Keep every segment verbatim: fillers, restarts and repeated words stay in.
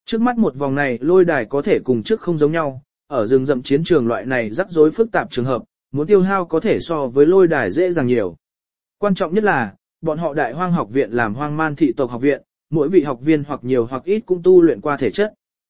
Trước mắt một vòng này lôi đài có thể cùng trước không giống nhau, ở rừng rậm chiến trường loại này rắc rối phức tạp trường hợp, muốn tiêu hao có thể so với lôi đài dễ dàng nhiều. Quan trọng nhất là, bọn họ Đại Hoang học viện làm Hoang Man thị tộc học viện, mỗi vị học viên hoặc nhiều hoặc ít cũng tu luyện qua thể chất.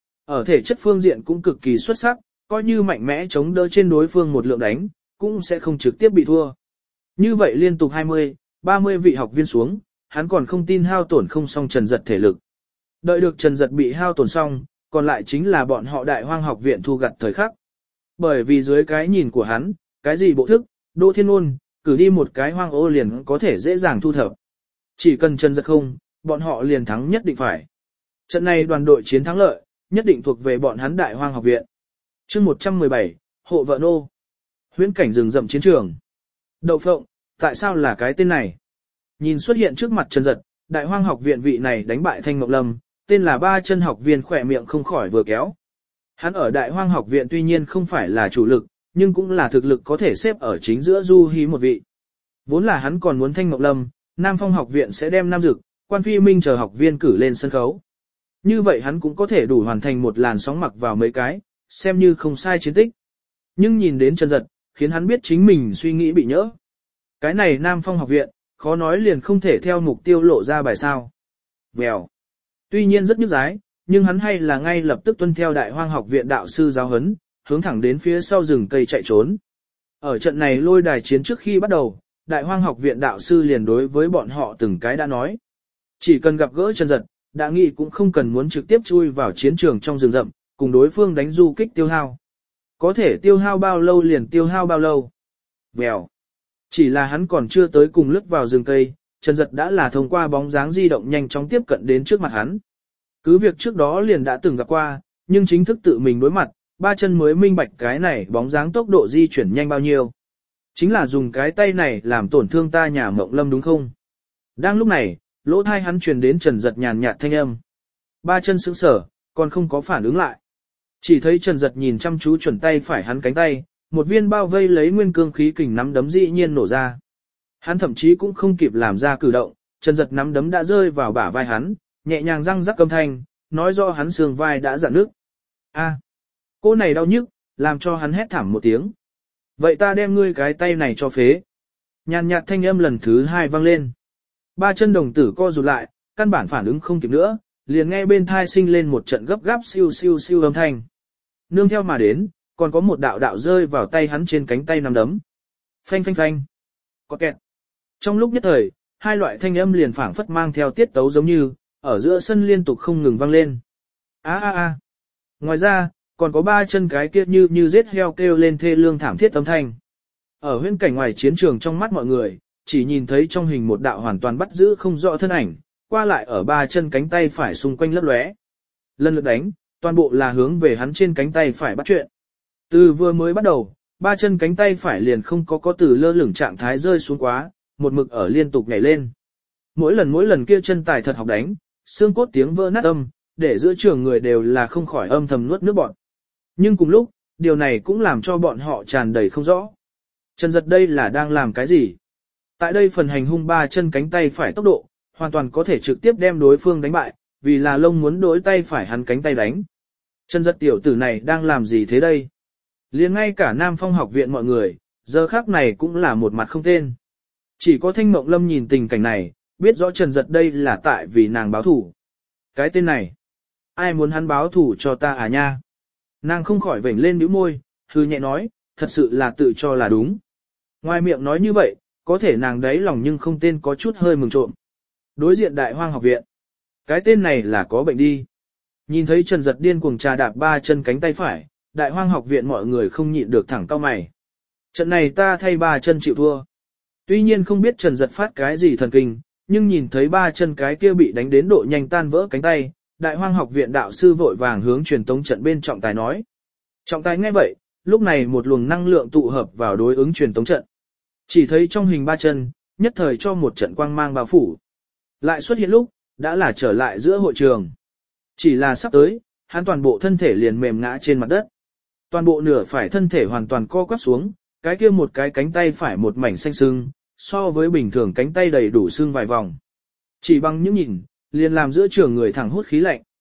Ở thể chất phương diện cũng cực kỳ xuất sắc, coi như mạnh mẽ chống đỡ trên đối phương một lượng đánh, cũng sẽ không trực tiếp bị thua. Như vậy liên tục hai mươi, ba mươi vị học viên xuống, hắn còn không tin hao tổn không xong Trần Dật thể lực. Đợi được Trần Dật bị hao tổn xong, còn lại chính là bọn họ Đại Hoang học viện thu gặt thời khắc. Bởi vì dưới cái nhìn của hắn, cái gì bộ thức, Đỗ Thiên Ôn, cử đi một cái hoang ô liền có thể dễ dàng thu thập. Chỉ cần Trần Dật không, bọn họ liền thắng nhất định phải. Trận này đoàn đội chiến thắng lợi, nhất định thuộc về bọn hắn Đại Hoang học viện. Chương một trăm mười bảy, hộ vợ nô. Huyễn cảnh rừng rậm chiến trường. Đậu phộng, tại sao là cái tên này? Nhìn xuất hiện trước mặt Trần Dật, Đại Hoang học viện vị này đánh bại Thanh Ngọc Lâm, tên là Ba Chân học viên khỏe miệng không khỏi vừa kéo. Hắn ở Đại Hoang học viện tuy nhiên không phải là chủ lực, nhưng cũng là thực lực có thể xếp ở chính giữa du hí một vị. Vốn là hắn còn muốn Thanh Ngọc Lâm, Nam Phong học viện sẽ đem Nam Dực, Quan Phi Minh chờ học viên cử lên sân khấu. Như vậy hắn cũng có thể đủ hoàn thành một làn sóng mặc vào mấy cái, xem như không sai chiến tích. Nhưng nhìn đến Trần Dật, khiến hắn biết chính mình suy nghĩ bị nhỡ. Cái này Nam Phong học viện, khó nói liền không thể theo mục tiêu lộ ra bài sao. Vèo. Tuy nhiên rất nhức dái, nhưng hắn hay là ngay lập tức tuân theo Đại Hoang học viện đạo sư giáo huấn, hướng thẳng đến phía sau rừng cây chạy trốn. Ở trận này lôi đài chiến trước khi bắt đầu, Đại Hoang học viện đạo sư liền đối với bọn họ từng cái đã nói. Chỉ cần gặp gỡ Trần Dật, đã nghĩ cũng không cần muốn trực tiếp chui vào chiến trường trong rừng rậm, cùng đối phương đánh du kích tiêu hao. Có thể tiêu hao bao lâu liền tiêu hao bao lâu. Vèo. Chỉ là hắn còn chưa tới cùng lướt vào rừng cây, Trần Dật đã là thông qua bóng dáng di động nhanh chóng tiếp cận đến trước mặt hắn. Cứ việc trước đó liền đã từng gặp qua, nhưng chính thức tự mình đối mặt, Ba Chân mới minh bạch cái này bóng dáng tốc độ di chuyển nhanh bao nhiêu. Chính là dùng cái tay này làm tổn thương ta nhà Mộng Lâm đúng không? Đang lúc này, lỗ tai hắn truyền đến Trần Dật nhàn nhạt thanh âm. Ba Chân sững sờ, còn không có phản ứng lại. Chỉ thấy Trần Dật nhìn chăm chú chuẩn tay phải hắn cánh tay, một viên bao vây lấy nguyên cương khí kình nắm đấm dĩ nhiên nổ ra. Hắn thậm chí cũng không kịp làm ra cử động, Trần Dật nắm đấm đã rơi vào bả vai hắn, nhẹ nhàng răng rắc âm thanh, nói rõ hắn xương vai đã rạn nứt. A, cô này đau nhức, làm cho hắn hét thảm một tiếng. Vậy ta đem ngươi cái tay này cho phế. Nhàn nhạt thanh âm lần thứ hai vang lên. Ba Chân đồng tử co rụt lại, căn bản phản ứng không kịp nữa, liền nghe bên thai sinh lên một trận gấp gáp siêu siêu siêu âm thanh. Nương theo mà đến, còn có một đạo đạo rơi vào tay hắn trên cánh tay nắm đấm. Phanh phanh phanh. Có kẹt. Trong lúc nhất thời, hai loại thanh âm liền phảng phất mang theo tiết tấu giống như, ở giữa sân liên tục không ngừng vang lên. A a a. Ngoài ra, còn có Ba Chân cái kia như như giết heo kêu lên thê lương thảm thiết âm thanh. Ở huyễn cảnh ngoài chiến trường trong mắt mọi người, chỉ nhìn thấy trong hình một đạo hoàn toàn bắt giữ không rõ thân ảnh, qua lại ở Ba Chân cánh tay phải xung quanh lấp lóe. Lần lượt đánh, toàn bộ là hướng về hắn trên cánh tay phải bắt chuyện. Từ vừa mới bắt đầu, Ba Chân cánh tay phải liền không có có từ lơ lửng trạng thái rơi xuống quá, một mực ở liên tục nhảy lên. Mỗi lần mỗi lần kia chân tài thật học đánh, xương cốt tiếng vỡ nát âm, để giữa trường người đều là không khỏi âm thầm nuốt nước bọt. Nhưng cùng lúc, điều này cũng làm cho bọn họ tràn đầy không rõ. Trần Dật đây là đang làm cái gì? Tại đây phần hành hung Ba Chân cánh tay phải tốc độ, hoàn toàn có thể trực tiếp đem đối phương đánh bại, vì là lông muốn đối tay phải hắn cánh tay đánh. Trần Dật tiểu tử này đang làm gì thế đây? Liền ngay cả Nam Phong học viện mọi người, giờ khác này cũng là một mặt không tên. Chỉ có Thanh Mộng Lâm nhìn tình cảnh này, biết rõ Trần Dật đây là tại vì nàng báo thủ. Cái tên này, ai muốn hắn báo thủ cho ta à nha? Nàng không khỏi vểnh lên bĩu môi, hư nhẹ nói, thật sự là tự cho là đúng. Ngoài miệng nói như vậy, có thể nàng đấy lòng nhưng không tên có chút hơi mừng trộm. Đối diện Đại Hoang học viện, cái tên này là có bệnh đi. Nhìn thấy Trần Dật điên cuồng trà đạp Ba Chân cánh tay phải, Đại Hoang học viện mọi người không nhịn được thẳng cau mày. Trận này ta thay Ba Chân chịu thua. Tuy nhiên không biết Trần Dật phát cái gì thần kinh, nhưng nhìn thấy Ba Chân cái kia bị đánh đến độ nhanh tan vỡ cánh tay, Đại Hoang học viện đạo sư vội vàng hướng truyền tống trận bên trọng tài nói. Trọng tài nghe vậy, lúc này một luồng năng lượng tụ hợp vào đối ứng truyền tống trận. Chỉ thấy trong hình Ba Chân, nhất thời cho một trận quang mang bao phủ. Lại xuất hiện lúc, đã là trở lại giữa hội trường. Chỉ là sắp tới, hắn toàn bộ thân thể liền mềm ngã trên mặt đất. Toàn bộ nửa phải thân thể hoàn toàn co quắp xuống, cái kia một cái cánh tay phải một mảnh xanh sưng, so với bình thường cánh tay đầy đủ sưng vài vòng. Chỉ bằng những nhìn, liền làm giữa trường người thẳng hút khí lạnh.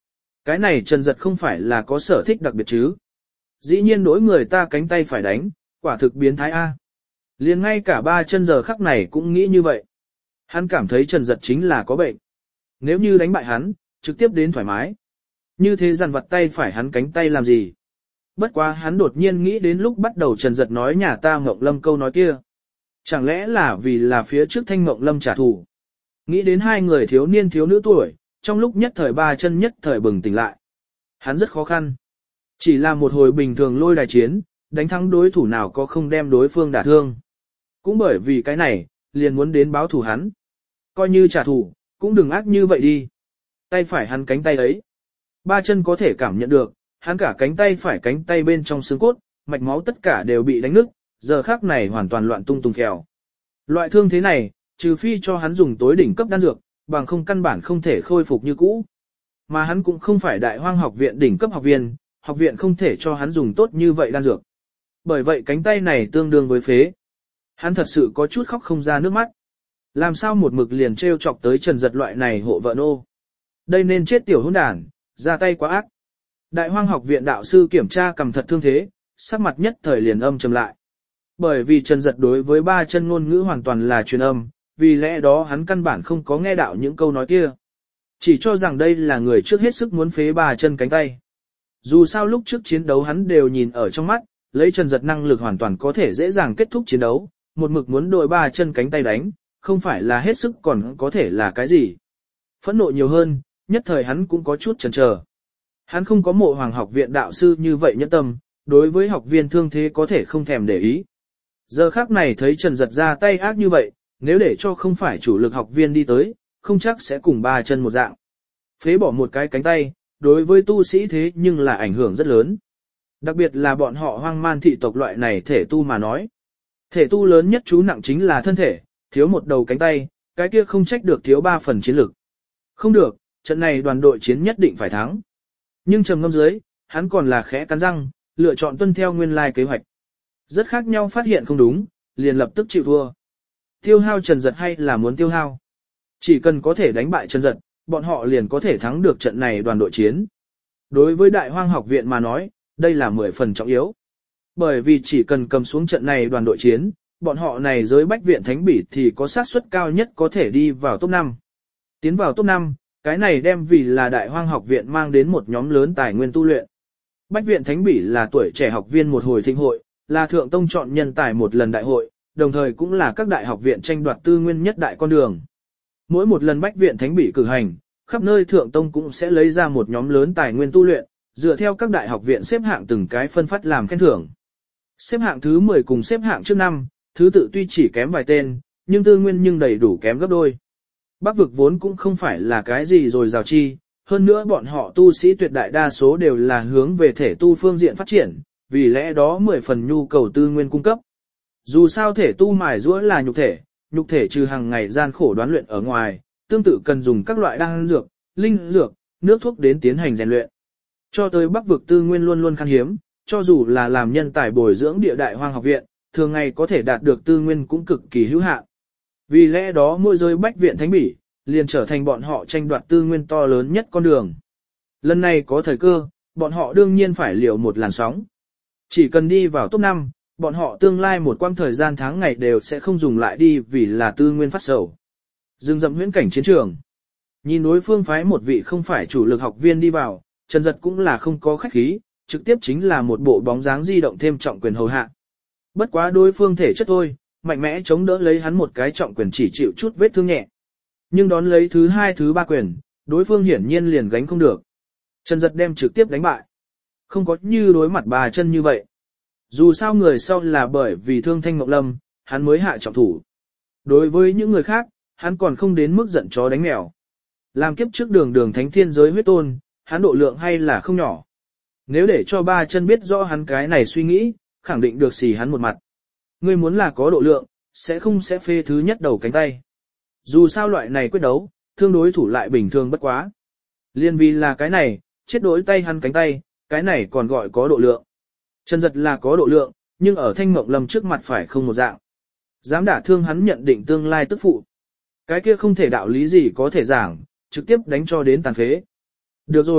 Cái này Trần Giật không phải là có sở thích đặc biệt chứ. Dĩ nhiên đối người ta cánh tay phải đánh, quả thực biến thái A. Liền ngay cả ba chân giờ khắc này cũng nghĩ như vậy. Hắn cảm thấy Trần Giật chính là có bệnh. Nếu như đánh bại hắn, trực tiếp đến thoải mái. Như thế dằn vặt tay phải hắn cánh tay làm gì? Bất quá hắn đột nhiên nghĩ đến lúc bắt đầu Trần Giật nói nhà ta Mộng Lâm câu nói kia. Chẳng lẽ là vì là phía trước Thanh Mộng Lâm trả thù? Nghĩ đến hai người thiếu niên thiếu nữ tuổi, trong lúc nhất thời ba chân nhất thời bừng tỉnh lại. Hắn rất khó khăn. Chỉ là một hồi bình thường lôi đài chiến, đánh thắng đối thủ nào có không đem đối phương đả thương. Cũng bởi vì cái này, liền muốn đến báo thù hắn. Coi như trả thù, cũng đừng ác như vậy đi. Tay phải hắn cánh tay ấy. Ba chân có thể cảm nhận được, hắn cả cánh tay phải cánh tay bên trong xương cốt, mạch máu tất cả đều bị đánh nứt, giờ khác này hoàn toàn loạn tung tung phèo. Loại thương thế này, trừ phi cho hắn dùng tối đỉnh cấp đan dược, bằng không căn bản không thể khôi phục như cũ. Mà hắn cũng không phải đại hoang học viện đỉnh cấp học viên, học viện không thể cho hắn dùng tốt như vậy đan dược. Bởi vậy cánh tay này tương đương với phế. Hắn thật sự có chút khóc không ra nước mắt. Làm sao một mực liền treo chọc tới Trần Giật loại này hộ vợ nô. Đây nên chết tiểu hỗn đản, ra tay quá ác. Đại hoang học viện đạo sư kiểm tra cầm thật thương thế, sắc mặt nhất thời liền âm trầm lại. Bởi vì Trần Giật đối với ba chân ngôn ngữ hoàn toàn là truyền âm, vì lẽ đó hắn căn bản không có nghe đạo những câu nói kia. Chỉ cho rằng đây là người trước hết sức muốn phế ba chân cánh tay. Dù sao lúc trước chiến đấu hắn đều nhìn ở trong mắt, lấy Trần Giật năng lực hoàn toàn có thể dễ dàng kết thúc chiến đấu, một mực muốn đội ba chân cánh tay đánh, không phải là hết sức còn có thể là cái gì. Phẫn nộ nhiều hơn, nhất thời hắn cũng có chút chần chờ. Hắn không có Mộ Hoàng học viện đạo sư như vậy nhẫn tâm, đối với học viên thương thế có thể không thèm để ý. Giờ khác này thấy Trần Giật ra tay ác như vậy, nếu để cho không phải chủ lực học viên đi tới, không chắc sẽ cùng ba chân một dạng. Phế bỏ một cái cánh tay, đối với tu sĩ thế nhưng là ảnh hưởng rất lớn. Đặc biệt là bọn họ hoang man thị tộc loại này thể tu mà nói. Thể tu lớn nhất chú nặng chính là thân thể, thiếu một đầu cánh tay, cái kia không trách được thiếu ba phần chiến lực. Không được, trận này đoàn đội chiến nhất định phải thắng. Nhưng trầm ngâm dưới, hắn còn là khẽ cắn răng, lựa chọn tuân theo nguyên lai kế hoạch. Rất khác nhau phát hiện không đúng, liền lập tức chịu thua. Tiêu hao Trần Giật hay là muốn tiêu hao? Chỉ cần có thể đánh bại Trần Giật, bọn họ liền có thể thắng được trận này đoàn đội chiến. Đối với Đại Hoang học viện mà nói, đây là mười phần trọng yếu. Bởi vì chỉ cần cầm xuống trận này đoàn đội chiến, bọn họ này giới bách viện thánh bỉ thì có xác suất cao nhất có thể đi vào top năm. Tiến vào top năm, cái này đem vì là Đại Hoang học viện mang đến một nhóm lớn tài nguyên tu luyện. Bách viện thánh bỉ là tuổi trẻ học viên một hồi thịnh hội, là thượng tông chọn nhân tài một lần đại hội, đồng thời cũng là các đại học viện tranh đoạt tư nguyên nhất đại con đường. Mỗi một lần bách viện thánh bỉ cử hành, khắp nơi thượng tông cũng sẽ lấy ra một nhóm lớn tài nguyên tu luyện, dựa theo các đại học viện xếp hạng từng cái phân phát làm khen thưởng. Xếp hạng thứ mười cùng xếp hạng trước năm, thứ tự tuy chỉ kém vài tên, nhưng tư nguyên nhưng đầy đủ kém gấp đôi. Bắc vực vốn cũng không phải là cái gì rồi rào chi, hơn nữa bọn họ tu sĩ tuyệt đại đa số đều là hướng về thể tu phương diện phát triển, vì lẽ đó mười phần nhu cầu tư nguyên cung cấp. Dù sao thể tu mài giũa là nhục thể, nhục thể trừ hàng ngày gian khổ đoán luyện ở ngoài, tương tự cần dùng các loại đan dược, linh dược, nước thuốc đến tiến hành rèn luyện. Cho tới Bắc vực tư nguyên luôn luôn khan hiếm, cho dù là làm nhân tài bồi dưỡng địa đại hoang học viện, thường ngày có thể đạt được tư nguyên cũng cực kỳ hữu hạn. Vì lẽ đó mỗi giới bách viện thánh bỉ, liền trở thành bọn họ tranh đoạt tư nguyên to lớn nhất con đường. Lần này có thời cơ, bọn họ đương nhiên phải liều một làn sóng. Chỉ cần đi vào top năm, bọn họ tương lai một quãng thời gian tháng ngày đều sẽ không dùng lại đi vì là tư nguyên phát sầu. Dừng dậm huyễn cảnh chiến trường. Nhìn đối phương phái một vị không phải chủ lực học viên đi vào, Trần Giật cũng là không có khách khí, trực tiếp chính là một bộ bóng dáng di động thêm trọng quyền hầu hạ. Bất quá đối phương thể chất thôi, mạnh mẽ chống đỡ lấy hắn một cái trọng quyền chỉ chịu chút vết thương nhẹ. Nhưng đón lấy thứ hai thứ ba quyền, đối phương hiển nhiên liền gánh không được. Trần Giật đem trực tiếp đánh bại. Không có như đối mặt bà chân như vậy. Dù sao người sau là bởi vì thương Thanh Mộng Lâm, hắn mới hạ trọng thủ. Đối với những người khác, hắn còn không đến mức giận chó đánh mèo. Làm kiếp trước đường đường thánh thiên giới huyết tôn, hắn độ lượng hay là không nhỏ. Nếu để cho ba chân biết rõ hắn cái này suy nghĩ, khẳng định được xì hắn một mặt. Ngươi muốn là có độ lượng, sẽ không sẽ phê thứ nhất đầu cánh tay. Dù sao loại này quyết đấu, thương đối thủ lại bình thường bất quá. Liên vì là cái này, chết đối tay hắn cánh tay, cái này còn gọi có độ lượng. Trần Giật là có độ lượng, nhưng ở Thanh Mộng Lâm trước mặt phải không một dạng. Dám đả thương hắn nhận định tương lai tức phụ. Cái kia không thể đạo lý gì có thể giảng, trực tiếp đánh cho đến tàn phế. Được rồi,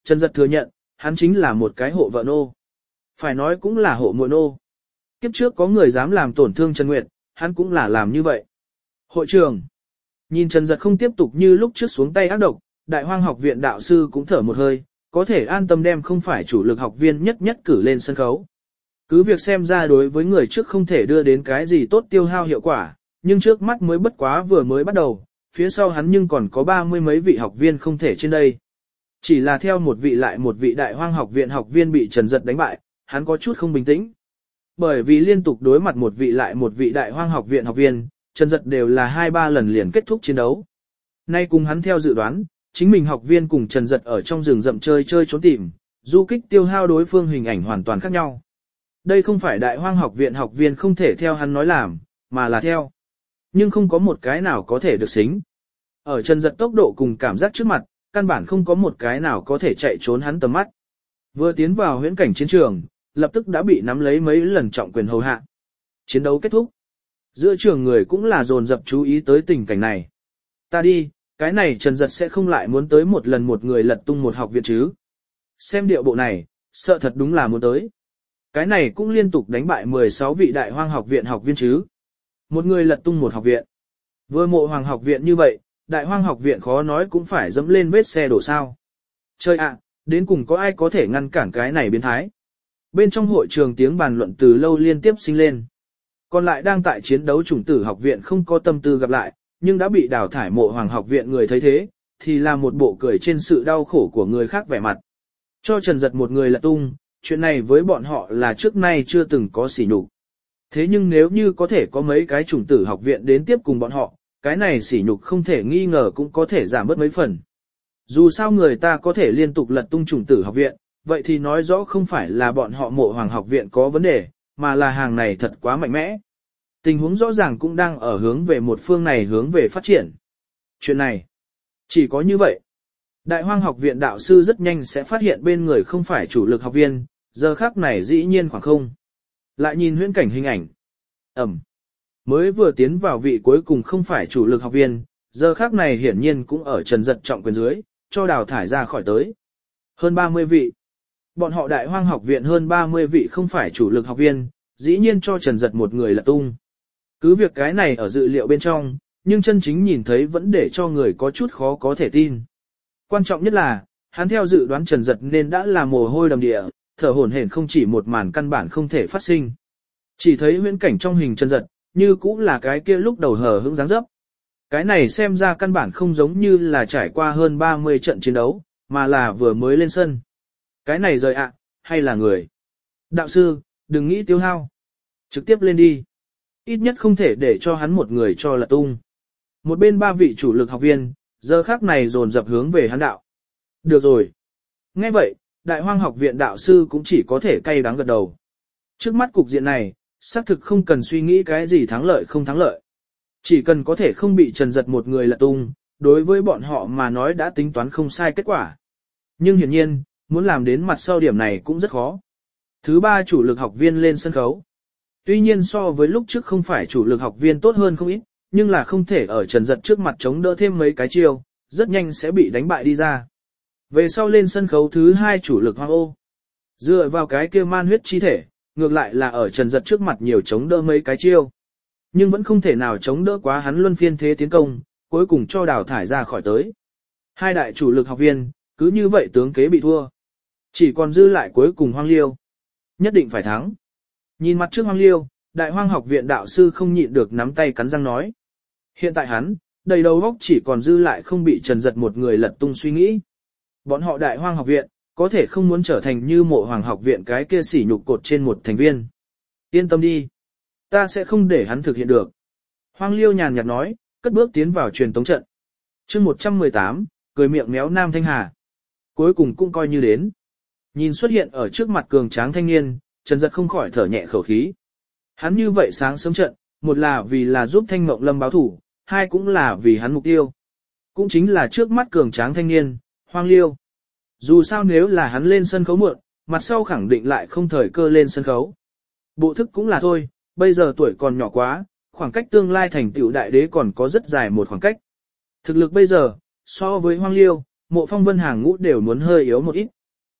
Trần Dật thừa nhận, hắn chính là một cái hộ vợ nô. Phải nói cũng là hộ muội nô. Kiếp trước có người dám làm tổn thương Trần Nguyệt, hắn cũng là làm như vậy. Hội trưởng, nhìn Trần Dật không tiếp tục như lúc trước xuống tay ác độc, Đại Hoang học viện đạo sư cũng thở một hơi, có thể an tâm đem không phải chủ lực học viên nhất nhất cử lên sân khấu. Cứ việc xem ra đối với người trước không thể đưa đến cái gì tốt tiêu hao hiệu quả, nhưng trước mắt mới bất quá vừa mới bắt đầu, phía sau hắn nhưng còn có ba mươi mấy vị học viên không thể trên đây. Chỉ là theo một vị lại một vị Đại Hoang học viện học viên bị Trần Dật đánh bại, hắn có chút không bình tĩnh. Bởi vì liên tục đối mặt một vị lại một vị Đại Hoang học viện học viên, Trần Dật đều là hai ba lần liền kết thúc chiến đấu. Nay cùng hắn theo dự đoán, chính mình học viên cùng Trần Dật ở trong rừng rậm chơi chơi trốn tìm, du kích tiêu hao đối phương hình ảnh hoàn toàn khác nhau. Đây không phải Đại Hoang học viện học viên không thể theo hắn nói làm, mà là theo. Nhưng không có một cái nào có thể được xính. Ở Trần Dật tốc độ cùng cảm giác trước mặt, căn bản không có một cái nào có thể chạy trốn hắn tầm mắt. Vừa tiến vào huyễn cảnh chiến trường, lập tức đã bị nắm lấy mấy lần trọng quyền hầu hạ. Chiến đấu kết thúc. Giữa trường người cũng là dồn dập chú ý tới tình cảnh này. Ta đi, cái này Trần Dật sẽ không lại muốn tới một lần một người lật tung một học viện chứ. Xem điệu bộ này, sợ thật đúng là muốn tới. Cái này cũng liên tục đánh bại mười sáu vị Đại Hoang học viện học viên chứ. Một người lật tung một học viện. Vừa mộ hoàng học viện như vậy, Đại Hoang học viện khó nói cũng phải dẫm lên vết xe đổ sao. Chơi ạ, đến cùng có ai có thể ngăn cản cái này biến thái. Bên trong hội trường tiếng bàn luận từ lâu liên tiếp sinh lên. Còn lại đang tại chiến đấu chủng tử học viện không có tâm tư gặp lại, nhưng đã bị đào thải mộ hoàng học viện người thấy thế, thì là một bộ cười trên sự đau khổ của người khác vẻ mặt. Cho Trần Dật một người lật tung, chuyện này với bọn họ là trước nay chưa từng có sỉ nhục. Thế nhưng nếu như có thể có mấy cái chủng tử học viện đến tiếp cùng bọn họ, cái này sỉ nhục không thể nghi ngờ cũng có thể giảm bớt mấy phần. Dù sao người ta có thể liên tục lật tung chủng tử học viện, vậy thì nói rõ không phải là bọn họ mộ hoàng học viện có vấn đề, mà là hàng này thật quá mạnh mẽ. Tình huống rõ ràng cũng đang ở hướng về một phương này hướng về phát triển. Chuyện này, chỉ có như vậy. Đại Hoang học viện đạo sư rất nhanh sẽ phát hiện bên người không phải chủ lực học viên, giờ khắc này dĩ nhiên khoảng không. Lại nhìn huyễn cảnh hình ảnh. Ẩm. Mới vừa tiến vào vị cuối cùng không phải chủ lực học viên, giờ khắc này hiển nhiên cũng ở Trần Dật trọng quyền dưới, cho đào thải ra khỏi tới. Hơn ba mươi vị. Bọn họ Đại Hoang học viện hơn ba mươi vị không phải chủ lực học viên, dĩ nhiên cho Trần Dật một người lật tung. Cứ việc cái này ở dự liệu bên trong, nhưng chân chính nhìn thấy vẫn để cho người có chút khó có thể tin. Quan trọng nhất là, hắn theo dự đoán Trần Dật nên đã là mồ hôi đầm địa, thở hổn hển không chỉ một màn căn bản không thể phát sinh. Chỉ thấy huyễn cảnh trong hình Trần Dật, như cũng là cái kia lúc đầu hờ hững dáng dấp. Cái này xem ra căn bản không giống như là trải qua hơn ba mươi trận chiến đấu, mà là vừa mới lên sân. Cái này rời ạ, hay là người? Đạo sư, đừng nghĩ tiêu hao. Trực tiếp lên đi. Ít nhất không thể để cho hắn một người cho lật tung. Một bên ba vị chủ lực học viên, giờ khắc này dồn dập hướng về hắn đạo. Được rồi. Nghe vậy, Đại Hoang học viện đạo sư cũng chỉ có thể cay đắng gật đầu. Trước mắt cục diện này, xác thực không cần suy nghĩ cái gì thắng lợi không thắng lợi. Chỉ cần có thể không bị Trần Dật một người lật tung, đối với bọn họ mà nói đã tính toán không sai kết quả. Nhưng hiển nhiên, muốn làm đến mặt sau điểm này cũng rất khó. Thứ ba chủ lực học viên lên sân khấu. Tuy nhiên so với lúc trước không phải chủ lực học viên tốt hơn không ít, nhưng là không thể ở Trần Dật trước mặt chống đỡ thêm mấy cái chiêu, rất nhanh sẽ bị đánh bại đi ra. Về sau lên sân khấu thứ hai chủ lực Hoang Ô. Dựa vào cái kia man huyết chi thể, ngược lại là ở Trần Dật trước mặt nhiều chống đỡ mấy cái chiêu. Nhưng vẫn không thể nào chống đỡ quá hắn luân phiên thế tiến công, cuối cùng cho đào thải ra khỏi tới. Hai đại chủ lực học viên, cứ như vậy tướng kế bị thua. Chỉ còn dư lại cuối cùng Hoang Liêu. Nhất định phải thắng. Nhìn mặt trước Hoang Liêu, Đại Hoang học viện đạo sư không nhịn được nắm tay cắn răng nói. Hiện tại hắn, đầy đầu óc chỉ còn dư lại không bị Trần Dật một người lật tung suy nghĩ. Bọn họ Đại Hoang học viện, có thể không muốn trở thành như mộ hoàng học viện cái kia sỉ nhục cột trên một thành viên. Yên tâm đi. Ta sẽ không để hắn thực hiện được. Hoang Liêu nhàn nhạt nói, cất bước tiến vào truyền tống trận. chương một trăm mười tám, cười miệng méo Nam Thanh Hà. Cuối cùng cũng coi như đến. Nhìn xuất hiện ở trước mặt cường tráng thanh niên, Trần Dật không khỏi thở nhẹ khẩu khí. Hắn như vậy sáng sớm trận, một là vì là giúp Thanh Mộng Lâm báo thủ, hai cũng là vì hắn mục tiêu. Cũng chính là trước mắt cường tráng thanh niên, Hoang Liêu. Dù sao nếu là hắn lên sân khấu muộn, mặt sau khẳng định lại không thời cơ lên sân khấu. Bộ thức cũng là thôi, bây giờ tuổi còn nhỏ quá, khoảng cách tương lai thành tựu đại đế còn có rất dài một khoảng cách. Thực lực bây giờ, so với Hoang Liêu, Mộ Phong Vân hàng ngũ đều muốn hơi yếu một ít.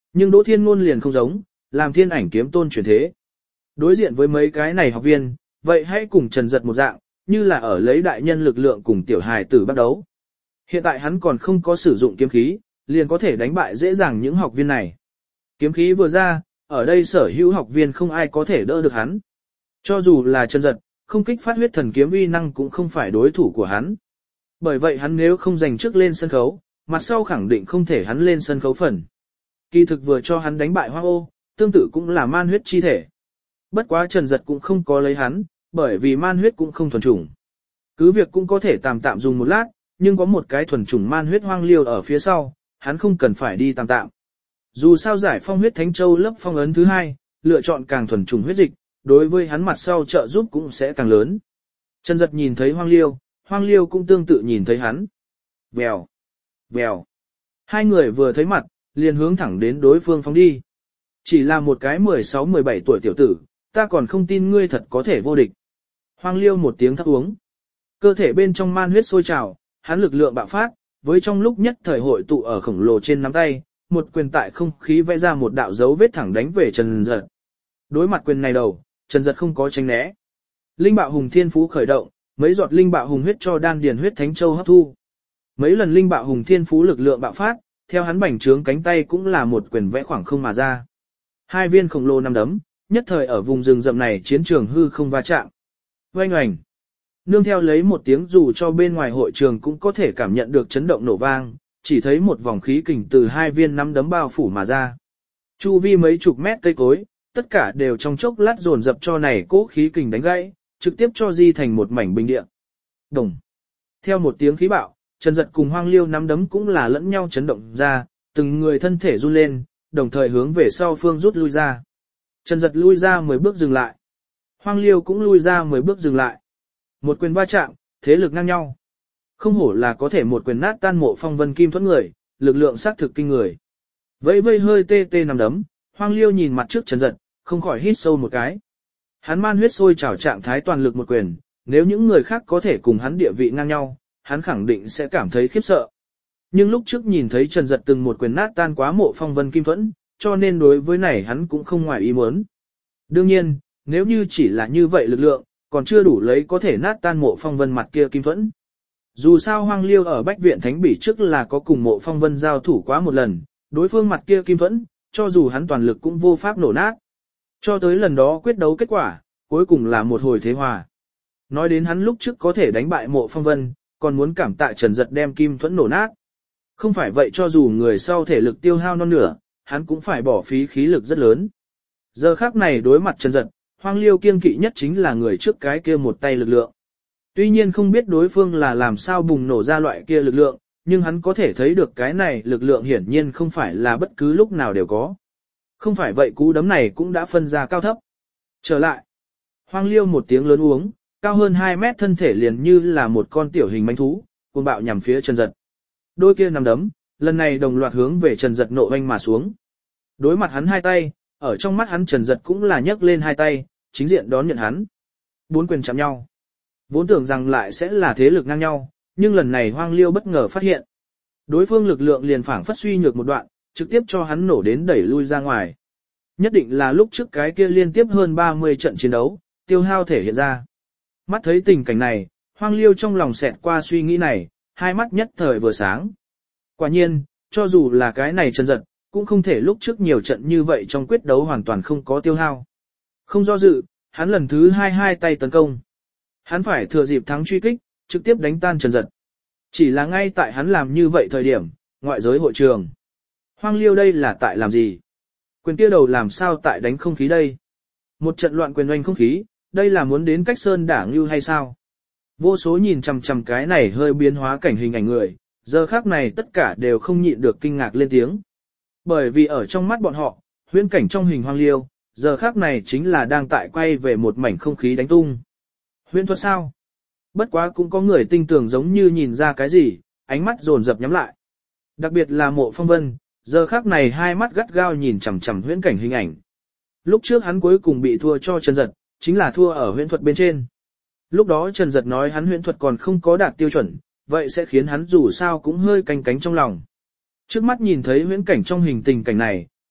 Nhưng Đỗ Thiên Ngôn liền không giống, làm thiên ảnh kiếm tôn chuyển thế. Đối diện với mấy cái này học viên, vậy hãy cùng Trần Dật một dạng, như là ở lấy đại nhân lực lượng cùng tiểu hài tử bắt đấu. Hiện tại hắn còn không có sử dụng kiếm khí, liền có thể đánh bại dễ dàng những học viên này. Kiếm khí vừa ra, ở đây sở hữu học viên không ai có thể đỡ được hắn. Cho dù là Trần Dật, không kích phát huyết thần kiếm uy năng cũng không phải đối thủ của hắn. Bởi vậy hắn nếu không giành trước lên sân khấu, mặt sau khẳng định không thể hắn lên sân khấu phần. Kỳ thực vừa cho hắn đánh bại Hoang Ô, tương tự cũng là man huyết chi thể. Bất quá Trần Dật cũng không có lấy hắn, bởi vì man huyết cũng không thuần chủng. Cứ việc cũng có thể tạm tạm dùng một lát, nhưng có một cái thuần chủng man huyết hoang liêu ở phía sau, hắn không cần phải đi tạm tạm. Dù sao giải phong huyết thánh châu lớp phong ấn thứ hai, lựa chọn càng thuần chủng huyết dịch, đối với hắn mặt sau trợ giúp cũng sẽ càng lớn. Trần Dật nhìn thấy hoang liêu, hoang liêu cũng tương tự nhìn thấy hắn. Vèo, vèo. Hai người vừa thấy mặt, liền hướng thẳng đến đối phương phóng đi. Chỉ là một cái mười sáu mười bảy tuổi tiểu tử, ta còn không tin ngươi thật có thể vô địch. Hoang liêu một tiếng thắc uống. Cơ thể bên trong man huyết sôi trào, hắn lực lượng bạo phát, với trong lúc nhất thời hội tụ ở khổng lồ trên nắm tay, một quyền tại không khí vẽ ra một đạo dấu vết thẳng đánh về Trần Dật. Đối mặt quyền này đầu, Trần Dật không có tránh né. Linh bạo hùng thiên phú khởi động, mấy giọt linh bạo hùng huyết cho đan điền huyết thánh châu hấp thu. Mấy lần linh bạo hùng thiên phú lực lượng bạo phát, theo hắn bành trướng cánh tay cũng là một quyền vẽ khoảng không mà ra. Hai viên khổng lồ nắm đấm, nhất thời ở vùng rừng rậm này chiến trường hư không va chạm. Oanh oanh. Nương theo lấy một tiếng dù cho bên ngoài hội trường cũng có thể cảm nhận được chấn động nổ vang, chỉ thấy một vòng khí kình từ hai viên nắm đấm bao phủ mà ra. Chu vi mấy chục mét cây cối, tất cả đều trong chốc lát dồn dập cho này cố khí kình đánh gãy, trực tiếp cho di thành một mảnh bình địa. Đồng. Theo một tiếng khí bạo, Trần Dật cùng Hoang Liêu nắm đấm cũng là lẫn nhau chấn động ra, từng người thân thể run lên, đồng thời hướng về sau phương rút lui ra. Trần Dật lui ra mười bước dừng lại. Hoang Liêu cũng lui ra mười bước dừng lại. Một quyền va chạm, thế lực ngang nhau. Không hổ là có thể một quyền nát tan Mộ Phong Vân Kim Thuẫn người, lực lượng xác thực kinh người. Vẫy vây hơi tê tê nằm đấm, Hoang Liêu nhìn mặt trước Trần Dật, không khỏi hít sâu một cái. Hắn man huyết sôi trào trạng thái toàn lực một quyền, nếu những người khác có thể cùng hắn địa vị ngang nhau, hắn khẳng định sẽ cảm thấy khiếp sợ. Nhưng lúc trước nhìn thấy Trần Dật từng một quyền nát tan quá Mộ Phong Vân Kim Thuẫn, cho nên đối với này hắn cũng không ngoài ý muốn. Đương nhiên, nếu như chỉ là như vậy lực lượng, còn chưa đủ lấy có thể nát tan Mộ Phong Vân mặt kia Kim Thuẫn. Dù sao Hoang Liêu ở Bách Viện Thánh Bỉ trước là có cùng Mộ Phong Vân giao thủ quá một lần, đối phương mặt kia Kim Thuẫn, cho dù hắn toàn lực cũng vô pháp nổ nát. Cho tới lần đó quyết đấu kết quả, cuối cùng là một hồi thế hòa. Nói đến hắn lúc trước có thể đánh bại Mộ Phong Vân, còn muốn cảm tạ Trần Dật đem Kim Thuẫn nổ nát. Không phải vậy cho dù người sau thể lực tiêu hao non nửa, hắn cũng phải bỏ phí khí lực rất lớn. Giờ khắc này đối mặt Trần Dật, Hoang Liêu kiêng kỵ nhất chính là người trước cái kia một tay lực lượng. Tuy nhiên không biết đối phương là làm sao bùng nổ ra loại kia lực lượng, nhưng hắn có thể thấy được cái này lực lượng hiển nhiên không phải là bất cứ lúc nào đều có. Không phải vậy cú đấm này cũng đã phân ra cao thấp. Trở lại. Hoang Liêu một tiếng lớn uống, cao hơn hai mét thân thể liền như là một con tiểu hình manh thú, cuồng bạo nhằm phía Trần Dật. Đôi kia nằm đấm, lần này đồng loạt hướng về Trần Dật nộ oanh mà xuống. Đối mặt hắn hai tay, ở trong mắt hắn Trần Dật cũng là nhấc lên hai tay, chính diện đón nhận hắn. Bốn quyền chạm nhau. Vốn tưởng rằng lại sẽ là thế lực ngang nhau, nhưng lần này Hoang Liêu bất ngờ phát hiện. Đối phương lực lượng liền phảng phất suy nhược một đoạn, trực tiếp cho hắn nổ đến đẩy lui ra ngoài. Nhất định là lúc trước cái kia liên tiếp hơn ba mươi trận chiến đấu, tiêu hao thể hiện ra. Mắt thấy tình cảnh này, Hoang Liêu trong lòng xẹt qua suy nghĩ này, hai mắt nhất thời vừa sáng. Quả nhiên, cho dù là cái này Trần Dật, cũng không thể lúc trước nhiều trận như vậy trong quyết đấu hoàn toàn không có tiêu hao. Không do dự, hắn lần thứ hai hai tay tấn công. Hắn phải thừa dịp thắng truy kích, trực tiếp đánh tan Trần Dật. Chỉ là ngay tại hắn làm như vậy thời điểm, ngoại giới hội trường. Hoang Liêu đây là tại làm gì? Quyền kia đầu làm sao tại đánh không khí đây? Một trận loạn quyền oanh không khí, đây là muốn đến cách sơn đả ngưu hay sao? Vô số nhìn chằm chằm cái này hơi biến hóa cảnh hình ảnh người, giờ khác này tất cả đều không nhịn được kinh ngạc lên tiếng. Bởi vì ở trong mắt bọn họ, huyễn cảnh trong hình Hoang Liêu, giờ khác này chính là đang tại quay về một mảnh không khí đánh tung. Huyễn thuật sao? Bất quá cũng có người tinh tường giống như nhìn ra cái gì, ánh mắt dồn dập nhắm lại. Đặc biệt là Mộ Phong Vân, giờ khác này hai mắt gắt gao nhìn chằm chằm huyễn cảnh hình ảnh. Lúc trước hắn cuối cùng bị thua cho Trần Dật, chính là thua ở huyễn thuật bên trên. Lúc đó Trần Dật nói hắn huyễn thuật còn không có đạt tiêu chuẩn, vậy sẽ khiến hắn dù sao cũng hơi canh cánh trong lòng. Trước mắt nhìn thấy huyễn cảnh trong hình tình cảnh này,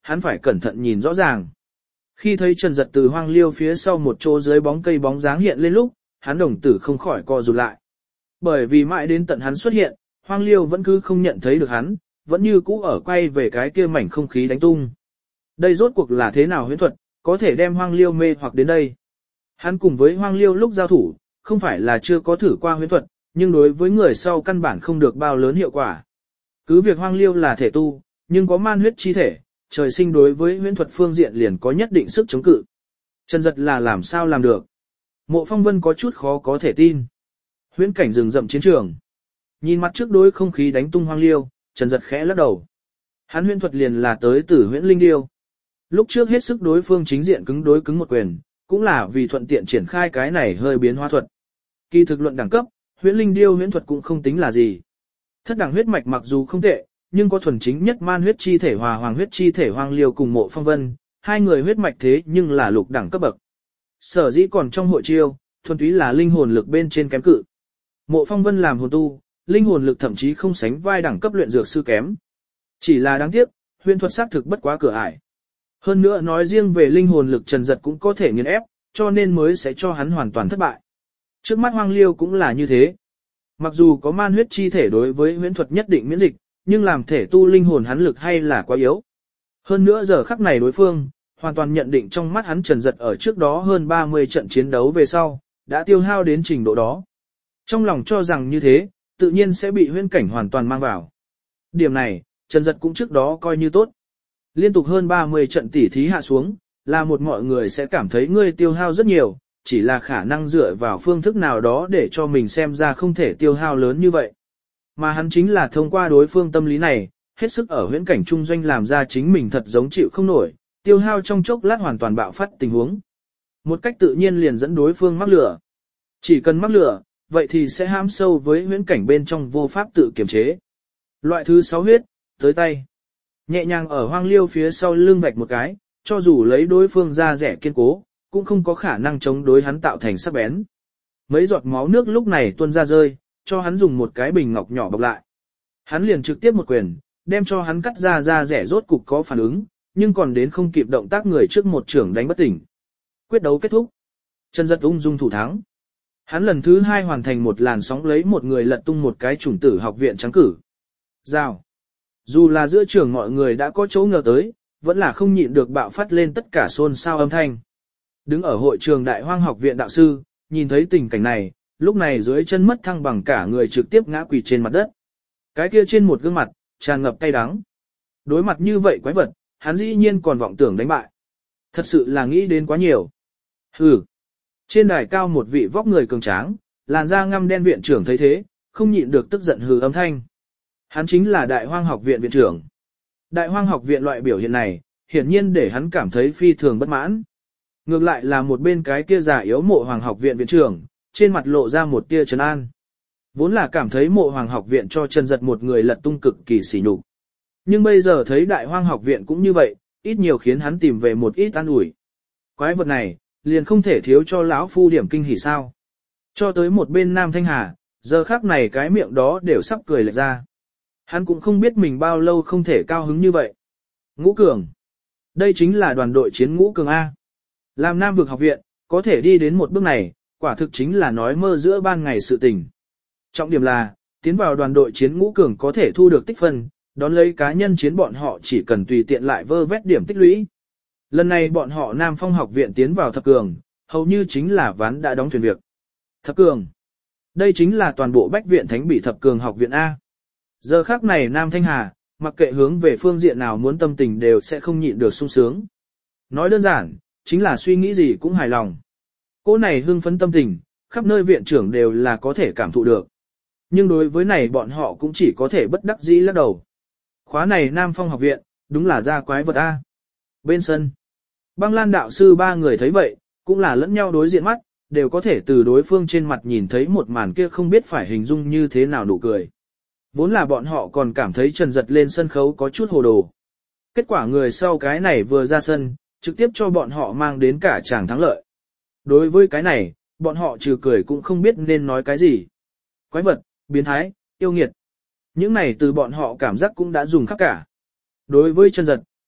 hắn phải cẩn thận nhìn rõ ràng. Khi thấy Trần Dật từ Hoang Liêu phía sau một chỗ dưới bóng cây bóng dáng hiện lên lúc, hắn đồng tử không khỏi co rụt lại. Bởi vì mãi đến tận hắn xuất hiện, Hoang Liêu vẫn cứ không nhận thấy được hắn, vẫn như cũ ở quay về cái kia mảnh không khí đánh tung. Đây rốt cuộc là thế nào huyễn thuật, có thể đem Hoang Liêu mê hoặc đến đây. Hắn cùng với Hoang Liêu lúc giao thủ, không phải là chưa có thử qua huyễn thuật, nhưng đối với người sau căn bản không được bao lớn hiệu quả. Cứ việc Hoang Liêu là thể tu, nhưng có man huyết chi thể, trời sinh đối với huyễn thuật phương diện liền có nhất định sức chống cự. Trần Dật là làm sao làm được? Mộ Phong Vân có chút khó có thể tin. Huyễn cảnh rừng rậm chiến trường. Nhìn mặt trước đối không khí đánh tung Hoang Liêu, Trần Dật khẽ lắc đầu. Hắn huyễn thuật liền là tới từ huyễn linh điêu. Lúc trước hết sức đối phương chính diện cứng đối cứng một quyền, cũng là vì thuận tiện triển khai cái này hơi biến hóa thuật. Kỳ thực luận đẳng cấp, huyễn linh điêu huyễn thuật cũng không tính là gì. Thất đẳng huyết mạch mặc dù không tệ, nhưng có thuần chính nhất man huyết chi thể hòa hoàng huyết chi thể Hoang Liêu cùng Mộ Phong Vân, hai người huyết mạch thế nhưng là lục đẳng cấp bậc. Sở dĩ còn trong hội chiêu, thuần túy là linh hồn lực bên trên kém cự. Mộ Phong Vân làm hồn tu, linh hồn lực thậm chí không sánh vai đẳng cấp luyện dược sư kém. Chỉ là đáng tiếc, huyễn thuật xác thực bất quá cửa ải. Hơn nữa nói riêng về linh hồn lực Trần Dật cũng có thể nghiền ép, cho nên mới sẽ cho hắn hoàn toàn thất bại. Trước mắt Hoang Liêu cũng là như thế. Mặc dù có man huyết chi thể đối với huyễn thuật nhất định miễn dịch, nhưng làm thể tu linh hồn hắn lực hay là quá yếu. Hơn nữa giờ khắc này đối phương, hoàn toàn nhận định trong mắt hắn Trần Dật ở trước đó hơn ba mươi trận chiến đấu về sau, đã tiêu hao đến trình độ đó. Trong lòng cho rằng như thế, tự nhiên sẽ bị huyễn cảnh hoàn toàn mang vào. Điểm này, Trần Dật cũng trước đó coi như tốt. Liên tục hơn ba mươi trận tỉ thí hạ xuống, là một mọi người sẽ cảm thấy ngươi tiêu hao rất nhiều, chỉ là khả năng dựa vào phương thức nào đó để cho mình xem ra không thể tiêu hao lớn như vậy. Mà hắn chính là thông qua đối phương tâm lý này, hết sức ở huyễn cảnh trung doanh làm ra chính mình thật giống chịu không nổi, tiêu hao trong chốc lát hoàn toàn bạo phát tình huống. Một cách tự nhiên liền dẫn đối phương mắc lửa. Chỉ cần mắc lửa, vậy thì sẽ hãm sâu với huyễn cảnh bên trong vô pháp tự kiềm chế. Loại thứ sáu huyết, tới tay. Nhẹ nhàng ở Hoang Liêu phía sau lưng vạch một cái, cho dù lấy đối phương ra rẻ kiên cố, cũng không có khả năng chống đối hắn tạo thành sắc bén. Mấy giọt máu nước lúc này tuôn ra rơi, cho hắn dùng một cái bình ngọc nhỏ bọc lại. Hắn liền trực tiếp một quyền, đem cho hắn cắt ra ra rẻ rốt cục có phản ứng, nhưng còn đến không kịp động tác người trước một trưởng đánh bất tỉnh. Quyết đấu kết thúc. Trần Dật ung dung thủ thắng. Hắn lần thứ hai hoàn thành một làn sóng lấy một người lật tung một cái chủng tử học viện trắng cử. Rào. Dù là giữa trường mọi người đã có chỗ ngờ tới, vẫn là không nhịn được bạo phát lên tất cả xôn xao âm thanh. Đứng ở hội trường Đại Hoang học viện đạo sư, nhìn thấy tình cảnh này, lúc này dưới chân mất thăng bằng cả người trực tiếp ngã quỳ trên mặt đất. Cái kia trên một gương mặt, tràn ngập cay đắng. Đối mặt như vậy quái vật, hắn dĩ nhiên còn vọng tưởng đánh bại. Thật sự là nghĩ đến quá nhiều. Hừ. Trên đài cao một vị vóc người cường tráng, làn da ngăm đen viện trưởng thấy thế, không nhịn được tức giận hừ âm thanh. Hắn chính là Đại Hoang học viện viện trưởng. Đại Hoang học viện loại biểu hiện này, hiển nhiên để hắn cảm thấy phi thường bất mãn. Ngược lại là một bên cái kia già yếu Mộ Hoàng học viện viện trưởng, trên mặt lộ ra một tia trấn an. Vốn là cảm thấy Mộ Hoàng học viện cho Trần Dật một người lật tung cực kỳ sỉ nhục. Nhưng bây giờ thấy Đại Hoang học viện cũng như vậy, ít nhiều khiến hắn tìm về một ít an ủi. Quái vật này, liền không thể thiếu cho lão phu điểm kinh hỉ sao? Cho tới một bên Nam Thanh Hà, giờ khắc này cái miệng đó đều sắp cười lệch ra. Hắn cũng không biết mình bao lâu không thể cao hứng như vậy. Ngũ Cường. Đây chính là đoàn đội chiến Ngũ Cường A. Làm Nam vực học viện, có thể đi đến một bước này, quả thực chính là nói mơ giữa ban ngày sự tình. Trọng điểm là, tiến vào đoàn đội chiến Ngũ Cường có thể thu được tích phân, đón lấy cá nhân chiến bọn họ chỉ cần tùy tiện lại vơ vét điểm tích lũy. Lần này bọn họ Nam Phong học viện tiến vào thập cường, hầu như chính là ván đã đóng thuyền việc. Thập cường. Đây chính là toàn bộ Bách viện Thánh Bị thập cường học viện A. Giờ khắc này Nam Thanh Hà, mặc kệ hướng về phương diện nào muốn tâm tình đều sẽ không nhịn được sung sướng. Nói đơn giản, chính là suy nghĩ gì cũng hài lòng. Cô này hưng phấn tâm tình, khắp nơi viện trưởng đều là có thể cảm thụ được. Nhưng đối với này bọn họ cũng chỉ có thể bất đắc dĩ lắc đầu. Khóa này Nam Phong học viện, đúng là ra quái vật A. Bên sân, Băng Lan đạo sư ba người thấy vậy, cũng là lẫn nhau đối diện mắt, đều có thể từ đối phương trên mặt nhìn thấy một màn kia không biết phải hình dung như thế nào nụ cười. Vốn là bọn họ còn cảm thấy Trần Dật lên sân khấu có chút hồ đồ. Kết quả người sau cái này vừa ra sân, trực tiếp cho bọn họ mang đến cả tràng thắng lợi. Đối với cái này, bọn họ trừ cười cũng không biết nên nói cái gì. Quái vật, biến thái, yêu nghiệt. Những này từ bọn họ cảm giác cũng đã dùng khắp cả. Đối với Trần Dật,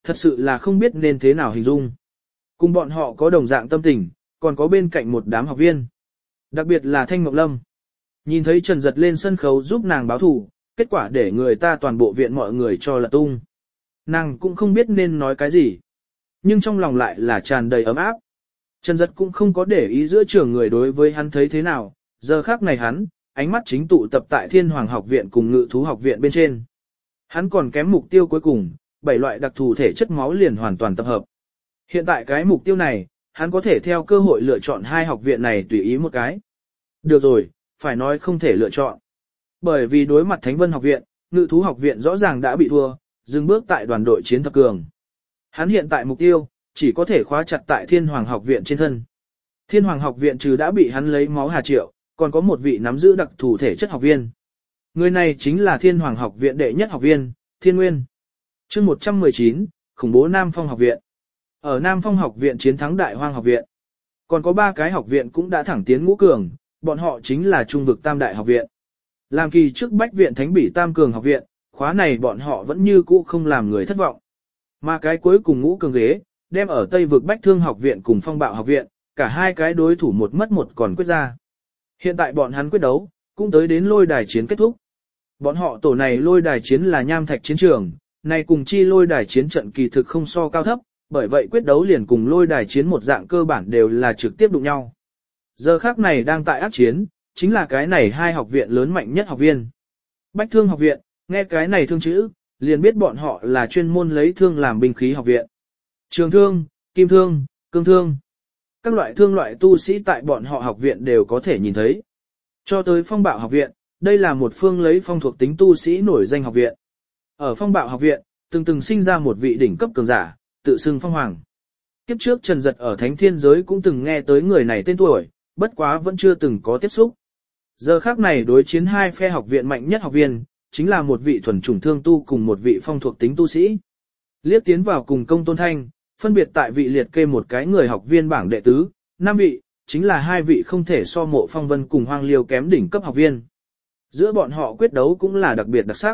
Thật sự là không biết nên thế nào hình dung. Cùng bọn họ có đồng dạng tâm tình, còn có bên cạnh một đám học viên. Đặc biệt là Thanh Ngọc Lâm. Nhìn thấy Trần Giật lên sân khấu giúp nàng báo thù, kết quả để người ta toàn bộ viện mọi người cho lật tung. Nàng cũng không biết nên nói cái gì. Nhưng trong lòng lại là tràn đầy ấm áp. Trần Giật cũng không có để ý giữa trường người đối với hắn thấy thế nào. Giờ khác này hắn, ánh mắt chính tụ tập tại Thiên Hoàng học viện cùng Ngự thú học viện bên trên. Hắn còn kém mục tiêu cuối cùng, bảy loại đặc thù thể chất máu liền hoàn toàn tập hợp. Hiện tại cái mục tiêu này, hắn có thể theo cơ hội lựa chọn hai học viện này tùy ý một cái. Được rồi, phải nói không thể lựa chọn. Bởi vì đối mặt Thánh Vân học viện, Ngự thú học viện rõ ràng đã bị thua, dừng bước tại đoàn đội chiến thập cường. Hắn hiện tại mục tiêu, chỉ có thể khóa chặt tại Thiên Hoàng học viện trên thân. Thiên Hoàng học viện trừ đã bị hắn lấy máu Hà Triệu, còn có một vị nắm giữ đặc thù thể chất học viên. Người này chính là Thiên Hoàng học viện đệ nhất học viên, Thiên Nguyên. Chương một trăm mười chín, khủng bố Nam Phong học viện. Ở Nam Phong học viện chiến thắng Đại Hoang học viện. Còn có ba cái học viện cũng đã thẳng tiến ngũ cường, bọn họ chính là Trung vực Tam Đại học viện. Làm kỳ trước Bách viện Thánh Bỉ Tam cường học viện, khóa này bọn họ vẫn như cũ không làm người thất vọng. Mà cái cuối cùng ngũ cường ghế, đem ở Tây vực Bách Thương học viện cùng Phong Bạo học viện, cả hai cái đối thủ một mất một còn quyết ra. Hiện tại bọn hắn quyết đấu, cũng tới đến lôi đài chiến kết thúc. Bọn họ tổ này lôi đài chiến là nham thạch chiến trường, này cùng chi lôi đài chiến trận kỳ thực không so cao thấp, bởi vậy quyết đấu liền cùng lôi đài chiến một dạng cơ bản đều là trực tiếp đụng nhau. Giờ khắc này đang tại ác chiến, chính là cái này hai học viện lớn mạnh nhất học viên. Bách Thương học viện, nghe cái này thương chữ, liền biết bọn họ là chuyên môn lấy thương làm binh khí học viện. Trường thương, kim thương, cương thương. Các loại thương loại tu sĩ tại bọn họ học viện đều có thể nhìn thấy. Cho tới Phong Bạo học viện, đây là một phương lấy phong thuộc tính tu sĩ nổi danh học viện. Ở Phong Bạo học viện, từng từng sinh ra một vị đỉnh cấp cường giả, tự xưng Phong Hoàng. Kiếp trước Trần Giật ở Thánh Thiên giới cũng từng nghe tới người này tên tuổi, bất quá vẫn chưa từng có tiếp xúc. Giờ khác này đối chiến hai phe học viện mạnh nhất học viên, chính là một vị thuần chủng thương tu cùng một vị phong thuộc tính tu sĩ. Liếc tiến vào cùng Công Tôn Thanh, phân biệt tại vị liệt kê một cái người học viên bảng đệ tứ, năm vị, chính là hai vị không thể so Mộ Phong Vân cùng Hoang Liêu kém đỉnh cấp học viên. Giữa bọn họ quyết đấu cũng là đặc biệt đặc sắc.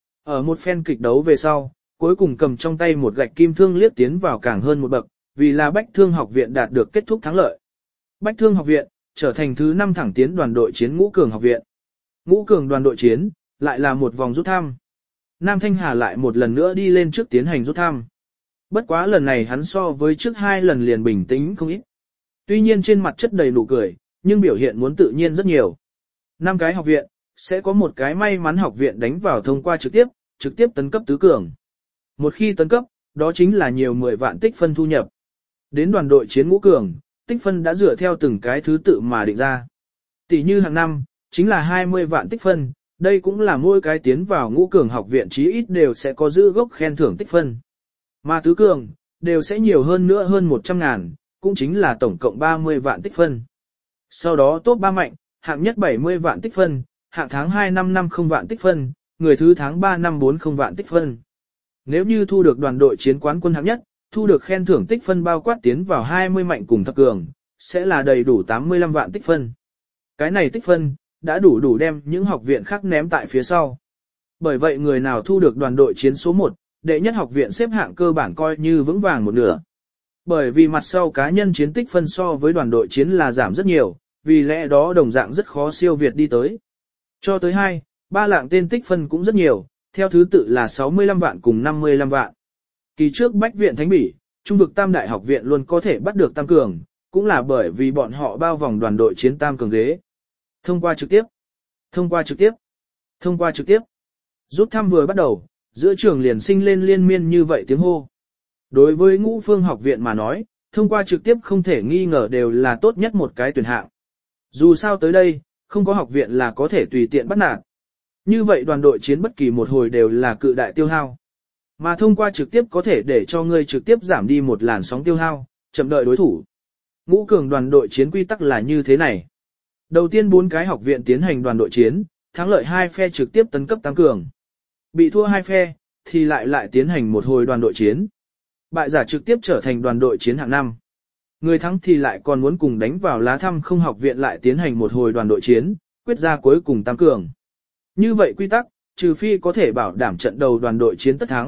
Ở một phen kịch đấu về sau, cuối cùng cầm trong tay một gạch kim thương liếc tiến vào càng hơn một bậc, vì là Bách Thương học viện đạt được kết thúc thắng lợi. Bách Thương học viện trở thành thứ năm thẳng tiến đoàn đội chiến ngũ cường học viện. Ngũ cường đoàn đội chiến, lại là một vòng rút thăm. Nam Thanh Hà lại một lần nữa đi lên trước tiến hành rút thăm. Bất quá lần này hắn so với trước hai lần liền bình tĩnh không ít. Tuy nhiên trên mặt chất đầy nụ cười, nhưng biểu hiện muốn tự nhiên rất nhiều. Năm cái học viện, sẽ có một cái may mắn học viện đánh vào thông qua trực tiếp, trực tiếp tấn cấp tứ cường. Một khi tấn cấp, đó chính là nhiều mười vạn tích phân thu nhập. Đến đoàn đội chiến ngũ cường, tích phân đã dựa theo từng cái thứ tự mà định ra. Tỷ như hàng năm, chính là hai mươi vạn tích phân, đây cũng là mỗi cái tiến vào ngũ cường học viện chí ít đều sẽ có giữ gốc khen thưởng tích phân. Mà tứ cường, đều sẽ nhiều hơn nữa hơn một trăm ngàn, cũng chính là tổng cộng ba mươi vạn tích phân. Sau đó top ba mạnh, hạng nhất bảy mươi vạn tích phân, hạng tháng hai năm năm không vạn tích phân, người thứ tháng ba năm bốn không vạn tích phân. Nếu như thu được đoàn đội chiến quán quân hạng nhất, thu được khen thưởng tích phân bao quát tiến vào hai mươi mạnh cùng thập cường, sẽ là đầy đủ tám mươi lăm vạn tích phân. Cái này tích phân, đã đủ đủ đem những học viện khác ném tại phía sau. Bởi vậy người nào thu được đoàn đội chiến số một, đệ nhất học viện xếp hạng cơ bản coi như vững vàng một nửa. Bởi vì mặt sau cá nhân chiến tích phân so với đoàn đội chiến là giảm rất nhiều, vì lẽ đó đồng dạng rất khó siêu việt đi tới. Cho tới hai, ba lạng tên tích phân cũng rất nhiều, theo thứ tự là sáu mươi lăm vạn cùng năm mươi lăm vạn. Kỳ trước Bách viện Thánh Bỉ, Trung vực Tam Đại học viện luôn có thể bắt được tam cường, cũng là bởi vì bọn họ bao vòng đoàn đội chiến tam cường ghế. Thông qua trực tiếp, thông qua trực tiếp, thông qua trực tiếp. Rút thăm vừa bắt đầu, giữa trường liền sinh lên liên miên như vậy tiếng hô. Đối với ngũ phương học viện mà nói, thông qua trực tiếp không thể nghi ngờ đều là tốt nhất một cái tuyển hạng. Dù sao tới đây, không có học viện là có thể tùy tiện bắt nạt. Như vậy đoàn đội chiến bất kỳ một hồi đều là cự đại tiêu hao. Mà thông qua trực tiếp có thể để cho ngươi trực tiếp giảm đi một làn sóng tiêu hao, chậm đợi đối thủ. Ngũ cường đoàn đội chiến quy tắc là như thế này. Đầu tiên bốn cái học viện tiến hành đoàn đội chiến, thắng lợi hai phe trực tiếp tấn cấp tám cường. Bị thua hai phe, thì lại lại tiến hành một hồi đoàn đội chiến. Bại giả trực tiếp trở thành đoàn đội chiến hạng năm. Người thắng thì lại còn muốn cùng đánh vào lá thăm không học viện lại tiến hành một hồi đoàn đội chiến, quyết ra cuối cùng tám cường. Như vậy quy tắc, trừ phi có thể bảo đảm trận đầu đoàn đội chiến tất thắng,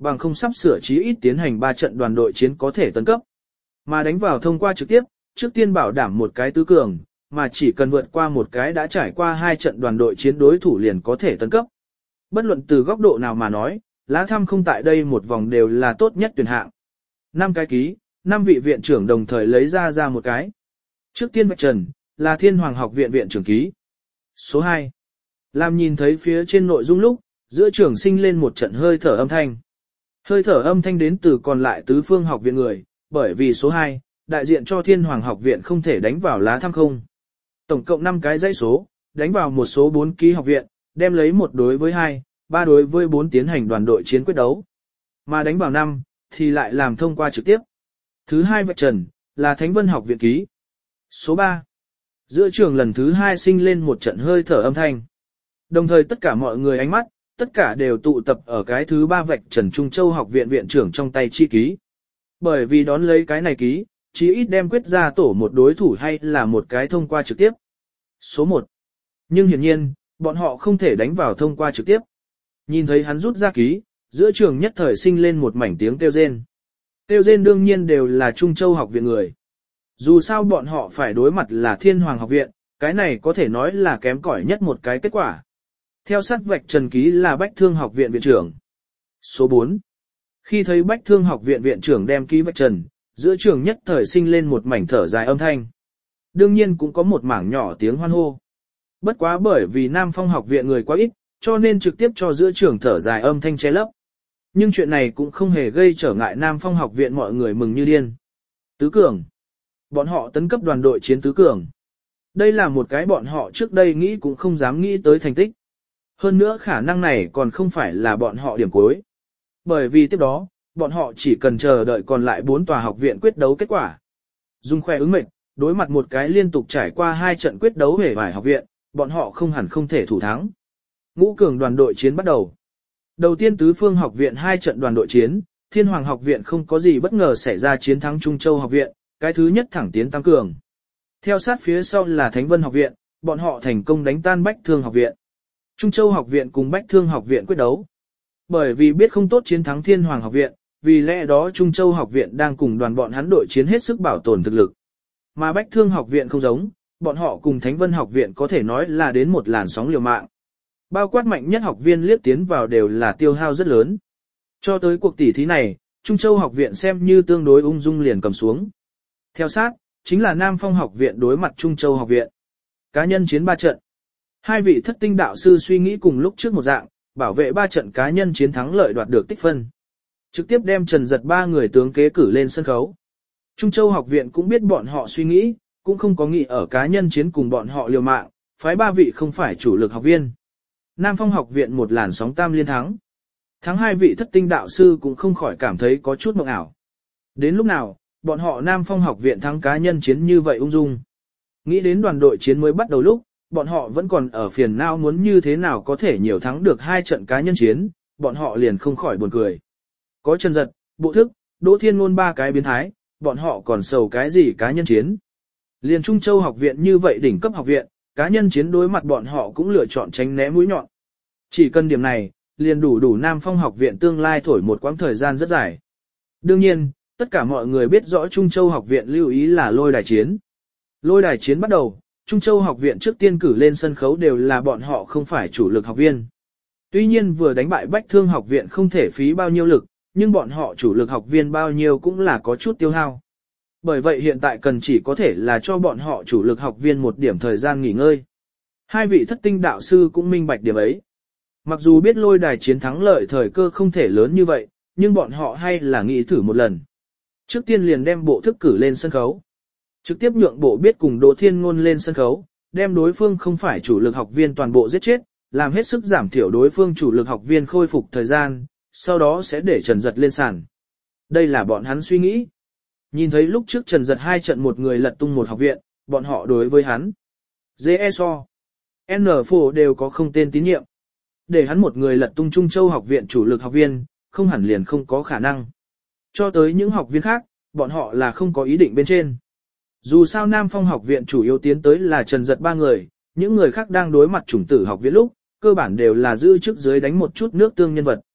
bằng không sắp sửa chí ít tiến hành ba trận đoàn đội chiến có thể tấn cấp. Mà đánh vào thông qua trực tiếp, trước tiên bảo đảm một cái tứ cường, mà chỉ cần vượt qua một cái đã trải qua hai trận đoàn đội chiến đối thủ liền có thể tấn cấp. Bất luận từ góc độ nào mà nói, lá thăm không tại đây một vòng đều là tốt nhất tuyển hạng. Năm cái ký, năm vị viện trưởng đồng thời lấy ra ra một cái. Trước tiên vạch trần, là Thiên Hoàng học viện viện trưởng ký. Số hai. Làm nhìn thấy phía trên nội dung lúc, giữa trường sinh lên một trận hơi thở âm thanh. Hơi thở âm thanh đến từ còn lại tứ phương học viện người, bởi vì số hai, đại diện cho Thiên Hoàng học viện không thể đánh vào lá thăm không. Tổng cộng năm cái dãy số, đánh vào một số bốn ký học viện, đem lấy một đối với hai, ba đối với bốn tiến hành đoàn đội chiến quyết đấu. Mà đánh vào năm, thì lại làm thông qua trực tiếp. Thứ hai vạch trần, là Thánh Vân học viện ký. Số ba. Giữa trường lần thứ hai sinh lên một trận hơi thở âm thanh. Đồng thời tất cả mọi người ánh mắt, tất cả đều tụ tập ở cái thứ ba vạch trần Trung Châu học viện viện trưởng trong tay chi ký. Bởi vì đón lấy cái này ký, chí ít đem quyết ra tổ một đối thủ hay là một cái thông qua trực tiếp. Số một. Nhưng hiển nhiên, bọn họ không thể đánh vào thông qua trực tiếp. Nhìn thấy hắn rút ra ký, giữa trường nhất thời sinh lên một mảnh tiếng kêu rên. Kêu rên đương nhiên đều là Trung Châu học viện người. Dù sao bọn họ phải đối mặt là Thiên Hoàng học viện, cái này có thể nói là kém cỏi nhất một cái kết quả. Theo sát vạch trần ký là Bách Thương học viện viện trưởng. Số bốn. Khi thấy Bách Thương học viện viện trưởng đem ký vạch trần, giữa trường nhất thời sinh lên một mảnh thở dài âm thanh. Đương nhiên cũng có một mảng nhỏ tiếng hoan hô. Bất quá bởi vì Nam Phong học viện người quá ít, cho nên trực tiếp cho giữa trường thở dài âm thanh che lấp. Nhưng chuyện này cũng không hề gây trở ngại Nam Phong học viện mọi người mừng như điên. Tứ cường. Bọn họ tấn cấp đoàn đội chiến tứ cường. Đây là một cái bọn họ trước đây nghĩ cũng không dám nghĩ tới thành tích. Hơn nữa khả năng này còn không phải là bọn họ điểm cuối. Bởi vì tiếp đó, bọn họ chỉ cần chờ đợi còn lại bốn tòa học viện quyết đấu kết quả. Dung khoe ứng mệnh, đối mặt một cái liên tục trải qua hai trận quyết đấu hề vải học viện, bọn họ không hẳn không thể thủ thắng. Ngũ cường đoàn đội chiến bắt đầu. Đầu tiên tứ phương học viện hai trận đoàn đội chiến, Thiên Hoàng học viện không có gì bất ngờ xảy ra chiến thắng Trung Châu học viện, cái thứ nhất thẳng tiến tam cường. Theo sát phía sau là Thánh Vân học viện, bọn họ thành công đánh tan Bách Thương học viện. Trung Châu học viện cùng Bách Thương học viện quyết đấu. Bởi vì biết không tốt chiến thắng Thiên Hoàng học viện, vì lẽ đó Trung Châu học viện đang cùng đoàn bọn hắn đội chiến hết sức bảo tồn thực lực. Mà Bách Thương học viện không giống, bọn họ cùng Thánh Vân học viện có thể nói là đến một làn sóng liều mạng. Bao quát mạnh nhất học viên liếc tiến vào đều là tiêu hao rất lớn. Cho tới cuộc tỷ thí này, Trung Châu học viện xem như tương đối ung dung liền cầm xuống. Theo sát, chính là Nam Phong học viện đối mặt Trung Châu học viện. Cá nhân chiến ba trận. Hai vị thất tinh đạo sư suy nghĩ cùng lúc trước một dạng, bảo vệ ba trận cá nhân chiến thắng lợi đoạt được tích phân. Trực tiếp đem Trần Giật ba người tướng kế cử lên sân khấu. Trung Châu học viện cũng biết bọn họ suy nghĩ, cũng không có nghĩ ở cá nhân chiến cùng bọn họ liều mạng, phái ba vị không phải chủ lực học viên. Nam Phong học viện một làn sóng tam liên thắng. Thắng hai vị thất tinh đạo sư cũng không khỏi cảm thấy có chút mộng ảo. Đến lúc nào, bọn họ Nam Phong học viện thắng cá nhân chiến như vậy ung dung. Nghĩ đến đoàn đội chiến mới bắt đầu lúc, bọn họ vẫn còn ở phiền não muốn như thế nào có thể nhiều thắng được hai trận cá nhân chiến, bọn họ liền không khỏi buồn cười. Có Trần Giật, Bộ Thức, Đỗ Thiên Ngôn ba cái biến thái, bọn họ còn sầu cái gì cá nhân chiến. Liền Trung Châu học viện như vậy đỉnh cấp học viện, cá nhân chiến đối mặt bọn họ cũng lựa chọn tránh né mũi nhọn. Chỉ cần điểm này, liền đủ đủ Nam Phong học viện tương lai thổi một quãng thời gian rất dài. Đương nhiên, tất cả mọi người biết rõ Trung Châu học viện lưu ý là lôi đài chiến. Lôi đài chiến bắt đầu, Trung Châu học viện trước tiên cử lên sân khấu đều là bọn họ không phải chủ lực học viên. Tuy nhiên vừa đánh bại Bách Thương học viện không thể phí bao nhiêu lực, nhưng bọn họ chủ lực học viên bao nhiêu cũng là có chút tiêu hao. Bởi vậy hiện tại cần chỉ có thể là cho bọn họ chủ lực học viên một điểm thời gian nghỉ ngơi. Hai vị thất tinh đạo sư cũng minh bạch điểm ấy. Mặc dù biết lôi đài chiến thắng lợi thời cơ không thể lớn như vậy, nhưng bọn họ hay là nghĩ thử một lần. Trước tiên liền đem Bộ Thức cử lên sân khấu. Trực tiếp nhượng Bộ Biết cùng Đỗ Thiên Ngôn lên sân khấu, đem đối phương không phải chủ lực học viên toàn bộ giết chết, làm hết sức giảm thiểu đối phương chủ lực học viên khôi phục thời gian, sau đó sẽ để Trần Giật lên sàn. Đây là bọn hắn suy nghĩ. Nhìn thấy lúc trước Trần Giật hai trận một người lật tung một học viện, bọn họ đối với hắn. giê e ét o, N F O đều có không tên tín nhiệm. Để hắn một người lật tung Trung Châu học viện chủ lực học viên, không hẳn liền không có khả năng. Cho tới những học viên khác, bọn họ là không có ý định bên trên. Dù sao Nam Phong học viện chủ yếu tiến tới là Trần Giật ba người, những người khác đang đối mặt chủng tử học viện lúc, cơ bản đều là giữ trước dưới đánh một chút nước tương nhân vật.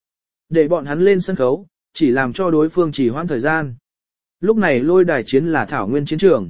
để bọn hắn lên sân khấu, chỉ làm cho đối phương chỉ hoãn thời gian. Lúc này lôi đài chiến là thảo nguyên chiến trường.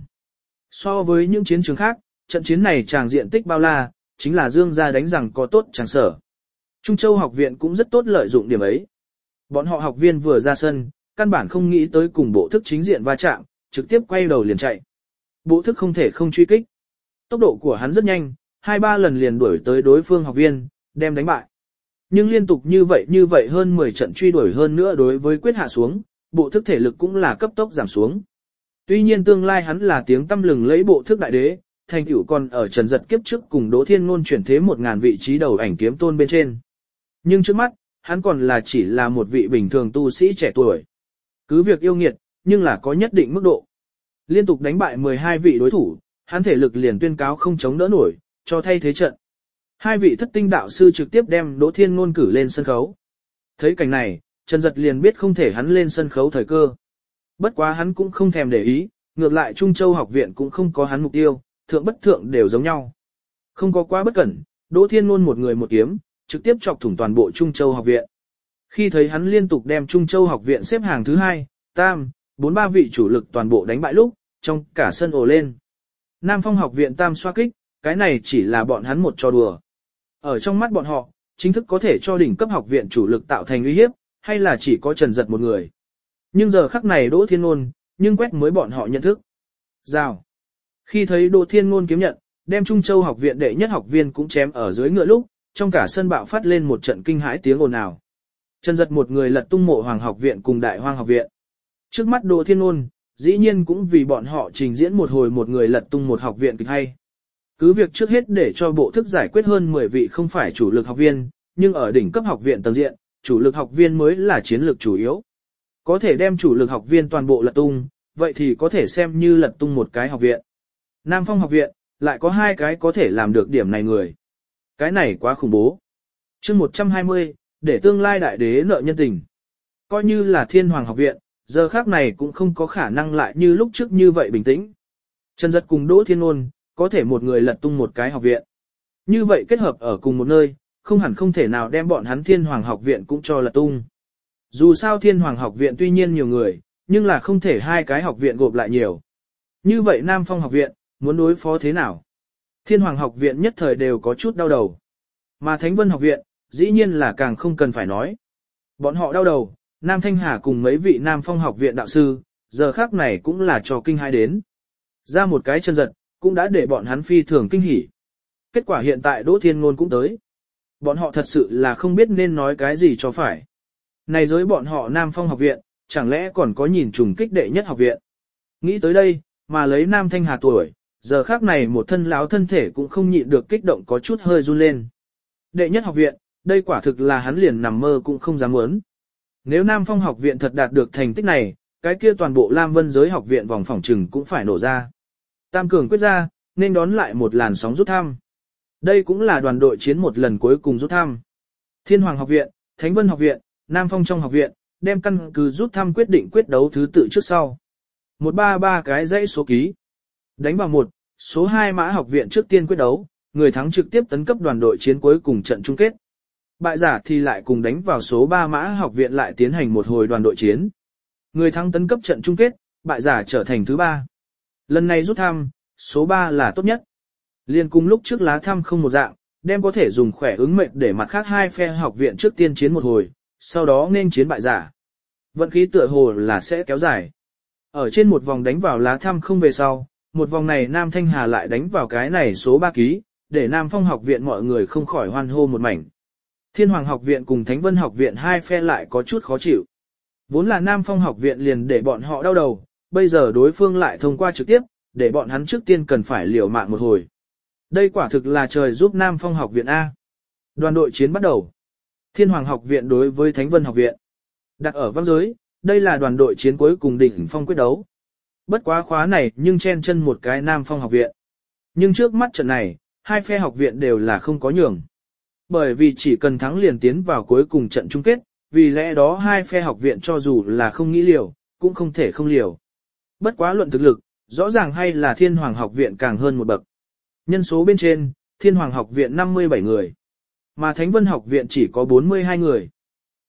So với những chiến trường khác, trận chiến này tràng diện tích bao la, chính là Dương gia đánh rằng có tốt chẳng sở. Trung Châu học viện cũng rất tốt lợi dụng điểm ấy. Bọn họ học viên vừa ra sân, căn bản không nghĩ tới cùng bộ thức chính diện va chạm, trực tiếp quay đầu liền chạy. Bộ thức không thể không truy kích. Tốc độ của hắn rất nhanh, hai ba lần liền đuổi tới đối phương học viên, đem đánh bại. Nhưng liên tục như vậy như vậy hơn mười trận truy đuổi hơn nữa đối với quyết hạ xuống, bộ thức thể lực cũng là cấp tốc giảm xuống. Tuy nhiên tương lai hắn là tiếng tăm lừng lấy bộ thức đại đế, thành tựu còn ở Trần Giật kiếp trước cùng Đỗ Thiên Ngôn chuyển thế một ngàn vị trí đầu ảnh kiếm tôn bên trên. Nhưng trước mắt, hắn còn là chỉ là một vị bình thường tu sĩ trẻ tuổi. Cứ việc yêu nghiệt, nhưng là có nhất định mức độ. Liên tục đánh bại mười hai vị đối thủ, hắn thể lực liền tuyên cáo không chống đỡ nổi, cho thay thế trận. Hai vị thất tinh đạo sư trực tiếp đem Đỗ Thiên Ngôn cử lên sân khấu. Thấy cảnh này, Trần Giật liền biết không thể hắn lên sân khấu thời cơ. Bất quá hắn cũng không thèm để ý, ngược lại Trung Châu học viện cũng không có hắn mục tiêu, thượng bất thượng đều giống nhau. Không có quá bất cẩn, Đỗ Thiên Ngôn một người một kiếm, trực tiếp chọc thủng toàn bộ Trung Châu học viện. Khi thấy hắn liên tục đem Trung Châu học viện xếp hàng thứ hai, tam, bốn ba vị chủ lực toàn bộ đánh bại lúc, trong cả sân ồ lên. Nam Phong học viện tam xoa kích, cái này chỉ là bọn hắn một trò đùa. Ở trong mắt bọn họ, chính thức có thể cho đỉnh cấp học viện chủ lực tạo thành uy hiếp, hay là chỉ có Trần Giật một người. Nhưng giờ khắc này Đỗ Thiên Ngôn, nhưng quét mới bọn họ nhận thức. Rào. Khi thấy Đỗ Thiên Ngôn kiếm nhận, đem Trung Châu học viện đệ nhất học viên cũng chém ở dưới ngựa lúc, trong cả sân bạo phát lên một trận kinh hãi tiếng ồn ào. Trần Giật một người lật tung Mộ Hoàng học viện cùng Đại Hoang học viện. Trước mắt Đỗ Thiên Ngôn, dĩ nhiên cũng vì bọn họ trình diễn một hồi một người lật tung một học viện kịch hay. Cứ việc trước hết để cho bộ thức giải quyết hơn mười vị không phải chủ lực học viên, nhưng ở đỉnh cấp học viện tầng diện, chủ lực học viên mới là chiến lược chủ yếu. Có thể đem chủ lực học viên toàn bộ lật tung, vậy thì có thể xem như lật tung một cái học viện. Nam Phong học viện, lại có hai cái có thể làm được điểm này người. Cái này quá khủng bố. chương một trăm hai mươi, để tương lai đại đế nợ nhân tình. Coi như là Thiên Hoàng học viện, giờ khác này cũng không có khả năng lại như lúc trước như vậy bình tĩnh. Trần Giật cùng Đỗ Thiên Ngôn, có thể một người lật tung một cái học viện. Như vậy kết hợp ở cùng một nơi, không hẳn không thể nào đem bọn hắn Thiên Hoàng học viện cũng cho lật tung. Dù sao Thiên Hoàng học viện tuy nhiên nhiều người, nhưng là không thể hai cái học viện gộp lại nhiều. Như vậy Nam Phong học viện, muốn đối phó thế nào? Thiên Hoàng học viện nhất thời đều có chút đau đầu. Mà Thánh Vân học viện, dĩ nhiên là càng không cần phải nói. Bọn họ đau đầu, Nam Thanh Hà cùng mấy vị Nam Phong học viện đạo sư, giờ khác này cũng là trò kinh hai đến. Ra một cái chân giật, cũng đã để bọn hắn phi thường kinh hỉ. Kết quả hiện tại Đỗ Thiên Ngôn cũng tới. Bọn họ thật sự là không biết nên nói cái gì cho phải. Này giới bọn họ Nam Phong học viện, chẳng lẽ còn có nhìn trùng kích đệ nhất học viện. Nghĩ tới đây, mà lấy Nam Thanh Hà tuổi, giờ khác này một thân láo thân thể cũng không nhịn được kích động có chút hơi run lên. Đệ nhất học viện, đây quả thực là hắn liền nằm mơ cũng không dám muốn. Nếu Nam Phong học viện thật đạt được thành tích này, cái kia toàn bộ Lam Vân giới học viện vòng phỏng trừng cũng phải nổ ra. Tam cường quyết ra, nên đón lại một làn sóng rút thăm. Đây cũng là đoàn đội chiến một lần cuối cùng rút thăm. Thiên Hoàng học viện, Thánh Vân học viện, Nam Phong trong học viện, đem căn cứ rút thăm quyết định quyết đấu thứ tự trước sau. một ba ba cái dãy số ký. Đánh vào một, số hai Mã học viện trước tiên quyết đấu, người thắng trực tiếp tấn cấp đoàn đội chiến cuối cùng trận chung kết. Bại giả thì lại cùng đánh vào số ba Mã học viện lại tiến hành một hồi đoàn đội chiến. Người thắng tấn cấp trận chung kết, bại giả trở thành thứ ba. Lần này rút thăm, số ba là tốt nhất. Liên cùng lúc trước lá thăm không một dạng, đem có thể dùng khỏe ứng mệnh để mặt khác hai phe học viện trước tiên chiến một hồi, sau đó nên chiến bại giả. Vận khí tựa hồ là sẽ kéo dài. Ở trên một vòng đánh vào lá thăm không về sau, một vòng này Nam Thanh Hà lại đánh vào cái này số ba ký, để Nam Phong học viện mọi người không khỏi hoan hô một mảnh. Thiên Hoàng học viện cùng Thánh Vân học viện hai phe lại có chút khó chịu. Vốn là Nam Phong học viện liền để bọn họ đau đầu, bây giờ đối phương lại thông qua trực tiếp, để bọn hắn trước tiên cần phải liều mạng một hồi. Đây quả thực là trời giúp Nam Phong học viện A. Đoàn đội chiến bắt đầu. Thiên Hoàng học viện đối với Thánh Vân học viện. Đặt ở vang giới, đây là đoàn đội chiến cuối cùng đỉnh phong quyết đấu. Bất quá khóa này nhưng chen chân một cái Nam Phong học viện. Nhưng trước mắt trận này, hai phe học viện đều là không có nhường. Bởi vì chỉ cần thắng liền tiến vào cuối cùng trận chung kết, vì lẽ đó hai phe học viện cho dù là không nghĩ liều, cũng không thể không liều. Bất quá luận thực lực, rõ ràng hay là Thiên Hoàng học viện càng hơn một bậc. Nhân số bên trên, Thiên Hoàng học viện năm mươi bảy người, mà Thánh Vân học viện chỉ có bốn mươi hai người.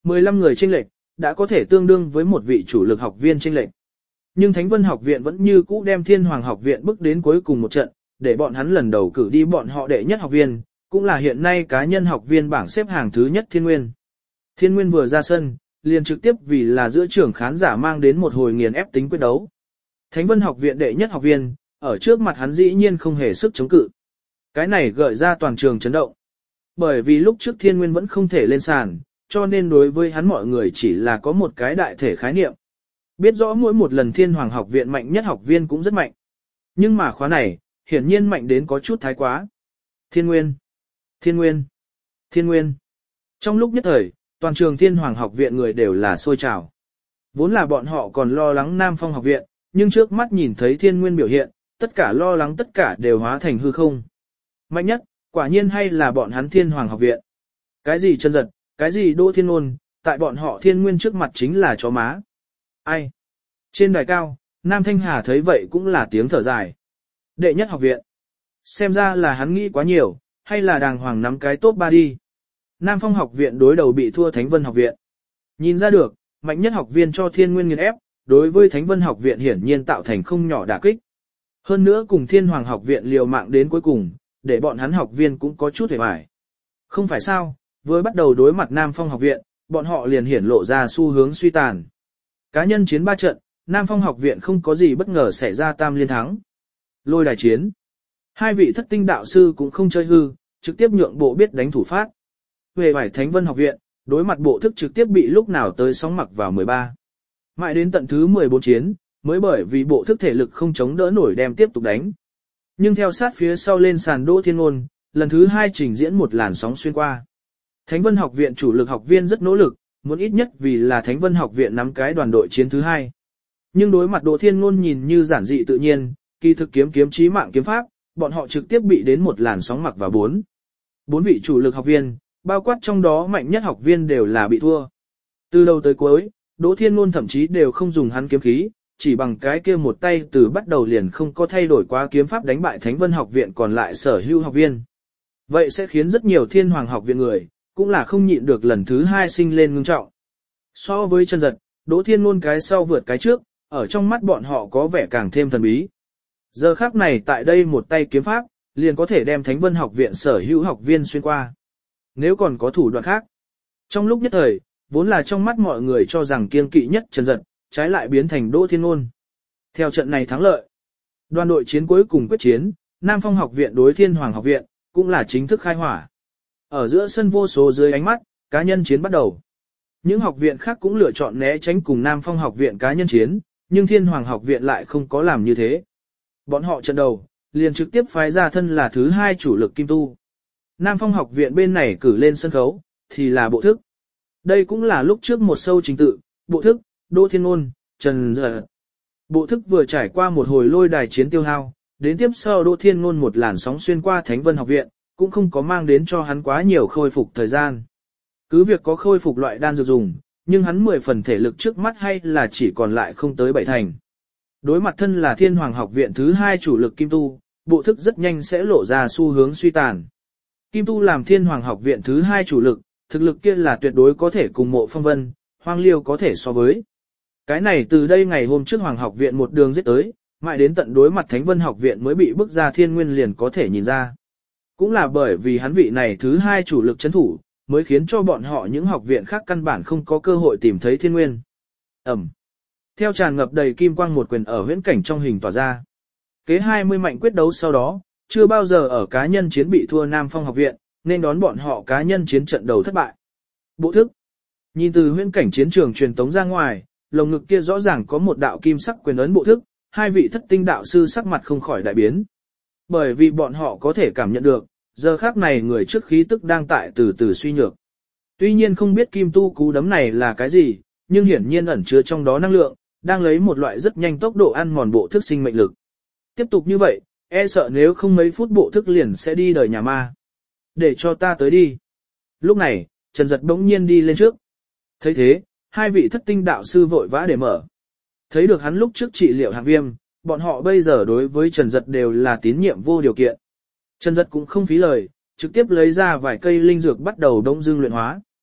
mười lăm người chênh lệch, đã có thể tương đương với một vị chủ lực học viên chênh lệch. Nhưng Thánh Vân học viện vẫn như cũ đem Thiên Hoàng học viện bước đến cuối cùng một trận, để bọn hắn lần đầu cử đi bọn họ đệ nhất học viên, cũng là hiện nay cá nhân học viên bảng xếp hàng thứ nhất Thiên Nguyên. Thiên Nguyên vừa ra sân, liền trực tiếp vì là giữa trưởng khán giả mang đến một hồi nghiền ép tính quyết đấu. Thánh Vân học viện đệ nhất học viên, ở trước mặt hắn dĩ nhiên không hề sức chống cự. Cái này gợi ra toàn trường chấn động. Bởi vì lúc trước Thiên Nguyên vẫn không thể lên sàn, cho nên đối với hắn mọi người chỉ là có một cái đại thể khái niệm. Biết rõ mỗi một lần Thiên Hoàng học viện mạnh nhất học viên cũng rất mạnh. Nhưng mà khóa này, hiển nhiên mạnh đến có chút thái quá. Thiên Nguyên, Thiên Nguyên, Thiên Nguyên. Trong lúc nhất thời, toàn trường Thiên Hoàng học viện người đều là sôi trào. Vốn là bọn họ còn lo lắng Nam Phong học viện, nhưng trước mắt nhìn thấy Thiên Nguyên biểu hiện, tất cả lo lắng tất cả đều hóa thành hư không. Mạnh nhất, quả nhiên hay là bọn hắn Thiên Hoàng học viện. Cái gì chân giật, cái gì Đỗ Thiên Ôn, tại bọn họ Thiên Nguyên trước mặt chính là chó má. Ai? Trên đài cao, Nam Thanh Hà thấy vậy cũng là tiếng thở dài. Đệ nhất học viện. Xem ra là hắn nghĩ quá nhiều, hay là đàng hoàng nắm cái top ba đi. Nam Phong học viện đối đầu bị thua Thánh Vân học viện. Nhìn ra được, mạnh nhất học viên cho Thiên Nguyên nghiền ép, đối với Thánh Vân học viện hiển nhiên tạo thành không nhỏ đả kích. Hơn nữa cùng Thiên Hoàng học viện liều mạng đến cuối cùng, để bọn hắn học viên cũng có chút hề hoài. Không phải sao, với bắt đầu đối mặt Nam Phong học viện, bọn họ liền hiển lộ ra xu hướng suy tàn. Cá nhân chiến ba trận, Nam Phong học viện không có gì bất ngờ xảy ra tam liên thắng. Lôi đài chiến. Hai vị thất tinh đạo sư cũng không chơi hư, trực tiếp nhượng bộ biết đánh thủ phát. Về vải Thánh Vân học viện, đối mặt bộ thức trực tiếp bị lúc nào tới sóng mặc vào mười ba. Mãi đến tận thứ mười bốn chiến, mới bởi vì bộ thức thể lực không chống đỡ nổi đem tiếp tục đánh. Nhưng theo sát phía sau lên sàn Đỗ Thiên Ôn, lần thứ hai trình diễn một làn sóng xuyên qua. Thánh Vân học viện chủ lực học viên rất nỗ lực, muốn ít nhất vì là Thánh Vân học viện nắm cái đoàn đội chiến thứ hai. Nhưng đối mặt Đỗ Thiên Ôn nhìn như giản dị tự nhiên, kỳ thực kiếm kiếm chí mạng kiếm pháp, bọn họ trực tiếp bị đến một làn sóng mặc vào bốn. Bốn vị chủ lực học viên, bao quát trong đó mạnh nhất học viên đều là bị thua. Từ đầu tới cuối, Đỗ Thiên Ôn thậm chí đều không dùng hắn kiếm khí, chỉ bằng cái kia một tay từ bắt đầu liền không có thay đổi quá kiếm pháp đánh bại Thánh Vân học viện còn lại sở hữu học viên. Vậy sẽ khiến rất nhiều Thiên Hoàng học viện người, cũng là không nhịn được lần thứ hai sinh lên ngưng trọng. So với chân giật, Đỗ Thiên Ôn cái sau vượt cái trước, ở trong mắt bọn họ có vẻ càng thêm thần bí. Giờ khắc này tại đây một tay kiếm pháp, liền có thể đem Thánh Vân học viện sở hữu học viên xuyên qua. Nếu còn có thủ đoạn khác. Trong lúc nhất thời, vốn là trong mắt mọi người cho rằng kiên kỵ nhất chân giật, trái lại biến thành Đỗ Thiên Ôn. Theo trận này thắng lợi, đoàn đội chiến cuối cùng quyết chiến, Nam Phong học viện đối Thiên Hoàng học viện, cũng là chính thức khai hỏa. Ở giữa sân vô số dưới ánh mắt, cá nhân chiến bắt đầu. Những học viện khác cũng lựa chọn né tránh cùng Nam Phong học viện cá nhân chiến, nhưng Thiên Hoàng học viện lại không có làm như thế. Bọn họ trận đầu, liền trực tiếp phái ra thân là thứ hai chủ lực Kim Tu. Nam Phong học viện bên này cử lên sân khấu, thì là bộ thức. Đây cũng là lúc trước một sâu trình tự, bộ thức, Đỗ Thiên Ôn, Trần Giật. Bộ thức vừa trải qua một hồi lôi đài chiến tiêu hao, đến tiếp sau Đỗ Thiên Ôn một làn sóng xuyên qua Thánh Vân học viện, cũng không có mang đến cho hắn quá nhiều khôi phục thời gian. Cứ việc có khôi phục loại đan dược dùng, nhưng hắn mười phần thể lực trước mắt hay là chỉ còn lại không tới bảy thành. Đối mặt thân là Thiên Hoàng học viện thứ hai chủ lực Kim Tu, bộ thức rất nhanh sẽ lộ ra xu hướng suy tàn. Kim Tu làm Thiên Hoàng học viện thứ hai chủ lực, thực lực kia là tuyệt đối có thể cùng Mộ Phong Vân, Hoang Liêu có thể so với. Cái này từ đây ngày hôm trước Hoàng học viện một đường giết tới, mãi đến tận đối mặt Thánh Vân học viện mới bị bức ra Thiên Nguyên liền có thể nhìn ra. Cũng là bởi vì hắn vị này thứ hai chủ lực chấn thủ, mới khiến cho bọn họ những học viện khác căn bản không có cơ hội tìm thấy Thiên Nguyên. Ẩm. Theo tràn ngập đầy kim quang một quyền ở huyễn cảnh trong hình tỏa ra. Kế hai mươi mạnh quyết đấu sau đó, chưa bao giờ ở cá nhân chiến bị thua Nam Phong học viện, nên đón bọn họ cá nhân chiến trận đầu thất bại. Bộ thức. Nhìn từ huyễn cảnh chiến trường truyền tống ra ngoài, lồng ngực kia rõ ràng có một đạo kim sắc quyền ấn bộ thức, hai vị thất tinh đạo sư sắc mặt không khỏi đại biến. Bởi vì bọn họ có thể cảm nhận được, giờ khắc này người trước khí tức đang tại từ từ suy nhược. Tuy nhiên không biết kim tu cú đấm này là cái gì, nhưng hiển nhiên ẩn chứa trong đó năng lượng, đang lấy một loại rất nhanh tốc độ ăn mòn bộ thức sinh mệnh lực. Tiếp tục như vậy, e sợ nếu không mấy phút bộ thức liền sẽ đi đời nhà ma. Để cho ta tới đi. Lúc này, Trần Giật bỗng nhiên đi lên trước. Thấy thế, hai vị thất tinh đạo sư vội vã để mở. Thấy được hắn lúc trước trị liệu hạng viêm, bọn họ bây giờ đối với Trần Giật đều là tín nhiệm vô điều kiện. Trần Giật cũng không phí lời, trực tiếp lấy ra vài cây linh dược bắt đầu đông dương luyện hóa.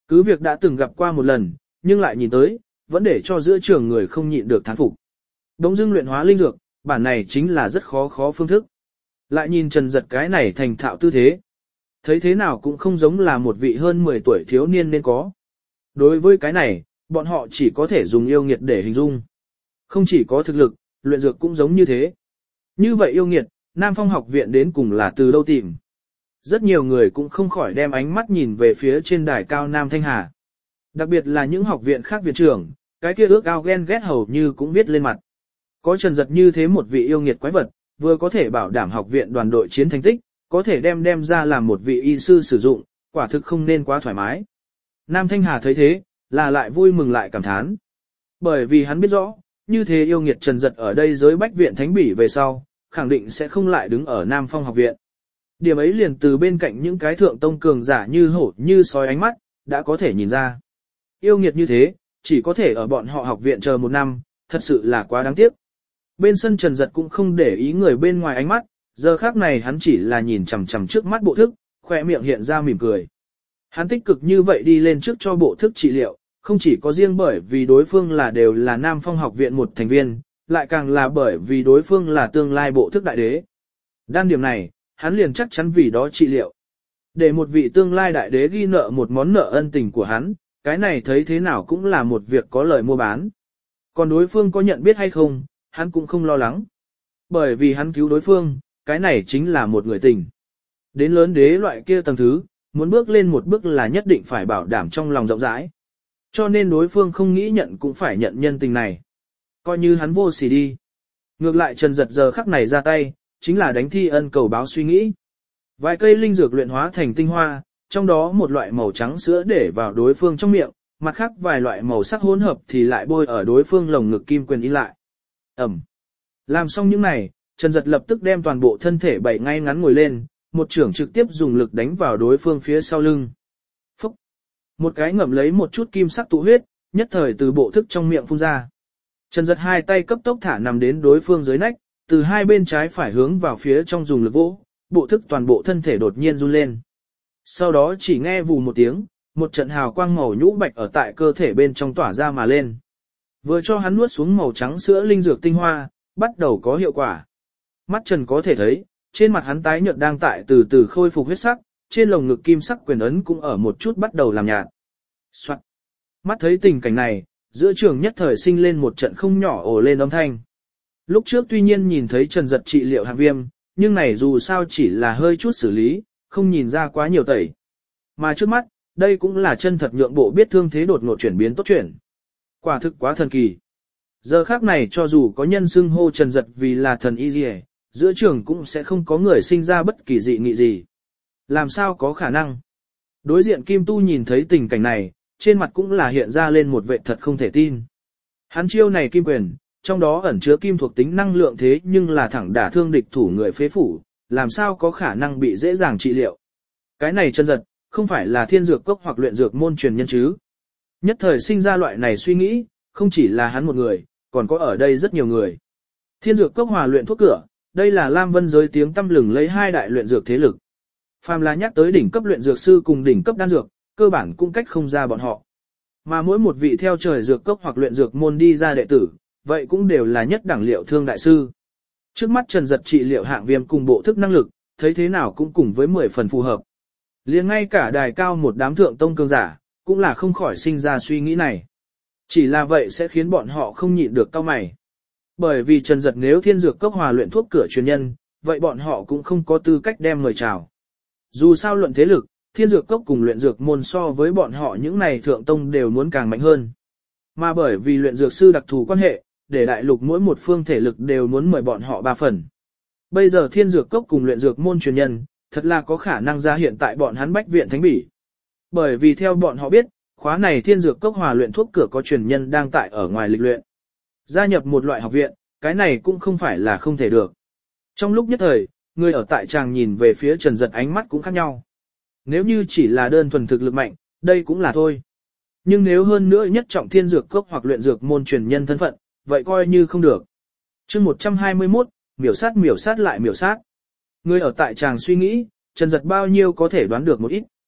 Cứ việc đã từng gặp qua một lần, nhưng lại nhìn tới, vẫn để cho giữa trường người không nhịn được thán phục. Đống dưng luyện hóa linh dược, bản này chính là rất khó khó phương thức. Lại nhìn Trần Giật cái này thành thạo tư thế. Thấy thế nào cũng không giống là một vị hơn mười tuổi thiếu niên nên có. Đối với cái này, bọn họ chỉ có thể dùng yêu nghiệt để hình dung. Không chỉ có thực lực, luyện dược cũng giống như thế. Như vậy yêu nghiệt, Nam Phong học viện đến cùng là từ đâu tìm. Rất nhiều người cũng không khỏi đem ánh mắt nhìn về phía trên đài cao Nam Thanh Hà. Đặc biệt là những học viện khác viện trưởng, cái kia ước ao ghen ghét hầu như cũng viết lên mặt. Có Trần Giật như thế một vị yêu nghiệt quái vật, vừa có thể bảo đảm học viện đoàn đội chiến thành tích, có thể đem đem ra làm một vị y sư sử dụng, quả thực không nên quá thoải mái. Nam Thanh Hà thấy thế, là lại vui mừng lại cảm thán. Bởi vì hắn biết rõ, như thế yêu nghiệt Trần Giật ở đây giới bách viện thánh bỉ về sau, khẳng định sẽ không lại đứng ở Nam Phong học viện. Điểm ấy liền từ bên cạnh những cái thượng tông cường giả như hổ như sói ánh mắt, đã có thể nhìn ra. Yêu nghiệt như thế, chỉ có thể ở bọn họ học viện chờ một năm, thật sự là quá đáng tiếc. Bên sân Trần Giật cũng không để ý người bên ngoài ánh mắt, giờ khác này hắn chỉ là nhìn chằm chằm trước mắt bộ thức, khỏe miệng hiện ra mỉm cười. Hắn tích cực như vậy đi lên trước cho bộ thức trị liệu, không chỉ có riêng bởi vì đối phương là đều là Nam Phong học viện một thành viên, lại càng là bởi vì đối phương là tương lai bộ thức đại đế. Đan điểm này, hắn liền chắc chắn vì đó trị liệu. Để một vị tương lai đại đế ghi nợ một món nợ ân tình của hắn, cái này thấy thế nào cũng là một việc có lời mua bán. Còn đối phương có nhận biết hay không, hắn cũng không lo lắng. Bởi vì hắn cứu đối phương, cái này chính là một người tình. Đến lớn đế loại kia tầng thứ, muốn bước lên một bước là nhất định phải bảo đảm trong lòng rộng rãi. Cho nên đối phương không nghĩ nhận cũng phải nhận nhân tình này. Coi như hắn vô sỉ đi. Ngược lại Trần Giật giờ khắc này ra tay, chính là đánh thi ân cầu báo suy nghĩ. Vài cây linh dược luyện hóa thành tinh hoa, trong đó một loại màu trắng sữa để vào đối phương trong miệng, mặt khác vài loại màu sắc hỗn hợp thì lại bôi ở đối phương lồng ngực kim quyền in lại. Ẩm. Làm xong những này, Trần Giật lập tức đem toàn bộ thân thể bày ngay ngắn ngồi lên, một trưởng trực tiếp dùng lực đánh vào đối phương phía sau lưng. Phúc. Một cái ngậm lấy một chút kim sắc tụ huyết, nhất thời từ bộ thức trong miệng phun ra. Trần Giật hai tay cấp tốc thả nằm đến đối phương dưới nách, từ hai bên trái phải hướng vào phía trong dùng lực vỗ, bộ thức toàn bộ thân thể đột nhiên run lên. Sau đó chỉ nghe vù một tiếng, một trận hào quang màu nhũ bạch ở tại cơ thể bên trong tỏa ra mà lên. Vừa cho hắn nuốt xuống màu trắng sữa linh dược tinh hoa, bắt đầu có hiệu quả. Mắt Trần có thể thấy, trên mặt hắn tái nhợt đang tại từ từ khôi phục huyết sắc, trên lồng ngực kim sắc quyền ấn cũng ở một chút bắt đầu làm nhạt. Soạn. Mắt thấy tình cảnh này, giữa trường nhất thời sinh lên một trận không nhỏ ồ lên âm thanh. Lúc trước tuy nhiên nhìn thấy Trần Giật trị liệu hạng viêm, nhưng này dù sao chỉ là hơi chút xử lý, không nhìn ra quá nhiều tẩy. Mà trước mắt, đây cũng là chân thật nhượng bộ biết thương thế đột ngột chuyển biến tốt chuyển. Quả thực quá thần kỳ. Giờ khác này cho dù có nhân xưng hô Trần Giật vì là thần y gì, giữa trường cũng sẽ không có người sinh ra bất kỳ dị nghị gì. Làm sao có khả năng? Đối diện Kim Tu nhìn thấy tình cảnh này, trên mặt cũng là hiện ra lên một vẻ thật không thể tin. Hắn chiêu này kim quyền, trong đó ẩn chứa kim thuộc tính năng lượng thế nhưng là thẳng đả thương địch thủ người phế phủ, làm sao có khả năng bị dễ dàng trị liệu. Cái này Trần Giật, không phải là thiên dược cốc hoặc luyện dược môn truyền nhân chứ. Nhất thời sinh ra loại này suy nghĩ, không chỉ là hắn một người, còn có ở đây rất nhiều người. Thiên dược cốc hòa luyện thuốc cửa, đây là Lam Vân giới tiếng tăm lừng lấy hai đại luyện dược thế lực. Phàm là nhắc tới đỉnh cấp luyện dược sư cùng đỉnh cấp đan dược, cơ bản cũng cách không ra bọn họ. Mà mỗi một vị theo trời dược cốc hoặc luyện dược môn đi ra đệ tử, vậy cũng đều là nhất đẳng liệu thương đại sư. Trước mắt Trần Giật trị liệu hạng viêm cùng bộ thức năng lực, thấy thế nào cũng cùng với mười phần phù hợp. Liền ngay cả đài cao một đám thượng tông cường giả, cũng là không khỏi sinh ra suy nghĩ này. Chỉ là vậy sẽ khiến bọn họ không nhịn được cau mày. Bởi vì Trần Giật nếu thiên dược cốc hòa luyện thuốc cửa truyền nhân, vậy bọn họ cũng không có tư cách đem mời chào. Dù sao luận thế lực, thiên dược cốc cùng luyện dược môn so với bọn họ những này thượng tông đều muốn càng mạnh hơn. Mà bởi vì luyện dược sư đặc thù quan hệ, để đại lục mỗi một phương thể lực đều muốn mời bọn họ ba phần. Bây giờ thiên dược cốc cùng luyện dược môn truyền nhân, thật là có khả năng ra hiện tại bọn hắn bách viện thánh bỉ. Bởi vì theo bọn họ biết, khóa này thiên dược cốc hòa luyện thuốc cửa có truyền nhân đang tại ở ngoài lịch luyện. Gia nhập một loại học viện, cái này cũng không phải là không thể được. Trong lúc nhất thời, người ở tại tràng nhìn về phía Trần Giật ánh mắt cũng khác nhau. Nếu như chỉ là đơn thuần thực lực mạnh, đây cũng là thôi. Nhưng nếu hơn nữa nhất trọng thiên dược cốc hoặc luyện dược môn truyền nhân thân phận, vậy coi như không được. Chương một trăm hai mươi mốt, miểu sát miểu sát lại miểu sát. Người ở tại tràng suy nghĩ, Trần Giật bao nhiêu có thể đoán được một ít.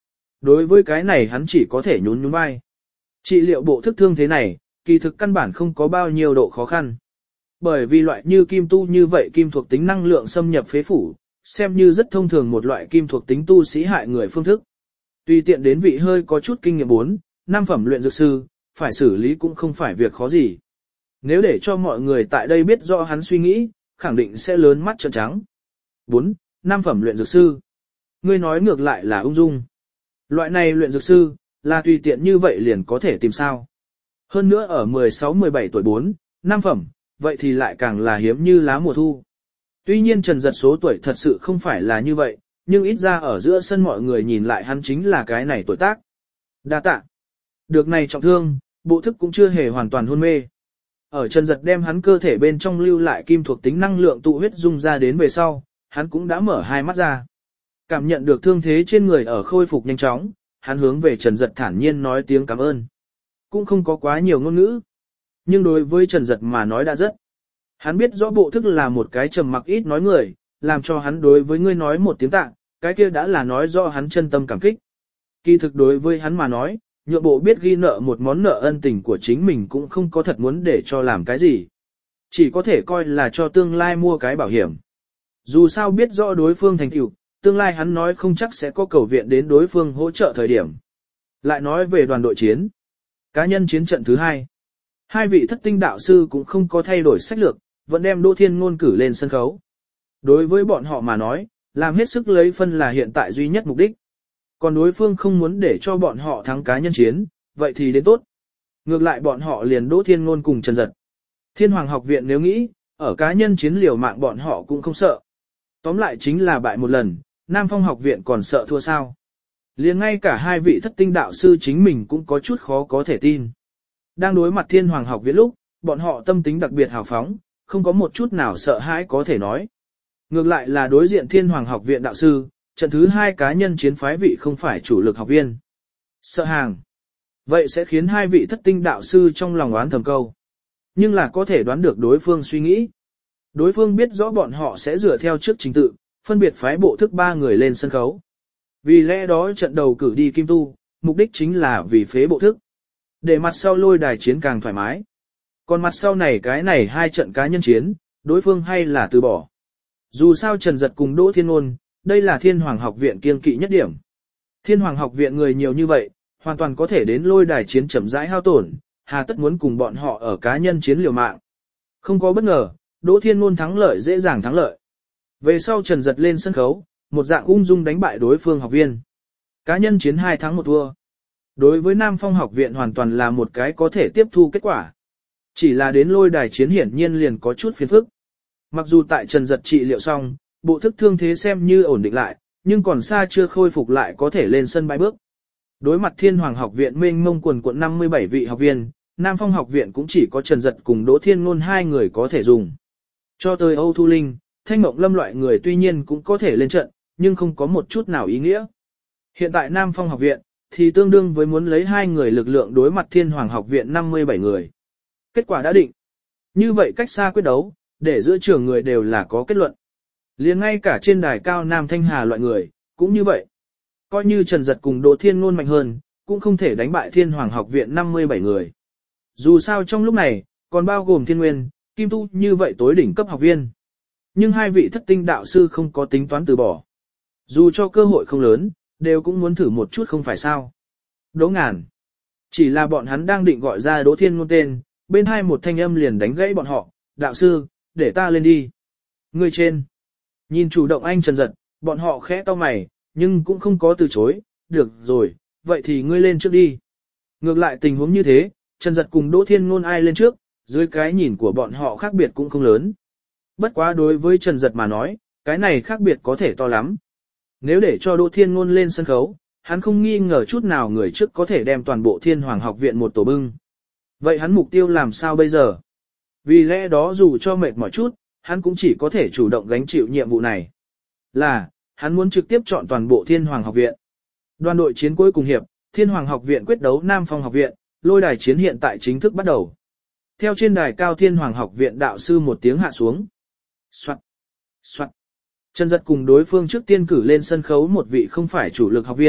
Đối với cái này hắn chỉ có thể nhún nhún vai. Trị liệu bộ thức thương thế này, kỳ thực căn bản không có bao nhiêu độ khó khăn. Bởi vì loại như kim tu như vậy kim thuộc tính năng lượng xâm nhập phế phủ, xem như rất thông thường một loại kim thuộc tính tu sĩ hại người phương thức. Tùy tiện đến vị hơi có chút kinh nghiệm bốn, năm phẩm luyện dược sư, phải xử lý cũng không phải việc khó gì. Nếu để cho mọi người tại đây biết rõ hắn suy nghĩ, khẳng định sẽ lớn mắt trợn trắng. bốn. Năm phẩm luyện dược sư. Ngươi nói ngược lại là ung dung. Loại này luyện dược sư, là tùy tiện như vậy liền có thể tìm sao. Hơn nữa ở mười sáu mười bảy tuổi bốn, năm phẩm, vậy thì lại càng là hiếm như lá mùa thu. Tuy nhiên Trần Giật số tuổi thật sự không phải là như vậy, nhưng ít ra ở giữa sân mọi người nhìn lại hắn chính là cái này tuổi tác. Đa tạ. Được này trọng thương, bộ thức cũng chưa hề hoàn toàn hôn mê. Ở Trần Giật đem hắn cơ thể bên trong lưu lại kim thuộc tính năng lượng tụ huyết dung ra đến về sau, hắn cũng đã mở hai mắt ra. Cảm nhận được thương thế trên người ở khôi phục nhanh chóng, hắn hướng về Trần Giật thản nhiên nói tiếng cảm ơn. Cũng không có quá nhiều ngôn ngữ. Nhưng đối với Trần Giật mà nói đã rất. Hắn biết rõ bộ thức là một cái trầm mặc ít nói người, làm cho hắn đối với ngươi nói một tiếng tạ, cái kia đã là nói rõ hắn chân tâm cảm kích. Kỳ thực đối với hắn mà nói, nhượng bộ biết ghi nợ một món nợ ân tình của chính mình cũng không có thật muốn để cho làm cái gì. Chỉ có thể coi là cho tương lai mua cái bảo hiểm. Dù sao biết rõ đối phương thành tựu, tương lai hắn nói không chắc sẽ có cầu viện đến đối phương hỗ trợ thời điểm. Lại nói về đoàn đội chiến. Cá nhân chiến trận thứ hai. Hai vị thất tinh đạo sư cũng không có thay đổi sách lược, vẫn đem Đỗ Thiên Ngôn cử lên sân khấu. Đối với bọn họ mà nói, làm hết sức lấy phân là hiện tại duy nhất mục đích. Còn đối phương không muốn để cho bọn họ thắng cá nhân chiến, vậy thì đến tốt. Ngược lại bọn họ liền Đỗ Thiên Ngôn cùng Trần Giật. Thiên Hoàng học viện nếu nghĩ, ở cá nhân chiến liều mạng bọn họ cũng không sợ. Tóm lại chính là bại một lần, Nam Phong học viện còn sợ thua sao. Liền ngay cả hai vị thất tinh đạo sư chính mình cũng có chút khó có thể tin. Đang đối mặt Thiên Hoàng học viện lúc, bọn họ tâm tính đặc biệt hào phóng, không có một chút nào sợ hãi có thể nói. Ngược lại là đối diện Thiên Hoàng học viện đạo sư, trận thứ hai cá nhân chiến phái vị không phải chủ lực học viên. Sợ hàng. Vậy sẽ khiến hai vị thất tinh đạo sư trong lòng oán thầm câu. Nhưng là có thể đoán được đối phương suy nghĩ. Đối phương biết rõ bọn họ sẽ dựa theo trước trình tự, phân biệt phái bộ thức ba người lên sân khấu. Vì lẽ đó trận đầu cử đi Kim Tu, mục đích chính là vì phế bộ thức. Để mặt sau lôi đài chiến càng thoải mái. Còn mặt sau này cái này hai trận cá nhân chiến, đối phương hay là từ bỏ. Dù sao Trần Giật cùng Đỗ Thiên Ngôn, đây là Thiên Hoàng học viện kiêng kỵ nhất điểm. Thiên Hoàng học viện người nhiều như vậy, hoàn toàn có thể đến lôi đài chiến chậm rãi hao tổn, hà tất muốn cùng bọn họ ở cá nhân chiến liều mạng. Không có bất ngờ, Đỗ Thiên Ngôn thắng lợi dễ dàng thắng lợi. Về sau Trần Giật lên sân khấu, một dạng ung dung đánh bại đối phương học viên. Cá nhân chiến hai thắng một thua. Đối với Nam Phong học viện hoàn toàn là một cái có thể tiếp thu kết quả. Chỉ là đến lôi đài chiến hiển nhiên liền có chút phiền phức. Mặc dù tại Trần Giật trị liệu xong, bộ thức thương thế xem như ổn định lại, nhưng còn xa chưa khôi phục lại có thể lên sân bãi bước. Đối mặt Thiên Hoàng học viện mênh mông quần quận năm mươi bảy vị học viên, Nam Phong học viện cũng chỉ có Trần Giật cùng Đỗ Thiên Ngôn hai người có thể dùng. Cho tới Âu Thu Linh, Thanh Mộng Lâm loại người tuy nhiên cũng có thể lên trận, nhưng không có một chút nào ý nghĩa. Hiện tại Nam Phong học viện, thì tương đương với muốn lấy hai người lực lượng đối mặt Thiên Hoàng học viện năm mươi bảy người. Kết quả đã định. Như vậy cách xa quyết đấu, để giữa trường người đều là có kết luận. Liền ngay cả trên đài cao Nam Thanh Hà loại người, cũng như vậy. Coi như Trần Giật cùng Đỗ Thiên Ngôn mạnh hơn, cũng không thể đánh bại Thiên Hoàng học viện năm mươi bảy người. Dù sao trong lúc này, còn bao gồm Thiên Nguyên, Kim Tu như vậy tối đỉnh cấp học viên. Nhưng hai vị thất tinh đạo sư không có tính toán từ bỏ. Dù cho cơ hội không lớn, đều cũng muốn thử một chút không phải sao. Đỗ Ngàn. Chỉ là bọn hắn đang định gọi ra Đỗ Thiên Ngôn tên, bên hai một thanh âm liền đánh gãy bọn họ, đạo sư, để ta lên đi. Người trên. Nhìn chủ động anh Trần Giật, bọn họ khẽ to mày, nhưng cũng không có từ chối, được rồi, vậy thì ngươi lên trước đi. Ngược lại tình huống như thế, Trần Giật cùng Đỗ Thiên Ngôn ai lên trước, dưới cái nhìn của bọn họ khác biệt cũng không lớn. Bất quá đối với Trần Giật mà nói, cái này khác biệt có thể to lắm. Nếu để cho Đỗ Thiên Ngôn lên sân khấu, hắn không nghi ngờ chút nào người trước có thể đem toàn bộ Thiên Hoàng học viện một tổ bưng. Vậy hắn mục tiêu làm sao bây giờ? Vì lẽ đó dù cho mệt mỏi chút, hắn cũng chỉ có thể chủ động gánh chịu nhiệm vụ này. Là, hắn muốn trực tiếp chọn toàn bộ Thiên Hoàng học viện. Đoàn đội chiến cuối cùng hiệp, Thiên Hoàng học viện quyết đấu Nam Phong học viện, lôi đài chiến hiện tại chính thức bắt đầu. Theo trên đài cao Thiên Hoàng học viện đạo sư một tiếng hạ xuống. Soạn, soạn. Trần Giật cùng đối phương trước tiên cử lên sân khấu một vị không phải chủ lực học viên,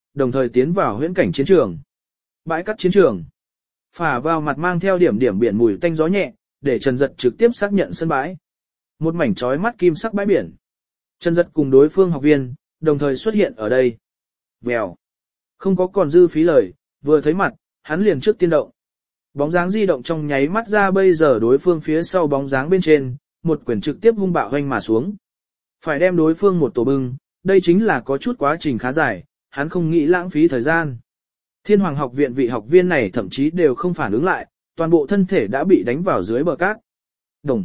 đồng thời tiến vào huyễn cảnh chiến trường. Bãi cắt chiến trường. Phả vào mặt mang theo điểm điểm biển mùi tanh gió nhẹ, để Trần Dật trực tiếp xác nhận sân bãi. Một mảnh trói mắt kim sắc bãi biển. Trần Dật cùng đối phương học viên, đồng thời xuất hiện ở đây. Vèo. Không có còn dư phí lời, vừa thấy mặt, hắn liền trước tiên động. Bóng dáng di động trong nháy mắt ra bây giờ đối phương phía sau bóng dáng bên trên, một quyền trực tiếp hung bạo hoanh mà xuống. Phải đem đối phương một tổ bưng, đây chính là có chút quá trình khá dài, hắn không nghĩ lãng phí thời gian. Thiên Hoàng học viện vị học viên này thậm chí đều không phản ứng lại, toàn bộ thân thể đã bị đánh vào dưới bờ cát. Đồng.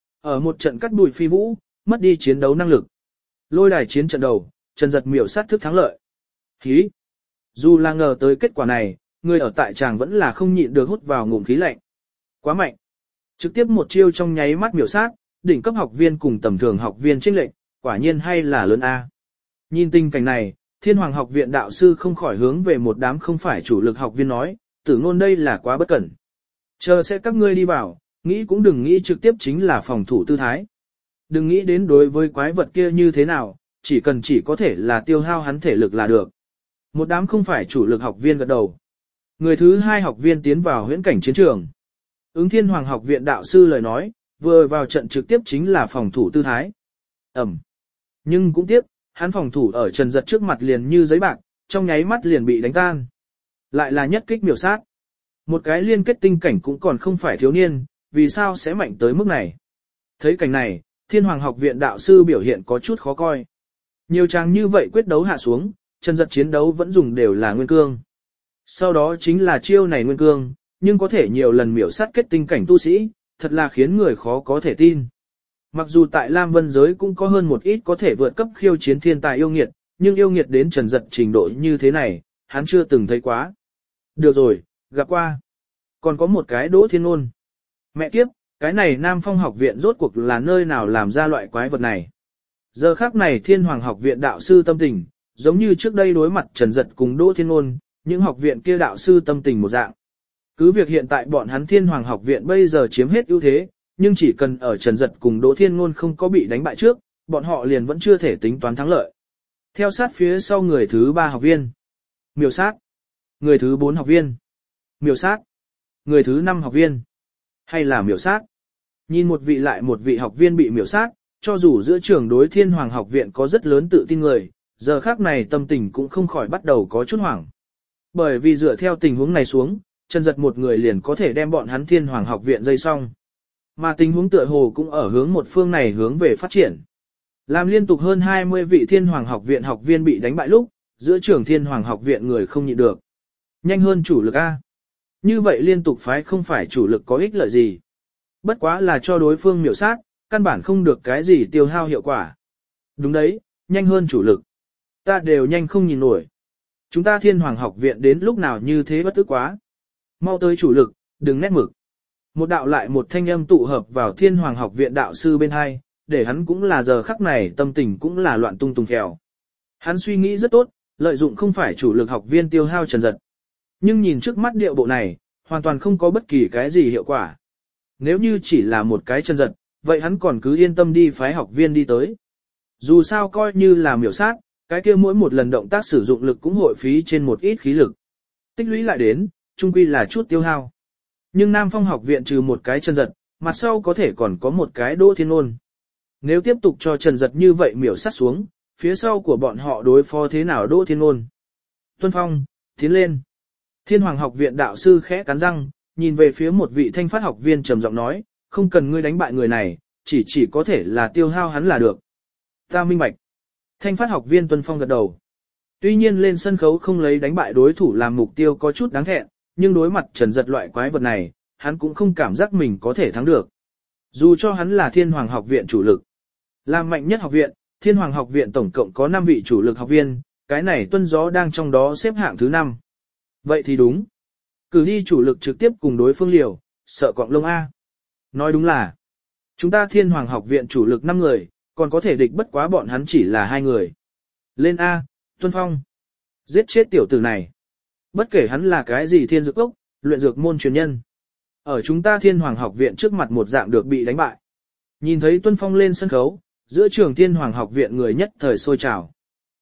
Ở một trận cắt đùi phi vũ, mất đi chiến đấu năng lực. Lôi đài chiến trận đầu, Trần Dật miểu sát thức thắng lợi. Hí. Dù là ngờ tới kết quả này, người ở tại tràng vẫn là không nhịn được hút vào ngụm khí lạnh. Quá mạnh. Trực tiếp một chiêu trong nháy mắt miểu sát, đỉnh cấp học viên cùng tầm thường học viên chênh lệch, quả nhiên hay là lớn A. Nhìn tình cảnh này, Thiên Hoàng học viện đạo sư không khỏi hướng về một đám không phải chủ lực học viên nói, tử ngôn đây là quá bất cẩn. Chờ sẽ các ngươi đi vào, nghĩ cũng đừng nghĩ trực tiếp chính là phòng thủ tư thái. Đừng nghĩ đến đối với quái vật kia như thế nào, chỉ cần chỉ có thể là tiêu hao hắn thể lực là được. Một đám không phải chủ lực học viên gật đầu. Người thứ hai học viên tiến vào huyễn cảnh chiến trường. Ứng Thiên Hoàng học viện đạo sư lời nói, vừa vào trận trực tiếp chính là phòng thủ tư thái. Ẩm. Nhưng cũng tiếc, hắn phòng thủ ở Trần Dật trước mặt liền như giấy bạc, trong nháy mắt liền bị đánh tan. Lại là nhất kích miểu sát. Một cái liên kết tinh cảnh cũng còn không phải thiếu niên, vì sao sẽ mạnh tới mức này. Thấy cảnh này, Thiên Hoàng học viện đạo sư biểu hiện có chút khó coi. Nhiều trang như vậy quyết đấu hạ xuống, Trần Dật chiến đấu vẫn dùng đều là nguyên cương. Sau đó chính là chiêu này nguyên cương, nhưng có thể nhiều lần miểu sát kết tinh cảnh tu sĩ, thật là khiến người khó có thể tin. Mặc dù tại Lam Vân giới cũng có hơn một ít có thể vượt cấp khiêu chiến thiên tài yêu nghiệt, nhưng yêu nghiệt đến Trần Dật trình độ như thế này, hắn chưa từng thấy quá. Được rồi, gặp qua. Còn có một cái Đỗ Thiên Ôn. Mẹ kiếp, cái này Nam Phong học viện rốt cuộc là nơi nào làm ra loại quái vật này. Giờ khắc này Thiên Hoàng học viện đạo sư tâm tình, giống như trước đây đối mặt Trần Dật cùng Đỗ Thiên Ôn, những học viện kia đạo sư tâm tình một dạng. Cứ việc hiện tại bọn hắn Thiên Hoàng học viện bây giờ chiếm hết ưu thế, nhưng chỉ cần ở Trần Dật cùng Đỗ Thiên Ngôn không có bị đánh bại trước, bọn họ liền vẫn chưa thể tính toán thắng lợi. Theo sát phía sau người thứ ba học viên. Miểu sát. Người thứ bốn học viên. Miểu sát. Người thứ năm học viên. Hay là miểu sát. Nhìn một vị lại một vị học viên bị miểu sát, cho dù giữa trường đối Thiên Hoàng học viện có rất lớn tự tin người, giờ khác này tâm tình cũng không khỏi bắt đầu có chút hoảng. Bởi vì dựa theo tình huống này xuống, Trần Dật một người liền có thể đem bọn hắn Thiên Hoàng học viện dây xong. Mà tình huống tựa hồ cũng ở hướng một phương này hướng về phát triển. Làm liên tục hơn hai mươi vị Thiên Hoàng học viện học viên bị đánh bại lúc, giữa trường Thiên Hoàng học viện người không nhịn được. Nhanh hơn chủ lực A. Như vậy liên tục phái không phải chủ lực có ích lợi gì. Bất quá là cho đối phương miểu sát, căn bản không được cái gì tiêu hao hiệu quả. Đúng đấy, nhanh hơn chủ lực. Ta đều nhanh không nhìn nổi. Chúng ta Thiên Hoàng học viện đến lúc nào như thế bất tức quá. Mau tới chủ lực, đừng nét mực. Một đạo lại một thanh âm tụ hợp vào Thiên Hoàng học viện đạo sư bên hai, để hắn cũng là giờ khắc này tâm tình cũng là loạn tung tung phèo. Hắn suy nghĩ rất tốt, lợi dụng không phải chủ lực học viên tiêu hao Trần Dật. Nhưng nhìn trước mắt điệu bộ này, hoàn toàn không có bất kỳ cái gì hiệu quả. Nếu như chỉ là một cái Trần Dật, vậy hắn còn cứ yên tâm đi phái học viên đi tới. Dù sao coi như là miểu sát, cái kia mỗi một lần động tác sử dụng lực cũng hội phí trên một ít khí lực. Tích lũy lại đến, chung quy là chút tiêu hao. Nhưng Nam Phong học viện trừ một cái Trần Dật, mặt sau có thể còn có một cái Đỗ Thiên Ôn. Nếu tiếp tục cho Trần Dật như vậy miểu sát xuống, phía sau của bọn họ đối phó thế nào Đỗ Thiên Ôn. Tuân Phong, tiến lên. Thiên Hoàng học viện đạo sư khẽ cắn răng, nhìn về phía một vị thanh phát học viên trầm giọng nói, không cần ngươi đánh bại người này, chỉ chỉ có thể là tiêu hao hắn là được. Ta minh bạch. Thanh phát học viên Tuân Phong gật đầu. Tuy nhiên lên sân khấu không lấy đánh bại đối thủ làm mục tiêu có chút đáng thẹn, nhưng đối mặt Trần Dật loại quái vật này, hắn cũng không cảm giác mình có thể thắng được. Dù cho hắn là Thiên Hoàng học viện chủ lực. Làm mạnh nhất học viện, Thiên Hoàng học viện tổng cộng có năm vị chủ lực học viên, cái này Tuân Gió đang trong đó xếp hạng thứ năm. Vậy thì đúng. Cử đi chủ lực trực tiếp cùng đối phương liều, sợ cọng lông A. Nói đúng là, chúng ta Thiên Hoàng học viện chủ lực năm người, còn có thể địch bất quá bọn hắn chỉ là hai người. Lên A, Tuân Phong. Giết chết tiểu tử này. Bất kể hắn là cái gì thiên dược cốc, luyện dược môn truyền nhân. Ở chúng ta Thiên Hoàng học viện trước mặt một dạng được bị đánh bại. Nhìn thấy Tuân Phong lên sân khấu, giữa trường Thiên Hoàng học viện người nhất thời sôi trào.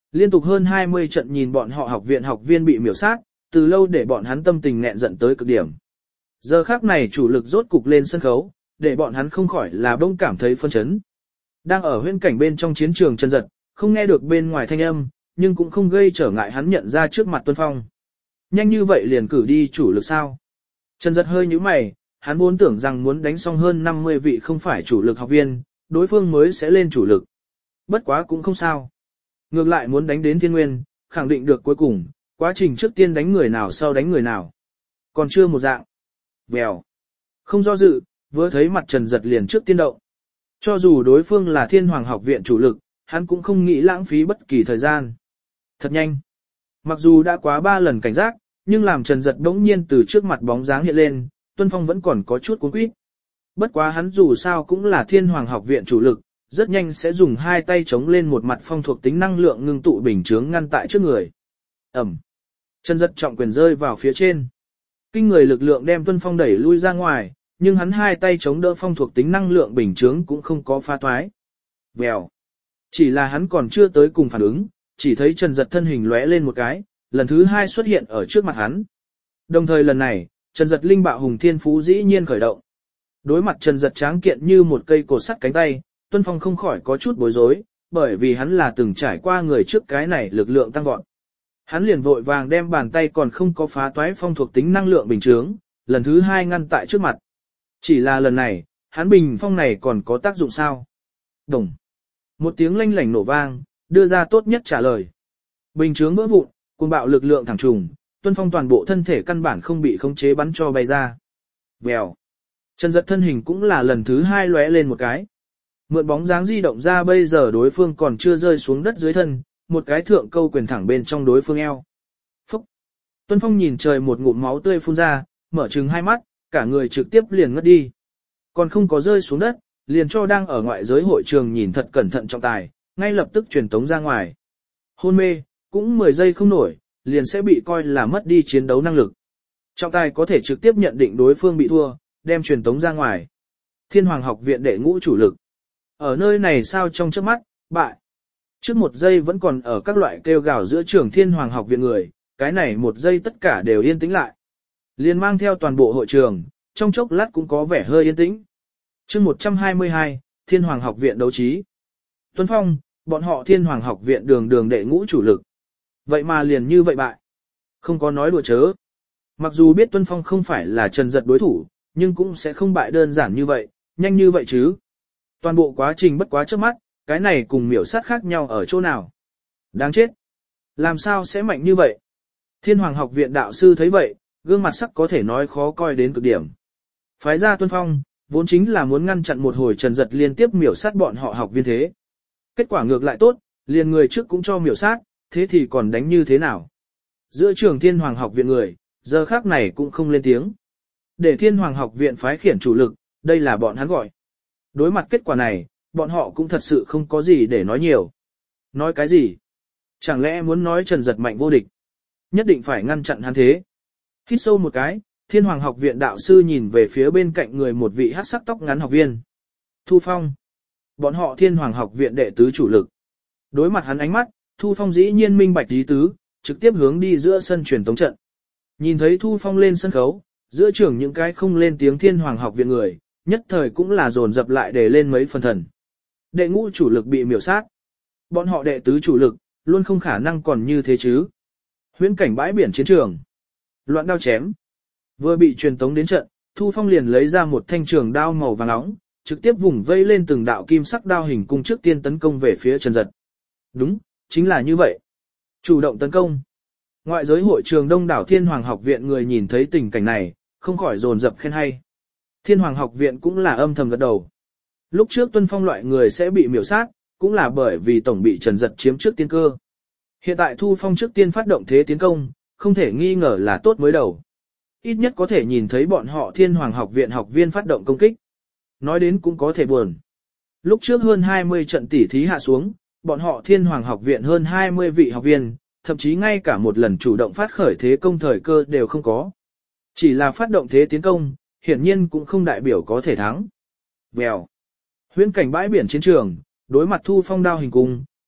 Liên tục hơn hai mươi trận nhìn bọn họ học viện học viên bị miểu sát, từ lâu để bọn hắn tâm tình nghẹn giận tới cực điểm. Giờ khắc này chủ lực rốt cục lên sân khấu, để bọn hắn không khỏi là bỗng cảm thấy phân chấn. Đang ở huyễn cảnh bên trong chiến trường Trần Dật, không nghe được bên ngoài thanh âm, nhưng cũng không gây trở ngại hắn nhận ra trước mặt Tuân Phong. Nhanh như vậy liền cử đi chủ lực sao? Trần Dật hơi nhíu mày, hắn vốn tưởng rằng muốn đánh xong hơn năm mươi vị không phải chủ lực học viên, đối phương mới sẽ lên chủ lực. Bất quá cũng không sao. Ngược lại muốn đánh đến Thiên Nguyên, khẳng định được cuối cùng, quá trình trước tiên đánh người nào sau đánh người nào. Còn chưa một dạng. Vèo. Không do dự, vừa thấy mặt Trần Dật liền trước tiên động. Cho dù đối phương là Thiên Hoàng học viện chủ lực, hắn cũng không nghĩ lãng phí bất kỳ thời gian. Thật nhanh. Mặc dù đã quá ba lần cảnh giác, nhưng làm Trần Dật đống nhiên từ trước mặt bóng dáng hiện lên, Tuân Phong vẫn còn có chút cuống quýt. Bất quá hắn dù sao cũng là Thiên Hoàng học viện chủ lực, rất nhanh sẽ dùng hai tay chống lên một mặt phong thuộc tính năng lượng ngưng tụ bình chướng ngăn tại trước người. Ẩm. Trần Dật trọng quyền rơi vào phía trên. Kinh người lực lượng đem Tuân Phong đẩy lui ra ngoài, nhưng hắn hai tay chống đỡ phong thuộc tính năng lượng bình chướng cũng không có phá toái. Vèo. Chỉ là hắn còn chưa tới cùng phản ứng, chỉ thấy Trần Dật thân hình lóe lên một cái, lần thứ hai xuất hiện ở trước mặt hắn. Đồng thời lần này, Trần Dật linh bạo hùng thiên phú dĩ nhiên khởi động. Đối mặt Trần Dật tráng kiện như một cây cột sắt cánh tay, Tuân Phong không khỏi có chút bối rối, bởi vì hắn là từng trải qua người trước cái này lực lượng tăng vọt. Hắn liền vội vàng đem bàn tay còn không có phá toái phong thuộc tính năng lượng bình chướng, lần thứ hai ngăn tại trước mặt. Chỉ là lần này, hắn bình phong này còn có tác dụng sao? Đồng. Một tiếng lanh lảnh nổ vang, đưa ra tốt nhất trả lời. Bình chướng vỡ vụn, cuồng bạo lực lượng thẳng trùng, Tuân Phong toàn bộ thân thể căn bản không bị khống chế bắn cho bay ra. Vèo. Trần Dật thân hình cũng là lần thứ hai lóe lên một cái. Mượn bóng dáng di động ra bây giờ đối phương còn chưa rơi xuống đất dưới thân, một cái thượng câu quyền thẳng bên trong đối phương eo. Phúc. Tuân Phong nhìn trời một ngụm máu tươi phun ra, mở trừng hai mắt, cả người trực tiếp liền ngất đi. Còn không có rơi xuống đất, liền cho đang ở ngoại giới hội trường nhìn thật cẩn thận trọng tài, ngay lập tức truyền tống ra ngoài. Hôn mê, cũng mười giây không nổi, liền sẽ bị coi là mất đi chiến đấu năng lực. Trọng tài có thể trực tiếp nhận định đối phương bị thua, đem truyền tống ra ngoài. Thiên Hoàng học viện đệ ngũ chủ lực. Ở nơi này sao trong chớp mắt, bại. Trước một giây vẫn còn ở các loại kêu gào giữa trường Thiên Hoàng học viện người, cái này một giây tất cả đều yên tĩnh lại. Liền mang theo toàn bộ hội trường, trong chốc lát cũng có vẻ hơi yên tĩnh. Chương một trăm hai mươi hai, Thiên Hoàng học viện đấu trí. Tuân Phong, bọn họ Thiên Hoàng học viện đường đường đệ ngũ chủ lực. Vậy mà liền như vậy bại. Không có nói đùa chớ. Mặc dù biết Tuân Phong không phải là Trần Dật đối thủ, nhưng cũng sẽ không bại đơn giản như vậy, nhanh như vậy chứ. Toàn bộ quá trình bất quá trước mắt, cái này cùng miểu sát khác nhau ở chỗ nào. Đáng chết. Làm sao sẽ mạnh như vậy? Thiên Hoàng học viện đạo sư thấy vậy, gương mặt sắc có thể nói khó coi đến cực điểm. Phái ra Tuân Phong, vốn chính là muốn ngăn chặn một hồi Trần Dật liên tiếp miểu sát bọn họ học viên thế. Kết quả ngược lại tốt, liền người trước cũng cho miểu sát, thế thì còn đánh như thế nào? Giữa trường Thiên Hoàng học viện người, giờ khác này cũng không lên tiếng. Để Thiên Hoàng học viện phái khiển chủ lực, đây là bọn hắn gọi. Đối mặt kết quả này, bọn họ cũng thật sự không có gì để nói nhiều. Nói cái gì? Chẳng lẽ muốn nói Trần Dật mạnh vô địch? Nhất định phải ngăn chặn hắn thế. Hít sâu một cái, Thiên Hoàng học viện đạo sư nhìn về phía bên cạnh người một vị hắc sắc tóc ngắn học viên. Thu Phong. Bọn họ Thiên Hoàng học viện đệ tứ chủ lực. Đối mặt hắn ánh mắt, Thu Phong dĩ nhiên minh bạch ý tứ, trực tiếp hướng đi giữa sân truyền tống trận. Nhìn thấy Thu Phong lên sân khấu, giữa trường những cái không lên tiếng Thiên Hoàng học viện người, nhất thời cũng là dồn dập lại để lên mấy phần thần. Đệ ngũ chủ lực bị miểu sát. Bọn họ đệ tứ chủ lực, luôn không khả năng còn như thế chứ. Huyễn cảnh bãi biển chiến trường. Loạn đao chém. Vừa bị truyền tống đến trận, Thu Phong liền lấy ra một thanh trường đao màu vàng nóng, trực tiếp vùng vây lên từng đạo kim sắc đao hình cung trước tiên tấn công về phía Trần Dật. Đúng, chính là như vậy. Chủ động tấn công. Ngoại giới hội trường đông đảo Thiên Hoàng học viện người nhìn thấy tình cảnh này, không khỏi dồn dập khen hay. Thiên Hoàng học viện cũng là âm thầm gật đầu. Lúc trước Tuân Phong loại người sẽ bị miểu sát, cũng là bởi vì tổng bị Trần Dật chiếm trước tiên cơ. Hiện tại Thu Phong trước tiên phát động thế tiến công, không thể nghi ngờ là tốt mới đầu. Ít nhất có thể nhìn thấy bọn họ Thiên Hoàng học viện học viên phát động công kích. Nói đến cũng có thể buồn. Lúc trước hơn hai mươi trận tỉ thí hạ xuống, bọn họ Thiên Hoàng học viện hơn hai mươi vị học viên, thậm chí ngay cả một lần chủ động phát khởi thế công thời cơ đều không có. Chỉ là phát động thế tiến công, hiển nhiên cũng không đại biểu có thể thắng. Vèo. Huyễn cảnh bãi biển chiến trường, đối mặt Thu Phong đao hình cung,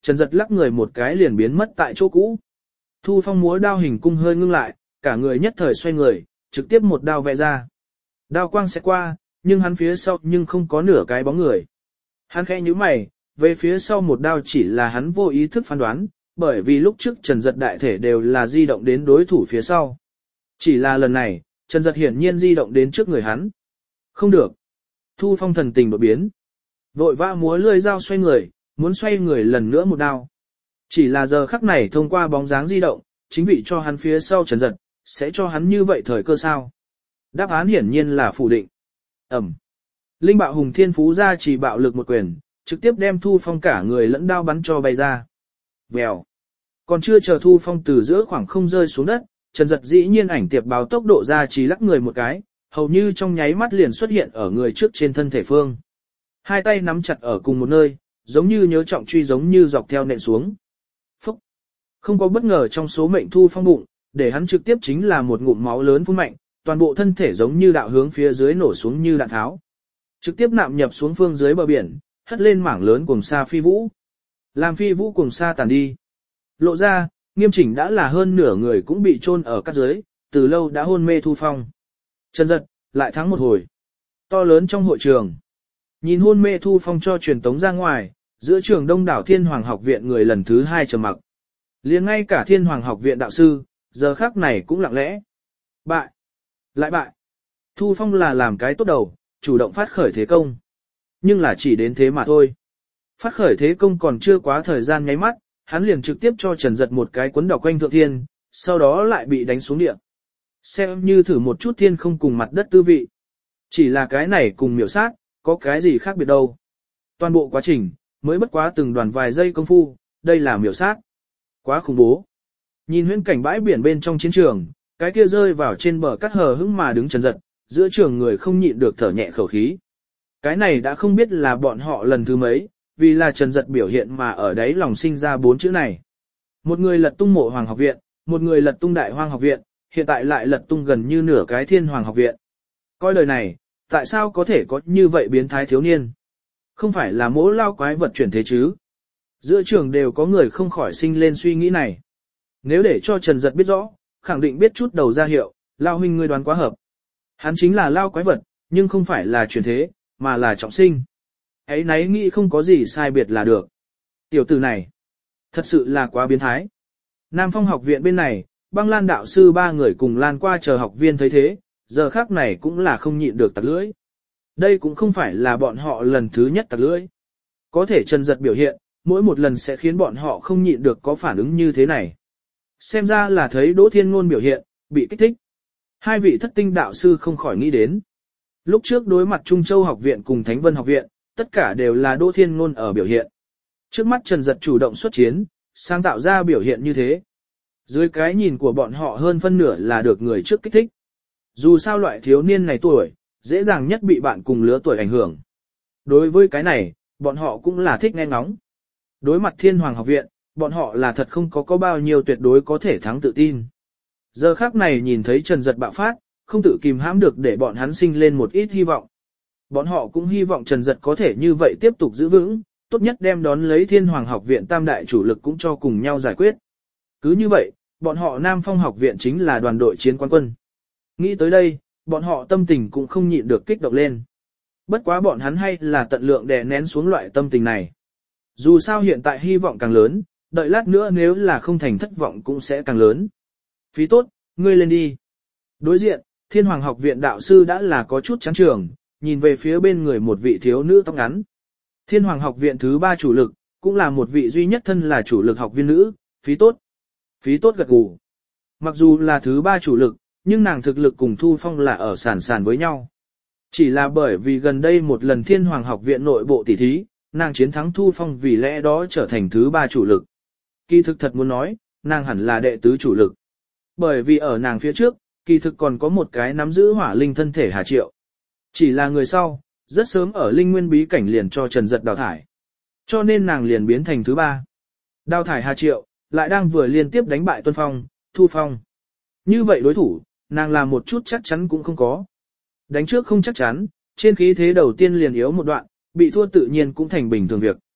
Trần Dật lắc người một cái liền biến mất tại chỗ cũ. Thu Phong múa đao hình cung hơi ngưng lại, cả người nhất thời xoay người, trực tiếp một đao vẽ ra. Đao quang sẽ qua, nhưng hắn phía sau nhưng không có nửa cái bóng người. Hắn khẽ nhíu mày, về phía sau một đao chỉ là hắn vô ý thức phán đoán, bởi vì lúc trước Trần Dật đại thể đều là di động đến đối thủ phía sau. Chỉ là lần này, Trần Dật hiển nhiên di động đến trước người hắn. Không được. Thu Phong thần tình đột biến. Vội vã múa lưỡi dao xoay người, muốn xoay người lần nữa một đao. Chỉ là giờ khắc này thông qua bóng dáng di động, chính vị cho hắn phía sau Trần Dật, sẽ cho hắn như vậy thời cơ sao? Đáp án hiển nhiên là phủ định. Ẩm. Linh bạo hùng thiên phú ra chỉ bạo lực một quyền, trực tiếp đem Thu Phong cả người lẫn đao bắn cho bay ra. Vèo. Còn chưa chờ Thu Phong từ giữa khoảng không rơi xuống đất, Trần Dật dĩ nhiên ảnh tiệp báo tốc độ ra chỉ lắc người một cái, hầu như trong nháy mắt liền xuất hiện ở người trước trên thân thể phương. Hai tay nắm chặt ở cùng một nơi, giống như nhớ trọng truy giống như dọc theo nện xuống. Phúc. Không có bất ngờ trong số mệnh Thu Phong bụng, để hắn trực tiếp chính là một ngụm máu lớn phun mạnh, toàn bộ thân thể giống như đạo hướng phía dưới nổ xuống như đạn tháo. Trực tiếp nạm nhập xuống phương dưới bờ biển, hất lên mảng lớn cuồng sa phi vũ. Làm phi vũ cuồng sa tàn đi. Lộ ra, nghiêm chỉnh đã là hơn nửa người cũng bị chôn ở các dưới, từ lâu đã hôn mê Thu Phong. Trần Dật, lại thắng một hồi. To lớn trong hội trường. Nhìn hôn mê Thu Phong cho truyền tống ra ngoài, giữa trường đông đảo Thiên Hoàng học viện người lần thứ hai trầm mặc. Liền ngay cả Thiên Hoàng học viện đạo sư, giờ khắc này cũng lặng lẽ. Bại. Lại bại. Thu Phong là làm cái tốt đầu, chủ động phát khởi thế công. Nhưng là chỉ đến thế mà thôi. Phát khởi thế công còn chưa quá thời gian nháy mắt, hắn liền trực tiếp cho Trần Dật một cái cuốn đảo quanh thượng thiên, sau đó lại bị đánh xuống địa. Xem như thử một chút thiên không cùng mặt đất tư vị. Chỉ là cái này cùng miểu sát, có cái gì khác biệt đâu. Toàn bộ quá trình, mới bất quá từng đoàn vài giây công phu, đây là miểu sát. Quá khủng bố. Nhìn huyễn cảnh bãi biển bên trong chiến trường, cái kia rơi vào trên bờ cắt hờ hững mà đứng Trần Dật, giữa trường người không nhịn được thở nhẹ khẩu khí. Cái này đã không biết là bọn họ lần thứ mấy, vì là Trần Dật biểu hiện mà ở đấy lòng sinh ra bốn chữ này. Một người lật tung Mộ Hoàng học viện, một người lật tung Đại Hoang học viện, hiện tại lại lật tung gần như nửa cái Thiên Hoàng học viện. Coi lời này, tại sao có thể có như vậy biến thái thiếu niên? Không phải là mỗ lao quái vật chuyển thế chứ? Giữa trường đều có người không khỏi sinh lên suy nghĩ này. Nếu để cho Trần Dật biết rõ, khẳng định biết chút đầu ra hiệu, lao huynh ngươi đoán quá hợp. Hắn chính là lao quái vật, nhưng không phải là chuyển thế, mà là trọng sinh. Ấy nấy nghĩ không có gì sai biệt là được. Tiểu tử này, thật sự là quá biến thái. Nam Phong học viện bên này, Băng Lan đạo sư ba người cùng lan qua chờ học viên thấy thế, giờ khác này cũng là không nhịn được tặc lưỡi. Đây cũng không phải là bọn họ lần thứ nhất tặc lưỡi. Có thể Trần Dật biểu hiện, mỗi một lần sẽ khiến bọn họ không nhịn được có phản ứng như thế này. Xem ra là thấy Đỗ Thiên Ngôn biểu hiện, bị kích thích. Hai vị thất tinh đạo sư không khỏi nghĩ đến. Lúc trước đối mặt Trung Châu học viện cùng Thánh Vân học viện, tất cả đều là Đỗ Thiên Ngôn ở biểu hiện. Trước mắt Trần Dật chủ động xuất chiến, sáng tạo ra biểu hiện như thế. Dưới cái nhìn của bọn họ hơn phân nửa là được người trước kích thích. Dù sao loại thiếu niên này tuổi, dễ dàng nhất bị bạn cùng lứa tuổi ảnh hưởng. Đối với cái này, bọn họ cũng là thích nghe ngóng. Đối mặt Thiên Hoàng học viện, bọn họ là thật không có có bao nhiêu tuyệt đối có thể thắng tự tin. Giờ khắc này nhìn thấy Trần Dật bạo phát, không tự kìm hãm được để bọn hắn sinh lên một ít hy vọng. Bọn họ cũng hy vọng Trần Dật có thể như vậy tiếp tục giữ vững, tốt nhất đem đón lấy Thiên Hoàng học viện tam đại chủ lực cũng cho cùng nhau giải quyết. Cứ như vậy, bọn họ Nam Phong học viện chính là đoàn đội chiến quán quân. Nghĩ tới đây, bọn họ tâm tình cũng không nhịn được kích động lên. Bất quá bọn hắn hay là tận lượng đè nén xuống loại tâm tình này. Dù sao hiện tại hy vọng càng lớn, đợi lát nữa nếu là không thành thất vọng cũng sẽ càng lớn. Phí tốt, ngươi lên đi. Đối diện, Thiên Hoàng học viện đạo sư đã là có chút chán trường, nhìn về phía bên người một vị thiếu nữ tóc ngắn. Thiên Hoàng học viện thứ ba chủ lực, cũng là một vị duy nhất thân là chủ lực học viên nữ, phí tốt. Phí tốt gật gù. Mặc dù là thứ ba chủ lực, nhưng nàng thực lực cùng Thu Phong là ở sàn sàn với nhau. Chỉ là bởi vì gần đây một lần Thiên Hoàng học viện nội bộ tỉ thí, nàng chiến thắng Thu Phong vì lẽ đó trở thành thứ ba chủ lực. Kỳ thực thật muốn nói, nàng hẳn là đệ tứ chủ lực. Bởi vì ở nàng phía trước, kỳ thực còn có một cái nắm giữ hỏa linh thân thể Hà Triệu. Chỉ là người sau, rất sớm ở linh nguyên bí cảnh liền cho Trần Dật đào thải. Cho nên nàng liền biến thành thứ ba. Đào thải Hà Triệu, lại đang vừa liên tiếp đánh bại Tuân Phong, Thu Phong. Như vậy đối thủ, nàng làm một chút chắc chắn cũng không có. Đánh trước không chắc chắn, trên khí thế đầu tiên liền yếu một đoạn, bị thua tự nhiên cũng thành bình thường việc.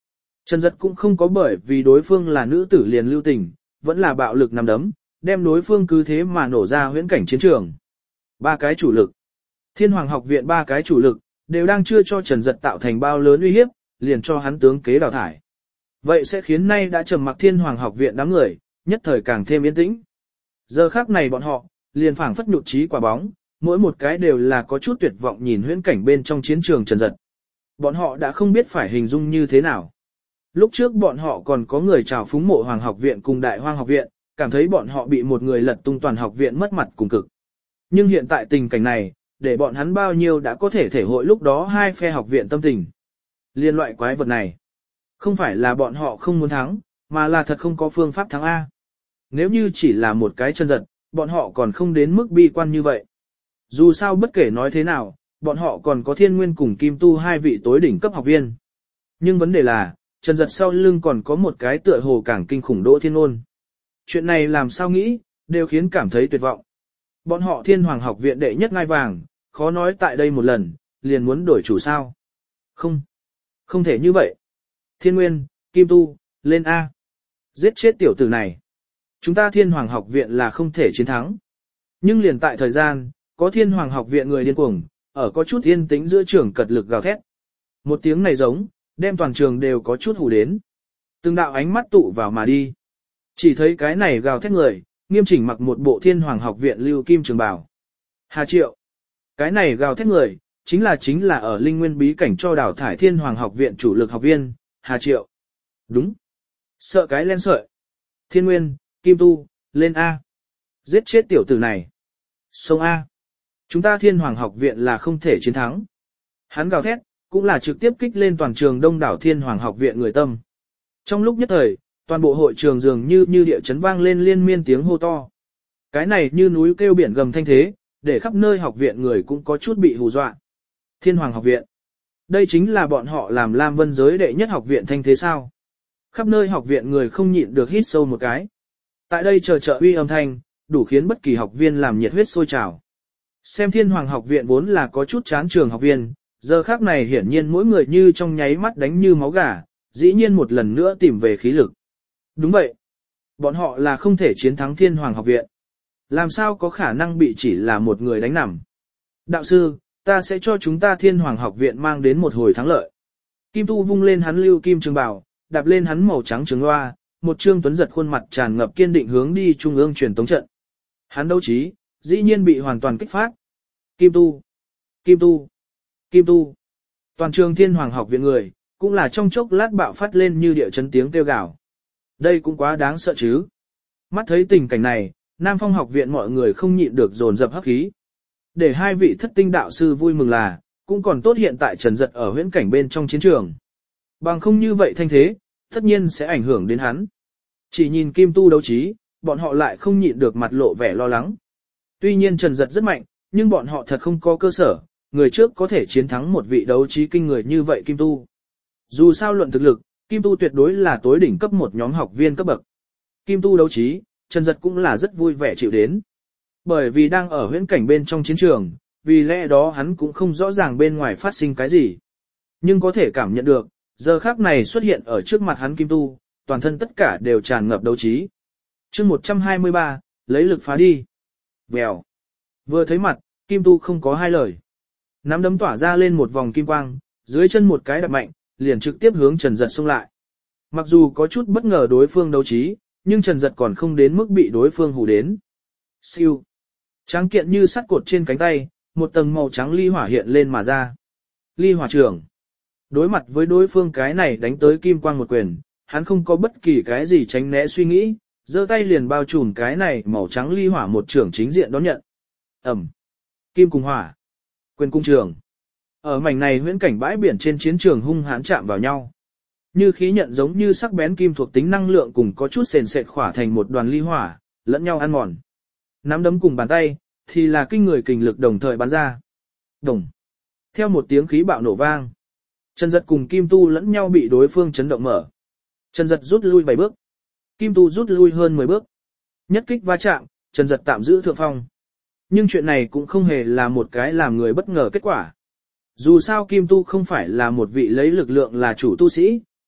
Trần Dật cũng không có bởi vì đối phương là nữ tử liền lưu tình, vẫn là bạo lực nằm đấm, đem đối phương cứ thế mà nổ ra huyễn cảnh chiến trường. Ba cái chủ lực. Thiên Hoàng học viện ba cái chủ lực, đều đang chưa cho Trần Dật tạo thành bao lớn uy hiếp, liền cho hắn tướng kế đào thải. Vậy sẽ khiến nay đã trầm mặc Thiên Hoàng học viện đám người, nhất thời càng thêm yên tĩnh. Giờ khắc này bọn họ, liền phảng phất nhụt chí quả bóng, mỗi một cái đều là có chút tuyệt vọng nhìn huyễn cảnh bên trong chiến trường Trần Dật. Bọn họ đã không biết phải hình dung như thế nào. Lúc trước bọn họ còn có người chào phúng Mộ Hoàng học viện cùng Đại Hoang học viện, cảm thấy bọn họ bị một người lật tung toàn học viện mất mặt cùng cực. Nhưng hiện tại tình cảnh này, để bọn hắn bao nhiêu đã có thể thể hội lúc đó hai phe học viện tâm tình. Liên loại quái vật này, không phải là bọn họ không muốn thắng, mà là thật không có phương pháp thắng A. Nếu như chỉ là một cái Trần Dật, bọn họ còn không đến mức bi quan như vậy. Dù sao bất kể nói thế nào, bọn họ còn có Thiên Nguyên cùng Kim Tu hai vị tối đỉnh cấp học viên. Nhưng vấn đề là, Trần Dật sau lưng còn có một cái tựa hồ càng kinh khủng Đỗ Thiên Ôn. Chuyện này làm sao nghĩ, đều khiến cảm thấy tuyệt vọng. Bọn họ Thiên Hoàng học viện đệ nhất ngai vàng, khó nói tại đây một lần, liền muốn đổi chủ sao. Không, không thể như vậy. Thiên Nguyên, Kim Tu, lên A. Giết chết tiểu tử này. Chúng ta Thiên Hoàng học viện là không thể chiến thắng. Nhưng liền tại thời gian, có Thiên Hoàng học viện người điên cuồng, ở có chút yên tĩnh giữa trường cật lực gào thét. Một tiếng này giống, đem toàn trường đều có chút hù đến. Từng đạo ánh mắt tụ vào mà đi. Chỉ thấy cái này gào thét người, nghiêm chỉnh mặc một bộ Thiên Hoàng học viện lưu kim trường bào. Hà Triệu. Cái này gào thét người, chính là chính là ở linh nguyên bí cảnh cho đào thải Thiên Hoàng học viện chủ lực học viên, Hà Triệu. Đúng. Sợ cái len sợi. Thiên Nguyên, Kim Tu, lên A. Giết chết tiểu tử này. Sông A. Chúng ta Thiên Hoàng học viện là không thể chiến thắng. Hắn gào thét, cũng là trực tiếp kích lên toàn trường đông đảo Thiên Hoàng học viện người tâm. Trong lúc nhất thời, toàn bộ hội trường dường như như địa chấn vang lên liên miên tiếng hô to. Cái này như núi kêu biển gầm thanh thế, để khắp nơi học viện người cũng có chút bị hù dọa. Thiên Hoàng học viện. Đây chính là bọn họ làm Lam Vân giới đệ nhất học viện thanh thế sao. Khắp nơi học viện người không nhịn được hít sâu một cái. Tại đây chờ trợ uy âm thanh, đủ khiến bất kỳ học viên làm nhiệt huyết sôi trào. Xem Thiên Hoàng học viện vốn là có chút chán trường học viên, giờ khác này hiển nhiên mỗi người như trong nháy mắt đánh như máu gà, dĩ nhiên một lần nữa tìm về khí lực. Đúng vậy. Bọn họ là không thể chiến thắng Thiên Hoàng học viện. Làm sao có khả năng bị chỉ là một người đánh nằm. Đạo sư, ta sẽ cho chúng ta Thiên Hoàng học viện mang đến một hồi thắng lợi. Kim Tu vung lên hắn lưu kim trường bào, đạp lên hắn màu trắng trường loa, một trương tuấn giật khuôn mặt tràn ngập kiên định hướng đi trung ương truyền tống trận. Hắn đấu trí, dĩ nhiên bị hoàn toàn kích phát. Kim Tu, Kim Tu, Kim Tu. Toàn trường Thiên Hoàng học viện người, cũng là trong chốc lát bạo phát lên như địa chấn tiếng kêu gào. Đây cũng quá đáng sợ chứ. Mắt thấy tình cảnh này, Nam Phong học viện mọi người không nhịn được dồn dập hấp khí. Để hai vị thất tinh đạo sư vui mừng là, cũng còn tốt hiện tại Trần Dật ở huyễn cảnh bên trong chiến trường. Bằng không như vậy thanh thế, tất nhiên sẽ ảnh hưởng đến hắn. Chỉ nhìn Kim Tu đấu trí, bọn họ lại không nhịn được mặt lộ vẻ lo lắng. Tuy nhiên Trần Dật rất mạnh, nhưng bọn họ thật không có cơ sở, người trước có thể chiến thắng một vị đấu trí kinh người như vậy Kim Tu. Dù sao luận thực lực, Kim Tu tuyệt đối là tối đỉnh cấp một nhóm học viên cấp bậc. Kim Tu đấu trí, Trần Dật cũng là rất vui vẻ chịu đến. Bởi vì đang ở huyễn cảnh bên trong chiến trường, vì lẽ đó hắn cũng không rõ ràng bên ngoài phát sinh cái gì. Nhưng có thể cảm nhận được, giờ khắc này xuất hiện ở trước mặt hắn Kim Tu, toàn thân tất cả đều tràn ngập đấu trí. chương một trăm hai mươi ba, lấy lực phá đi. Vèo. Vừa thấy mặt, Kim Tu không có hai lời. Nắm đấm tỏa ra lên một vòng kim quang, dưới chân một cái đạp mạnh, liền trực tiếp hướng Trần Dật xông lại. Mặc dù có chút bất ngờ đối phương đấu trí, nhưng Trần Dật còn không đến mức bị đối phương hù đến. Siêu. Tráng kiện như sắt cột trên cánh tay, một tầng màu trắng ly hỏa hiện lên mà ra. Ly hỏa trưởng. Đối mặt với đối phương cái này đánh tới kim quang một quyền, hắn không có bất kỳ cái gì tránh né suy nghĩ, giơ tay liền bao trùm cái này màu trắng ly hỏa một trưởng chính diện đón nhận. Ẩm. Kim cùng hỏa. Quyền cung trường. Ở mảnh này huyễn cảnh bãi biển trên chiến trường hung hãn chạm vào nhau. Như khí nhận giống như sắc bén kim thuộc tính năng lượng cùng có chút sền sệt khỏa thành một đoàn ly hỏa, lẫn nhau ăn mòn. Nắm đấm cùng bàn tay, thì là kinh người kình lực đồng thời bắn ra. Đồng. Theo một tiếng khí bạo nổ vang, Trần Dật cùng Kim Tu lẫn nhau bị đối phương chấn động mở. Trần Dật rút lui bảy bước, Kim Tu rút lui hơn mười bước. Nhất kích va chạm, Trần Dật tạm giữ thượng phong. Nhưng chuyện này cũng không hề là một cái làm người bất ngờ kết quả. Dù sao Kim Tu không phải là một vị lấy lực lượng là chủ tu sĩ,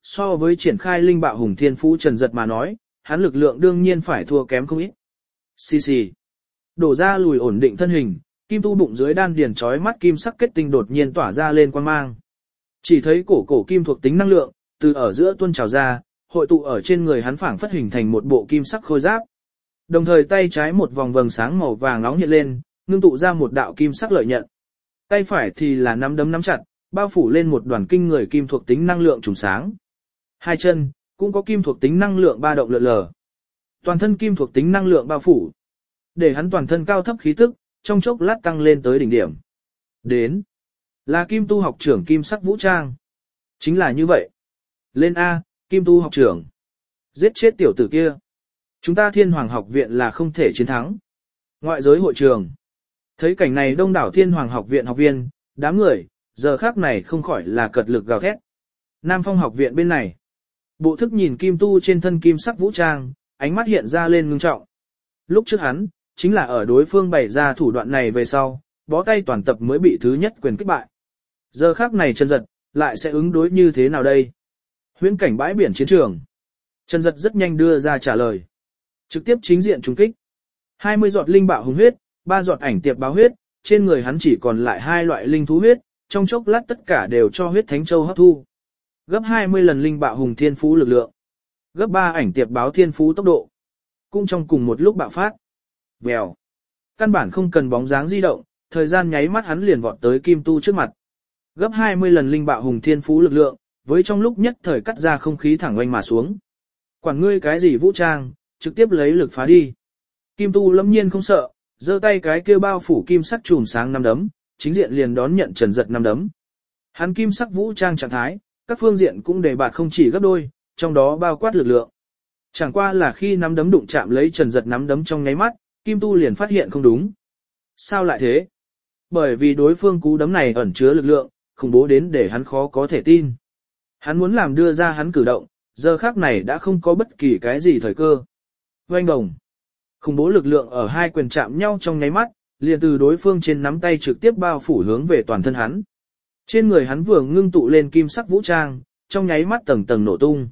so với triển khai linh bạo hùng thiên phú Trần Dật mà nói, hắn lực lượng đương nhiên phải thua kém không ít. Xì xì. Đổ ra lùi ổn định thân hình, kim tu bụng dưới đan điền chói mắt kim sắc kết tinh đột nhiên tỏa ra lên quang mang. Chỉ thấy cổ cổ kim thuộc tính năng lượng, từ ở giữa tuôn trào ra, hội tụ ở trên người hắn phảng phất hình thành một bộ kim sắc khôi giáp. Đồng thời tay trái một vòng vầng sáng màu vàng nóng hiện lên, ngưng tụ ra một đạo kim sắc lợi nhận. Tay phải thì là nắm đấm nắm chặt, bao phủ lên một đoàn kinh người kim thuộc tính năng lượng trùng sáng. Hai chân cũng có kim thuộc tính năng lượng ba động lượn lờ. Toàn thân kim thuộc tính năng lượng bao phủ, để hắn toàn thân cao thấp khí tức, trong chốc lát tăng lên tới đỉnh điểm. Đến, là kim tu học trưởng kim sắc vũ trang. Chính là như vậy. Lên A, kim tu học trưởng. Giết chết tiểu tử kia. Chúng ta Thiên Hoàng học viện là không thể chiến thắng. Ngoại giới hội trường. Thấy cảnh này đông đảo Thiên Hoàng học viện học viên, đám người, giờ khác này không khỏi là cật lực gào thét. Nam Phong học viện bên này. Bộ thức nhìn kim tu trên thân kim sắc vũ trang, ánh mắt hiện ra lên ngưng trọng. Lúc trước hắn, chính là ở đối phương bày ra thủ đoạn này về sau, bó tay toàn tập mới bị thứ nhất quyền kích bại. Giờ khác này Trần Dật, lại sẽ ứng đối như thế nào đây? Huyễn cảnh bãi biển chiến trường. Trần Dật rất nhanh đưa ra trả lời. Trực tiếp chính diện trùng kích. hai mươi giọt linh bạo hùng huyết, ba giọt ảnh tiệp báo huyết, trên người hắn chỉ còn lại hai loại linh thú huyết, trong chốc lát tất cả đều cho huyết thánh châu hấp thu. Gấp hai mươi lần linh bạo hùng thiên phú lực lượng. Gấp ba ảnh tiệp báo thiên phú tốc độ. Cũng trong cùng một lúc bạo phát. Vèo. Căn bản không cần bóng dáng di động, thời gian nháy mắt hắn liền vọt tới kim tu trước mặt. Gấp hai mươi lần linh bạo hùng thiên phú lực lượng, với trong lúc nhất thời cắt ra không khí thẳng oanh mà xuống. Quản ngươi cái gì vũ trang, trực tiếp lấy lực phá đi. Kim tu lâm nhiên không sợ, giơ tay cái kêu bao phủ kim sắc chùm sáng năm đấm, chính diện liền đón nhận Trần Dật năm đấm. Hắn kim sắc vũ trang trạng thái, các phương diện cũng đề bạt không chỉ gấp đôi, trong đó bao quát lực lượng. Chẳng qua là khi nắm đấm đụng chạm lấy Trần Dật nắm đấm trong nháy mắt, Kim Tu liền phát hiện không đúng. Sao lại thế? Bởi vì đối phương cú đấm này ẩn chứa lực lượng, khủng bố đến để hắn khó có thể tin. Hắn muốn làm đưa ra hắn cử động, giờ khắc này đã không có bất kỳ cái gì thời cơ. Oanh đồng. Khủng bố lực lượng ở hai quyền chạm nhau trong nháy mắt, liền từ đối phương trên nắm tay trực tiếp bao phủ hướng về toàn thân hắn. Trên người hắn vừa ngưng tụ lên kim sắc vũ trang, trong nháy mắt tầng tầng nổ tung.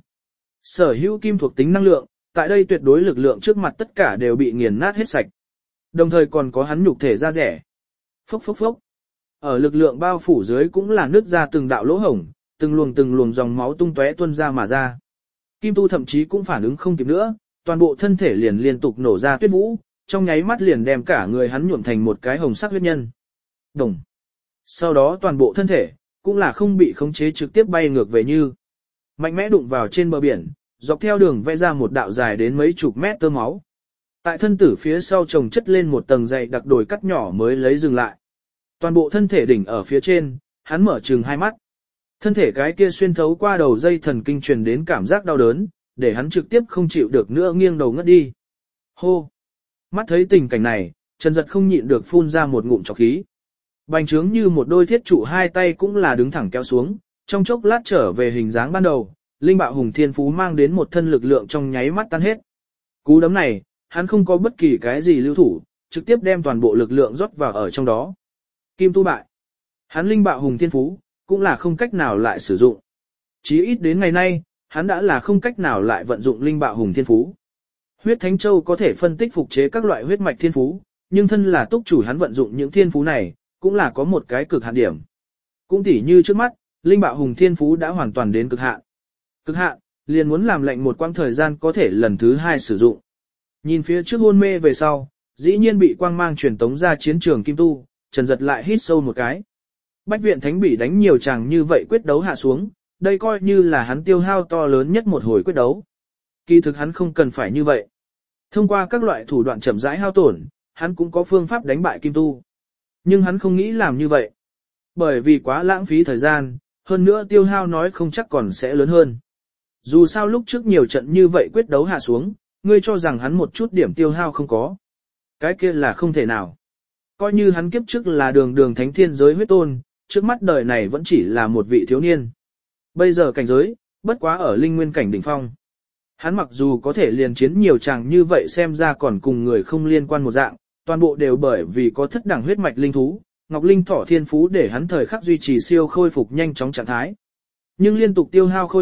Sở hữu kim thuộc tính năng lượng, tại đây tuyệt đối lực lượng trước mặt tất cả đều bị nghiền nát hết sạch. Đồng thời còn có hắn nhục thể da rẻ. Phốc phốc phốc. Ở lực lượng bao phủ dưới cũng là nứt ra từng đạo lỗ hổng, từng luồng từng luồng dòng máu tung tóe tuôn ra mà ra. Kim Tu thậm chí cũng phản ứng không kịp nữa, toàn bộ thân thể liền liên tục nổ ra tuyết vũ, trong nháy mắt liền đem cả người hắn nhuộm thành một cái hồng sắc huyết nhân. Đồng. Sau đó toàn bộ thân thể, cũng là không bị khống chế trực tiếp bay ngược về như. Mạnh mẽ đụng vào trên bờ biển, dọc theo đường vẽ ra một đạo dài đến mấy chục mét tơ máu. Tại thân tử phía sau chồng chất lên một tầng dày đặc đồi cắt nhỏ mới lấy dừng lại. Toàn bộ thân thể đỉnh ở phía trên, hắn mở trừng hai mắt. Thân thể cái kia xuyên thấu qua đầu dây thần kinh truyền đến cảm giác đau đớn, để hắn trực tiếp không chịu được nữa nghiêng đầu ngất đi. Hô! Mắt thấy tình cảnh này, Trần Dật không nhịn được phun ra một ngụm trọc khí. Bành trướng như một đôi thiết trụ hai tay cũng là đứng thẳng kéo xuống, trong chốc lát trở về hình dáng ban đầu, linh bạo hùng thiên phú mang đến một thân lực lượng trong nháy mắt tan hết. Cú đấm này, hắn không có bất kỳ cái gì lưu thủ, trực tiếp đem toàn bộ lực lượng rót vào ở trong đó. Kim Tu bại. Hắn linh bạo hùng thiên phú, cũng là không cách nào lại sử dụng. Chí ít đến ngày nay, hắn đã là không cách nào lại vận dụng linh bạo hùng thiên phú. Huyết Thánh Châu có thể phân tích phục chế các loại huyết mạch thiên phú, nhưng thân là túc chủ hắn vận dụng những thiên phú này, cũng là có một cái cực hạn điểm. Cũng tỉ như trước mắt, linh bạo hùng thiên phú đã hoàn toàn đến cực hạn. Cực hạn, liền muốn làm lệnh một quãng thời gian có thể lần thứ hai sử dụng. Nhìn phía trước hôn mê về sau, dĩ nhiên bị quang mang truyền tống ra chiến trường Kim Tu, Trần Dật lại hít sâu một cái. Bách viện thánh bỉ đánh nhiều chàng như vậy quyết đấu hạ xuống, đây coi như là hắn tiêu hao to lớn nhất một hồi quyết đấu. Kỳ thực hắn không cần phải như vậy. Thông qua các loại thủ đoạn chậm rãi hao tổn, hắn cũng có phương pháp đánh bại Kim Tu. Nhưng hắn không nghĩ làm như vậy. Bởi vì quá lãng phí thời gian, hơn nữa tiêu hao nói không chắc còn sẽ lớn hơn. Dù sao lúc trước nhiều trận như vậy quyết đấu hạ xuống, ngươi cho rằng hắn một chút điểm tiêu hao không có. Cái kia là không thể nào. Coi như hắn kiếp trước là đường đường thánh thiên giới huyết tôn, trước mắt đời này vẫn chỉ là một vị thiếu niên. Bây giờ cảnh giới, bất quá ở linh nguyên cảnh đỉnh phong. Hắn mặc dù có thể liền chiến nhiều chàng như vậy xem ra còn cùng người không liên quan một dạng, toàn bộ đều bởi vì có thất đẳng huyết mạch linh thú, Ngọc Linh Thỏ thiên phú để hắn thời khắc duy trì siêu khôi phục nhanh chóng trạng thái. Nhưng liên tục tiêu hao khôi phục,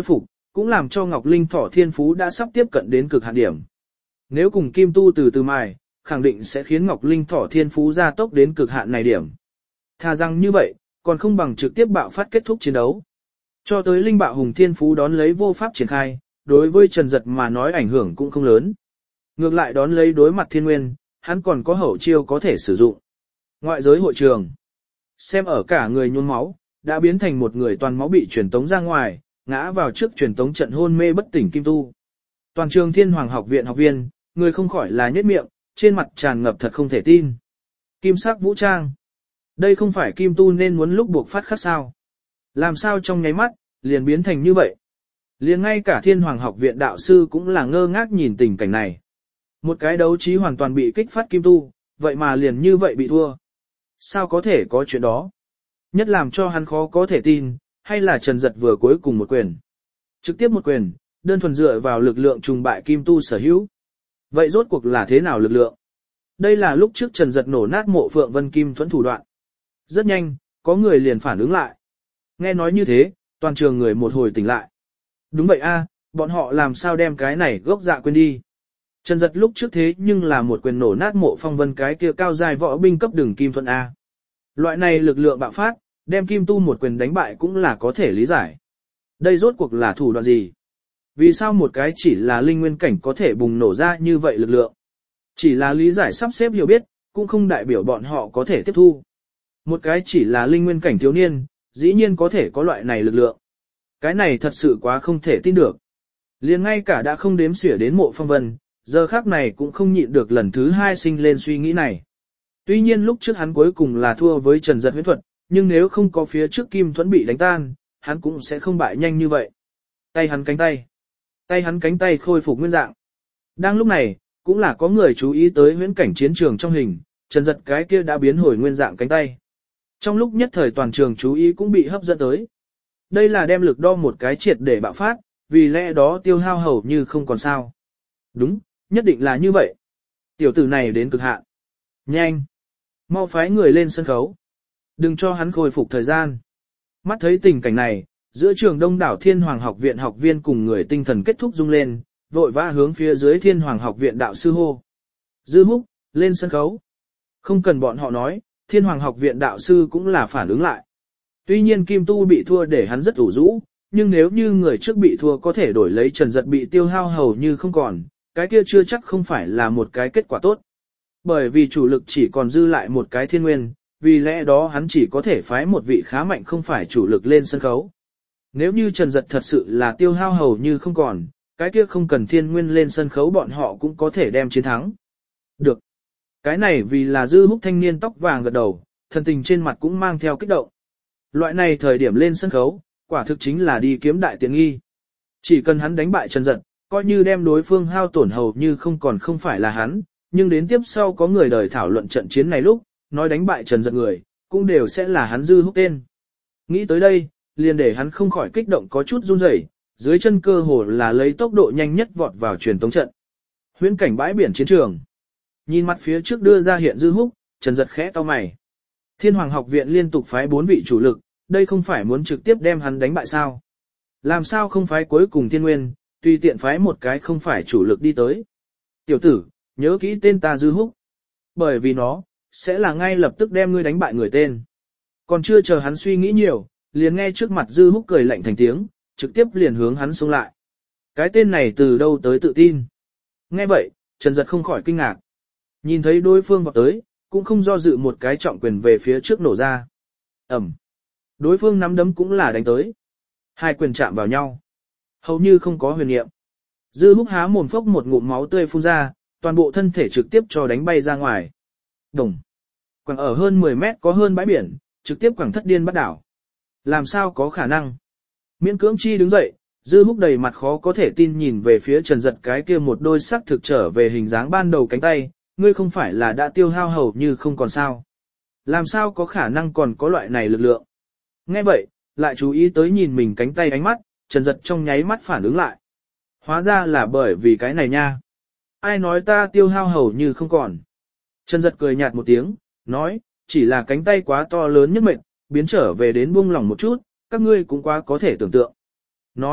cũng làm cho Ngọc Linh Thỏ thiên phú đã sắp tiếp cận đến cực hạn điểm. Nếu cùng Kim Tu từ từ mài, khẳng định sẽ khiến Ngọc Linh Thỏ thiên phú gia tốc đến cực hạn này điểm. Thà rằng như vậy, còn không bằng trực tiếp bạo phát kết thúc chiến đấu. Cho tới Linh Bạo Hùng thiên phú đón lấy vô pháp triển khai, đối với Trần Dật mà nói ảnh hưởng cũng không lớn. Ngược lại đón lấy đối mặt Thiên Nguyên, hắn còn có hậu chiêu có thể sử dụng. Ngoại giới hội trường. Xem ở cả người nhuốm máu, đã biến thành một người toàn máu bị truyền tống ra ngoài, ngã vào trước truyền tống trận hôn mê bất tỉnh Kim Tu. Toàn trường Thiên Hoàng học viện học viên, người không khỏi là nhếch miệng, trên mặt tràn ngập thật không thể tin. Kim sắc vũ trang. Đây không phải Kim Tu nên muốn lúc buộc phát khắc sao. Làm sao trong nháy mắt, liền biến thành như vậy. Liền ngay cả Thiên Hoàng học viện đạo sư cũng là ngơ ngác nhìn tình cảnh này. Một cái đấu trí hoàn toàn bị kích phát Kim Tu, vậy mà liền như vậy bị thua. Sao có thể có chuyện đó? Nhất làm cho hắn khó có thể tin, hay là Trần Dật vừa cuối cùng một quyền. Trực tiếp một quyền, đơn thuần dựa vào lực lượng trùng bại Kim Tu sở hữu. Vậy rốt cuộc là thế nào lực lượng? Đây là lúc trước Trần Dật nổ nát mộ Phượng Vân Kim thuẫn thủ đoạn. Rất nhanh, có người liền phản ứng lại. Nghe nói như thế, toàn trường người một hồi tỉnh lại. Đúng vậy a, bọn họ làm sao đem cái này gốc dạ quên đi. Trần Dật lúc trước thế nhưng là một quyền nổ nát mộ phong vân cái kia cao dài võ binh cấp đường Kim thuẫn A. Loại này lực lượng bạo phát, đem Kim Tu một quyền đánh bại cũng là có thể lý giải. Đây rốt cuộc là thủ đoạn gì? Vì sao một cái chỉ là linh nguyên cảnh có thể bùng nổ ra như vậy lực lượng? Chỉ là lý giải sắp xếp hiểu biết, cũng không đại biểu bọn họ có thể tiếp thu. Một cái chỉ là linh nguyên cảnh thiếu niên, dĩ nhiên có thể có loại này lực lượng. Cái này thật sự quá không thể tin được. Liền ngay cả đã không đếm xỉa đến mộ phong vân, giờ khác này cũng không nhịn được lần thứ hai sinh lên suy nghĩ này. Tuy nhiên lúc trước hắn cuối cùng là thua với Trần Dật huyễn thuật, nhưng nếu không có phía trước Kim Thuẫn bị đánh tan, hắn cũng sẽ không bại nhanh như vậy. Tay hắn cánh tay. Tay hắn cánh tay khôi phục nguyên dạng. Đang lúc này, cũng là có người chú ý tới huyễn cảnh chiến trường trong hình, Trần Dật cái kia đã biến hồi nguyên dạng cánh tay. Trong lúc nhất thời toàn trường chú ý cũng bị hấp dẫn tới. Đây là đem lực đo một cái triệt để bạo phát, vì lẽ đó tiêu hao hầu như không còn sao. Đúng, nhất định là như vậy. Tiểu tử này đến cực hạn. Nhanh. Mau phái người lên sân khấu. Đừng cho hắn khôi phục thời gian. Mắt thấy tình cảnh này, giữa trường đông đảo Thiên Hoàng học viện học viên cùng người tinh thần kết thúc rung lên, vội vã hướng phía dưới Thiên Hoàng học viện đạo sư hô. Dư Húc, lên sân khấu. Không cần bọn họ nói, Thiên Hoàng học viện đạo sư cũng là phản ứng lại. Tuy nhiên Kim Tu bị thua để hắn rất ủ rũ, nhưng nếu như người trước bị thua có thể đổi lấy Trần Dật bị tiêu hao hầu như không còn, cái kia chưa chắc không phải là một cái kết quả tốt. Bởi vì chủ lực chỉ còn dư lại một cái Thiên Nguyên, vì lẽ đó hắn chỉ có thể phái một vị khá mạnh không phải chủ lực lên sân khấu. Nếu như Trần Dật thật sự là tiêu hao hầu như không còn, cái kia không cần Thiên Nguyên lên sân khấu bọn họ cũng có thể đem chiến thắng. Được. Cái này vì là Dư Húc thanh niên tóc vàng gật đầu, thần tình trên mặt cũng mang theo kích động. Loại này thời điểm lên sân khấu, quả thực chính là đi kiếm đại tiện nghi. Chỉ cần hắn đánh bại Trần Dật, coi như đem đối phương hao tổn hầu như không còn không phải là hắn, nhưng đến tiếp sau có người đời thảo luận trận chiến này lúc, nói đánh bại Trần Dật người, cũng đều sẽ là hắn Dư Húc tên. Nghĩ tới đây, liền để hắn không khỏi kích động có chút run rẩy, dưới chân cơ hồ là lấy tốc độ nhanh nhất vọt vào truyền tống trận. Huyễn cảnh bãi biển chiến trường. Nhìn mặt phía trước đưa ra hiện Dư Húc, Trần Dật khẽ cau mày. Thiên Hoàng học viện liên tục phái bốn vị chủ lực, đây không phải muốn trực tiếp đem hắn đánh bại sao? Làm sao không phái cuối cùng Thiên Nguyên, tùy tiện phái một cái không phải chủ lực đi tới. Tiểu tử, nhớ kỹ tên ta Dư Húc. Bởi vì nó, sẽ là ngay lập tức đem ngươi đánh bại người tên. Còn chưa chờ hắn suy nghĩ nhiều, liền nghe trước mặt Dư Húc cười lạnh thành tiếng, trực tiếp liền hướng hắn xông lại. Cái tên này từ đâu tới tự tin? Nghe vậy, Trần Dật không khỏi kinh ngạc. Nhìn thấy đối phương vọt tới, cũng không do dự một cái trọng quyền về phía trước nổ ra. Ẩm. Đối phương nắm đấm cũng là đánh tới. Hai quyền chạm vào nhau. Hầu như không có huyền niệm. Dư Húc há mồm phốc một ngụm máu tươi phun ra, toàn bộ thân thể trực tiếp cho đánh bay ra ngoài. Đồng. Quảng ở hơn mười mét có hơn bãi biển, trực tiếp quảng thất điên bắt đảo. Làm sao có khả năng? Miễn cưỡng chi đứng dậy, Dư Húc đầy mặt khó có thể tin nhìn về phía Trần Dật cái kia một đôi sắc thực trở về hình dáng ban đầu cánh tay, ngươi không phải là đã tiêu hao hầu như không còn sao. Làm sao có khả năng còn có loại này lực lượng? Nghe vậy, lại chú ý tới nhìn mình cánh tay ánh mắt, Trần Dật trong nháy mắt phản ứng lại. Hóa ra là bởi vì cái này nha. Ai nói ta tiêu hao hầu như không còn. Trần Dật cười nhạt một tiếng, nói, chỉ là cánh tay quá to lớn nhất mệnh, biến trở về đến buông lỏng một chút, các ngươi cũng quá có thể tưởng tượng. Nói,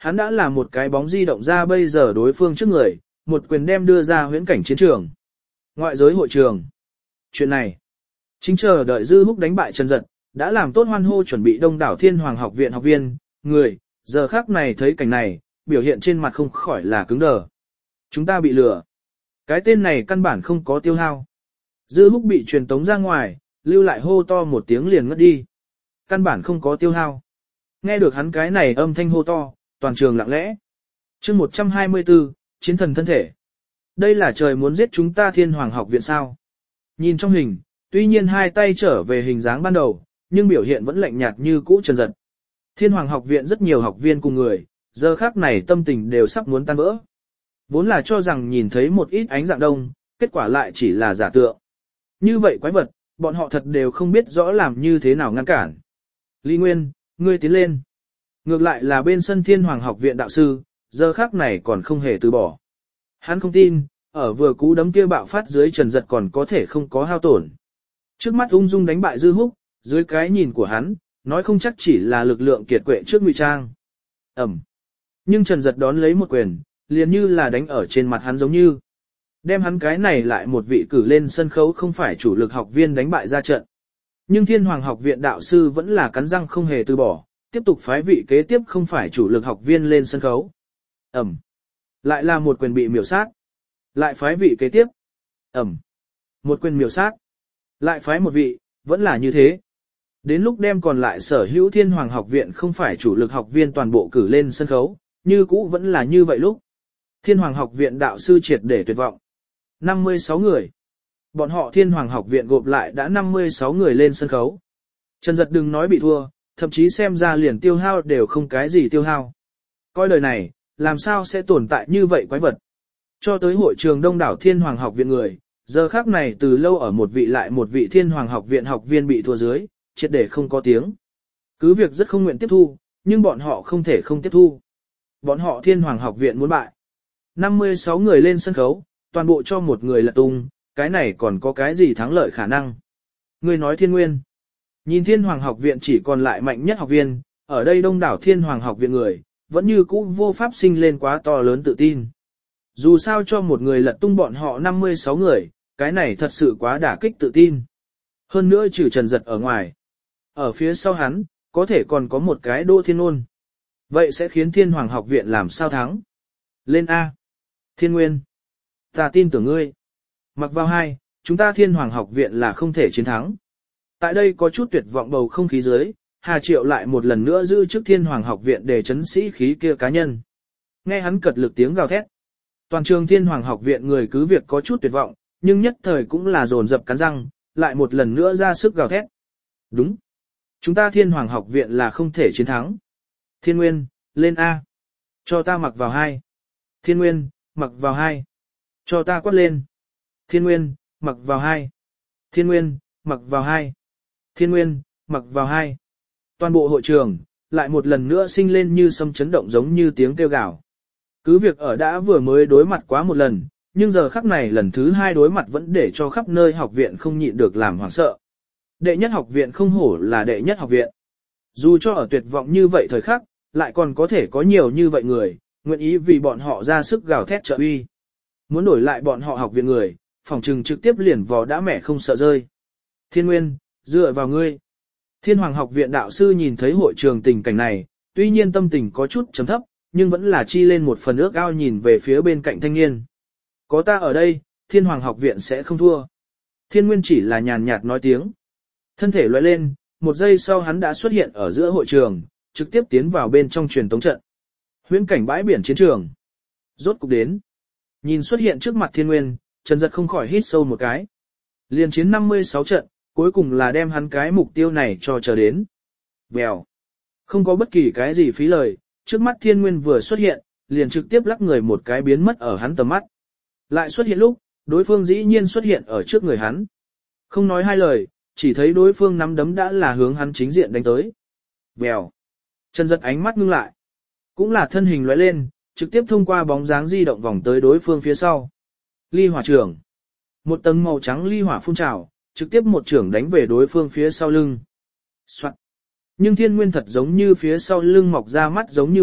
Hắn đã là một cái bóng di động ra bây giờ đối phương trước người, một quyền đem đưa ra huyễn cảnh chiến trường. Ngoại giới hội trường. Chuyện này, chính chờ đợi Dư Húc đánh bại Trần Dật, đã làm tốt hoan hô chuẩn bị đông đảo Thiên Hoàng học viện học viên, người, giờ khắc này thấy cảnh này, biểu hiện trên mặt không khỏi là cứng đờ. Chúng ta bị lừa. Cái tên này căn bản không có tiêu hao. Dư Húc bị truyền tống ra ngoài, lưu lại hô to một tiếng liền ngất đi. Căn bản không có tiêu hao. Nghe được hắn cái này âm thanh hô to, toàn trường lặng lẽ. chương một trăm hai mươi tư, chiến thần thân thể. Đây là trời muốn giết chúng ta Thiên Hoàng học viện sao. Nhìn trong hình, tuy nhiên hai tay trở về hình dáng ban đầu, nhưng biểu hiện vẫn lạnh nhạt như cũ Trần Dật. Thiên Hoàng học viện rất nhiều học viên cùng người, giờ khác này tâm tình đều sắp muốn tan vỡ. Vốn là cho rằng nhìn thấy một ít ánh dạng đông, kết quả lại chỉ là giả tượng. Như vậy quái vật, bọn họ thật đều không biết rõ làm như thế nào ngăn cản. Lý Nguyên, ngươi tiến lên. Ngược lại là bên sân Thiên Hoàng học viện đạo sư, giờ khác này còn không hề từ bỏ. Hắn không tin, ở vừa cú đấm kia bạo phát dưới Trần Dật còn có thể không có hao tổn. Trước mắt ung dung đánh bại Dư Húc, dưới cái nhìn của hắn, nói không chắc chỉ là lực lượng kiệt quệ trước ngụy trang. Ẩm. Nhưng Trần Dật đón lấy một quyền, liền như là đánh ở trên mặt hắn giống như. Đem hắn cái này lại một vị cử lên sân khấu không phải chủ lực học viên đánh bại ra trận. Nhưng Thiên Hoàng học viện đạo sư vẫn là cắn răng không hề từ bỏ, tiếp tục phái vị kế tiếp không phải chủ lực học viên lên sân khấu. Ẩm. Lại là một quyền bị miểu sát. Lại phái vị kế tiếp. Ẩm. Một quyền miểu sát. Lại phái một vị, vẫn là như thế. Đến lúc đem còn lại sở hữu Thiên Hoàng học viện không phải chủ lực học viên toàn bộ cử lên sân khấu, như cũ vẫn là như vậy lúc. Thiên Hoàng học viện đạo sư triệt để tuyệt vọng. năm mươi sáu người. Bọn họ Thiên Hoàng học viện gộp lại đã năm mươi sáu người lên sân khấu. Trần Dật đừng nói bị thua, thậm chí xem ra liền tiêu hao đều không cái gì tiêu hao. Coi đời này, làm sao sẽ tồn tại như vậy quái vật. Cho tới hội trường đông đảo Thiên Hoàng học viện người, giờ khác này từ lâu ở một vị lại một vị Thiên Hoàng học viện học viên bị thua dưới, triệt để không có tiếng. Cứ việc rất không nguyện tiếp thu, nhưng bọn họ không thể không tiếp thu. Bọn họ Thiên Hoàng học viện muốn bại. năm mươi sáu người lên sân khấu, toàn bộ cho một người lật tung, cái này còn có cái gì thắng lợi khả năng. Người nói Thiên Nguyên. Nhìn Thiên Hoàng học viện chỉ còn lại mạnh nhất học viên, ở đây đông đảo Thiên Hoàng học viện người, vẫn như cũ vô pháp sinh lên quá to lớn tự tin. Dù sao cho một người lật tung bọn họ năm mươi sáu người, cái này thật sự quá đả kích tự tin. Hơn nữa trừ Trần Dật ở ngoài. Ở phía sau hắn, có thể còn có một cái Đỗ Thiên Ôn. Vậy sẽ khiến Thiên Hoàng học viện làm sao thắng? Lên A. Thiên Nguyên. Ta tin tưởng ngươi. Mặc vào hai, chúng ta Thiên Hoàng học viện là không thể chiến thắng. Tại đây có chút tuyệt vọng bầu không khí dưới, Hà Triệu lại một lần nữa giữ chức Thiên Hoàng học viện để chấn sĩ khí kia cá nhân. Nghe hắn cật lực tiếng gào thét. Toàn trường Thiên Hoàng học viện người cứ việc có chút tuyệt vọng, nhưng nhất thời cũng là dồn dập cắn răng, lại một lần nữa ra sức gào thét. Đúng. Chúng ta Thiên Hoàng học viện là không thể chiến thắng. Thiên Nguyên, lên A. Cho ta mặc vào hai. Thiên Nguyên, mặc vào hai. Cho ta quát lên. Thiên Nguyên, mặc vào hai. Thiên Nguyên, mặc vào hai. Thiên Nguyên, mặc vào hai. Toàn bộ hội trường, lại một lần nữa sinh lên như sấm chấn động giống như tiếng kêu gào. Cứ việc ở đã vừa mới đối mặt quá một lần, nhưng giờ khắc này lần thứ hai đối mặt vẫn để cho khắp nơi học viện không nhịn được làm hoảng sợ. Đệ nhất học viện không hổ là đệ nhất học viện. Dù cho ở tuyệt vọng như vậy thời khắc, lại còn có thể có nhiều như vậy người, nguyện ý vì bọn họ ra sức gào thét trợ uy. Muốn đổi lại bọn họ học viện người, phòng trừng trực tiếp liền vò đã mẹ không sợ rơi. Thiên Nguyên, dựa vào ngươi. Thiên Hoàng học viện đạo sư nhìn thấy hội trường tình cảnh này, tuy nhiên tâm tình có chút chấm thấp, nhưng vẫn là chi lên một phần ước ao nhìn về phía bên cạnh thanh niên. Có ta ở đây, Thiên Hoàng học viện sẽ không thua. Thiên Nguyên chỉ là nhàn nhạt nói tiếng. Thân thể lóe lên, một giây sau hắn đã xuất hiện ở giữa hội trường, trực tiếp tiến vào bên trong truyền tống trận. Huyễn cảnh bãi biển chiến trường. Rốt cục đến. Nhìn xuất hiện trước mặt Thiên Nguyên, Trần Dật không khỏi hít sâu một cái. Liên chiến năm mươi sáu trận, cuối cùng là đem hắn cái mục tiêu này cho chờ đến. Vèo. Không có bất kỳ cái gì phí lời, trước mắt Thiên Nguyên vừa xuất hiện, liền trực tiếp lắc người một cái biến mất ở hắn tầm mắt. Lại xuất hiện lúc, đối phương dĩ nhiên xuất hiện ở trước người hắn. Không nói hai lời, chỉ thấy đối phương nắm đấm đã là hướng hắn chính diện đánh tới. Vèo. Trần Dật ánh mắt ngưng lại. Cũng là thân hình lóe lên, trực tiếp thông qua bóng dáng di động vòng tới đối phương phía sau. Ly hỏa trưởng. Một tầng màu trắng ly hỏa phun trào, trực tiếp một trưởng đánh về đối phương phía sau lưng. Soạn. Nhưng Thiên Nguyên thật giống như phía sau lưng mọc ra mắt giống như vậy,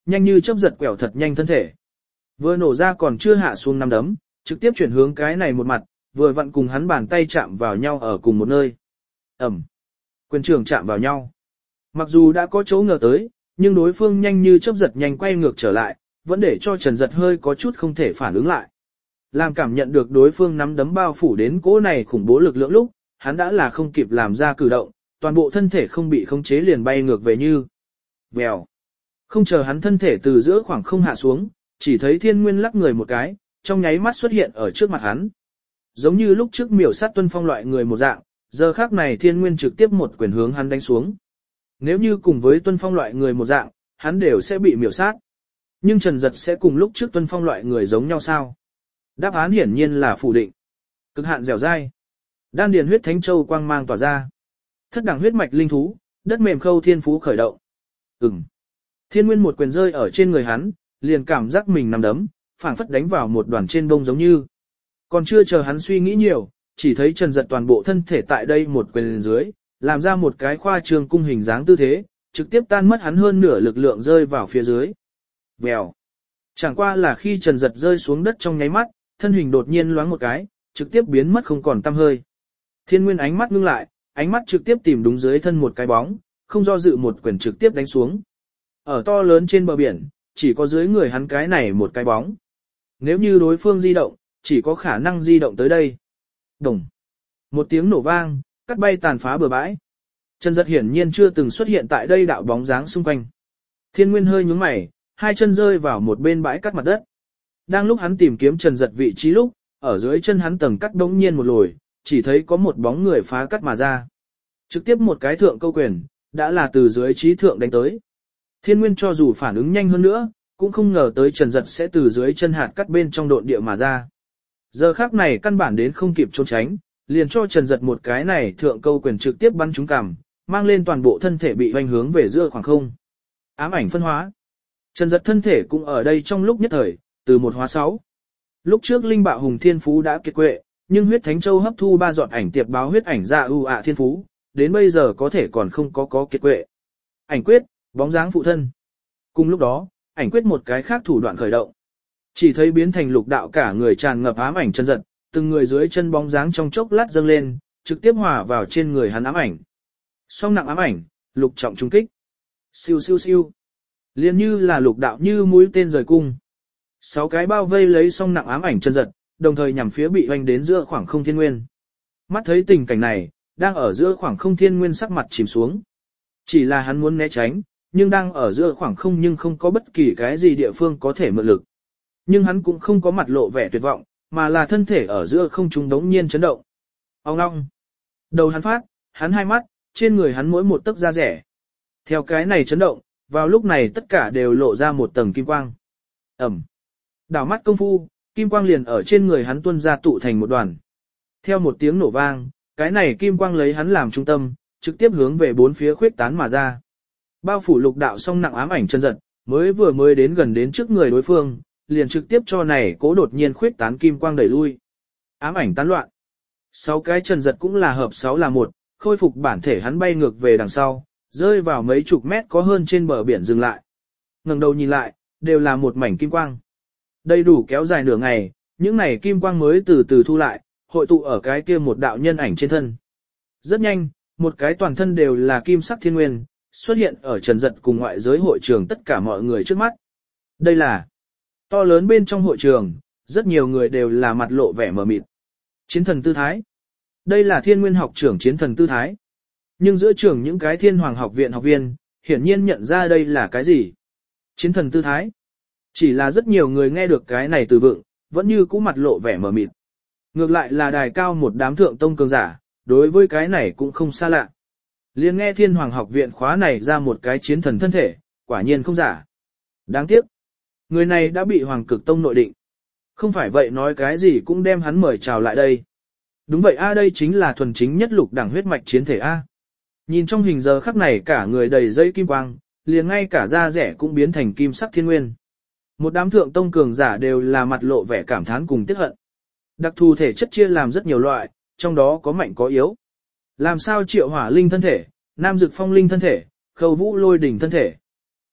nhanh như chớp giật quẹo thật nhanh thân thể. Vừa nổ ra còn chưa hạ xuống nắm đấm, trực tiếp chuyển hướng cái này một mặt, vừa vặn cùng hắn bàn tay chạm vào nhau ở cùng một nơi. Ẩm. Quyền trưởng chạm vào nhau. Mặc dù đã có chỗ ngờ tới, nhưng đối phương nhanh như chớp giật nhanh quay ngược trở lại, vẫn để cho Trần Giật hơi có chút không thể phản ứng lại. Làm cảm nhận được đối phương nắm đấm bao phủ đến cỗ này khủng bố lực lượng lúc, hắn đã là không kịp làm ra cử động, toàn bộ thân thể không bị khống chế liền bay ngược về như. Vèo. Không chờ hắn thân thể từ giữa khoảng không hạ xuống, chỉ thấy Thiên Nguyên lắc người một cái, trong nháy mắt xuất hiện ở trước mặt hắn. Giống như lúc trước miểu sát Tuân Phong loại người một dạng, giờ khác này Thiên Nguyên trực tiếp một quyền hướng hắn đánh xuống. Nếu như cùng với Tuân Phong loại người một dạng, hắn đều sẽ bị miểu sát. Nhưng Trần Giật sẽ cùng lúc trước Tuân Phong loại người giống nhau sao? Đáp án hiển nhiên là phủ định. Cực hạn dẻo dai. Đan điền huyết thánh châu quang mang tỏa ra. Thất đẳng huyết mạch linh thú, đất mềm khâu thiên phú khởi động. Ừm. Thiên Nguyên một quyền rơi ở trên người hắn, liền cảm giác mình nằm đấm, phảng phất đánh vào một đoàn trên bông giống như. Còn chưa chờ hắn suy nghĩ nhiều, chỉ thấy Trần Giật toàn bộ thân thể tại đây một quyền dưới, làm ra một cái khoa trương cung hình dáng tư thế, trực tiếp tan mất hắn hơn nửa lực lượng rơi vào phía dưới. Vèo. Chẳng qua là khi Trần Giật rơi xuống đất trong nháy mắt, thân hình đột nhiên loáng một cái, trực tiếp biến mất không còn tăm hơi. Thiên Nguyên ánh mắt ngưng lại, ánh mắt trực tiếp tìm đúng dưới thân một cái bóng, không do dự một quyền trực tiếp đánh xuống. Ở to lớn trên bờ biển, chỉ có dưới người hắn cái này một cái bóng. Nếu như đối phương di động, chỉ có khả năng di động tới đây. Đồng. Một tiếng nổ vang, cắt bay tàn phá bờ bãi. Trần Giật hiển nhiên chưa từng xuất hiện tại đây đạo bóng dáng xung quanh. Thiên Nguyên hơi nhướng mày, hai chân rơi vào một bên bãi cắt mặt đất. Đang lúc hắn tìm kiếm Trần Giật vị trí lúc, ở dưới chân hắn tầng cắt đống nhiên một lồi, chỉ thấy có một bóng người phá cắt mà ra. Trực tiếp một cái thượng câu quyền, đã là từ dưới trí thượng đánh tới. Thiên Nguyên cho dù phản ứng nhanh hơn nữa, cũng không ngờ tới Trần Giật sẽ từ dưới chân hạt cắt bên trong độn địa mà ra. Giờ khắc này căn bản đến không kịp trốn tránh, liền cho Trần Giật một cái này thượng câu quyền trực tiếp bắn trúng cằm, mang lên toàn bộ thân thể bị hoành hướng về giữa khoảng không. Ám ảnh phân hóa. Trần Giật thân thể cũng ở đây trong lúc nhất thời, từ một hóa sáu. Lúc trước Linh Bạo Hùng Thiên Phú đã kiệt quệ, nhưng huyết Thánh Châu hấp thu ba giọt ảnh tiệp báo huyết ảnh ra ưu ạ Thiên Phú, đến bây giờ có thể còn không có có kiệt quệ. Ảnh quyết, bóng dáng phụ thân. Cùng lúc đó, ảnh quyết một cái khác thủ đoạn khởi động. Chỉ thấy biến thành lục đạo cả người tràn ngập ám ảnh Trần Giật, từng người dưới chân bóng dáng trong chốc lát dâng lên, trực tiếp hòa vào trên người hắn ám ảnh. Song nặng ám ảnh, lục trọng trung kích. Siêu siêu siêu. Liên như là lục đạo như mũi tên rời cung. Sáu cái bao vây lấy song nặng ám ảnh Trần Giật, đồng thời nhằm phía bị hoành đến giữa khoảng không Thiên Nguyên. Mắt thấy tình cảnh này, đang ở giữa khoảng không Thiên Nguyên sắc mặt chìm xuống. Chỉ là hắn muốn né tránh, nhưng đang ở giữa khoảng không nhưng không có bất kỳ cái gì địa phương có thể mượn lực. Nhưng hắn cũng không có mặt lộ vẻ tuyệt vọng, mà là thân thể ở giữa không trung đống nhiên chấn động. Ông ngong. Đầu hắn phát, hắn hai mắt, trên người hắn mỗi một tấc da rẻ. Theo cái này chấn động, vào lúc này tất cả đều lộ ra một tầng kim quang. Ẩm. Đảo mắt công phu, kim quang liền ở trên người hắn tuôn ra tụ thành một đoàn. Theo một tiếng nổ vang, cái này kim quang lấy hắn làm trung tâm, trực tiếp hướng về bốn phía khuyết tán mà ra. Bao phủ lục đạo song nặng ám ảnh Trần Giật, mới vừa mới đến gần đến trước người đối phương, liền trực tiếp cho này cố đột nhiên khuyết tán kim quang đẩy lui. Ám ảnh tán loạn. Sáu cái Trần Giật cũng là hợp sáu là một, khôi phục bản thể hắn bay ngược về đằng sau, rơi vào mấy chục mét có hơn trên bờ biển dừng lại. Ngẩng đầu nhìn lại, đều là một mảnh kim quang. Đầy đủ kéo dài nửa ngày, những này kim quang mới từ từ thu lại, hội tụ ở cái kia một đạo nhân ảnh trên thân. Rất nhanh, một cái toàn thân đều là kim sắc Thiên Nguyên, xuất hiện ở Trần Giật cùng ngoại giới hội trường tất cả mọi người trước mắt. Đây là to lớn bên trong hội trường, rất nhiều người đều là mặt lộ vẻ mờ mịt. Chiến thần tư thái. Đây là Thiên Nguyên học trưởng chiến thần tư thái. Nhưng giữa trường những cái Thiên Hoàng học viện học viên, hiển nhiên nhận ra đây là cái gì. Chiến thần tư thái. Chỉ là rất nhiều người nghe được cái này từ vựng, vẫn như cũ mặt lộ vẻ mờ mịt. Ngược lại là đài cao một đám thượng tông cường giả, đối với cái này cũng không xa lạ. Liên nghe Thiên Hoàng học viện khóa này ra một cái chiến thần thân thể, quả nhiên không giả. Đáng tiếc, người này đã bị Hoàng Cực Tông nội định. Không phải vậy nói cái gì cũng đem hắn mời chào lại đây. Đúng vậy a, đây chính là thuần chính nhất lục đẳng huyết mạch chiến thể a. Nhìn trong hình giờ khắc này cả người đầy dây kim quang, liền ngay cả da rẻ cũng biến thành kim sắc thiên nguyên. Một đám thượng tông cường giả đều là mặt lộ vẻ cảm thán cùng tiếc hận. Đặc thù thể chất chia làm rất nhiều loại, trong đó có mạnh có yếu. Làm sao Triệu Hỏa Linh thân thể, Nam Dực Phong Linh thân thể, Khâu Vũ Lôi Đỉnh thân thể.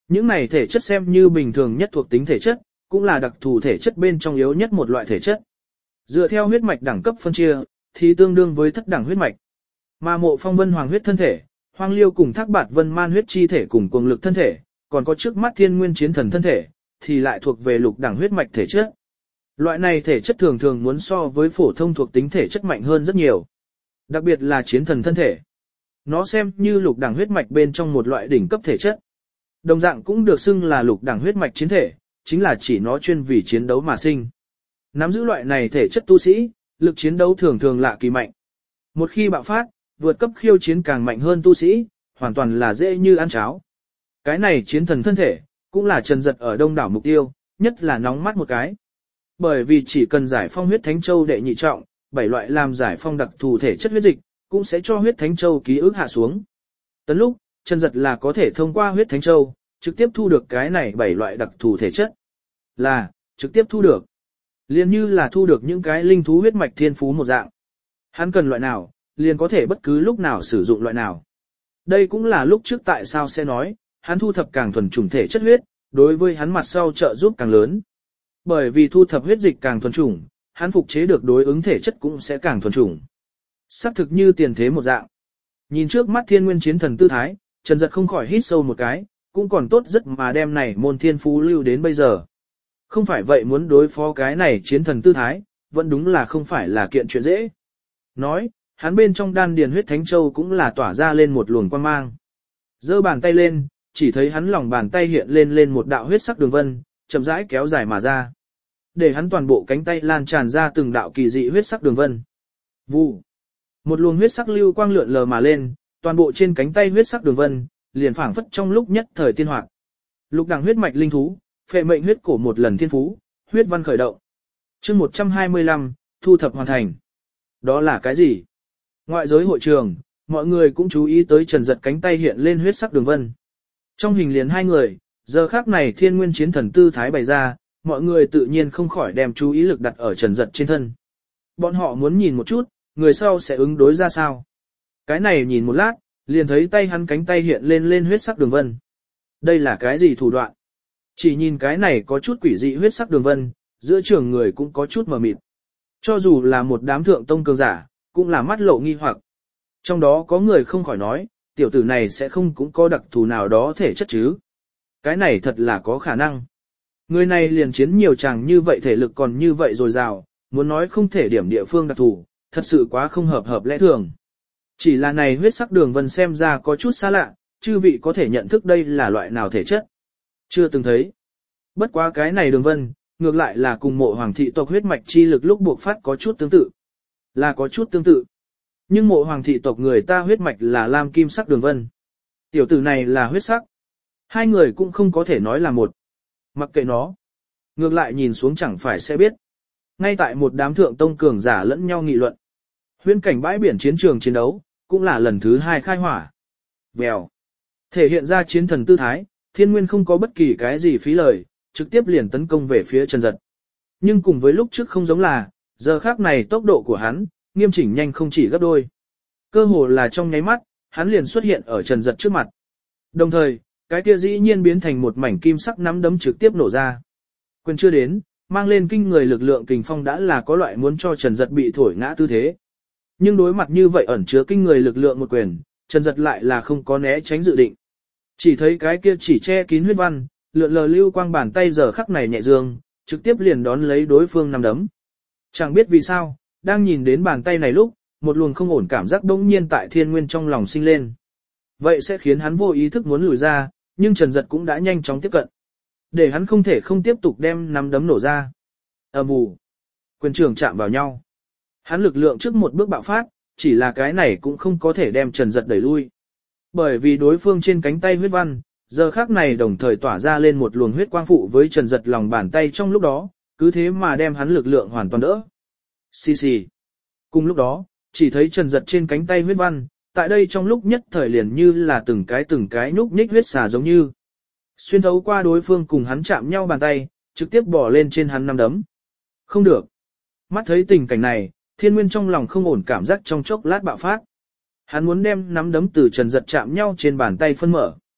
Những này thể chất xem như bình thường nhất thuộc tính thể chất, cũng là đặc thù thể chất bên trong yếu nhất một loại thể chất. Dựa theo huyết mạch đẳng cấp phân chia, thì tương đương với thất đẳng huyết mạch. Mà Mộ Phong Vân Hoàng huyết thân thể, Hoang Liêu cùng Thác Bạt Vân Man huyết chi thể cùng cuồng lực thân thể, còn có trước mắt Thiên Nguyên Chiến Thần thân thể, thì lại thuộc về lục đẳng huyết mạch thể chất. Loại này thể chất thường thường muốn so với phổ thông thuộc tính thể chất mạnh hơn rất nhiều. Đặc biệt là chiến thần thân thể. Nó xem như lục đẳng huyết mạch bên trong một loại đỉnh cấp thể chất. Đồng dạng cũng được xưng là lục đẳng huyết mạch chiến thể, chính là chỉ nó chuyên vì chiến đấu mà sinh. Nắm giữ loại này thể chất tu sĩ, lực chiến đấu thường thường lạ kỳ mạnh. Một khi bạo phát, vượt cấp khiêu chiến càng mạnh hơn tu sĩ, hoàn toàn là dễ như ăn cháo. Cái này chiến thần thân thể, cũng là Trần Dật ở đông đảo mục tiêu, nhất là nóng mắt một cái. Bởi vì chỉ cần giải phong huyết thánh châu đệ nhị trọng, bảy loại làm giải phong đặc thù thể chất huyết dịch, cũng sẽ cho huyết thánh châu ký ức hạ xuống. Tấn lúc, Trần Dật là có thể thông qua huyết thánh châu, trực tiếp thu được cái này bảy loại đặc thù thể chất. Là, trực tiếp thu được. Liền như là thu được những cái linh thú huyết mạch thiên phú một dạng. Hắn cần loại nào, liền có thể bất cứ lúc nào sử dụng loại nào. Đây cũng là lúc trước tại sao sẽ nói, hắn thu thập càng thuần chủng thể chất huyết, đối với hắn mặt sau trợ giúp càng lớn. Bởi vì thu thập huyết dịch càng thuần chủng, hắn phục chế được đối ứng thể chất cũng sẽ càng thuần chủng. Sắc thực như tiền thế một dạng. Nhìn trước mắt Thiên Nguyên Chiến Thần tư thái, Trần Dật không khỏi hít sâu một cái, cũng còn tốt rất mà đem này môn thiên phú lưu đến bây giờ. Không phải vậy muốn đối phó cái này chiến thần tư thái, vẫn đúng là không phải là kiện chuyện dễ. Nói, hắn bên trong đan điền huyết thánh châu cũng là tỏa ra lên một luồng quang mang. Giơ bàn tay lên, chỉ thấy hắn lòng bàn tay hiện lên lên một đạo huyết sắc đường vân, chậm rãi kéo dài mà ra. Để hắn toàn bộ cánh tay lan tràn ra từng đạo kỳ dị huyết sắc đường vân. Vụ. Một luồng huyết sắc lưu quang lượn lờ mà lên, toàn bộ trên cánh tay huyết sắc đường vân, liền phảng phất trong lúc nhất thời tiên hoạt. Lục đẳng huyết mạch linh thú, phệ mệnh huyết cổ một lần thiên phú, huyết văn khởi động. Chương một trăm hai mươi lăm, thu thập hoàn thành. Đó là cái gì? Ngoại giới hội trường, mọi người cũng chú ý tới Trần Dật cánh tay hiện lên huyết sắc đường vân. Trong hình liền hai người, giờ khắc này Thiên Nguyên Chiến Thần tư thái bày ra, mọi người tự nhiên không khỏi đem chú ý lực đặt ở Trần Dật trên thân. Bọn họ muốn nhìn một chút, người sau sẽ ứng đối ra sao. Cái này nhìn một lát, liền thấy tay hắn cánh tay hiện lên lên huyết sắc đường vân. Đây là cái gì thủ đoạn? Chỉ nhìn cái này có chút quỷ dị huyết sắc đường vân, giữa trường người cũng có chút mờ mịt. Cho dù là một đám thượng tông cường giả, cũng là mắt lộ nghi hoặc. Trong đó có người không khỏi nói, tiểu tử này sẽ không cũng có đặc thù nào đó thể chất chứ. Cái này thật là có khả năng. Người này liền chiến nhiều chàng như vậy thể lực còn như vậy rồi rào, muốn nói không thể điểm địa phương đặc thù, thật sự quá không hợp hợp lẽ thường. Chỉ là này huyết sắc đường vân xem ra có chút xa lạ, chư vị có thể nhận thức đây là loại nào thể chất. Chưa từng thấy. Bất quá cái này đường vân, ngược lại là cùng Mộ Hoàng thị tộc huyết mạch chi lực lúc buộc phát có chút tương tự. Là có chút tương tự. Nhưng Mộ Hoàng thị tộc người ta huyết mạch là lam kim sắc đường vân. Tiểu tử này là huyết sắc. Hai người cũng không có thể nói là một. Mặc kệ nó. Ngược lại nhìn xuống chẳng phải sẽ biết. Ngay tại một đám thượng tông cường giả lẫn nhau nghị luận. Huyễn cảnh bãi biển chiến trường chiến đấu, cũng là lần thứ hai khai hỏa. Vèo. Thể hiện ra chiến thần tư thái, Thiên Nguyên không có bất kỳ cái gì phí lời, trực tiếp liền tấn công về phía Trần Dật. Nhưng cùng với lúc trước không giống là, giờ khác này tốc độ của hắn, nghiêm chỉnh nhanh không chỉ gấp đôi. Cơ hồ là trong nháy mắt, hắn liền xuất hiện ở Trần Dật trước mặt. Đồng thời, cái kia dĩ nhiên biến thành một mảnh kim sắc nắm đấm trực tiếp nổ ra. Quyền chưa đến, mang lên kinh người lực lượng kình phong đã là có loại muốn cho Trần Dật bị thổi ngã tư thế. Nhưng đối mặt như vậy ẩn chứa kinh người lực lượng một quyền, Trần Dật lại là không có né tránh dự định. Chỉ thấy cái kia chỉ che kín huyết văn, lượn lờ lưu quang bàn tay giờ khắc này nhẹ dương, trực tiếp liền đón lấy đối phương nắm đấm. Chẳng biết vì sao, đang nhìn đến bàn tay này lúc, một luồng không ổn cảm giác đống nhiên tại Thiên Nguyên trong lòng sinh lên. Vậy sẽ khiến hắn vô ý thức muốn lùi ra, nhưng Trần Dật cũng đã nhanh chóng tiếp cận. Để hắn không thể không tiếp tục đem nắm đấm nổ ra. Ầm ầm, quyền trường chạm vào nhau. Hắn lực lượng trước một bước bạo phát, chỉ là cái này cũng không có thể đem Trần Dật đẩy lui. Bởi vì đối phương trên cánh tay huyết văn, giờ khắc này đồng thời tỏa ra lên một luồng huyết quang phụ với Trần Dật lòng bàn tay trong lúc đó, cứ thế mà đem hắn lực lượng hoàn toàn đỡ. Xì xì. Cùng lúc đó, chỉ thấy Trần Dật trên cánh tay huyết văn, tại đây trong lúc nhất thời liền như là từng cái từng cái nhúc nhích huyết xà giống như. Xuyên thấu qua đối phương cùng hắn chạm nhau bàn tay, trực tiếp bỏ lên trên hắn nắm đấm. Không được. Mắt thấy tình cảnh này, Thiên Nguyên trong lòng không ổn cảm giác trong chốc lát bạo phát. Hắn muốn đem nắm đấm từ Trần Dật chạm nhau trên bàn tay phân mở.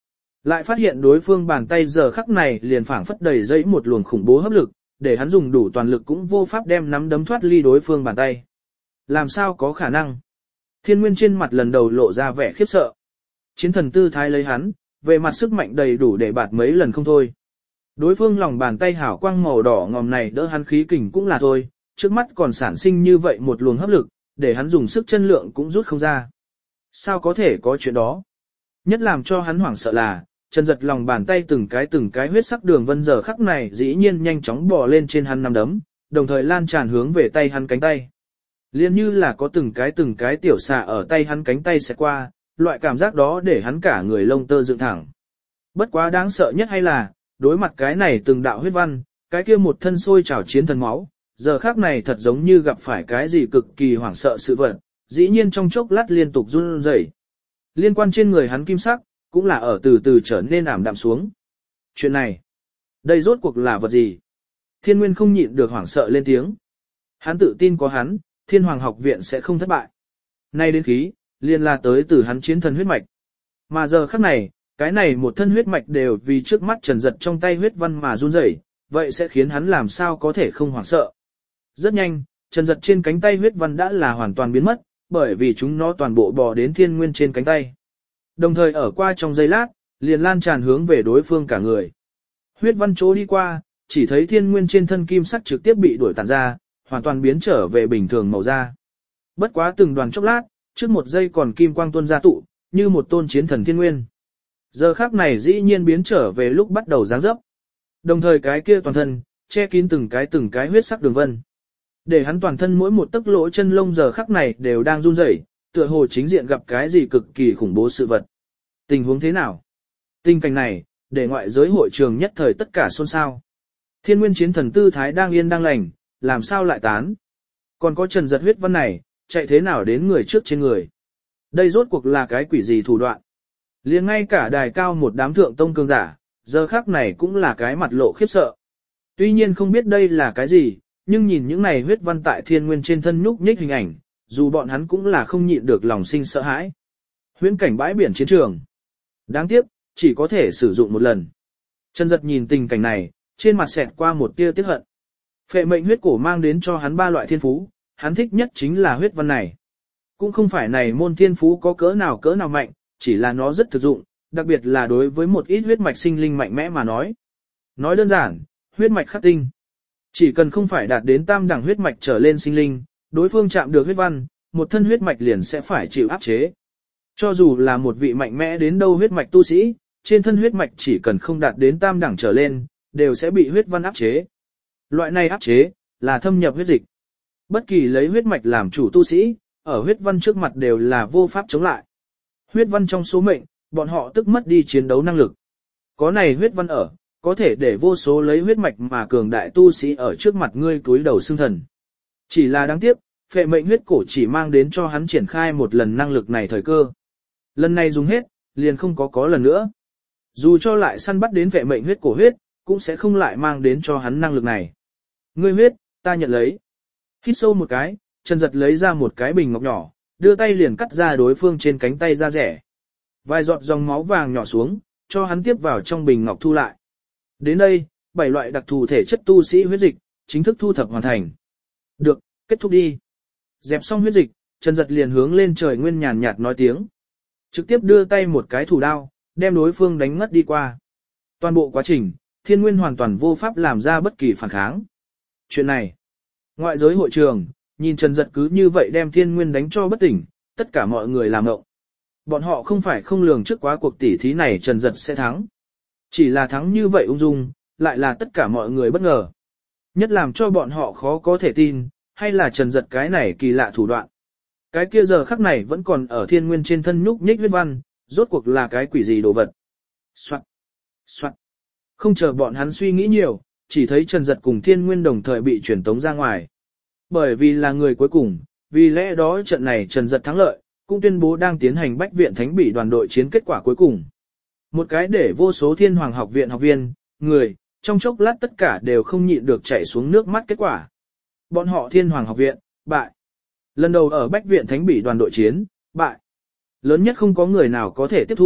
Lại phát hiện đối phương bàn tay giờ khắc này liền phảng phất đầy dẫy một luồng khủng bố hấp lực, để hắn dùng đủ toàn lực cũng vô pháp đem nắm đấm thoát ly đối phương bàn tay. Làm sao có khả năng? Thiên Nguyên trên mặt lần đầu lộ ra vẻ khiếp sợ. Chiến thần tư thái lấy hắn, về mặt sức mạnh đầy đủ để bạt mấy lần không thôi. Đối phương lòng bàn tay hảo quang màu đỏ ngòm này đỡ hắn khí kình cũng là thôi, trước mắt còn sản sinh như vậy một luồng hấp lực, để hắn dùng sức chân lượng cũng rút không ra. Sao có thể có chuyện đó? Nhất làm cho hắn hoảng sợ là, Trần Giật lòng bàn tay từng cái từng cái huyết sắc đường vân giờ khắc này dĩ nhiên nhanh chóng bò lên trên hắn nắm đấm, đồng thời lan tràn hướng về tay hắn cánh tay. Liên như là có từng cái từng cái tiểu xà ở tay hắn cánh tay sẽ qua, loại cảm giác đó để hắn cả người lông tơ dựng thẳng. Bất quá đáng sợ nhất hay là, đối mặt cái này từng đạo huyết văn, cái kia một thân sôi trào chiến thần máu, giờ khắc này thật giống như gặp phải cái gì cực kỳ hoảng sợ sự vật, dĩ nhiên trong chốc lát liên tục run rẩy. Liên quan trên người hắn kim sắc, cũng là ở từ từ trở nên ảm đạm xuống. Chuyện này, đây rốt cuộc là vật gì? Thiên Nguyên không nhịn được hoảng sợ lên tiếng. Hắn tự tin có hắn, Thiên Hoàng học viện sẽ không thất bại. Nay đến khí, liên là tới từ hắn chiến thần huyết mạch. Mà giờ khắc này, cái này một thân huyết mạch đều vì trước mắt Trần Giật trong tay huyết văn mà run rẩy, vậy sẽ khiến hắn làm sao có thể không hoảng sợ. Rất nhanh, Trần Giật trên cánh tay huyết văn đã là hoàn toàn biến mất, bởi vì chúng nó toàn bộ bò đến Thiên Nguyên trên cánh tay. Đồng thời ở qua trong giây lát, liền lan tràn hướng về đối phương cả người. Huyết văn chỗ đi qua, chỉ thấy Thiên Nguyên trên thân kim sắc trực tiếp bị đuổi tản ra, hoàn toàn biến trở về bình thường màu da. Bất quá từng đoàn chốc lát, trước một giây còn kim quang tuôn ra tụ, như một tôn chiến thần Thiên Nguyên. Giờ khắc này dĩ nhiên biến trở về lúc bắt đầu dáng dấp. Đồng thời cái kia toàn thân, che kín từng cái từng cái huyết sắc đường vân. Để hắn toàn thân mỗi một tấc lỗ chân lông giờ khắc này đều đang run rẩy, tựa hồ chính diện gặp cái gì cực kỳ khủng bố sự vật. Tình huống thế nào? Tình cảnh này, để ngoại giới hội trường nhất thời tất cả xôn xao. Thiên Nguyên chiến thần tư thái đang yên đang lành, làm sao lại tán? Còn có Trần Giật huyết văn này, chạy thế nào đến người trước trên người? Đây rốt cuộc là cái quỷ gì thủ đoạn? Liền ngay cả đài cao một đám thượng tông cường giả, giờ khắc này cũng là cái mặt lộ khiếp sợ. Tuy nhiên không biết đây là cái gì, nhưng nhìn những này huyết văn tại Thiên Nguyên trên thân nhúc nhích hình ảnh, dù bọn hắn cũng là không nhịn được lòng sinh sợ hãi. Huyễn cảnh bãi biển chiến trường. Đáng tiếc, chỉ có thể sử dụng một lần. Trần Giật nhìn tình cảnh này, trên mặt xẹt qua một tia tiếc hận. Phệ mệnh huyết cổ mang đến cho hắn ba loại thiên phú, hắn thích nhất chính là huyết văn này. Cũng không phải này môn thiên phú có cỡ nào cỡ nào mạnh, chỉ là nó rất thực dụng, đặc biệt là đối với một ít huyết mạch sinh linh mạnh mẽ mà nói. Nói đơn giản, huyết mạch khắc tinh. Chỉ cần không phải đạt đến tam đẳng huyết mạch trở lên sinh linh, đối phương chạm được huyết văn, một thân huyết mạch liền sẽ phải chịu áp chế. Cho dù là một vị mạnh mẽ đến đâu huyết mạch tu sĩ, trên thân huyết mạch chỉ cần không đạt đến tam đẳng trở lên, đều sẽ bị huyết văn áp chế. Loại này áp chế, là thâm nhập huyết dịch. Bất kỳ lấy huyết mạch làm chủ tu sĩ, ở huyết văn trước mặt đều là vô pháp chống lại. Huyết văn trong số mệnh, bọn họ tức mất đi chiến đấu năng lực. Có này huyết văn ở, có thể để vô số lấy huyết mạch mà cường đại tu sĩ ở trước mặt ngươi túi đầu xương thần. Chỉ là đáng tiếc, phệ mệnh huyết cổ chỉ mang đến cho hắn triển khai một lần năng lực này thời cơ. Lần này dùng hết, liền không có có lần nữa. Dù cho lại săn bắt đến phệ mệnh huyết cổ huyết, cũng sẽ không lại mang đến cho hắn năng lực này. Ngươi huyết, ta nhận lấy. Hít sâu một cái, Trần Giật lấy ra một cái bình ngọc nhỏ, đưa tay liền cắt ra đối phương trên cánh tay da rẻ. Vài giọt dòng máu vàng nhỏ xuống, cho hắn tiếp vào trong bình ngọc thu lại. Đến đây, bảy loại đặc thù thể chất tu sĩ huyết dịch, chính thức thu thập hoàn thành. Được, kết thúc đi. Dẹp xong huyết dịch, Trần Giật liền hướng lên trời nguyên nhàn nhạt nói tiếng. Trực tiếp đưa tay một cái thủ đao, đem đối phương đánh ngất đi qua. Toàn bộ quá trình, Thiên Nguyên hoàn toàn vô pháp làm ra bất kỳ phản kháng. Chuyện này, ngoại giới hội trường, nhìn Trần Giật cứ như vậy đem Thiên Nguyên đánh cho bất tỉnh, tất cả mọi người làm ngộng. Bọn họ không phải không lường trước quá cuộc tỉ thí này Trần Giật sẽ thắng. Chỉ là thắng như vậy ung dung, lại là tất cả mọi người bất ngờ. Nhất làm cho bọn họ khó có thể tin, hay là Trần Giật cái này kỳ lạ thủ đoạn. Cái kia giờ khắc này vẫn còn ở Thiên Nguyên trên thân nhúc nhích huyết văn, rốt cuộc là cái quỷ gì đồ vật. Soạn, soạn. Không chờ bọn hắn suy nghĩ nhiều, chỉ thấy Trần Giật cùng Thiên Nguyên đồng thời bị truyền tống ra ngoài. Bởi vì là người cuối cùng, vì lẽ đó trận này Trần Giật thắng lợi, cũng tuyên bố đang tiến hành Bách Viện Thánh Bỉ đoàn đội chiến kết quả cuối cùng. Một cái để vô số Thiên Hoàng học viện học viên, người, trong chốc lát tất cả đều không nhịn được chảy xuống nước mắt kết quả. Bọn họ Thiên Hoàng học viện, bại. Lần đầu ở Bách Viện Thánh Bỉ đoàn đội chiến, bại. Lớn nhất không có người nào có thể tiếp thu,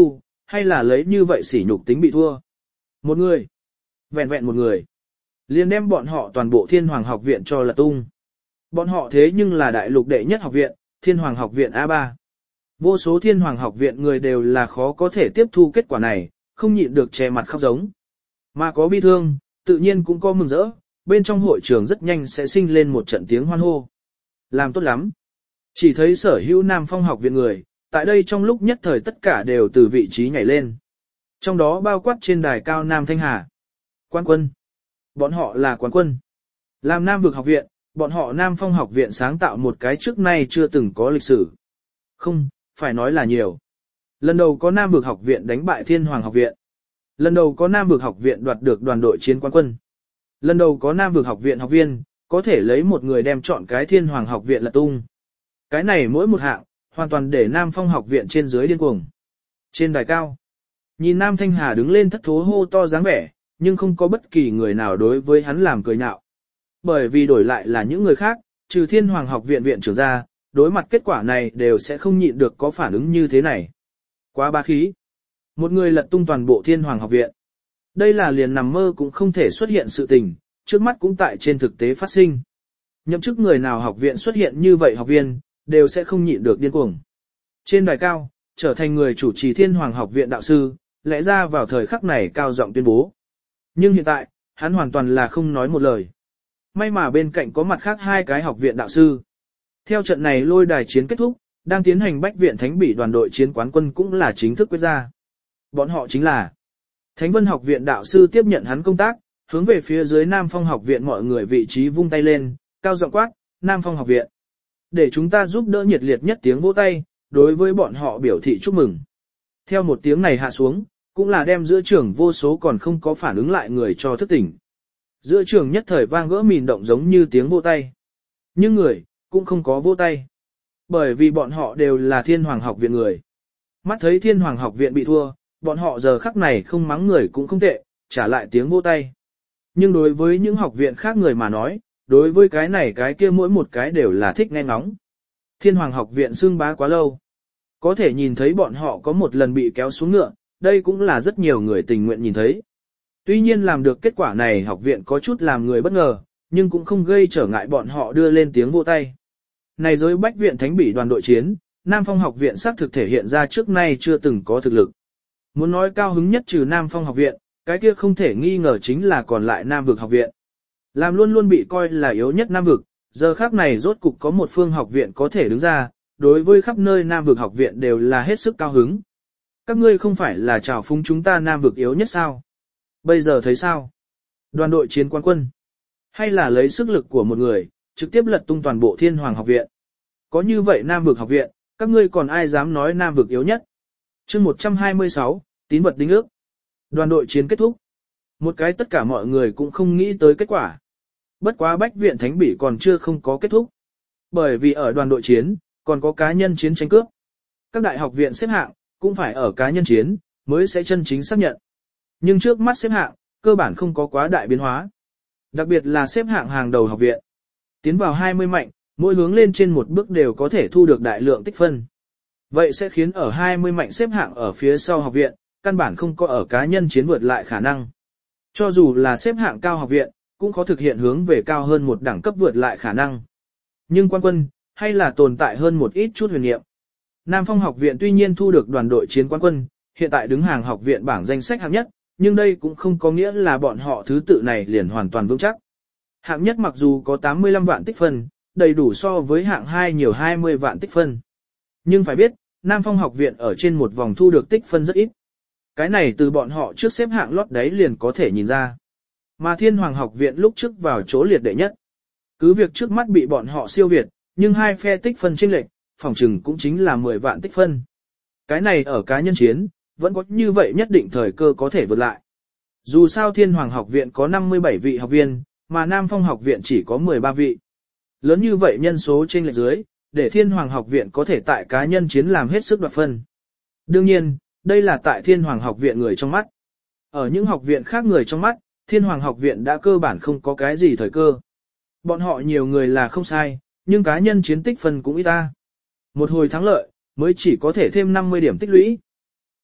hay là lấy như vậy sỉ nhục tính bị thua. Một người, vẹn vẹn một người, liền đem bọn họ toàn bộ Thiên Hoàng học viện cho lật tung. Bọn họ thế nhưng là đại lục đệ nhất học viện, Thiên Hoàng học viện A ba. Vô số Thiên Hoàng học viện người đều là khó có thể tiếp thu kết quả này, không nhịn được che mặt khóc giống. Mà có bi thương, tự nhiên cũng có mừng rỡ, bên trong hội trường rất nhanh sẽ sinh lên một trận tiếng hoan hô. Làm tốt lắm. Chỉ thấy sở hữu Nam Phong học viện người, tại đây trong lúc nhất thời tất cả đều từ vị trí nhảy lên. Trong đó bao quát trên đài cao Nam Thanh Hà. Quán quân. Bọn họ là quán quân. Làm Nam vực học viện, bọn họ Nam Phong học viện sáng tạo một cái trước nay chưa từng có lịch sử. Không, phải nói là nhiều. Lần đầu có Nam vực học viện đánh bại Thiên Hoàng học viện. Lần đầu có Nam vực học viện đoạt được đoàn đội chiến quán quân. Lần đầu có Nam vực học viện học viên, có thể lấy một người đem chọn cái Thiên Hoàng học viện lật tung. Cái này mỗi một hạng, hoàn toàn để Nam Phong học viện trên dưới điên cuồng. Trên đài cao, nhìn Nam Thanh Hà đứng lên thất thố hô to dáng vẻ, nhưng không có bất kỳ người nào đối với hắn làm cười nhạo. Bởi vì đổi lại là những người khác, trừ Thiên Hoàng học viện viện trưởng ra, đối mặt kết quả này đều sẽ không nhịn được có phản ứng như thế này. Quá bá khí. Một người lật tung toàn bộ Thiên Hoàng học viện. Đây là liền nằm mơ cũng không thể xuất hiện sự tình, trước mắt cũng tại trên thực tế phát sinh. Nhậm chức người nào học viện xuất hiện như vậy học viên, đều sẽ không nhịn được điên cuồng. Trên đài cao, trở thành người chủ trì Thiên Hoàng học viện đạo sư, lẽ ra vào thời khắc này cao giọng tuyên bố. Nhưng hiện tại, hắn hoàn toàn là không nói một lời. May mà bên cạnh có mặt khác hai cái học viện đạo sư. Theo trận này lôi đài chiến kết thúc, đang tiến hành bách viện thánh bỉ đoàn đội chiến quán quân cũng là chính thức quyết ra. Bọn họ chính là Thánh Vân học viện đạo sư tiếp nhận hắn công tác, hướng về phía dưới Nam Phong học viện mọi người vị trí vung tay lên, cao giọng quát, Nam Phong học viện. Để chúng ta giúp đỡ nhiệt liệt nhất tiếng vỗ tay, đối với bọn họ biểu thị chúc mừng. Theo một tiếng này hạ xuống, cũng là đem giữa trường vô số còn không có phản ứng lại người cho thức tỉnh. Giữa trường nhất thời vang gỡ mìn động giống như tiếng vỗ tay. Nhưng người, cũng không có vỗ tay. Bởi vì bọn họ đều là Thiên Hoàng học viện người. Mắt thấy Thiên Hoàng học viện bị thua, bọn họ giờ khắc này không mắng người cũng không tệ, trả lại tiếng vỗ tay. Nhưng đối với những học viện khác người mà nói, đối với cái này cái kia mỗi một cái đều là thích nghe ngóng. Thiên Hoàng học viện xưng bá quá lâu. Có thể nhìn thấy bọn họ có một lần bị kéo xuống ngựa, đây cũng là rất nhiều người tình nguyện nhìn thấy. Tuy nhiên làm được kết quả này học viện có chút làm người bất ngờ, nhưng cũng không gây trở ngại bọn họ đưa lên tiếng vỗ tay. Này giới bách viện thánh bỉ đoàn đội chiến, Nam Phong học viện xác thực thể hiện ra trước nay chưa từng có thực lực. Muốn nói cao hứng nhất trừ Nam Phong học viện, cái kia không thể nghi ngờ chính là còn lại Nam vực học viện. Làm luôn luôn bị coi là yếu nhất Nam vực, giờ khác này rốt cục có một phương học viện có thể đứng ra, đối với khắp nơi Nam vực học viện đều là hết sức cao hứng. Các ngươi không phải là trào phúng chúng ta Nam vực yếu nhất sao? Bây giờ thấy sao? Đoàn đội chiến quán quân. Hay là lấy sức lực của một người, trực tiếp lật tung toàn bộ Thiên Hoàng học viện. Có như vậy Nam vực học viện, các ngươi còn ai dám nói Nam vực yếu nhất? Chương một trăm hai mươi sáu, tín vật đính ước. Đoàn đội chiến kết thúc. Một cái tất cả mọi người cũng không nghĩ tới kết quả. Bất quá bách viện thánh bỉ còn chưa không có kết thúc. Bởi vì ở đoàn đội chiến, còn có cá nhân chiến tranh cướp. Các đại học viện xếp hạng, cũng phải ở cá nhân chiến, mới sẽ chân chính xác nhận. Nhưng trước mắt xếp hạng, cơ bản không có quá đại biến hóa. Đặc biệt là xếp hạng hàng đầu học viện. Tiến vào hai mươi mạnh, mỗi hướng lên trên một bước đều có thể thu được đại lượng tích phân. Vậy sẽ khiến ở hai mươi mạnh xếp hạng ở phía sau học viện, căn bản không có ở cá nhân chiến vượt lại khả năng. Cho dù là xếp hạng cao học viện, cũng có thực hiện hướng về cao hơn một đẳng cấp vượt lại khả năng. Nhưng quan quân, hay là tồn tại hơn một ít chút huyền niệm. Nam Phong học viện tuy nhiên thu được đoàn đội chiến quán quân, hiện tại đứng hàng học viện bảng danh sách hạng nhất, nhưng đây cũng không có nghĩa là bọn họ thứ tự này liền hoàn toàn vững chắc. Hạng nhất mặc dù có tám mươi lăm vạn tích phân, đầy đủ so với hạng hai nhiều hai mươi vạn tích phân. Nhưng phải biết, Nam Phong học viện ở trên một vòng thu được tích phân rất ít. Cái này từ bọn họ trước xếp hạng lót đấy liền có thể nhìn ra. Mà Thiên Hoàng học viện lúc trước vào chỗ liệt đệ nhất. Cứ việc trước mắt bị bọn họ siêu việt, nhưng hai phe tích phân chênh lệch, phòng trừng cũng chính là mười vạn tích phân. Cái này ở cá nhân chiến, vẫn có như vậy nhất định thời cơ có thể vượt lại. Dù sao Thiên Hoàng học viện có năm mươi bảy vị học viên, mà Nam Phong học viện chỉ có mười ba vị. Lớn như vậy nhân số chênh lệch dưới, để Thiên Hoàng học viện có thể tại cá nhân chiến làm hết sức đoạt phân. Đương nhiên, đây là tại Thiên Hoàng học viện người trong mắt. Ở những học viện khác người trong mắt, Thiên Hoàng học viện đã cơ bản không có cái gì thời cơ. Bọn họ nhiều người là không sai, nhưng cá nhân chiến tích phân cũng ít ta. Một hồi thắng lợi, mới chỉ có thể thêm năm mươi điểm tích lũy.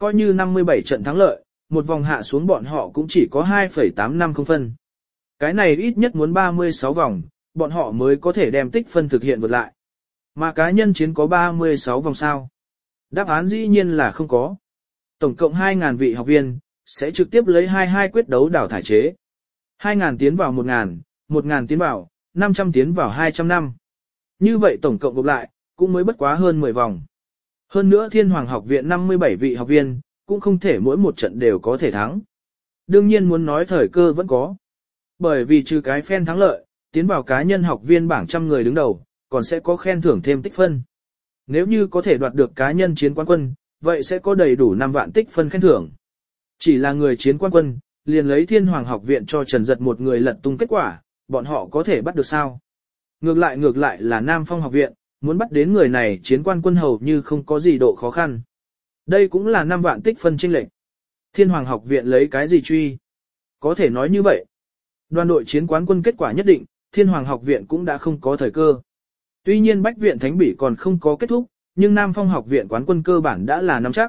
Coi như năm mươi bảy trận thắng lợi, một vòng hạ xuống bọn họ cũng chỉ có hai phẩy tám năm không phân. Cái này ít nhất muốn ba mươi sáu vòng, bọn họ mới có thể đem tích phân thực hiện vượt lại. Mà cá nhân chiến có ba mươi sáu vòng sao? Đáp án dĩ nhiên là không có. Tổng cộng hai nghìn vị học viên, sẽ trực tiếp lấy hai hai quyết đấu đảo thải chế. hai nghìn tiến vào một nghìn, một nghìn tiến vào, năm trăm tiến vào hai trăm năm. Như vậy tổng cộng gộp lại, cũng mới bất quá hơn mười vòng. Hơn nữa Thiên Hoàng học viện năm mươi bảy vị học viên, cũng không thể mỗi một trận đều có thể thắng. Đương nhiên muốn nói thời cơ vẫn có. Bởi vì trừ cái phen thắng lợi, tiến vào cá nhân học viên bảng trăm người đứng đầu, còn sẽ có khen thưởng thêm tích phân. Nếu như có thể đoạt được cá nhân chiến quán quân, vậy sẽ có đầy đủ năm vạn tích phân khen thưởng. Chỉ là người chiến quán quân, liền lấy Thiên Hoàng học viện cho Trần Dật một người lật tung kết quả, bọn họ có thể bắt được sao? Ngược lại ngược lại là Nam Phong học viện, muốn bắt đến người này chiến quan quân hầu như không có gì độ khó khăn. Đây cũng là năm vạn tích phân chênh lệch. Thiên Hoàng học viện lấy cái gì truy? Có thể nói như vậy. Đoàn đội chiến quán quân kết quả nhất định, Thiên Hoàng học viện cũng đã không có thời cơ. Tuy nhiên Bách viện Thánh Bỉ còn không có kết thúc, nhưng Nam Phong học viện quán quân cơ bản đã là nắm chắc.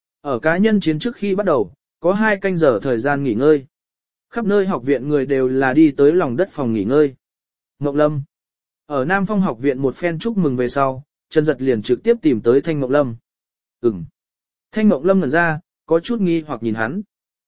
Ở cá nhân chiến trước khi bắt đầu, có hai canh giờ thời gian nghỉ ngơi. Khắp nơi học viện người đều là đi tới lòng đất phòng nghỉ ngơi. Ngọc Lâm. Ở Nam Phong học viện một phen chúc mừng về sau, Trần Dật liền trực tiếp tìm tới Thanh Ngọc Lâm. Ừm. Thanh Ngọc Lâm ngẩn ra, có chút nghi hoặc nhìn hắn.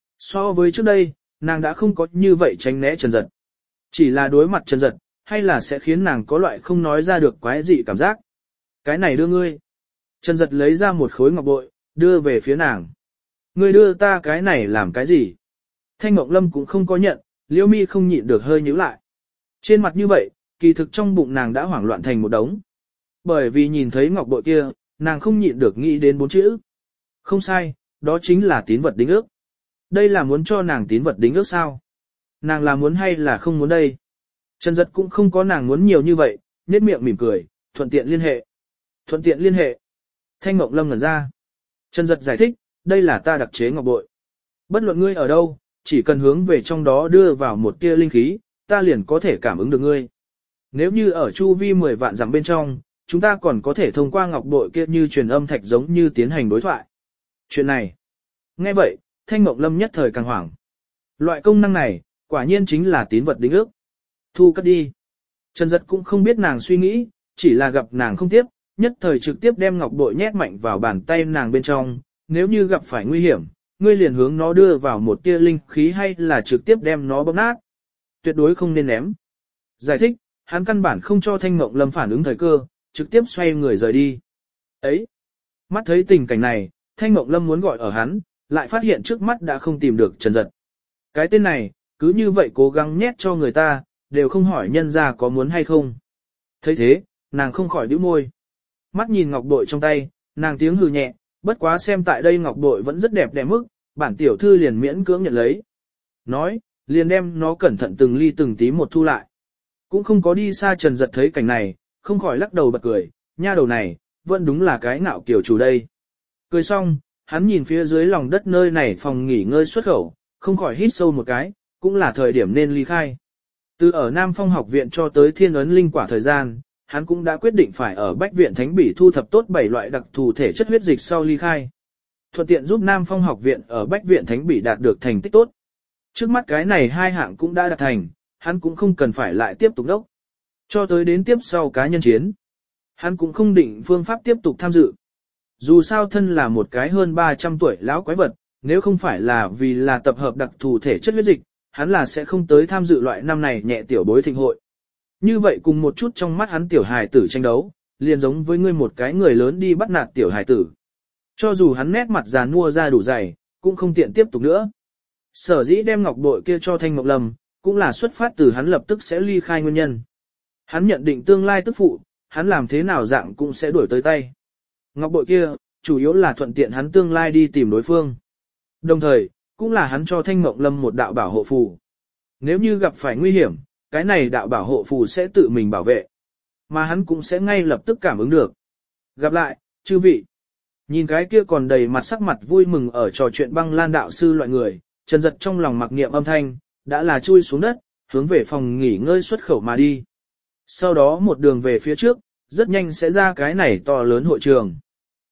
So với trước đây, nàng đã không có như vậy tránh né Trần Dật. Chỉ là đối mặt Trần Dật, hay là sẽ khiến nàng có loại không nói ra được quái dị cảm giác. Cái này đưa ngươi. Trần Dật lấy ra một khối ngọc bội, đưa về phía nàng. Ngươi đưa ta cái này làm cái gì? Thanh Ngọc Lâm cũng không có nhận, Liễu Mi không nhịn được hơi nhíu lại. Trên mặt như vậy, kỳ thực trong bụng nàng đã hoảng loạn thành một đống. Bởi vì nhìn thấy ngọc bội kia, nàng không nhịn được nghĩ đến bốn chữ. Không sai, đó chính là tín vật đính ước. Đây là muốn cho nàng tín vật đính ước sao? Nàng là muốn hay là không muốn đây? Trần Dật cũng không có nàng muốn nhiều như vậy, nhếch miệng mỉm cười, thuận tiện liên hệ. Thuận tiện liên hệ. Thanh Ngọc Lâm ngẩn ra. Trần Dật giải thích, đây là ta đặc chế ngọc bội. Bất luận ngươi ở đâu, chỉ cần hướng về trong đó đưa vào một tia linh khí, ta liền có thể cảm ứng được ngươi. Nếu như ở chu vi mười vạn dặm bên trong, chúng ta còn có thể thông qua ngọc bội kia như truyền âm thạch giống như tiến hành đối thoại. Chuyện này. Nghe vậy, Thanh Ngọc Lâm nhất thời càng hoảng. Loại công năng này, quả nhiên chính là tín vật đính ước. Thu cất đi. Trần Dật cũng không biết nàng suy nghĩ, chỉ là gặp nàng không tiếp, nhất thời trực tiếp đem ngọc bội nhét mạnh vào bàn tay nàng bên trong. Nếu như gặp phải nguy hiểm, ngươi liền hướng nó đưa vào một tia linh khí hay là trực tiếp đem nó bóp nát. Tuyệt đối không nên ném. Giải thích, hắn căn bản không cho Thanh Ngọc Lâm phản ứng thời cơ, trực tiếp xoay người rời đi. Ấy! Mắt thấy tình cảnh này, Thanh Ngọc Lâm muốn gọi ở hắn, lại phát hiện trước mắt đã không tìm được Trần Dật. Cái tên này, cứ như vậy cố gắng nhét cho người ta, đều không hỏi nhân ra có muốn hay không. Thấy thế, nàng không khỏi bĩu môi. Mắt nhìn ngọc bội trong tay, nàng tiếng hừ nhẹ, bất quá xem tại đây ngọc bội vẫn rất đẹp đẽ mức, bản tiểu thư liền miễn cưỡng nhận lấy. Nói, liền đem nó cẩn thận từng ly từng tí một thu lại. Cũng không có đi xa Trần Dật thấy cảnh này, không khỏi lắc đầu bật cười, nha đầu này, vẫn đúng là cái ngạo kiểu chủ đây. Cười xong, hắn nhìn phía dưới lòng đất nơi này phòng nghỉ ngơi xuất khẩu, không khỏi hít sâu một cái, cũng là thời điểm nên ly khai. Từ ở Nam Phong học viện cho tới Thiên ấn linh quả thời gian, hắn cũng đã quyết định phải ở Bách viện Thánh Bỉ thu thập tốt bảy loại đặc thù thể chất huyết dịch sau ly khai. Thuận tiện giúp Nam Phong học viện ở Bách viện Thánh Bỉ đạt được thành tích tốt. Trước mắt cái này hai hạng cũng đã đạt thành, hắn cũng không cần phải lại tiếp tục đốc. Cho tới đến tiếp sau cá nhân chiến, hắn cũng không định phương pháp tiếp tục tham dự. Dù sao thân là một cái hơn ba trăm tuổi lão quái vật, nếu không phải là vì là tập hợp đặc thù thể chất huyết dịch, hắn là sẽ không tới tham dự loại năm này nhẹ tiểu bối thịnh hội. Như vậy cùng một chút trong mắt hắn tiểu hài tử tranh đấu, liền giống với ngươi một cái người lớn đi bắt nạt tiểu hài tử. Cho dù hắn nét mặt già nua ra đủ dày, cũng không tiện tiếp tục nữa. Sở dĩ đem ngọc bội kia cho Thanh Ngọc Lâm, cũng là xuất phát từ hắn lập tức sẽ ly khai nguyên nhân. Hắn nhận định tương lai tức phụ, hắn làm thế nào dạng cũng sẽ đuổi tới tay. Ngọc bội kia, chủ yếu là thuận tiện hắn tương lai đi tìm đối phương. Đồng thời, cũng là hắn cho Thanh Ngọc Lâm một đạo bảo hộ phù. Nếu như gặp phải nguy hiểm, cái này đạo bảo hộ phù sẽ tự mình bảo vệ. Mà hắn cũng sẽ ngay lập tức cảm ứng được. Gặp lại, chư vị. Nhìn cái kia còn đầy mặt sắc mặt vui mừng ở trò chuyện băng lan đạo sư loại người, Trần Dật trong lòng mặc niệm âm thanh, đã là chui xuống đất, hướng về phòng nghỉ ngơi xuất khẩu mà đi. Sau đó một đường về phía trước, rất nhanh sẽ ra cái này to lớn hội trường.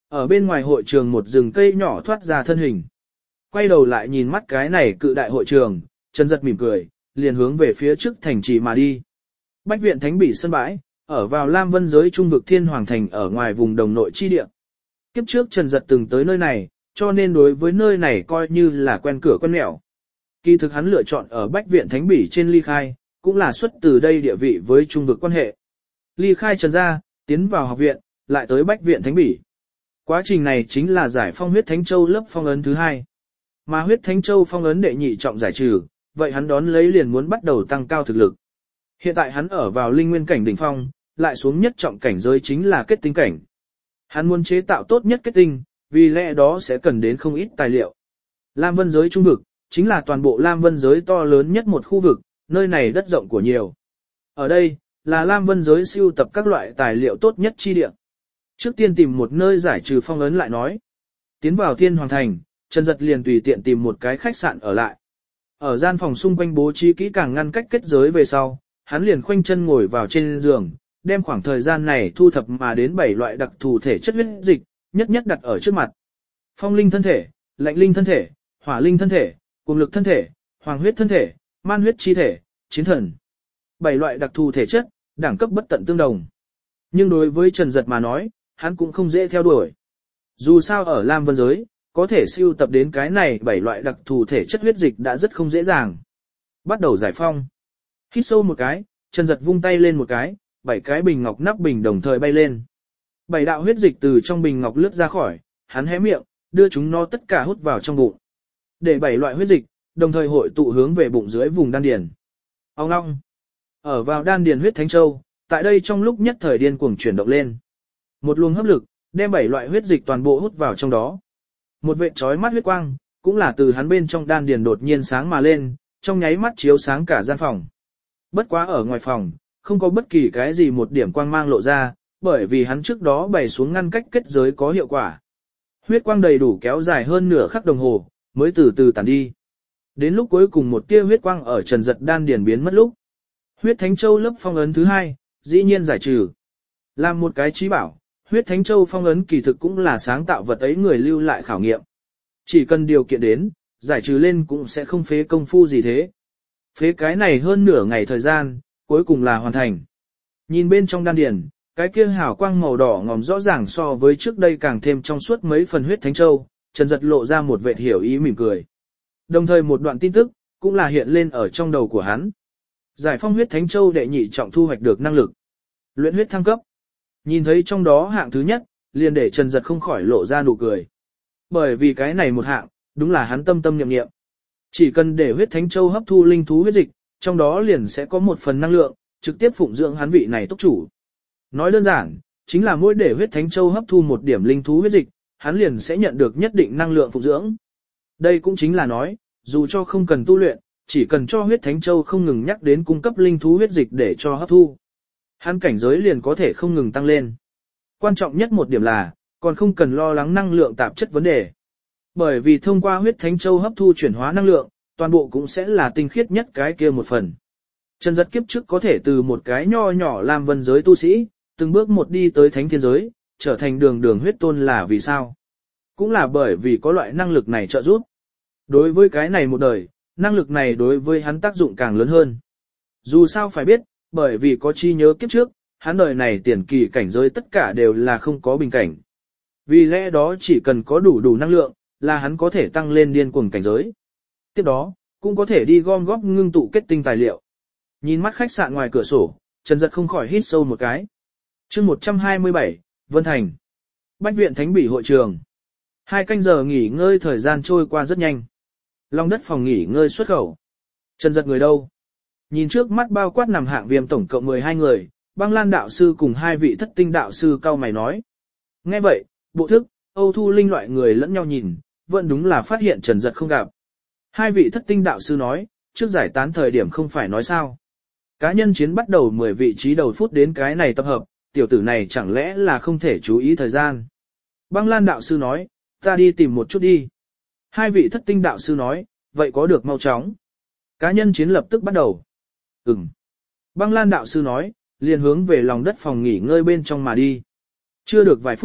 Ở bên ngoài hội trường một rừng cây nhỏ thoát ra thân hình. Quay đầu lại nhìn mắt cái này cự đại hội trường, Trần Dật mỉm cười, liền hướng về phía trước thành trì mà đi. Bách viện thánh bỉ sân bãi, ở vào Lam Vân giới trung vực Thiên Hoàng thành ở ngoài vùng đồng nội chi địa. Kiếp trước Trần Dật từng tới nơi này, cho nên đối với nơi này coi như là quen cửa quen mẹo. Kỳ thực hắn lựa chọn ở Bách viện thánh bỉ trên ly khai, cũng là xuất từ đây địa vị với trung vực quan hệ. Ly khai Trần gia, tiến vào học viện, lại tới Bách viện thánh bỉ. Quá trình này chính là giải phong huyết thánh châu lớp phong ấn thứ hai. Mà huyết thánh châu phong ấn đệ nhị trọng giải trừ, vậy hắn đón lấy liền muốn bắt đầu tăng cao thực lực. Hiện tại hắn ở vào linh nguyên cảnh đỉnh phong, lại xuống nhất trọng cảnh giới chính là kết tinh cảnh. Hắn muốn chế tạo tốt nhất kết tinh, vì lẽ đó sẽ cần đến không ít tài liệu. Lam Vân giới trung vực, chính là toàn bộ Lam Vân giới to lớn nhất một khu vực, nơi này đất rộng của nhiều. Ở đây, là Lam Vân giới siêu tập các loại tài liệu tốt nhất chi địa. Trước tiên tìm một nơi giải trừ phong ấn lại nói. Tiến vào Thiên Hoàng thành, Trần Dật liền tùy tiện tìm một cái khách sạn ở lại. Ở gian phòng xung quanh bố trí kỹ càng ngăn cách kết giới về sau, hắn liền khoanh chân ngồi vào trên giường, đem khoảng thời gian này thu thập mà đến bảy loại đặc thù thể chất huyết dịch, nhất nhất đặt ở trước mặt. Phong linh thân thể, lạnh linh thân thể, hỏa linh thân thể, cùng lực thân thể, hoàng huyết thân thể, man huyết chi thể, chiến thần. Bảy loại đặc thù thể chất, đẳng cấp bất tận tương đồng. Nhưng đối với Trần Dật mà nói, hắn cũng không dễ theo đuổi. Dù sao ở Lam Vân giới, có thể siêu tập đến cái này bảy loại đặc thù thể chất huyết dịch đã rất không dễ dàng. Bắt đầu giải phong. Hít sâu một cái, Trần Dật vung tay lên một cái, bảy cái bình ngọc nắp bình đồng thời bay lên. Bảy đạo huyết dịch từ trong bình ngọc lướt ra khỏi, hắn hé miệng, đưa chúng nó tất cả hút vào trong bụng. Để bảy loại huyết dịch, đồng thời hội tụ hướng về bụng dưới vùng đan điền. Ông long. Ở vào đan điền huyết thánh châu, tại đây trong lúc nhất thời điên cuồng chuyển động lên. Một luồng hấp lực, đem bảy loại huyết dịch toàn bộ hút vào trong đó. Một vệt chói mắt huyết quang, cũng là từ hắn bên trong đan điền đột nhiên sáng mà lên, trong nháy mắt chiếu sáng cả gian phòng. Bất quá ở ngoài phòng, không có bất kỳ cái gì một điểm quang mang lộ ra, bởi vì hắn trước đó bày xuống ngăn cách kết giới có hiệu quả. Huyết quang đầy đủ kéo dài hơn nửa khắc đồng hồ, mới từ từ tản đi. Đến lúc cuối cùng một tia huyết quang ở Trần Dật đan điền biến mất lúc. Huyết Thánh Châu lớp phong ấn thứ hai, dĩ nhiên giải trừ. Làm một cái trí bảo, huyết Thánh Châu phong ấn kỳ thực cũng là sáng tạo vật ấy người lưu lại khảo nghiệm. Chỉ cần điều kiện đến, giải trừ lên cũng sẽ không phế công phu gì thế. Phế cái này hơn nửa ngày thời gian, cuối cùng là hoàn thành. Nhìn bên trong đan điền, cái kia hào quang màu đỏ ngòm rõ ràng so với trước đây càng thêm trong suốt mấy phần huyết Thánh Châu, Trần Dật lộ ra một vệt hiểu ý mỉm cười. Đồng thời một đoạn tin tức, cũng là hiện lên ở trong đầu của hắn. Giải phong huyết Thánh Châu đệ nhị trọng thu hoạch được năng lực. Luyện huyết thăng cấp. Nhìn thấy trong đó hạng thứ nhất, liền để Trần Dật không khỏi lộ ra nụ cười. Bởi vì cái này một hạng, đúng là hắn tâm tâm niệm niệm. Chỉ cần để huyết Thánh Châu hấp thu linh thú huyết dịch, trong đó liền sẽ có một phần năng lượng, trực tiếp phụng dưỡng hắn vị này túc chủ. Nói đơn giản, chính là mỗi để huyết Thánh Châu hấp thu một điểm linh thú huyết dịch, hắn liền sẽ nhận được nhất định năng lượng phụng dưỡng. Đây cũng chính là nói, dù cho không cần tu luyện, chỉ cần cho huyết Thánh Châu không ngừng nhắc đến cung cấp linh thú huyết dịch để cho hấp thu. Hắn cảnh giới liền có thể không ngừng tăng lên. Quan trọng nhất một điểm là, còn không cần lo lắng năng lượng tạp chất vấn đề. Bởi vì thông qua huyết Thánh Châu hấp thu chuyển hóa năng lượng, toàn bộ cũng sẽ là tinh khiết nhất cái kia một phần. Trần Dật kiếp trước có thể từ một cái nho nhỏ làm vân giới tu sĩ, từng bước một đi tới thánh thiên giới, trở thành đường đường huyết tôn là vì sao? Cũng là bởi vì có loại năng lực này trợ giúp. Đối với cái này một đời, năng lực này đối với hắn tác dụng càng lớn hơn. Dù sao phải biết, bởi vì có chi nhớ kiếp trước, hắn đời này tiền kỳ cảnh giới tất cả đều là không có bình cảnh. Vì lẽ đó chỉ cần có đủ đủ năng lượng, là hắn có thể tăng lên điên cuồng cảnh giới. Tiếp đó, cũng có thể đi gom góp ngưng tụ kết tinh tài liệu. Nhìn mắt khách sạn ngoài cửa sổ, Trần Dật không khỏi hít sâu một cái. Chương một trăm hai mươi bảy, Vân Thành. Bách viện Thánh Bỉ hội trường. Hai canh giờ nghỉ ngơi thời gian trôi qua rất nhanh. Long đất phòng nghỉ ngơi xuất khẩu. Trần Dật người đâu? Nhìn trước mắt bao quát nằm hạng viêm tổng cộng mười hai người, Băng Lan đạo sư cùng hai vị thất tinh đạo sư cao mày nói. Nghe vậy, Bộ Thức, Âu Thu Linh loại người lẫn nhau nhìn, vẫn đúng là phát hiện Trần Dật không gặp. Hai vị thất tinh đạo sư nói, trước giải tán thời điểm không phải nói sao. Cá nhân chiến bắt đầu mười vị trí đầu phút đến cái này tập hợp, tiểu tử này chẳng lẽ là không thể chú ý thời gian. Băng Lan đạo sư nói, ta đi tìm một chút đi. Hai vị thất tinh đạo sư nói, vậy có được mau chóng. Cá nhân chiến lập tức bắt đầu. Ừm. Băng Lan đạo sư nói, liền hướng về lòng đất phòng nghỉ ngơi bên trong mà đi. Chưa được vài phút,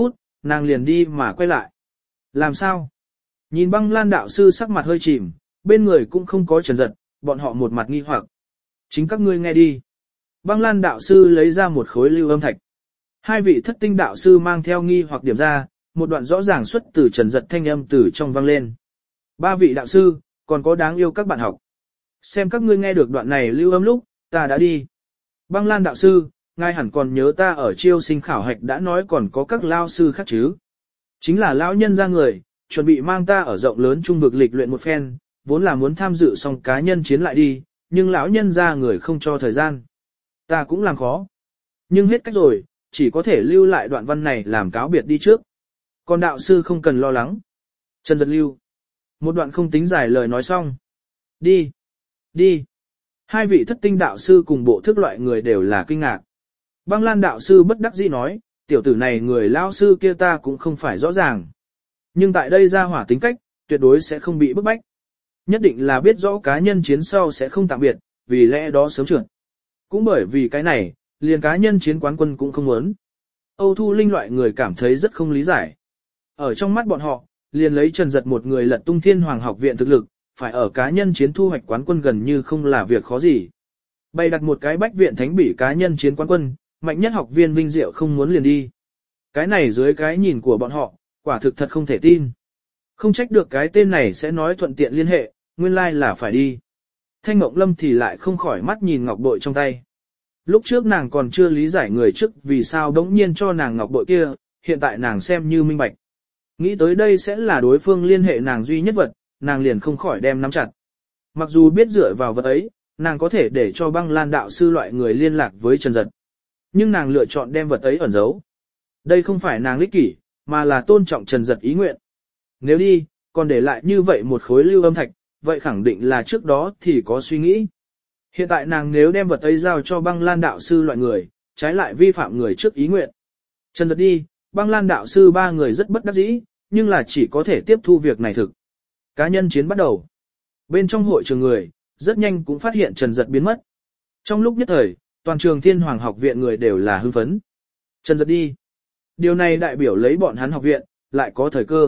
nàng liền đi mà quay lại. Làm sao? Nhìn Băng Lan đạo sư sắc mặt hơi chìm, bên người cũng không có Trần Dật, bọn họ một mặt nghi hoặc. Chính các ngươi nghe đi. Băng Lan đạo sư lấy ra một khối lưu âm thạch. Hai vị thất tinh đạo sư mang theo nghi hoặc điểm ra, một đoạn rõ ràng xuất từ Trần Dật thanh âm từ trong vang lên. Ba vị đạo sư, còn có đáng yêu các bạn học. Xem các ngươi nghe được đoạn này lưu âm lúc, ta đã đi. Băng Lan đạo sư, ngài hẳn còn nhớ ta ở chiêu sinh khảo hạch đã nói còn có các lao sư khác chứ. Chính là lão nhân ra người, chuẩn bị mang ta ở rộng lớn trung vực lịch luyện một phen, vốn là muốn tham dự xong cá nhân chiến lại đi, nhưng lão nhân ra người không cho thời gian. Ta cũng làm khó. Nhưng hết cách rồi, chỉ có thể lưu lại đoạn văn này làm cáo biệt đi trước. Còn đạo sư không cần lo lắng. Trần Dật lưu. Một đoạn không tính dài lời nói xong. Đi. Đi. Hai vị thất tinh đạo sư cùng bộ thức loại người đều là kinh ngạc. Băng Lan đạo sư bất đắc dĩ nói, tiểu tử này người lao sư kia ta cũng không phải rõ ràng. Nhưng tại đây ra hỏa tính cách, tuyệt đối sẽ không bị bức bách. Nhất định là biết rõ cá nhân chiến sau sẽ không tạm biệt, vì lẽ đó sớm trượt. Cũng bởi vì cái này, liền cá nhân chiến quán quân cũng không muốn. Âu Thu Linh loại người cảm thấy rất không lý giải. Ở trong mắt bọn họ, liền lấy Trần Dật một người lật tung Thiên Hoàng học viện thực lực, phải ở cá nhân chiến thu hoạch quán quân gần như không là việc khó gì. Bày đặt một cái bách viện thánh bỉ cá nhân chiến quán quân, mạnh nhất học viên vinh diệu không muốn liền đi. Cái này dưới cái nhìn của bọn họ, quả thực thật không thể tin. Không trách được cái tên này sẽ nói thuận tiện liên hệ, nguyên lai like là phải đi. Thanh Mộng Lâm thì lại không khỏi mắt nhìn ngọc bội trong tay. Lúc trước nàng còn chưa lý giải người trước vì sao đống nhiên cho nàng ngọc bội kia, hiện tại nàng xem như minh bạch. Nghĩ tới đây sẽ là đối phương liên hệ nàng duy nhất vật, nàng liền không khỏi đem nắm chặt. Mặc dù biết dựa vào vật ấy, nàng có thể để cho Băng Lan đạo sư loại người liên lạc với Trần Dật. Nhưng nàng lựa chọn đem vật ấy ẩn giấu. Đây không phải nàng ích kỷ, mà là tôn trọng Trần Dật ý nguyện. Nếu đi, còn để lại như vậy một khối lưu âm thạch, vậy khẳng định là trước đó thì có suy nghĩ. Hiện tại nàng nếu đem vật ấy giao cho Băng Lan đạo sư loại người, trái lại vi phạm người trước ý nguyện. Trần Dật đi, Băng Lan đạo sư ba người rất bất đắc dĩ, nhưng là chỉ có thể tiếp thu việc này thực. Cá nhân chiến bắt đầu. Bên trong hội trường người, rất nhanh cũng phát hiện Trần Dật biến mất. Trong lúc nhất thời, toàn trường Thiên Hoàng học viện người đều là hưng phấn. Trần Dật đi. Điều này đại biểu lấy bọn hắn học viện, lại có thời cơ.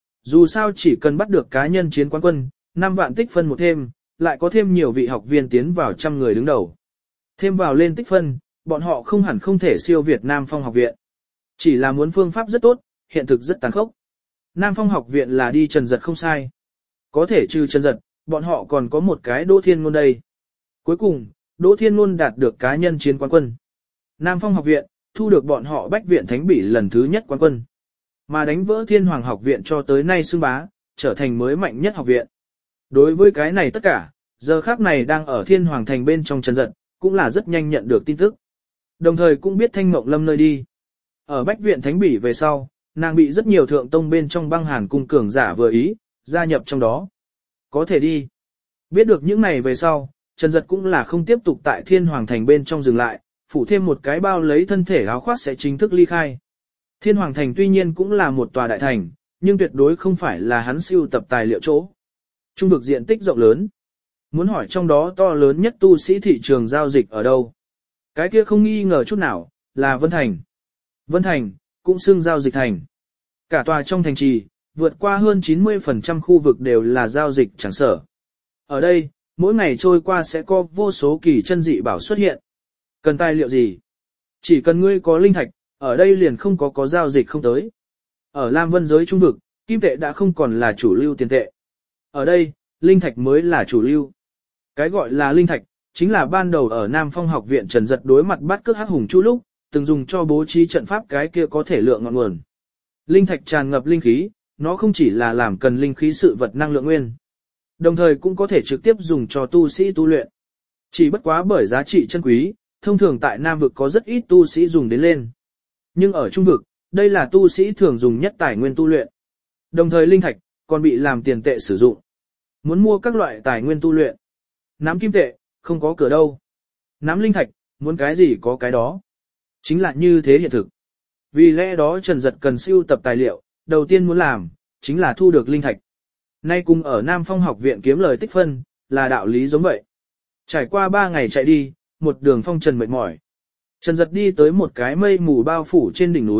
Dù sao chỉ cần bắt được cá nhân chiến quán quân, năm vạn tích phân một thêm, lại có thêm nhiều vị học viên tiến vào trăm người đứng đầu. Thêm vào lên tích phân, bọn họ không hẳn không thể siêu Việt Nam Phong học viện. Chỉ là muốn phương pháp rất tốt, hiện thực rất tàn khốc. Nam Phong học viện là đi Trần Dật không sai. Có thể trừ Trần Dật, bọn họ còn có một cái Đỗ Thiên Ngôn đây. Cuối cùng, Đỗ Thiên Ngôn đạt được cá nhân chiến quán quân. Nam Phong học viện, thu được bọn họ bách viện thánh bỉ lần thứ nhất quán quân. Mà đánh vỡ Thiên Hoàng học viện cho tới nay xưng bá, trở thành mới mạnh nhất học viện. Đối với cái này tất cả, giờ khác này đang ở Thiên Hoàng thành bên trong Trần Dật, cũng là rất nhanh nhận được tin tức. Đồng thời cũng biết Thanh Mộng Lâm nơi đi. Ở bách viện thánh bỉ về sau, nàng bị rất nhiều thượng tông bên trong Băng Hàn cung cường giả vừa ý, gia nhập trong đó. Có thể đi. Biết được những này về sau, Trần Dật cũng là không tiếp tục tại Thiên Hoàng thành bên trong dừng lại, phủ thêm một cái bao lấy thân thể áo khoác sẽ chính thức ly khai. Thiên Hoàng thành tuy nhiên cũng là một tòa đại thành, nhưng tuyệt đối không phải là hắn siêu tập tài liệu chỗ. Trung vực diện tích rộng lớn. Muốn hỏi trong đó to lớn nhất tu sĩ thị trường giao dịch ở đâu? Cái kia không nghi ngờ chút nào, là Vân Thành. Vân Thành, cũng xưng giao dịch thành. Cả tòa trong thành trì, vượt qua hơn chín mươi phần trăm khu vực đều là giao dịch chẳng sở. Ở đây, mỗi ngày trôi qua sẽ có vô số kỳ chân dị bảo xuất hiện. Cần tài liệu gì? Chỉ cần ngươi có linh thạch, ở đây liền không có có giao dịch không tới. Ở Lam Vân giới trung vực, kim tệ đã không còn là chủ lưu tiền tệ. Ở đây, linh thạch mới là chủ lưu. Cái gọi là linh thạch, chính là ban đầu ở Nam Phong học viện Trần Dật đối mặt bắt cướp hắc hùng chu lúc, từng dùng cho bố trí trận pháp cái kia có thể lượng ngọn nguồn. Linh thạch tràn ngập linh khí, nó không chỉ là làm cần linh khí sự vật năng lượng nguyên, đồng thời cũng có thể trực tiếp dùng cho tu sĩ tu luyện. Chỉ bất quá bởi giá trị chân quý, thông thường tại Nam vực có rất ít tu sĩ dùng đến lên. Nhưng ở Trung vực, đây là tu sĩ thường dùng nhất tài nguyên tu luyện. Đồng thời linh thạch còn bị làm tiền tệ sử dụng. Muốn mua các loại tài nguyên tu luyện, nắm kim tệ, không có cửa đâu. Nắm linh thạch, muốn cái gì có cái đó. Chính là như thế hiện thực. Vì lẽ đó Trần Dật cần siêu tập tài liệu, đầu tiên muốn làm, chính là thu được linh thạch. Nay cùng ở Nam Phong học viện kiếm lời tích phân, là đạo lý giống vậy. Trải qua ba ngày chạy đi, một đường phong trần mệt mỏi. Trần Dật đi tới một cái mây mù bao phủ trên đỉnh núi,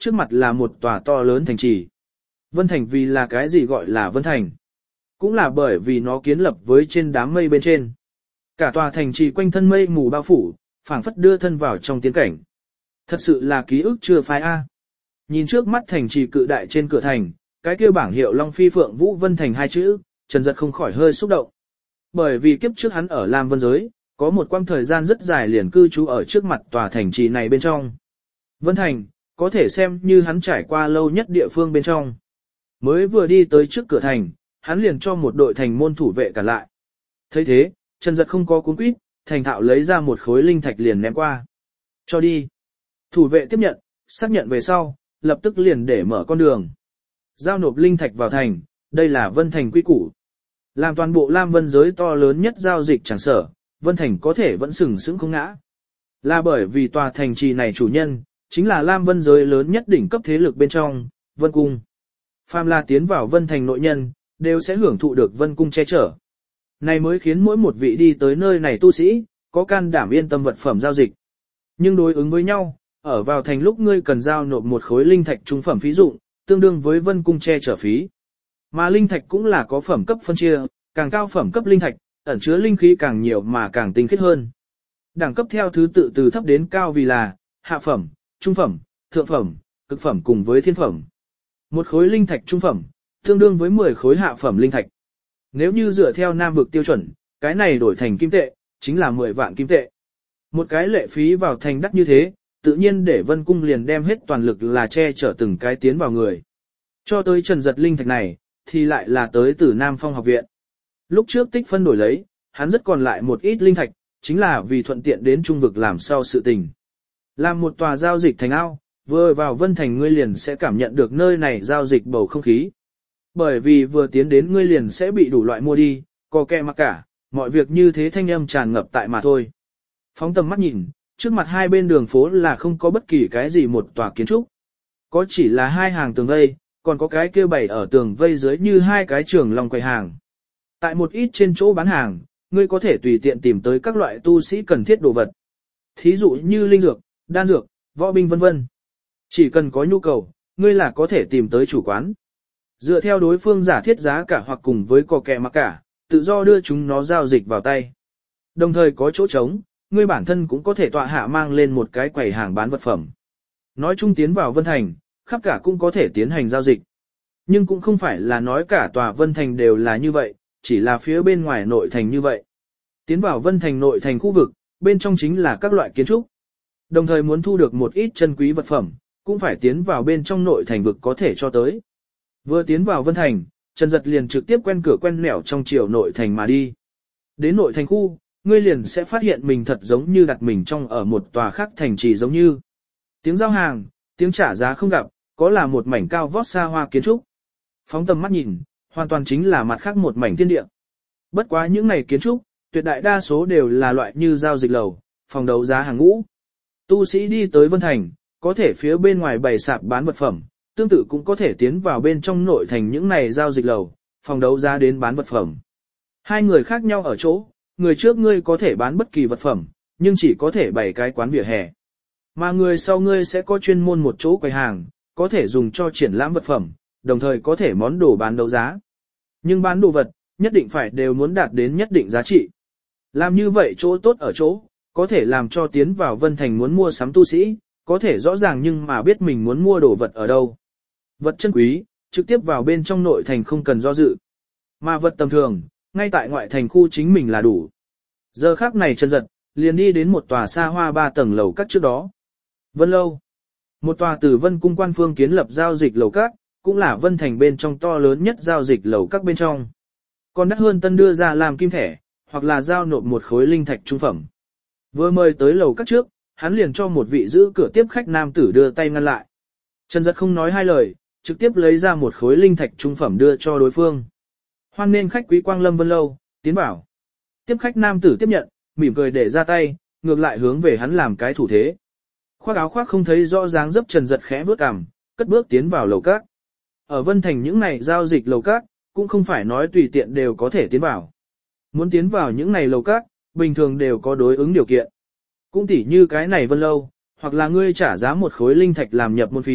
trước mặt là một tòa to lớn thành trì. Vân Thành vì là cái gì gọi là Vân Thành? Cũng là bởi vì nó kiến lập với trên đám mây bên trên. Cả tòa thành trì quanh thân mây mù bao phủ, phảng phất đưa thân vào trong tiến cảnh. Thật sự là ký ức chưa phai A. Nhìn trước mắt thành trì cự đại trên cửa thành, cái kia bảng hiệu Long Phi Phượng Vũ Vân Thành hai chữ, Trần Dật không khỏi hơi xúc động. Bởi vì kiếp trước hắn ở Lam Vân Giới, có một quãng thời gian rất dài liền cư trú ở trước mặt tòa thành trì này bên trong. Vân Thành, có thể xem như hắn trải qua lâu nhất địa phương bên trong. Mới vừa đi tới trước cửa thành, hắn liền cho một đội thành môn thủ vệ cản lại. Thấy thế, Trần Dật không có cuốn quýt, thành thạo lấy ra một khối linh thạch liền ném qua. Cho đi. Thủ vệ tiếp nhận, xác nhận về sau, lập tức liền để mở con đường. Giao nộp linh thạch vào thành, đây là Vân Thành quy củ. Làm toàn bộ Lam Vân Giới to lớn nhất giao dịch chẳng sở, Vân Thành có thể vẫn sừng sững không ngã. Là bởi vì tòa thành trì này chủ nhân, chính là Lam Vân Giới lớn nhất đỉnh cấp thế lực bên trong, Vân Cung. Phàm là tiến vào Vân Thành nội nhân, đều sẽ hưởng thụ được Vân Cung che chở. Này mới khiến mỗi một vị đi tới nơi này tu sĩ, có can đảm yên tâm vật phẩm giao dịch. Nhưng đối ứng với nhau, ở vào thành lúc ngươi cần giao nộp một khối linh thạch trung phẩm phí dụng, tương đương với Vân Cung che chở phí. Mà linh thạch cũng là có phẩm cấp phân chia, càng cao phẩm cấp linh thạch, ẩn chứa linh khí càng nhiều mà càng tinh khiết hơn. Đẳng cấp theo thứ tự từ thấp đến cao vì là hạ phẩm, trung phẩm, thượng phẩm, cực phẩm cùng với thiên phẩm. Một khối linh thạch trung phẩm, tương đương với mười khối hạ phẩm linh thạch. Nếu như dựa theo Nam vực tiêu chuẩn, cái này đổi thành kim tệ, chính là mười vạn kim tệ. Một cái lệ phí vào thành đắt như thế, tự nhiên để Vân Cung liền đem hết toàn lực là che chở từng cái tiến vào người. Cho tới Trần Dật linh thạch này, thì lại là tới từ Nam Phong học viện. Lúc trước tích phân đổi lấy, hắn rất còn lại một ít linh thạch, chính là vì thuận tiện đến trung vực làm sau sự tình. Làm một tòa giao dịch thành ao, vừa vào Vân Thành ngươi liền sẽ cảm nhận được nơi này giao dịch bầu không khí. Bởi vì vừa tiến đến ngươi liền sẽ bị đủ loại mua đi, có kẹ mặc cả, mọi việc như thế thanh âm tràn ngập tại mà thôi. Phóng tầm mắt nhìn, trước mặt hai bên đường phố là không có bất kỳ cái gì một tòa kiến trúc. Có chỉ là hai hàng tường vây, còn có cái kia bày ở tường vây dưới như hai cái trường long quầy hàng. Tại một ít trên chỗ bán hàng, ngươi có thể tùy tiện tìm tới các loại tu sĩ cần thiết đồ vật. Thí dụ như linh dược, đan dược, võ binh vân vân. Chỉ cần có nhu cầu, ngươi là có thể tìm tới chủ quán. Dựa theo đối phương giả thiết giá cả hoặc cùng với cò kẹ mặc cả, tự do đưa chúng nó giao dịch vào tay. Đồng thời có chỗ trống, ngươi bản thân cũng có thể tọa hạ mang lên một cái quầy hàng bán vật phẩm. Nói chung tiến vào Vân Thành, khắp cả cũng có thể tiến hành giao dịch. Nhưng cũng không phải là nói cả tòa Vân Thành đều là như vậy, chỉ là phía bên ngoài nội thành như vậy. Tiến vào Vân Thành nội thành khu vực, bên trong chính là các loại kiến trúc. Đồng thời muốn thu được một ít chân quý vật phẩm, cũng phải tiến vào bên trong nội thành vực có thể cho tới. Vừa tiến vào Vân Thành, Trần Dật liền trực tiếp quen cửa quen nẻo trong chiều nội thành mà đi. Đến nội thành khu, ngươi liền sẽ phát hiện mình thật giống như đặt mình trong ở một tòa khác thành trì giống như. Tiếng giao hàng, tiếng trả giá không gặp, có là một mảnh cao vót xa hoa kiến trúc. Phóng tầm mắt nhìn, hoàn toàn chính là mặt khác một mảnh thiên địa. Bất quá những này kiến trúc, tuyệt đại đa số đều là loại như giao dịch lầu, phòng đấu giá hàng ngũ. Tu sĩ đi tới Vân Thành, có thể phía bên ngoài bày sạp bán vật phẩm, tương tự cũng có thể tiến vào bên trong nội thành những này giao dịch lầu, phòng đấu giá đến bán vật phẩm. Hai người khác nhau ở chỗ, người trước ngươi có thể bán bất kỳ vật phẩm, nhưng chỉ có thể bày cái quán vỉa hè. Mà người sau ngươi sẽ có chuyên môn một chỗ quầy hàng, có thể dùng cho triển lãm vật phẩm, đồng thời có thể món đồ bán đấu giá. Nhưng bán đồ vật, nhất định phải đều muốn đạt đến nhất định giá trị. Làm như vậy chỗ tốt ở chỗ, có thể làm cho tiến vào Vân Thành muốn mua sắm tu sĩ, có thể rõ ràng nhưng mà biết mình muốn mua đồ vật ở đâu. Vật chân quý, trực tiếp vào bên trong nội thành không cần do dự. Mà vật tầm thường, ngay tại ngoại thành khu chính mình là đủ. Giờ khắc này Trần Dật, liền đi đến một tòa xa hoa ba tầng lầu các trước đó. Vân Lâu, một tòa từ Vân Cung quan phương kiến lập giao dịch lầu các, cũng là Vân Thành bên trong to lớn nhất giao dịch lầu các bên trong. Còn đắt hơn tân đưa ra làm kim thẻ, hoặc là giao nộp một khối linh thạch trung phẩm. Vừa mời tới lầu các trước, hắn liền cho một vị giữ cửa tiếp khách nam tử đưa tay ngăn lại. Trần Dật không nói hai lời, trực tiếp lấy ra một khối linh thạch trung phẩm đưa cho đối phương. Hoan nên khách quý quang lâm Vân Lâu, tiến bảo. Tiếp khách nam tử tiếp nhận, mỉm cười để ra tay, ngược lại hướng về hắn làm cái thủ thế. Khoác áo khoác không thấy rõ dáng dấp Trần Dật khẽ bước cằm, cất bước tiến vào lầu các. Ở Vân Thành những này giao dịch lầu các, cũng không phải nói tùy tiện đều có thể tiến vào. Muốn tiến vào những này lầu các, bình thường đều có đối ứng điều kiện. Cũng tỉ như cái này Vân Lâu, hoặc là ngươi trả giá một khối linh thạch làm nhập môn phí,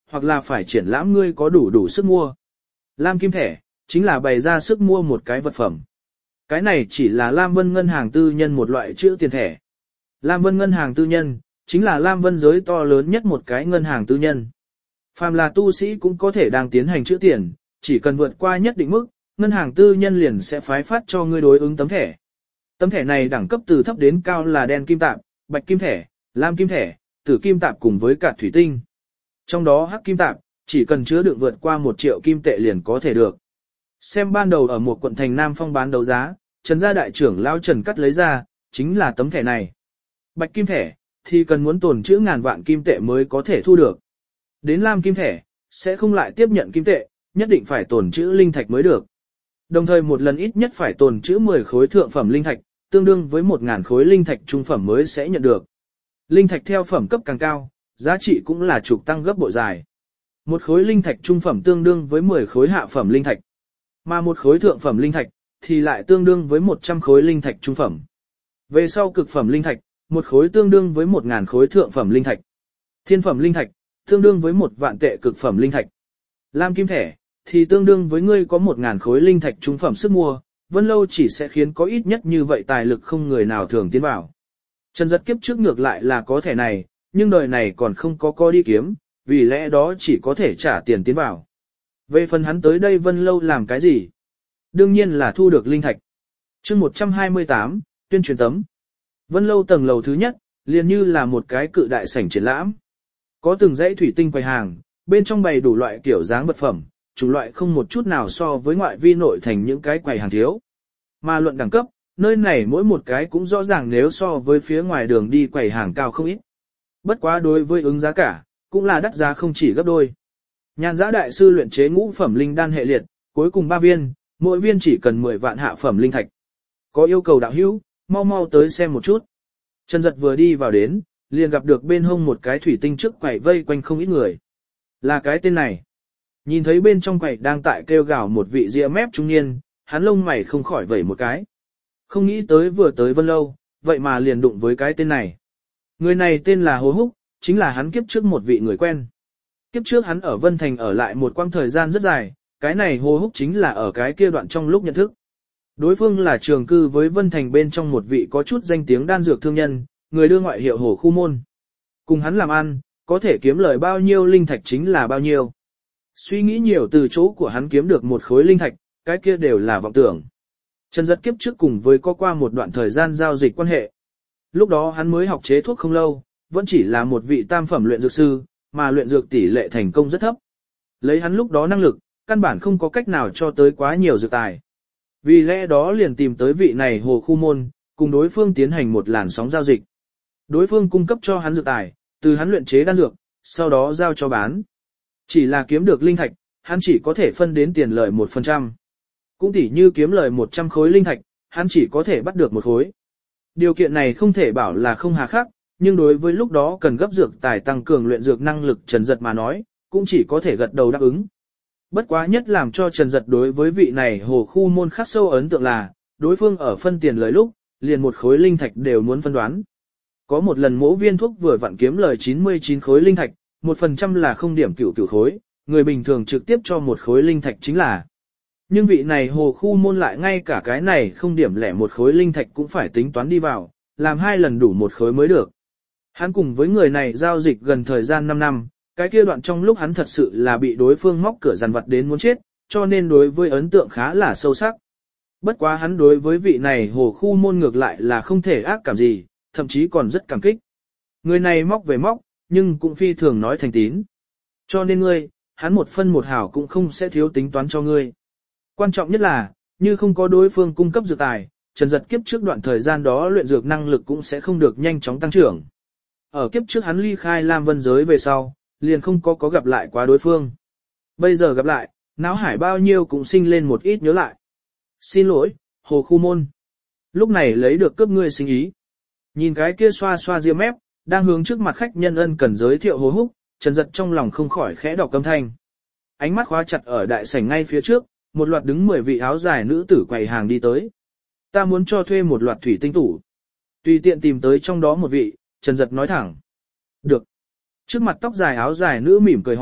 hoặc là phải triển lãm ngươi có đủ đủ sức mua. Lam kim thẻ, chính là bày ra sức mua một cái vật phẩm. Cái này chỉ là Lam Vân ngân hàng tư nhân một loại chữ tiền thẻ. Lam Vân ngân hàng tư nhân, chính là Lam Vân giới to lớn nhất một cái ngân hàng tư nhân. Phàm là tu sĩ cũng có thể đang tiến hành chữ tiền, chỉ cần vượt qua nhất định mức, ngân hàng tư nhân liền sẽ phái phát cho ngươi đối ứng tấm thẻ. Tấm thẻ này đẳng cấp từ thấp đến cao là đen kim tạp, bạch kim thẻ, lam kim thẻ, tử kim tạp cùng với cạt thủy tinh. Trong đó hắc kim tạp, chỉ cần chứa đựng vượt qua một triệu kim tệ liền có thể được. Xem ban đầu ở một quận thành Nam Phong bán đấu giá, Trần gia đại trưởng lão Trần cắt lấy ra, chính là tấm thẻ này. Bạch kim thẻ, thì cần muốn tồn trữ ngàn vạn kim tệ mới có thể thu được. Đến lam kim thẻ, sẽ không lại tiếp nhận kim tệ, nhất định phải tồn trữ linh thạch mới được. Đồng thời một lần ít nhất phải tồn trữ mười khối thượng phẩm linh thạch, tương đương với một nghìn khối linh thạch trung phẩm mới sẽ nhận được. Linh thạch theo phẩm cấp càng cao, giá trị cũng là trục tăng gấp bội dài. Một khối linh thạch trung phẩm tương đương với mười khối hạ phẩm linh thạch, mà một khối thượng phẩm linh thạch thì lại tương đương với một trăm khối linh thạch trung phẩm. Về sau cực phẩm linh thạch, một khối tương đương với một nghìn khối thượng phẩm linh thạch. Thiên phẩm linh thạch, tương đương với một vạn tệ cực phẩm linh thạch. Lam kim thẻ, thì tương đương với ngươi có một nghìn khối linh thạch trung phẩm sức mua, Vân Lâu chỉ sẽ khiến có ít nhất như vậy tài lực không người nào thường tiến vào. Trần Dật kiếp trước ngược lại là có thẻ này, nhưng đời này còn không có co đi kiếm, vì lẽ đó chỉ có thể trả tiền tiến vào. Về phần hắn tới đây Vân Lâu làm cái gì? Đương nhiên là thu được linh thạch. Chương một trăm hai mươi tám, tuyên truyền tấm. Vân Lâu tầng lầu thứ nhất, liền như là một cái cự đại sảnh triển lãm. Có từng dãy thủy tinh quầy hàng, bên trong bày đủ loại kiểu dáng vật phẩm, chủng loại không một chút nào so với ngoại vi nội thành những cái quầy hàng thiếu. Mà luận đẳng cấp, nơi này mỗi một cái cũng rõ ràng nếu so với phía ngoài đường đi quầy hàng cao không ít. Bất quá đối với ứng giá cả, cũng là đắt giá không chỉ gấp đôi. Nhan Giá đại sư luyện chế ngũ phẩm linh đan hệ liệt, cuối cùng ba viên, mỗi viên chỉ cần mười vạn hạ phẩm linh thạch. Có yêu cầu đạo hữu, mau mau tới xem một chút. Trần Dật vừa đi vào đến, liền gặp được bên hông một cái thủy tinh trước quầy vây quanh không ít người. Là cái tên này. Nhìn thấy bên trong quầy đang tại kêu gào một vị ria mép trung niên, hắn lông mày không khỏi vẩy một cái. Không nghĩ tới vừa tới Vân Lâu, vậy mà liền đụng với cái tên này. Người này tên là Hồ Húc, chính là hắn kiếp trước một vị người quen. Kiếp trước hắn ở Vân Thành ở lại một quãng thời gian rất dài, cái này Hồ Húc chính là ở cái kia đoạn trong lúc nhận thức. Đối phương là trường cư với Vân Thành bên trong một vị có chút danh tiếng đan dược thương nhân, người đưa ngoại hiệu Hồ Khu Môn. Cùng hắn làm ăn, có thể kiếm lời bao nhiêu linh thạch chính là bao nhiêu. Suy nghĩ nhiều từ chỗ của hắn kiếm được một khối linh thạch, cái kia đều là vọng tưởng. Trần Dật kiếp trước cùng với có qua một đoạn thời gian giao dịch quan hệ. Lúc đó hắn mới học chế thuốc không lâu, vẫn chỉ là một vị tam phẩm luyện dược sư, mà luyện dược tỷ lệ thành công rất thấp. Lấy hắn lúc đó năng lực, căn bản không có cách nào cho tới quá nhiều dược tài. Vì lẽ đó liền tìm tới vị này Hồ Khu Môn, cùng đối phương tiến hành một làn sóng giao dịch. Đối phương cung cấp cho hắn dược tài, từ hắn luyện chế đan dược, sau đó giao cho bán. Chỉ là kiếm được linh thạch, hắn chỉ có thể phân đến tiền lợi một phần trăm. Cũng tỉ như kiếm lời một trăm khối linh thạch, hắn chỉ có thể bắt được một khối. Điều kiện này không thể bảo là không hà khắc, nhưng đối với lúc đó cần gấp dược tài tăng cường luyện dược năng lực Trần Dật mà nói, cũng chỉ có thể gật đầu đáp ứng. Bất quá nhất làm cho Trần Dật đối với vị này Hồ Khu Môn khắc sâu ấn tượng là, đối phương ở phân tiền lời lúc, liền một khối linh thạch đều muốn phân đoán. Có một lần mỗi viên thuốc vừa vặn kiếm lời chín mươi chín khối linh thạch, một phần trăm là không điểm cửu cửu khối, người bình thường trực tiếp cho một khối linh thạch chính là. Nhưng vị này Hồ Khu Môn lại ngay cả cái này không điểm lẻ một khối linh thạch cũng phải tính toán đi vào, làm hai lần đủ một khối mới được. Hắn cùng với người này giao dịch gần thời gian năm năm, cái kia đoạn trong lúc hắn thật sự là bị đối phương móc cửa dằn vặt đến muốn chết, cho nên đối với ấn tượng khá là sâu sắc. Bất quá hắn đối với vị này Hồ Khu Môn ngược lại là không thể ác cảm gì, thậm chí còn rất cảm kích. Người này móc về móc, nhưng cũng phi thường nói thành tín. Cho nên ngươi, hắn một phân một hào cũng không sẽ thiếu tính toán cho ngươi. Quan trọng nhất là, như không có đối phương cung cấp dược tài, Trần Dật kiếp trước đoạn thời gian đó luyện dược năng lực cũng sẽ không được nhanh chóng tăng trưởng. Ở kiếp trước hắn ly khai Lam Vân giới về sau, liền không có có gặp lại quá đối phương. Bây giờ gặp lại, não hải bao nhiêu cũng sinh lên một ít nhớ lại. Xin lỗi, Hồ Khu Môn. Lúc này lấy được cướp ngươi sinh ý. Nhìn cái kia xoa xoa ria mép, đang hướng trước mặt khách nhân ân cần giới thiệu Hồ Húc, Trần Dật trong lòng không khỏi khẽ đọc âm thanh. Ánh mắt khóa chặt ở đại sảnh ngay phía trước, một loạt đứng mười vị áo dài nữ tử quầy hàng đi tới. Ta muốn cho thuê một loạt thủy tinh tủ. Tùy tiện tìm tới trong đó một vị, Trần Dật nói thẳng. Được. Trước mặt tóc dài áo dài nữ mỉm cười hỏi,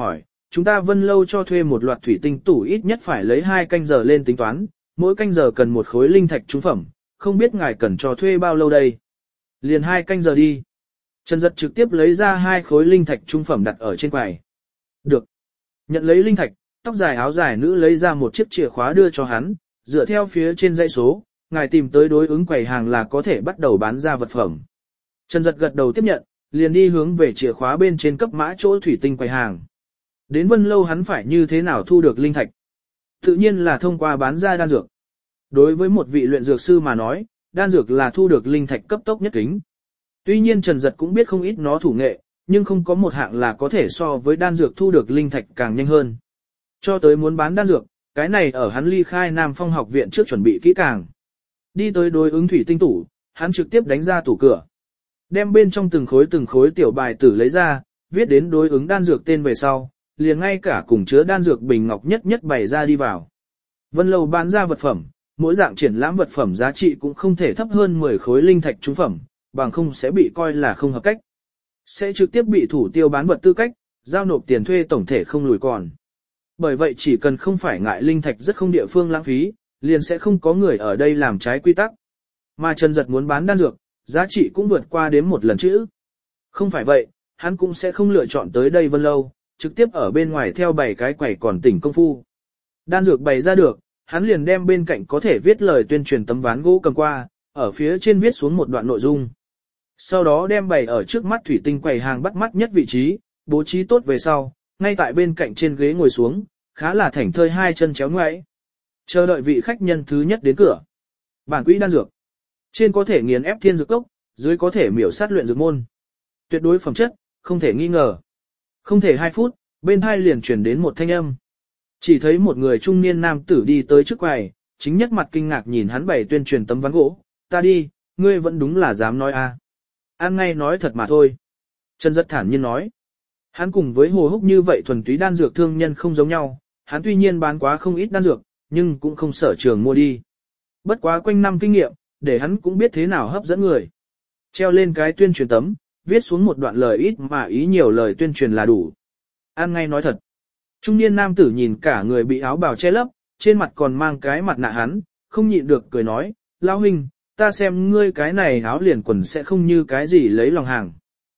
chúng ta Vân Lâu cho thuê một loạt thủy tinh tủ ít nhất phải lấy hai canh giờ lên tính toán, mỗi canh giờ cần một khối linh thạch trung phẩm, không biết ngài cần cho thuê bao lâu đây. Liền hai canh giờ đi. Trần Dật trực tiếp lấy ra hai khối linh thạch trung phẩm đặt ở trên quầy. Được. Nhận lấy linh thạch, tóc dài áo dài nữ lấy ra một chiếc chìa khóa đưa cho hắn, dựa theo phía trên dãy số, ngài tìm tới đối ứng quầy hàng là có thể bắt đầu bán ra vật phẩm. Trần Dật gật đầu tiếp nhận, liền đi hướng về chìa khóa bên trên cấp mã chỗ thủy tinh quầy hàng. Đến Vân Lâu hắn phải như thế nào thu được linh thạch? Tự nhiên là thông qua bán ra đan dược. Đối với một vị luyện dược sư mà nói, đan dược là thu được linh thạch cấp tốc nhất kính. Tuy nhiên Trần Dật cũng biết không ít nó thủ nghệ, nhưng không có một hạng là có thể so với đan dược thu được linh thạch càng nhanh hơn. Cho tới muốn bán đan dược, cái này ở hắn ly khai Nam Phong học viện trước chuẩn bị kỹ càng. Đi tới đối ứng thủy tinh tủ, hắn trực tiếp đánh ra tủ cửa. Đem bên trong từng khối từng khối tiểu bài tử lấy ra, viết đến đối ứng đan dược tên về sau, liền ngay cả cùng chứa đan dược bình ngọc nhất nhất bày ra đi vào. Vân Lâu bán ra vật phẩm, mỗi dạng triển lãm vật phẩm giá trị cũng không thể thấp hơn mười khối linh thạch trung phẩm, bằng không sẽ bị coi là không hợp cách. Sẽ trực tiếp bị thủ tiêu bán vật tư cách, giao nộp tiền thuê tổng thể không lùi còn. Bởi vậy chỉ cần không phải ngại linh thạch rất không địa phương lãng phí, liền sẽ không có người ở đây làm trái quy tắc. Mà Trần Dật muốn bán đan dược, giá trị cũng vượt qua đến một lần chữ. Không phải vậy, hắn cũng sẽ không lựa chọn tới đây Vân Lâu, trực tiếp ở bên ngoài theo bảy cái quầy còn tỉnh công phu. Đan dược bày ra được, hắn liền đem bên cạnh có thể viết lời tuyên truyền tấm ván gỗ cầm qua, ở phía trên viết xuống một đoạn nội dung. Sau đó đem bày ở trước mắt thủy tinh quầy hàng bắt mắt nhất vị trí, bố trí tốt về sau, ngay tại bên cạnh trên ghế ngồi xuống, khá là thảnh thơi hai chân chéo ngoãi. Chờ đợi vị khách nhân thứ nhất đến cửa. Bản quỹ đan dược. Trên có thể nghiền ép thiên dược cốc, dưới có thể miểu sát luyện dược môn. Tuyệt đối phẩm chất, không thể nghi ngờ. Không thể hai phút, bên hai liền truyền đến một thanh âm. Chỉ thấy một người trung niên nam tử đi tới trước quầy, chính nhất mặt kinh ngạc nhìn hắn bày tuyên truyền tấm ván gỗ. Ta đi, ngươi vẫn đúng là dám nói a. Ăn ngay nói thật mà thôi. Trần Dật thản nhiên nói. Hắn cùng với Hồ Húc như vậy thuần túy đan dược thương nhân không giống nhau, hắn tuy nhiên bán quá không ít đan dược, nhưng cũng không sở trường mua đi. Bất quá quanh năm kinh nghiệm, để hắn cũng biết thế nào hấp dẫn người. Treo lên cái tuyên truyền tấm, viết xuống một đoạn lời ít mà ý nhiều lời tuyên truyền là đủ. Ăn ngay nói thật. Trung niên nam tử nhìn cả người bị áo bào che lấp, trên mặt còn mang cái mặt nạ hắn, không nhịn được cười nói, Lão huynh, ta xem ngươi cái này áo liền quần sẽ không như cái gì lấy lòng hàng.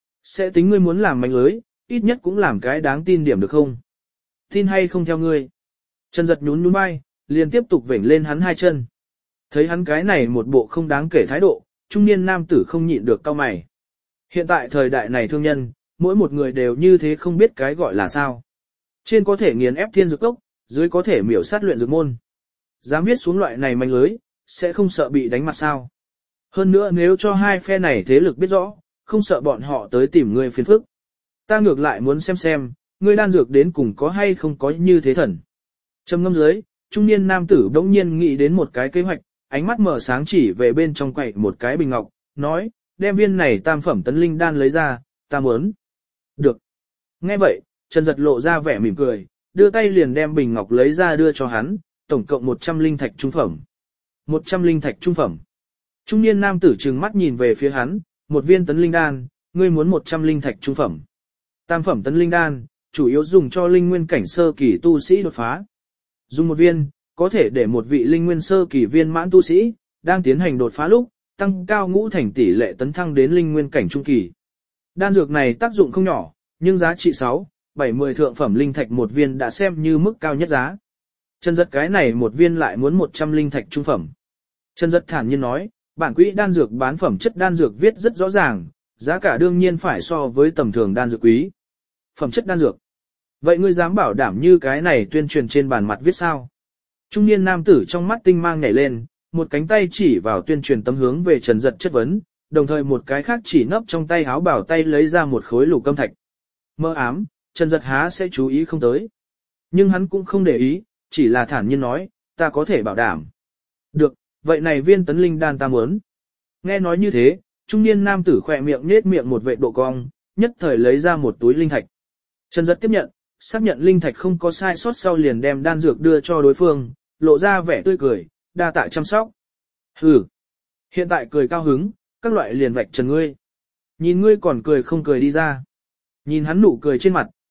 Sẽ tính ngươi muốn làm mánh lưới, ít nhất cũng làm cái đáng tin điểm được không? Tin hay không theo ngươi? Trần Dật nhún nhún vai, liền tiếp tục vểnh lên hắn hai chân. Thấy hắn cái này một bộ không đáng kể thái độ, trung niên nam tử không nhịn được cau mày. Hiện tại thời đại này thương nhân, mỗi một người đều như thế không biết cái gọi là sao. Trên có thể nghiền ép thiên dược cốc, dưới có thể miểu sát luyện dược môn. Dám viết xuống loại này manh lưới, sẽ không sợ bị đánh mặt sao. Hơn nữa nếu cho hai phe này thế lực biết rõ, không sợ bọn họ tới tìm ngươi phiền phức. Ta ngược lại muốn xem xem, ngươi đan dược đến cùng có hay không có như thế thần. Trầm ngâm dưới, trung niên nam tử bỗng nhiên nghĩ đến một cái kế hoạch, ánh mắt mở sáng chỉ về bên trong quậy một cái bình ngọc, nói, đem viên này tam phẩm tấn linh đan lấy ra, ta muốn. Được. Nghe vậy, Trần Dật lộ ra vẻ mỉm cười, đưa tay liền đem bình ngọc lấy ra đưa cho hắn, tổng cộng một trăm linh thạch trung phẩm. một trăm linh thạch trung phẩm. Trung niên nam tử trừng mắt nhìn về phía hắn, một viên tấn linh đan, ngươi muốn một trăm linh thạch trung phẩm. Tam phẩm tấn linh đan, chủ yếu dùng cho linh nguyên cảnh sơ kỳ tu sĩ đột phá. Dùng một viên, có thể để một vị linh nguyên sơ kỳ viên mãn tu sĩ, đang tiến hành đột phá lúc, tăng cao ngũ thành tỷ lệ tấn thăng đến linh nguyên cảnh trung kỳ. Đan dược này tác dụng không nhỏ, nhưng giá trị sáu, bảy mươi thượng phẩm linh thạch một viên đã xem như mức cao nhất giá. Trần Dật cái này một viên lại muốn một trăm linh thạch trung phẩm. Trần Dật thản nhiên nói, bản quỹ đan dược bán phẩm chất đan dược viết rất rõ ràng, giá cả đương nhiên phải so với tầm thường đan dược quý. Phẩm chất đan dược. Vậy ngươi dám bảo đảm như cái này tuyên truyền trên bàn mặt viết sao? Trung niên nam tử trong mắt tinh mang nhảy lên, một cánh tay chỉ vào tuyên truyền tấm hướng về Trần Dật chất vấn, đồng thời một cái khác chỉ nấp trong tay áo bảo tay lấy ra một khối lục câm thạch. Mơ ám, Trần Dật há sẽ chú ý không tới. Nhưng hắn cũng không để ý, chỉ là thản nhiên nói, ta có thể bảo đảm. Được, vậy này viên tấn linh đan ta muốn. Nghe nói như thế, trung niên nam tử khỏe miệng nết miệng một vệ độ cong, nhất thời lấy ra một túi linh thạch. Trần Dật tiếp nhận, xác nhận linh thạch không có sai sót sau liền đem đan dược đưa cho đối phương, lộ ra vẻ tươi cười, đa tạ chăm sóc. Hừ, hiện tại cười cao hứng, các loại liền vạch trần ngươi. Nhìn ngươi còn cười không cười đi ra. Nhìn hắn nụ cười trên mặt,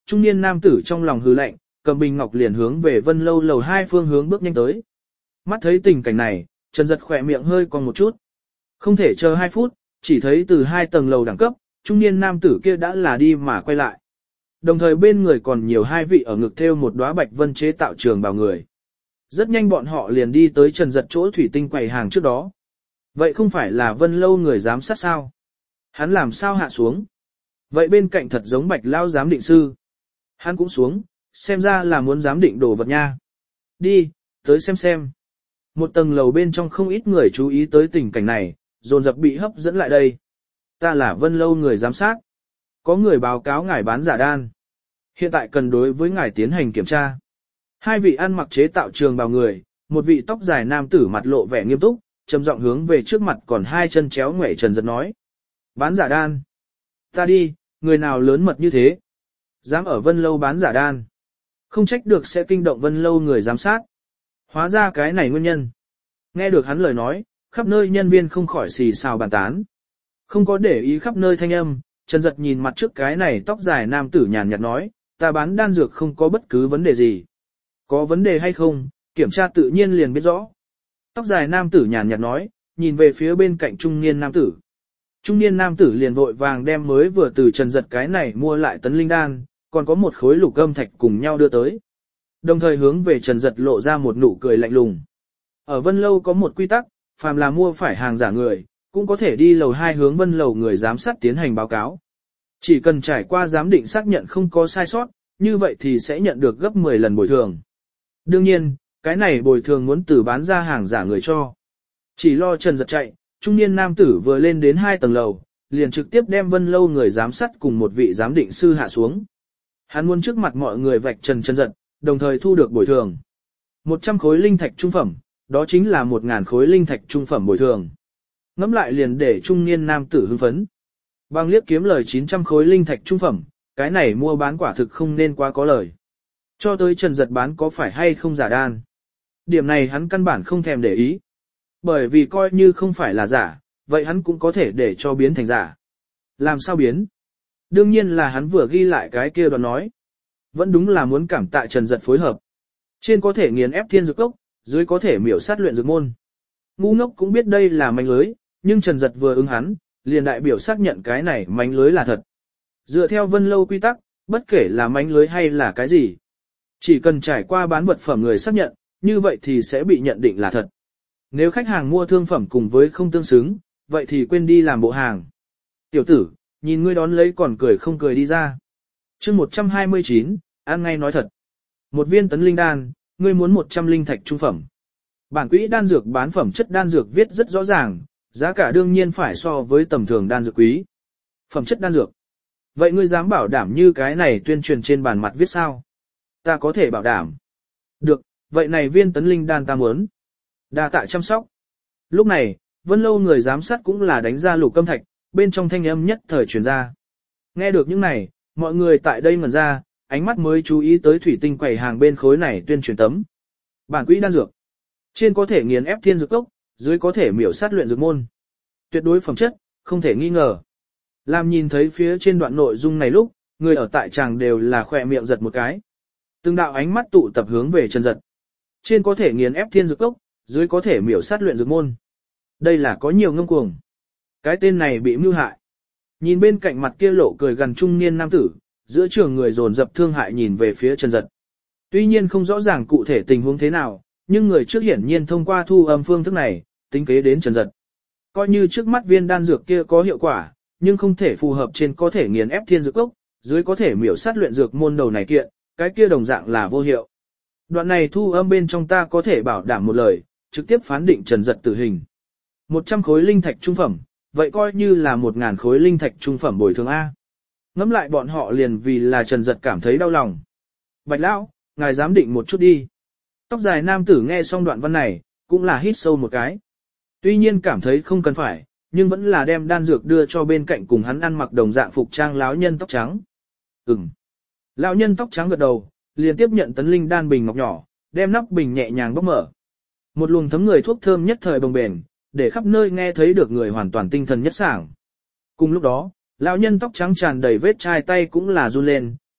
trung niên nam tử trong lòng hừ lạnh, cầm bình ngọc liền hướng về Vân Lâu lầu hai phương hướng bước nhanh tới. Mắt thấy tình cảnh này, Trần Dật khỏe miệng hơi còn một chút. Không thể chờ hai phút, chỉ thấy từ hai tầng lầu đẳng cấp, trung niên nam tử kia đã là đi mà quay lại. Đồng thời bên người còn nhiều hai vị ở ngực thêu một đóa bạch vân chế tạo trường bào người. Rất nhanh bọn họ liền đi tới Trần Dật chỗ thủy tinh quầy hàng trước đó. Vậy không phải là Vân Lâu người giám sát sao? Hắn làm sao hạ xuống? Vậy bên cạnh thật giống bạch lao giám định sư. Hắn cũng xuống, xem ra là muốn giám định đồ vật nha. Đi, tới xem xem. Một tầng lầu bên trong không ít người chú ý tới tình cảnh này, dồn dập bị hấp dẫn lại đây. Ta là Vân Lâu người giám sát. Có người báo cáo ngài bán giả đan. Hiện tại cần đối với ngài tiến hành kiểm tra. Hai vị ăn mặc chế tạo trường bào người, một vị tóc dài nam tử mặt lộ vẻ nghiêm túc, trầm giọng hướng về trước mặt còn hai chân chéo ngoẻ Trần Dật nói. Bán giả đan. Ta đi, người nào lớn mật như thế? Dám ở Vân Lâu bán giả đan. Không trách được sẽ kinh động Vân Lâu người giám sát. Hóa ra cái này nguyên nhân. Nghe được hắn lời nói, khắp nơi nhân viên không khỏi xì xào bàn tán. Không có để ý khắp nơi thanh âm, Trần Dật nhìn mặt trước cái này tóc dài nam tử nhàn nhạt nói, ta bán đan dược không có bất cứ vấn đề gì. Có vấn đề hay không, kiểm tra tự nhiên liền biết rõ. Tóc dài nam tử nhàn nhạt nói, nhìn về phía bên cạnh trung niên nam tử. Trung niên nam tử liền vội vàng đem mới vừa từ Trần Dật cái này mua lại tấn linh đan, còn có một khối lục âm thạch cùng nhau đưa tới. Đồng thời hướng về Trần Dật lộ ra một nụ cười lạnh lùng. Ở Vân Lâu có một quy tắc, phàm là mua phải hàng giả người, cũng có thể đi lầu hai hướng Vân Lầu người giám sát tiến hành báo cáo. Chỉ cần trải qua giám định xác nhận không có sai sót, như vậy thì sẽ nhận được gấp mười lần bồi thường. Đương nhiên, cái này bồi thường muốn từ bán ra hàng giả người cho. Chỉ lo Trần Dật chạy, trung niên nam tử vừa lên đến hai tầng lầu, liền trực tiếp đem Vân Lâu người giám sát cùng một vị giám định sư hạ xuống. Hắn muốn trước mặt mọi người vạch trần Trần Dật, đồng thời thu được bồi thường. một trăm khối linh thạch trung phẩm, đó chính là một nghìn khối linh thạch trung phẩm bồi thường. Ngắm lại liền để trung niên nam tử hưng phấn. Bằng liếc kiếm lời chín trăm khối linh thạch trung phẩm, cái này mua bán quả thực không nên quá có lời. Cho tới Trần Dật bán có phải hay không giả đan. Điểm này hắn căn bản không thèm để ý. Bởi vì coi như không phải là giả, vậy hắn cũng có thể để cho biến thành giả. Làm sao biến? Đương nhiên là hắn vừa ghi lại cái kia đoạn nói. Vẫn đúng là muốn cảm tạ Trần Dật phối hợp. Trên có thể nghiền ép thiên dược cốc, dưới có thể miểu sát luyện dược môn. Ngu ngốc cũng biết đây là mánh lưới, nhưng Trần Dật vừa ứng hắn, liền đại biểu xác nhận cái này mánh lưới là thật. Dựa theo Vân Lâu quy tắc, bất kể là mánh lưới hay là cái gì, chỉ cần trải qua bán vật phẩm người xác nhận, như vậy thì sẽ bị nhận định là thật. Nếu khách hàng mua thương phẩm cùng với không tương xứng, vậy thì quên đi làm bộ hàng. Tiểu tử, nhìn ngươi đón lấy còn cười không cười đi ra. Chương một trăm hai mươi chín, ăn ngay nói thật. Một viên tấn linh đan, ngươi muốn một trăm linh thạch trung phẩm. Bản quỹ đan dược bán phẩm chất đan dược viết rất rõ ràng, giá cả đương nhiên phải so với tầm thường đan dược quý. Phẩm chất đan dược. Vậy ngươi dám bảo đảm như cái này tuyên truyền trên bản mặt viết sao? Ta có thể bảo đảm. Được, vậy này viên tấn linh đan ta muốn. Đa tạ chăm sóc. Lúc này, Vân Lâu người giám sát cũng là đánh ra lục âm thạch, bên trong thanh âm nhất thời truyền ra. Nghe được những này, mọi người tại đây ngẩn ra, ánh mắt mới chú ý tới thủy tinh quầy hàng bên khối này tuyên truyền tấm. Bản quỹ đan dược. Trên có thể nghiền ép thiên dược cốc, dưới có thể miểu sát luyện dược môn. Tuyệt đối phẩm chất, không thể nghi ngờ. Làm nhìn thấy phía trên đoạn nội dung này lúc, người ở tại tràng đều là khỏe miệng giật một cái. Từng đạo ánh mắt tụ tập hướng về Trần Dật. Trên có thể nghiền ép thiên dược cốc, dưới có thể miểu sát luyện dược môn. Đây là có nhiều ngông cuồng. Cái tên này bị mưu hại. Nhìn bên cạnh mặt kia lộ cười gần trung niên nam tử, giữa trường người dồn dập thương hại nhìn về phía Trần Dật. Tuy nhiên không rõ ràng cụ thể tình huống thế nào, nhưng người trước hiển nhiên thông qua thu âm phương thức này, tính kế đến Trần Dật. Coi như trước mắt viên đan dược kia có hiệu quả, nhưng không thể phù hợp trên có thể nghiền ép thiên dược cốc, dưới có thể miểu sát luyện dược môn đầu này kiện, cái kia đồng dạng là vô hiệu. Đoạn này thu âm bên trong ta có thể bảo đảm một lời, trực tiếp phán định Trần Dật tử hình. một trăm khối linh thạch trung phẩm, vậy coi như là một nghìn khối linh thạch trung phẩm bồi thường A. Ngắm lại bọn họ liền vì là Trần Dật cảm thấy đau lòng. Bạch lão, ngài dám định một chút đi. Tóc dài nam tử nghe xong đoạn văn này, cũng là hít sâu một cái. Tuy nhiên cảm thấy không cần phải, nhưng vẫn là đem đan dược đưa cho bên cạnh cùng hắn ăn mặc đồng dạng phục trang lão nhân tóc trắng. Ừm. Lão nhân tóc trắng gật đầu, liền tiếp nhận tấn linh đan bình ngọc nhỏ, đem nắp bình nhẹ nhàng bóc mở. Một luồng thấm người thuốc thơm nhất thời bồng bềnh, để khắp nơi nghe thấy được người hoàn toàn tinh thần nhất sảng. Cùng lúc đó, lão nhân tóc trắng tràn đầy vết chai tay cũng là run lên,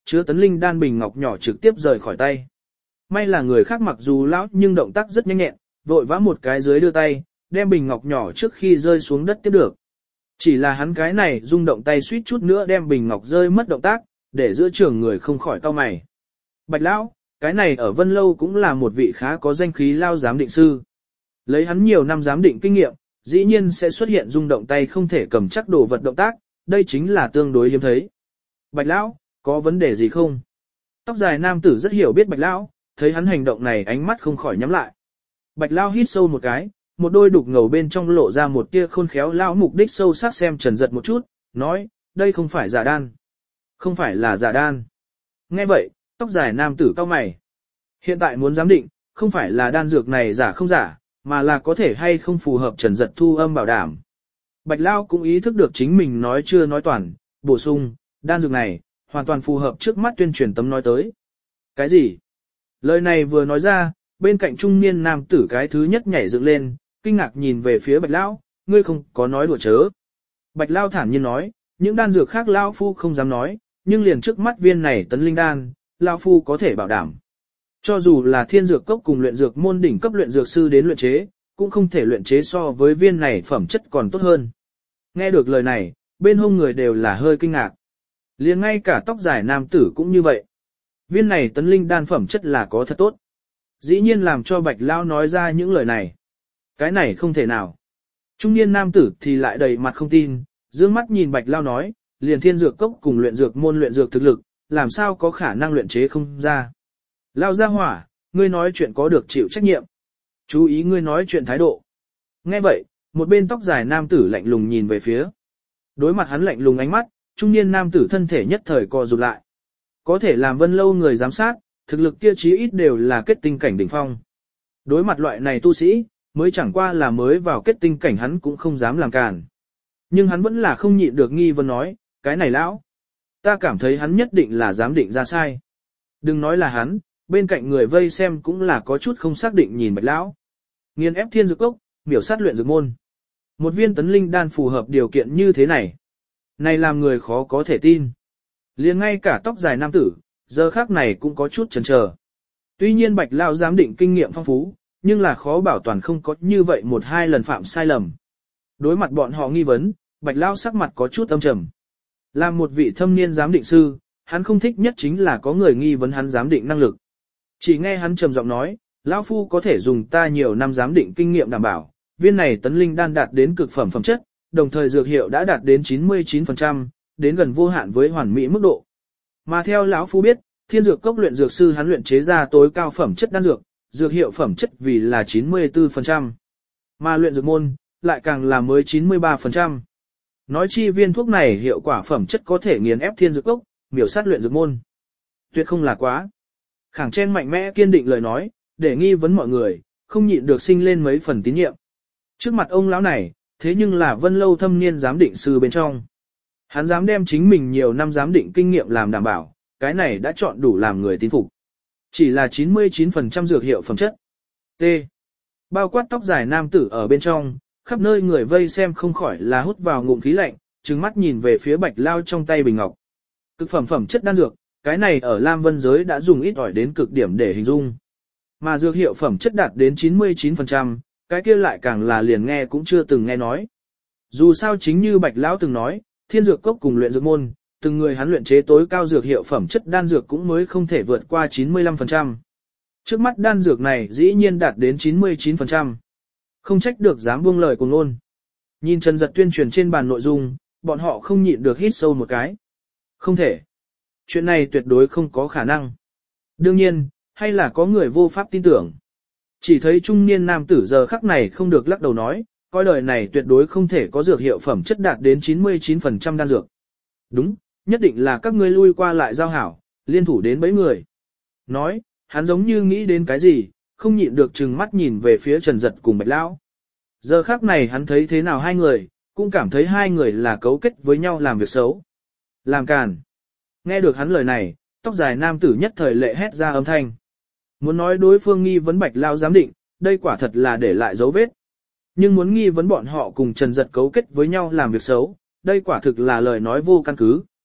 chứa tấn linh đan bình ngọc nhỏ trực tiếp rời khỏi tay. May là người khác mặc dù lão nhưng động tác rất nhanh nhẹn, vội vã một cái dưới đưa tay, đem bình ngọc nhỏ trước khi rơi xuống đất tiếp được. Chỉ là hắn cái này rung động tay suýt chút nữa đem bình ngọc rơi mất động tác, để giữa trường người không khỏi cau mày. Bạch lão, cái này ở Vân Lâu cũng là một vị khá có danh khí lao giám định sư. Lấy hắn nhiều năm giám định kinh nghiệm, dĩ nhiên sẽ xuất hiện rung động tay không thể cầm chắc đồ vật động tác, đây chính là tương đối hiếm thấy. Bạch lão, có vấn đề gì không? Tóc dài nam tử rất hiểu biết Bạch lão, thấy hắn hành động này ánh mắt không khỏi nhắm lại. Bạch lão hít sâu một cái, một đôi đục ngầu bên trong lộ ra một tia khôn khéo lão mục đích sâu sắc xem Trần Giật một chút, nói, đây không phải giả đan. Không phải là giả đan. Nghe vậy, tóc dài nam tử cau mày. Hiện tại muốn giám định, không phải là đan dược này giả không giả, mà là có thể hay không phù hợp Trần Giật thu âm bảo đảm. Bạch Lao cũng ý thức được chính mình nói chưa nói toàn, bổ sung, đan dược này, hoàn toàn phù hợp trước mắt tuyên truyền tấm nói tới. Cái gì? Lời này vừa nói ra, bên cạnh trung niên nam tử cái thứ nhất nhảy dựng lên, kinh ngạc nhìn về phía Bạch Lao, ngươi không có nói đùa chớ. Bạch Lao thản nhiên nói, những đan dược khác Lao Phu không dám nói, nhưng liền trước mắt viên này tấn linh đan, Lao Phu có thể bảo đảm. Cho dù là thiên dược cốc cùng luyện dược môn đỉnh cấp luyện dược sư đến luyện chế, cũng không thể luyện chế so với viên này phẩm chất còn tốt hơn. Nghe được lời này, bên hông người đều là hơi kinh ngạc. Liền ngay cả tóc dài nam tử cũng như vậy. Viên này tấn linh đan phẩm chất là có thật tốt. Dĩ nhiên làm cho Bạch Lao nói ra những lời này. Cái này không thể nào. Trung niên nam tử thì lại đầy mặt không tin, dương mắt nhìn Bạch Lao nói, liền thiên dược cốc cùng luyện dược môn luyện dược thực lực, làm sao có khả năng luyện chế không ra. Lao ra hỏa, ngươi nói chuyện có được chịu trách nhiệm. Chú ý ngươi nói chuyện thái độ. Nghe vậy, một bên tóc dài nam tử lạnh lùng nhìn về phía. Đối mặt hắn lạnh lùng ánh mắt, trung niên nam tử thân thể nhất thời co rụt lại. Có thể làm Vân Lâu người giám sát, thực lực kia chí ít đều là kết tinh cảnh đỉnh phong. Đối mặt loại này tu sĩ, mới chẳng qua là mới vào kết tinh cảnh hắn cũng không dám làm càn. Nhưng hắn vẫn là không nhịn được nghi vấn nói, cái này lão, ta cảm thấy hắn nhất định là dám định ra sai. Đừng nói là hắn, bên cạnh người vây xem cũng là có chút không xác định nhìn Bạch lão. Nghiên ép thiên dược cốc, miểu sát luyện dược môn. Một viên tấn linh đan phù hợp điều kiện như thế này. Này làm người khó có thể tin. Liền ngay cả tóc dài nam tử, giờ khác này cũng có chút chần chờ. Tuy nhiên Bạch lão giám định kinh nghiệm phong phú, nhưng là khó bảo toàn không có như vậy một hai lần phạm sai lầm. Đối mặt bọn họ nghi vấn, Bạch lão sắc mặt có chút âm trầm. Làm một vị thâm niên giám định sư, hắn không thích nhất chính là có người nghi vấn hắn giám định năng lực. Chỉ nghe hắn trầm giọng nói, lão phu có thể dùng ta nhiều năm giám định kinh nghiệm đảm bảo, viên này tấn linh đan đạt đến cực phẩm phẩm chất, đồng thời dược hiệu đã đạt đến chín mươi chín phần trăm, đến gần vô hạn với hoàn mỹ mức độ. Mà theo lão phu biết, thiên dược cốc luyện dược sư hắn luyện chế ra tối cao phẩm chất đan dược, dược hiệu phẩm chất vì là chín mươi tư phần trăm. Mà luyện dược môn, lại càng là mới chín mươi ba phần trăm. Nói chi viên thuốc này hiệu quả phẩm chất có thể nghiền ép thiên dược cốc, miểu sát luyện dược môn. Tuyệt không là quá. Khảng Chen mạnh mẽ kiên định lời nói, để nghi vấn mọi người, không nhịn được sinh lên mấy phần tín nhiệm. Trước mặt ông lão này, thế nhưng là Vân Lâu thâm niên giám định sư bên trong. Hắn dám đem chính mình nhiều năm giám định kinh nghiệm làm đảm bảo, cái này đã chọn đủ làm người tín phục. Chỉ là chín mươi chín phần trăm dược hiệu phẩm chất. T. Bao quát tóc dài nam tử ở bên trong, khắp nơi người vây xem không khỏi là hút vào ngụm khí lạnh, trừng mắt nhìn về phía Bạch Lao trong tay bình ngọc. Cực phẩm phẩm chất đan dược, cái này ở Lam Vân giới đã dùng ít ỏi đến cực điểm để hình dung. Mà dược hiệu phẩm chất đạt đến chín mươi chín phần trăm, cái kia lại càng là liền nghe cũng chưa từng nghe nói. Dù sao chính như Bạch Lão từng nói, thiên dược cốc cùng luyện dược môn, từng người hắn luyện chế tối cao dược hiệu phẩm chất đan dược cũng mới không thể vượt qua chín mươi lăm phần trăm. Trước mắt đan dược này dĩ nhiên đạt đến chín mươi chín phần trăm. Không trách được dám buông lời cùng luôn. Nhìn Trần Giật tuyên truyền trên bàn nội dung, bọn họ không nhịn được hít sâu một cái. Không thể. Chuyện này tuyệt đối không có khả năng. Đương nhiên, hay là có người vô pháp tin tưởng. Chỉ thấy trung niên nam tử giờ khắc này không được lắc đầu nói, coi đời này tuyệt đối không thể có dược hiệu phẩm chất đạt đến chín mươi chín phần trăm đan dược. Đúng, nhất định là các ngươi lui qua lại giao hảo, liên thủ đến bấy người. Nói, hắn giống như nghĩ đến cái gì, không nhịn được chừng mắt nhìn về phía Trần Giật cùng Bạch Lão. Giờ khắc này hắn thấy thế nào hai người, cũng cảm thấy hai người là cấu kết với nhau làm việc xấu. Làm càn. Nghe được hắn lời này, tóc dài nam tử nhất thời lệ hét ra âm thanh. Muốn nói đối phương nghi vấn Bạch Lao giám định, đây quả thật là để lại dấu vết. Nhưng muốn nghi vấn bọn họ cùng Trần Giật cấu kết với nhau làm việc xấu, đây quả thực là lời nói vô căn cứ.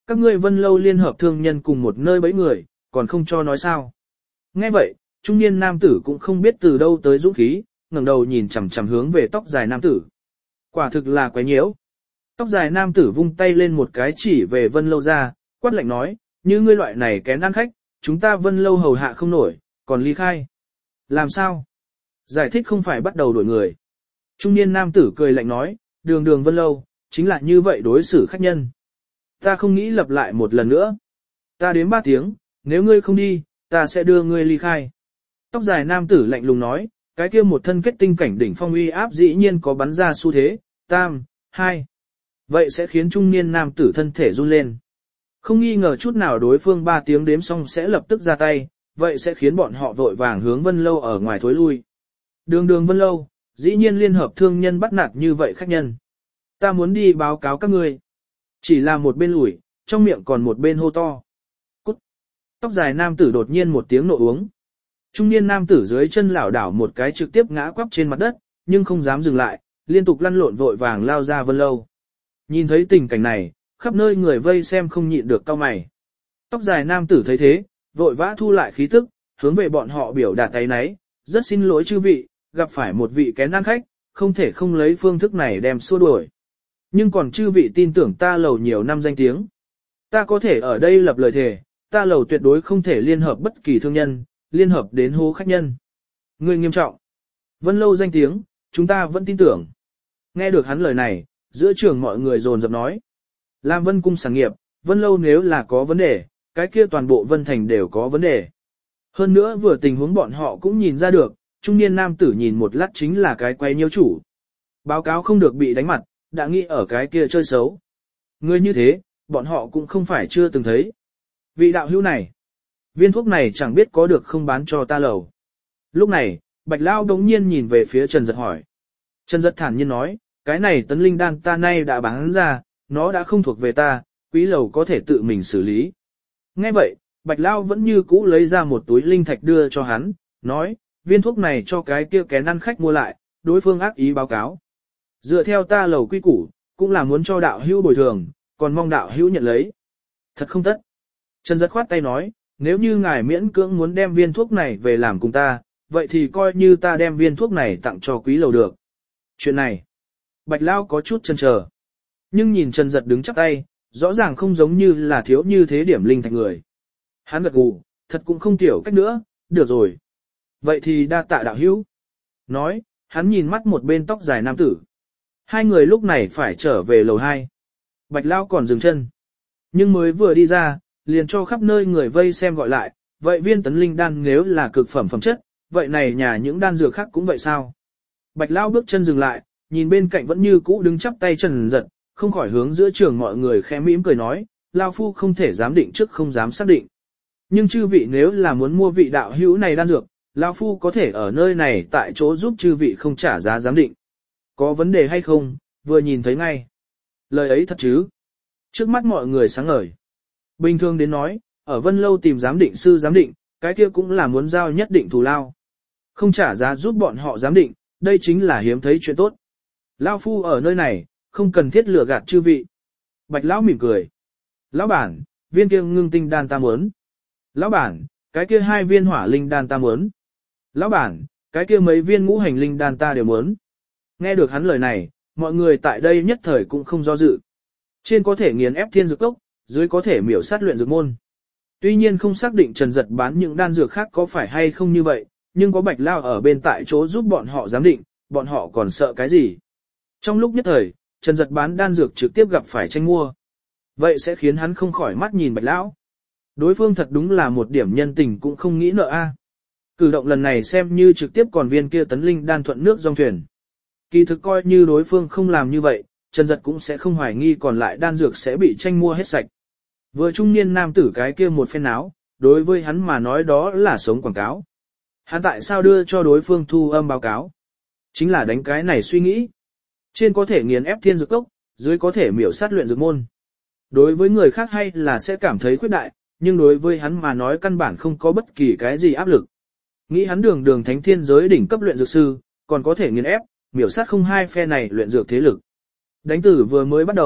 các ngươi Vân Lâu liên hợp thương nhân cùng một nơi bấy người, còn không cho nói sao. Nghe vậy, trung niên nam tử cũng không biết từ đâu tới dũng khí, ngẩng đầu nhìn chằm chằm hướng về tóc dài nam tử. Quả thực là quái nhiễu. Tóc dài nam tử vung tay lên một cái chỉ về Vân Lâu ra, quát lạnh nói, như ngươi loại này kén ăn khách, chúng ta Vân Lâu hầu hạ không nổi, còn ly khai. Làm sao? Giải thích không phải bắt đầu đổi người. Trung niên nam tử cười lạnh nói, đường đường Vân Lâu, chính là như vậy đối xử khách nhân. Ta không nghĩ lặp lại một lần nữa. Ta đếm ba tiếng, nếu ngươi không đi, ta sẽ đưa ngươi ly khai. Tóc dài nam tử lạnh lùng nói, cái kia một thân kết tinh cảnh đỉnh phong uy áp dĩ nhiên có bắn ra xu thế, tam, hai. Vậy sẽ khiến trung niên nam tử thân thể run lên. Không nghi ngờ chút nào đối phương ba tiếng đếm xong sẽ lập tức ra tay, vậy sẽ khiến bọn họ vội vàng hướng Vân Lâu ở ngoài thối lui. Đường đường Vân Lâu, dĩ nhiên liên hợp thương nhân bắt nạt như vậy khách nhân. Ta muốn đi báo cáo các ngươi. Chỉ là một bên lùi, trong miệng còn một bên hô to. Cút. Tóc dài nam tử đột nhiên một tiếng nộ uống. Trung niên nam tử dưới chân lảo đảo một cái trực tiếp ngã quắp trên mặt đất, nhưng không dám dừng lại, liên tục lăn lộn vội vàng lao ra Vân Lâu. Nhìn thấy tình cảnh này, khắp nơi người vây xem không nhịn được cau mày. Tóc dài nam tử thấy thế, vội vã thu lại khí tức, hướng về bọn họ biểu đạt áy náy, rất xin lỗi chư vị, gặp phải một vị kén ăn khách, không thể không lấy phương thức này đem xua đuổi. Nhưng còn chư vị tin tưởng ta lầu nhiều năm danh tiếng. Ta có thể ở đây lập lời thề, ta lầu tuyệt đối không thể liên hợp bất kỳ thương nhân, liên hợp đến hô khách nhân. Người nghiêm trọng. Vân Lâu danh tiếng, chúng ta vẫn tin tưởng. Nghe được hắn lời này, giữa trường mọi người dồn dập nói. Làm Vân Cung sản nghiệp, Vân Lâu nếu là có vấn đề, cái kia toàn bộ Vân Thành đều có vấn đề. Hơn nữa vừa tình huống bọn họ cũng nhìn ra được, trung niên nam tử nhìn một lát chính là cái quay nhiêu chủ. Báo cáo không được bị đánh mặt, đã nghĩ ở cái kia chơi xấu. Người như thế, bọn họ cũng không phải chưa từng thấy. Vị đạo hữu này, viên thuốc này chẳng biết có được không bán cho ta lầu. Lúc này, Bạch Lao đống nhiên nhìn về phía Trần Giật hỏi. Trần Giật thản nhiên nói, cái này tấn linh đan ta nay đã bán ra, nó đã không thuộc về ta, quý lầu có thể tự mình xử lý. Nghe vậy, Bạch Lao vẫn như cũ lấy ra một túi linh thạch đưa cho hắn, nói, viên thuốc này cho cái kia kén ăn khách mua lại, đối phương ác ý báo cáo. Dựa theo ta lầu quy củ, cũng là muốn cho đạo hữu bồi thường, còn mong đạo hữu nhận lấy. Thật không tất. Trần Giật khoát tay nói, nếu như ngài miễn cưỡng muốn đem viên thuốc này về làm cùng ta, vậy thì coi như ta đem viên thuốc này tặng cho quý lầu được. Chuyện này, Bạch Lao có chút chần chờ. Nhưng nhìn Trần Giật đứng chắp tay, rõ ràng không giống như là thiếu như thế điểm linh thạch người. Hắn gật gù, thật cũng không tiểu cách nữa, được rồi. Vậy thì đa tạ đạo hữu. Nói, hắn nhìn mắt một bên tóc dài nam tử. Hai người lúc này phải trở về lầu hai. Bạch Lao còn dừng chân. Nhưng mới vừa đi ra, liền cho khắp nơi người vây xem gọi lại, vậy viên tấn linh đan nếu là cực phẩm phẩm chất, vậy này nhà những đan dược khác cũng vậy sao? Bạch Lao bước chân dừng lại, nhìn bên cạnh vẫn như cũ đứng chắp tay Trần Giật, không khỏi hướng giữa trường mọi người khẽ mỉm cười nói, Lao Phu không thể dám định trước không dám xác định. Nhưng chư vị nếu là muốn mua vị đạo hữu này đan dược, Lao Phu có thể ở nơi này tại chỗ giúp chư vị không trả giá giám định. Có vấn đề hay không, vừa nhìn thấy ngay. Lời ấy thật chứ? Trước mắt mọi người sáng ngời. Bình thường đến nói, ở Vân Lâu tìm giám định sư giám định, cái kia cũng là muốn giao nhất định thù lao. Không trả giá giúp bọn họ giám định, đây chính là hiếm thấy chuyện tốt. Lao Phu ở nơi này, không cần thiết lừa gạt chư vị. Bạch Lão mỉm cười. Lão bản, viên kia ngưng tinh đan ta muốn. Lão bản, cái kia hai viên hỏa linh đan ta muốn. Lão bản, cái kia mấy viên ngũ hành linh đan ta đều muốn. Nghe được hắn lời này, mọi người tại đây nhất thời cũng không do dự. Trên có thể nghiền ép thiên dược cốc, dưới có thể miểu sát luyện dược môn. Tuy nhiên không xác định Trần Giật bán những đan dược khác có phải hay không như vậy, nhưng có Bạch Lao ở bên tại chỗ giúp bọn họ giám định, bọn họ còn sợ cái gì. Trong lúc nhất thời, Trần Giật bán đan dược trực tiếp gặp phải tranh mua. Vậy sẽ khiến hắn không khỏi mắt nhìn Bạch Lão. Đối phương thật đúng là một điểm nhân tình cũng không nghĩ nợ a. Cử động lần này xem như trực tiếp còn viên kia tấn linh đan thuận nước dòng thuyền. Kỳ thực coi như đối phương không làm như vậy, Trần Giật cũng sẽ không hoài nghi còn lại đan dược sẽ bị tranh mua hết sạch. Vừa trung niên nam tử cái kia một phen áo, đối với hắn mà nói đó là sống quảng cáo. Hắn tại sao đưa cho đối phương thu âm báo cáo? Chính là đánh cái này suy nghĩ. Trên có thể nghiền ép thiên dược cốc, dưới có thể miểu sát luyện dược môn. Đối với người khác hay là sẽ cảm thấy khuyết đại, nhưng đối với hắn mà nói căn bản không có bất kỳ cái gì áp lực. Nghĩ hắn đường đường thánh thiên giới đỉnh cấp luyện dược sư, còn có thể nghiền ép, miểu sát không hai phe này luyện dược thế lực. Đánh tử vừa mới bắt đầu,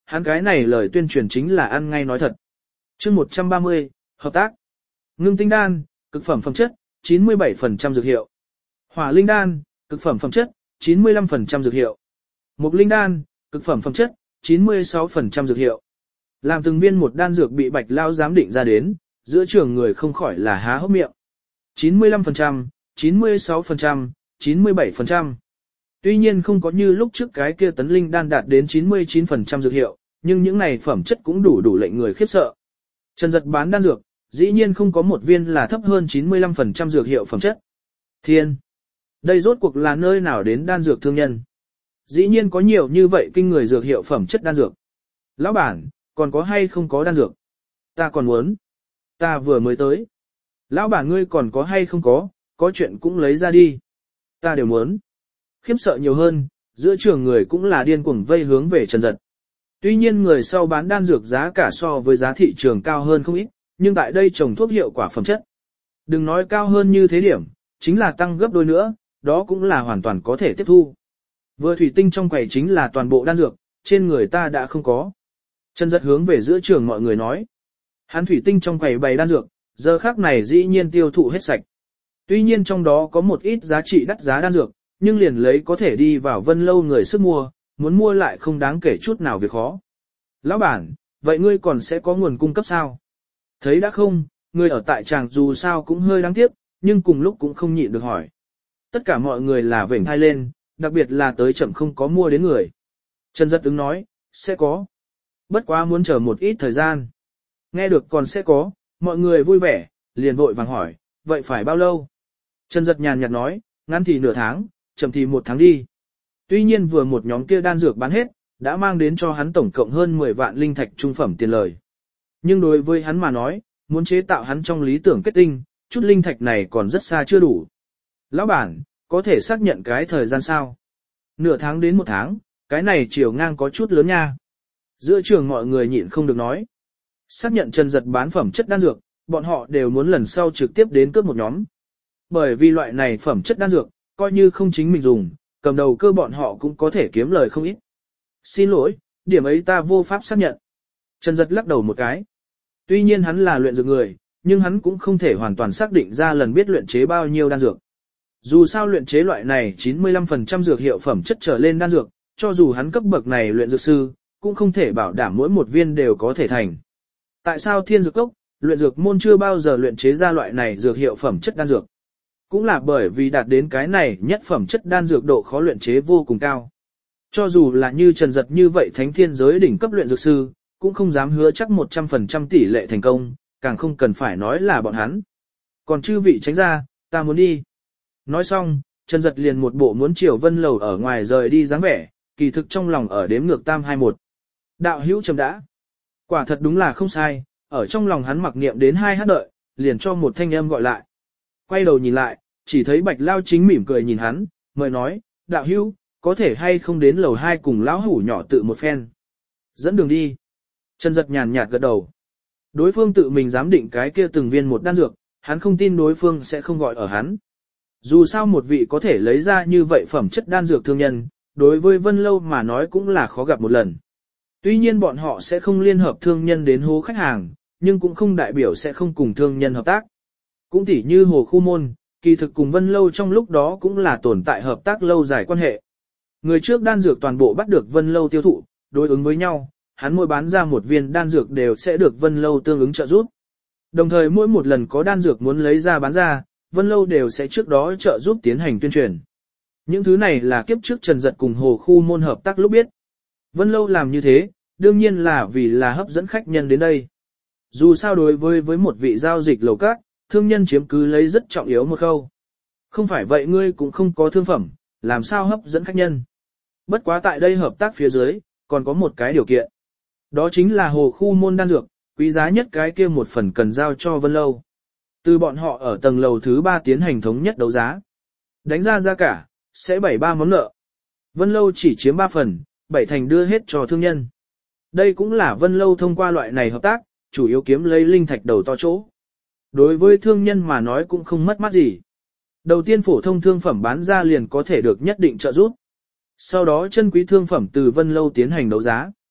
hắn cái này lời tuyên truyền chính là ăn ngay nói thật. Chương một trăm ba mươi, hợp tác. Ngưng tinh đan, cực phẩm phẩm chất, chín mươi bảy phần trăm dược hiệu. Hỏa linh đan, cực phẩm phẩm chất, chín mươi lăm phần trăm dược hiệu. Mộc linh đan, cực phẩm phẩm chất, chín mươi sáu phần trăm dược hiệu. Làm từng viên một đan dược bị Bạch Lao giám định ra đến, giữa trường người không khỏi là há hốc miệng. chín mươi lăm phần trăm, chín mươi sáu phần trăm, chín mươi bảy phần trăm. Tuy nhiên không có như lúc trước cái kia tấn linh đan đạt đến chín mươi chín phần trăm dược hiệu, nhưng những này phẩm chất cũng đủ đủ lệnh người khiếp sợ. Trần Dật bán đan dược, dĩ nhiên không có một viên là thấp hơn chín mươi lăm phần trăm dược hiệu phẩm chất. Thiên! Đây rốt cuộc là nơi nào đến đan dược thương nhân? Dĩ nhiên có nhiều như vậy kinh người dược hiệu phẩm chất đan dược. Lão bản, còn có hay không có đan dược? Ta còn muốn. Ta vừa mới tới. Lão bản ngươi còn có hay không có, có chuyện cũng lấy ra đi. Ta đều muốn. Khiếp sợ nhiều hơn, giữa trường người cũng là điên cuồng vây hướng về Trần Dật. Tuy nhiên người sau bán đan dược giá cả so với giá thị trường cao hơn không ít, nhưng tại đây trồng thuốc hiệu quả phẩm chất. Đừng nói cao hơn như thế điểm, chính là tăng gấp đôi nữa, đó cũng là hoàn toàn có thể tiếp thu. Vừa thủy tinh trong quầy chính là toàn bộ đan dược, trên người ta đã không có. Trần Dật hướng về giữa trường mọi người nói. Hắn thủy tinh trong quầy bày đan dược, giờ khác này dĩ nhiên tiêu thụ hết sạch. Tuy nhiên trong đó có một ít giá trị đắt giá đan dược, nhưng liền lấy có thể đi vào Vân Lâu người sức mua, muốn mua lại không đáng kể chút nào việc khó. Lão bản, vậy ngươi còn sẽ có nguồn cung cấp sao? Thấy đã không, người ở tại tràng dù sao cũng hơi đáng tiếc, nhưng cùng lúc cũng không nhịn được hỏi. Tất cả mọi người là vểnh hai lên, đặc biệt là tới chậm không có mua đến người. Trần Dật ứng nói, sẽ có. Bất quá muốn chờ một ít thời gian. Nghe được còn sẽ có, mọi người vui vẻ, liền vội vàng hỏi, vậy phải bao lâu? Trần Dật nhàn nhạt nói, ngắn thì nửa tháng, chậm thì một tháng đi. Tuy nhiên vừa một nhóm kia đan dược bán hết, đã mang đến cho hắn tổng cộng hơn mười vạn linh thạch trung phẩm tiền lời. Nhưng đối với hắn mà nói, muốn chế tạo hắn trong lý tưởng kết tinh, chút linh thạch này còn rất xa chưa đủ. Lão bản, có thể xác nhận cái thời gian sao? Nửa tháng đến một tháng, cái này chiều ngang có chút lớn nha. Giữa trường mọi người nhịn không được nói. Xác nhận Trần Dật bán phẩm chất đan dược, bọn họ đều muốn lần sau trực tiếp đến cướp một nhóm. Bởi vì loại này phẩm chất đan dược, coi như không chính mình dùng, cầm đầu cơ bọn họ cũng có thể kiếm lời không ít. Xin lỗi, điểm ấy ta vô pháp xác nhận. Trần Dật lắc đầu một cái. Tuy nhiên hắn là luyện dược người, nhưng hắn cũng không thể hoàn toàn xác định ra lần biết luyện chế bao nhiêu đan dược. Dù sao luyện chế loại này chín mươi lăm phần trăm dược hiệu phẩm chất trở lên đan dược, cho dù hắn cấp bậc này luyện dược sư, cũng không thể bảo đảm mỗi một viên đều có thể thành. Tại sao Thiên Dược Cốc, luyện dược môn chưa bao giờ luyện chế ra loại này dược hiệu phẩm chất đan dược? Cũng là bởi vì đạt đến cái này nhất phẩm chất đan dược độ khó luyện chế vô cùng cao. Cho dù là như Trần Dật như vậy thánh thiên giới đỉnh cấp luyện dược sư, cũng không dám hứa chắc một trăm phần trăm tỷ lệ thành công, càng không cần phải nói là bọn hắn. Còn chư vị tránh ra, ta muốn đi. Nói xong, Trần Dật liền một bộ muốn chiều Vân Lầu ở ngoài rời đi dáng vẻ, kỳ thực trong lòng ở đếm ngược tam hai một. Đạo hữu trầm đã. Quả thật đúng là không sai, ở trong lòng hắn mặc niệm đến hai hát đợi, liền cho một thanh âm gọi lại. Quay đầu nhìn lại, chỉ thấy Bạch Lao chính mỉm cười nhìn hắn, mời nói, đạo hữu, có thể hay không đến lầu hai cùng lão hủ nhỏ tự một phen. Dẫn đường đi. Trần Dật nhàn nhạt gật đầu. Đối phương tự mình dám định cái kia từng viên một đan dược, hắn không tin đối phương sẽ không gọi ở hắn. Dù sao một vị có thể lấy ra như vậy phẩm chất đan dược thương nhân, đối với Vân Lâu mà nói cũng là khó gặp một lần. Tuy nhiên bọn họ sẽ không liên hợp thương nhân đến hố khách hàng, nhưng cũng không đại biểu sẽ không cùng thương nhân hợp tác. Cũng tỉ như Hồ Khu Môn, kỳ thực cùng Vân Lâu trong lúc đó cũng là tồn tại hợp tác lâu dài quan hệ. Người trước đan dược toàn bộ bắt được Vân Lâu tiêu thụ, đối ứng với nhau, hắn mỗi bán ra một viên đan dược đều sẽ được Vân Lâu tương ứng trợ giúp. Đồng thời mỗi một lần có đan dược muốn lấy ra bán ra, Vân Lâu đều sẽ trước đó trợ giúp tiến hành tuyên truyền. Những thứ này là kiếp trước Trần Dật cùng Hồ Khu Môn hợp tác lúc biết. Vân Lâu làm như thế, đương nhiên là vì là hấp dẫn khách nhân đến đây. Dù sao đối với với một vị giao dịch lầu các, thương nhân chiếm cứ lấy rất trọng yếu một khâu. Không phải vậy ngươi cũng không có thương phẩm, làm sao hấp dẫn khách nhân. Bất quá tại đây hợp tác phía dưới, còn có một cái điều kiện. Đó chính là Hồ Khu Môn đan dược, quý giá nhất cái kia một phần cần giao cho Vân Lâu. Từ bọn họ ở tầng lầu thứ ba tiến hành thống nhất đấu giá. Đánh ra giá cả, sẽ bảy ba món nợ. Vân Lâu chỉ chiếm ba phần, bảy thành đưa hết cho thương nhân. Đây cũng là Vân Lâu thông qua loại này hợp tác, chủ yếu kiếm lấy linh thạch đầu to chỗ. Đối với thương nhân mà nói cũng không mất mát gì. Đầu tiên phổ thông thương phẩm bán ra liền có thể được nhất định trợ giúp. Sau đó chân quý thương phẩm từ Vân Lâu tiến hành đấu giá.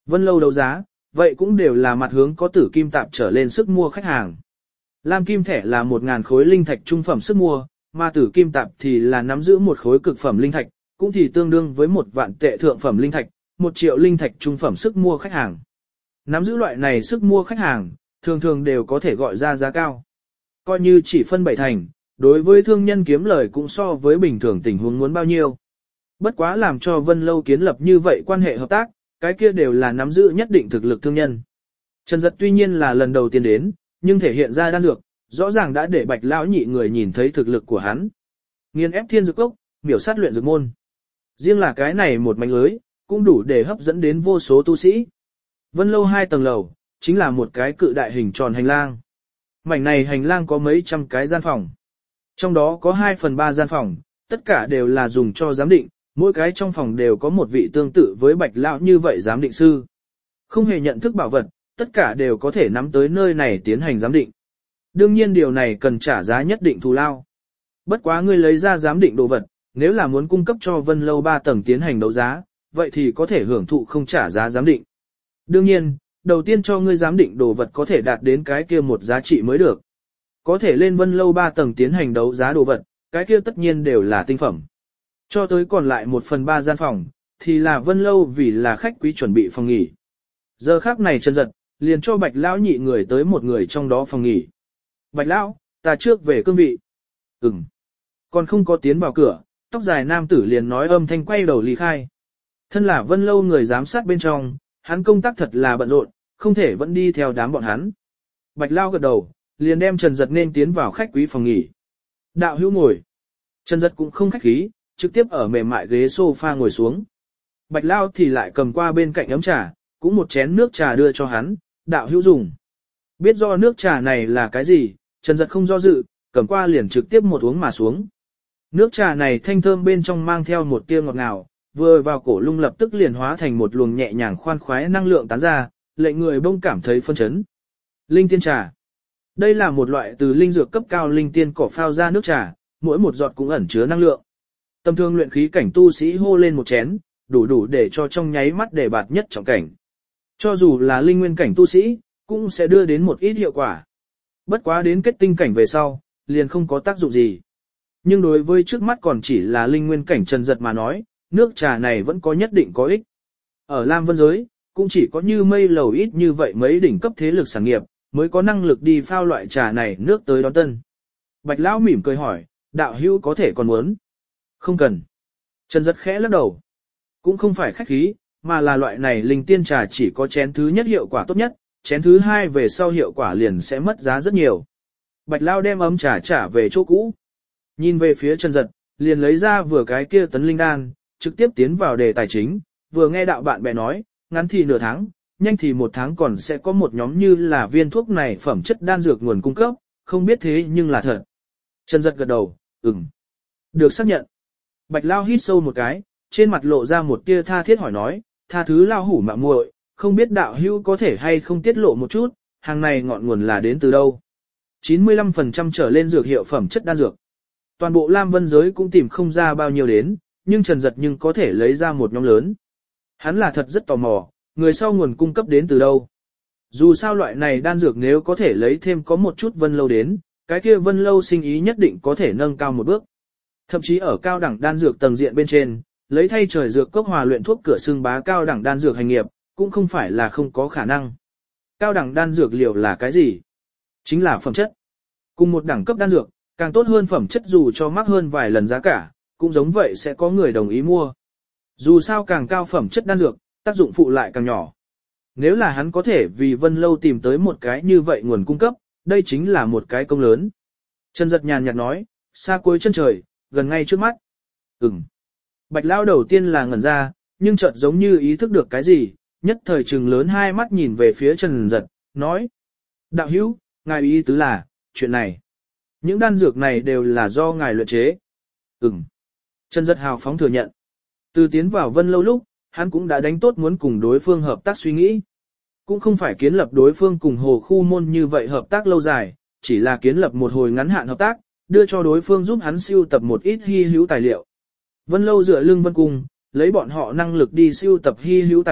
Vân Lâu đấu giá, vậy cũng đều là mặt hướng có tử kim tạp trở lên sức mua khách hàng. Lam kim thẻ là một nghìn khối linh thạch trung phẩm sức mua, mà tử kim tạp thì là nắm giữ một khối cực phẩm linh thạch, cũng thì tương đương với một vạn tệ thượng phẩm linh thạch, một triệu linh thạch trung phẩm sức mua khách hàng. Nắm giữ loại này sức mua khách hàng, thường thường đều có thể gọi ra giá cao. Coi như chỉ phân bảy thành, đối với thương nhân kiếm lời cũng so với bình thường tình huống muốn bao nhiêu. Bất quá làm cho Vân Lâu kiến lập như vậy quan hệ hợp tác, cái kia đều là nắm giữ nhất định thực lực thương nhân. Trần Dật tuy nhiên là lần đầu tiên đến, nhưng thể hiện ra đan dược, rõ ràng đã để Bạch lão nhị người nhìn thấy thực lực của hắn. Nghiên ép thiên dược cốc, miểu sát luyện dược môn. Riêng là cái này một mảnh lưới, cũng đủ để hấp dẫn đến vô số tu sĩ. Vân Lâu hai tầng lầu, chính là một cái cự đại hình tròn hành lang. Mảnh này hành lang có mấy trăm cái gian phòng. Trong đó có hai phần ba gian phòng, tất cả đều là dùng cho giám định, mỗi cái trong phòng đều có một vị tương tự với Bạch lão như vậy giám định sư. Không hề nhận thức bảo vật, tất cả đều có thể nắm tới nơi này tiến hành giám định. Đương nhiên điều này cần trả giá nhất định thù lao. Bất quá ngươi lấy ra giám định đồ vật, nếu là muốn cung cấp cho Vân Lâu ba tầng tiến hành đấu giá, vậy thì có thể hưởng thụ không trả giá giám định. Đương nhiên, đầu tiên cho ngươi giám định đồ vật có thể đạt đến cái kia một giá trị mới được. Có thể lên Vân Lâu ba tầng tiến hành đấu giá đồ vật, cái kia tất nhiên đều là tinh phẩm. Cho tới còn lại một phần ba gian phòng, thì là Vân Lâu vì là khách quý chuẩn bị phòng nghỉ. Giờ khác này Trần Dật, liền cho Bạch lão nhị người tới một người trong đó phòng nghỉ. Bạch lão, ta trước về cương vị. Ừm. Còn không có tiến vào cửa, tóc dài nam tử liền nói âm thanh quay đầu ly khai. Thân là Vân Lâu người giám sát bên trong, hắn công tác thật là bận rộn, không thể vẫn đi theo đám bọn hắn. Bạch lão gật đầu, liền đem Trần Dật nên tiến vào khách quý phòng nghỉ. Đạo hữu ngồi. Trần Dật cũng không khách khí, trực tiếp ở mềm mại ghế sofa ngồi xuống. Bạch lão thì lại cầm qua bên cạnh ấm trà, cũng một chén nước trà đưa cho hắn, đạo hữu dùng. Biết do nước trà này là cái gì, Trần Dật không do dự, cầm qua liền trực tiếp một uống mà xuống. Nước trà này thanh thơm bên trong mang theo một tia ngọt ngào, vừa vào cổ lung lập tức liền hóa thành một luồng nhẹ nhàng khoan khoái năng lượng tán ra, lệnh người bông cảm thấy phân chấn. Linh tiên trà. Đây là một loại từ linh dược cấp cao linh tiên cỏ phao ra nước trà, mỗi một giọt cũng ẩn chứa năng lượng. Tầm thường luyện khí cảnh tu sĩ hô lên một chén, đủ đủ để cho trong nháy mắt để bạt nhất trọng cảnh. Cho dù là linh nguyên cảnh tu sĩ, cũng sẽ đưa đến một ít hiệu quả. Bất quá đến kết tinh cảnh về sau, liền không có tác dụng gì. Nhưng đối với trước mắt còn chỉ là linh nguyên cảnh Trần Dật mà nói, nước trà này vẫn có nhất định có ích. Ở Lam Vân giới, cũng chỉ có như mây lầu ít như vậy mấy đỉnh cấp thế lực sản nghiệp, mới có năng lực đi phao loại trà này nước tới đón tân. Bạch lão mỉm cười hỏi, đạo hữu có thể còn muốn? Không cần. Trần Dật khẽ lắc đầu. Cũng không phải khách khí, mà là loại này linh tiên trà chỉ có chén thứ nhất hiệu quả tốt nhất, chén thứ hai về sau hiệu quả liền sẽ mất giá rất nhiều. Bạch lão đem ấm trà trả về chỗ cũ. Nhìn về phía Trần Dật, liền lấy ra vừa cái kia tấn linh đan, trực tiếp tiến vào đề tài chính, vừa nghe đạo bạn bè nói, ngắn thì nửa tháng, nhanh thì một tháng còn sẽ có một nhóm như là viên thuốc này phẩm chất đan dược nguồn cung cấp, không biết thế nhưng là thật. Trần Dật gật đầu, ừm. Được xác nhận. Bạch Lao hít sâu một cái, trên mặt lộ ra một tia tha thiết hỏi nói, tha thứ Lao hủ mạo muội, không biết đạo hữu có thể hay không tiết lộ một chút, hàng này ngọn nguồn là đến từ đâu. chín mươi lăm phần trăm trở lên dược hiệu phẩm chất đan dược. Toàn bộ Lam Vân giới cũng tìm không ra bao nhiêu đến, nhưng Trần Dật nhưng có thể lấy ra một nhóm lớn. Hắn là thật rất tò mò, người sau nguồn cung cấp đến từ đâu. Dù sao loại này đan dược nếu có thể lấy thêm có một chút Vân Lâu đến, cái kia Vân Lâu sinh ý nhất định có thể nâng cao một bước. Thậm chí ở cao đẳng đan dược tầng diện bên trên, lấy thay trời dược cốc hòa luyện thuốc cửa xương bá cao đẳng đan dược hành nghiệp, cũng không phải là không có khả năng. Cao đẳng đan dược liệu là cái gì? Chính là phẩm chất. Cùng một đẳng cấp đan dược, càng tốt hơn phẩm chất dù cho mắc hơn vài lần giá cả, cũng giống vậy sẽ có người đồng ý mua. Dù sao càng cao phẩm chất đan dược, tác dụng phụ lại càng nhỏ. Nếu là hắn có thể vì Vân Lâu tìm tới một cái như vậy nguồn cung cấp, đây chính là một cái công lớn. Trần Dật nhàn nhạt nói, xa cuối chân trời, gần ngay trước mắt. Ừm. Bạch Lão đầu tiên là ngẩn ra, nhưng chợt giống như ý thức được cái gì, nhất thời trừng lớn hai mắt nhìn về phía Trần Dật, nói. Đạo hữu, ngài ý tứ là, chuyện này. Những đan dược này đều là do ngài luyện chế. Ừm. Trần Dật hào phóng thừa nhận. Từ tiến vào Vân Lâu lúc, hắn cũng đã đánh tốt muốn cùng đối phương hợp tác suy nghĩ. Cũng không phải kiến lập đối phương cùng hồ khu môn như vậy hợp tác lâu dài, chỉ là kiến lập một hồi ngắn hạn hợp tác, đưa cho đối phương giúp hắn siêu tập một ít hy hữu tài liệu. Vân Lâu dựa lưng Vân Cung, lấy bọn họ năng lực đi siêu tập hy hữu tài liệu,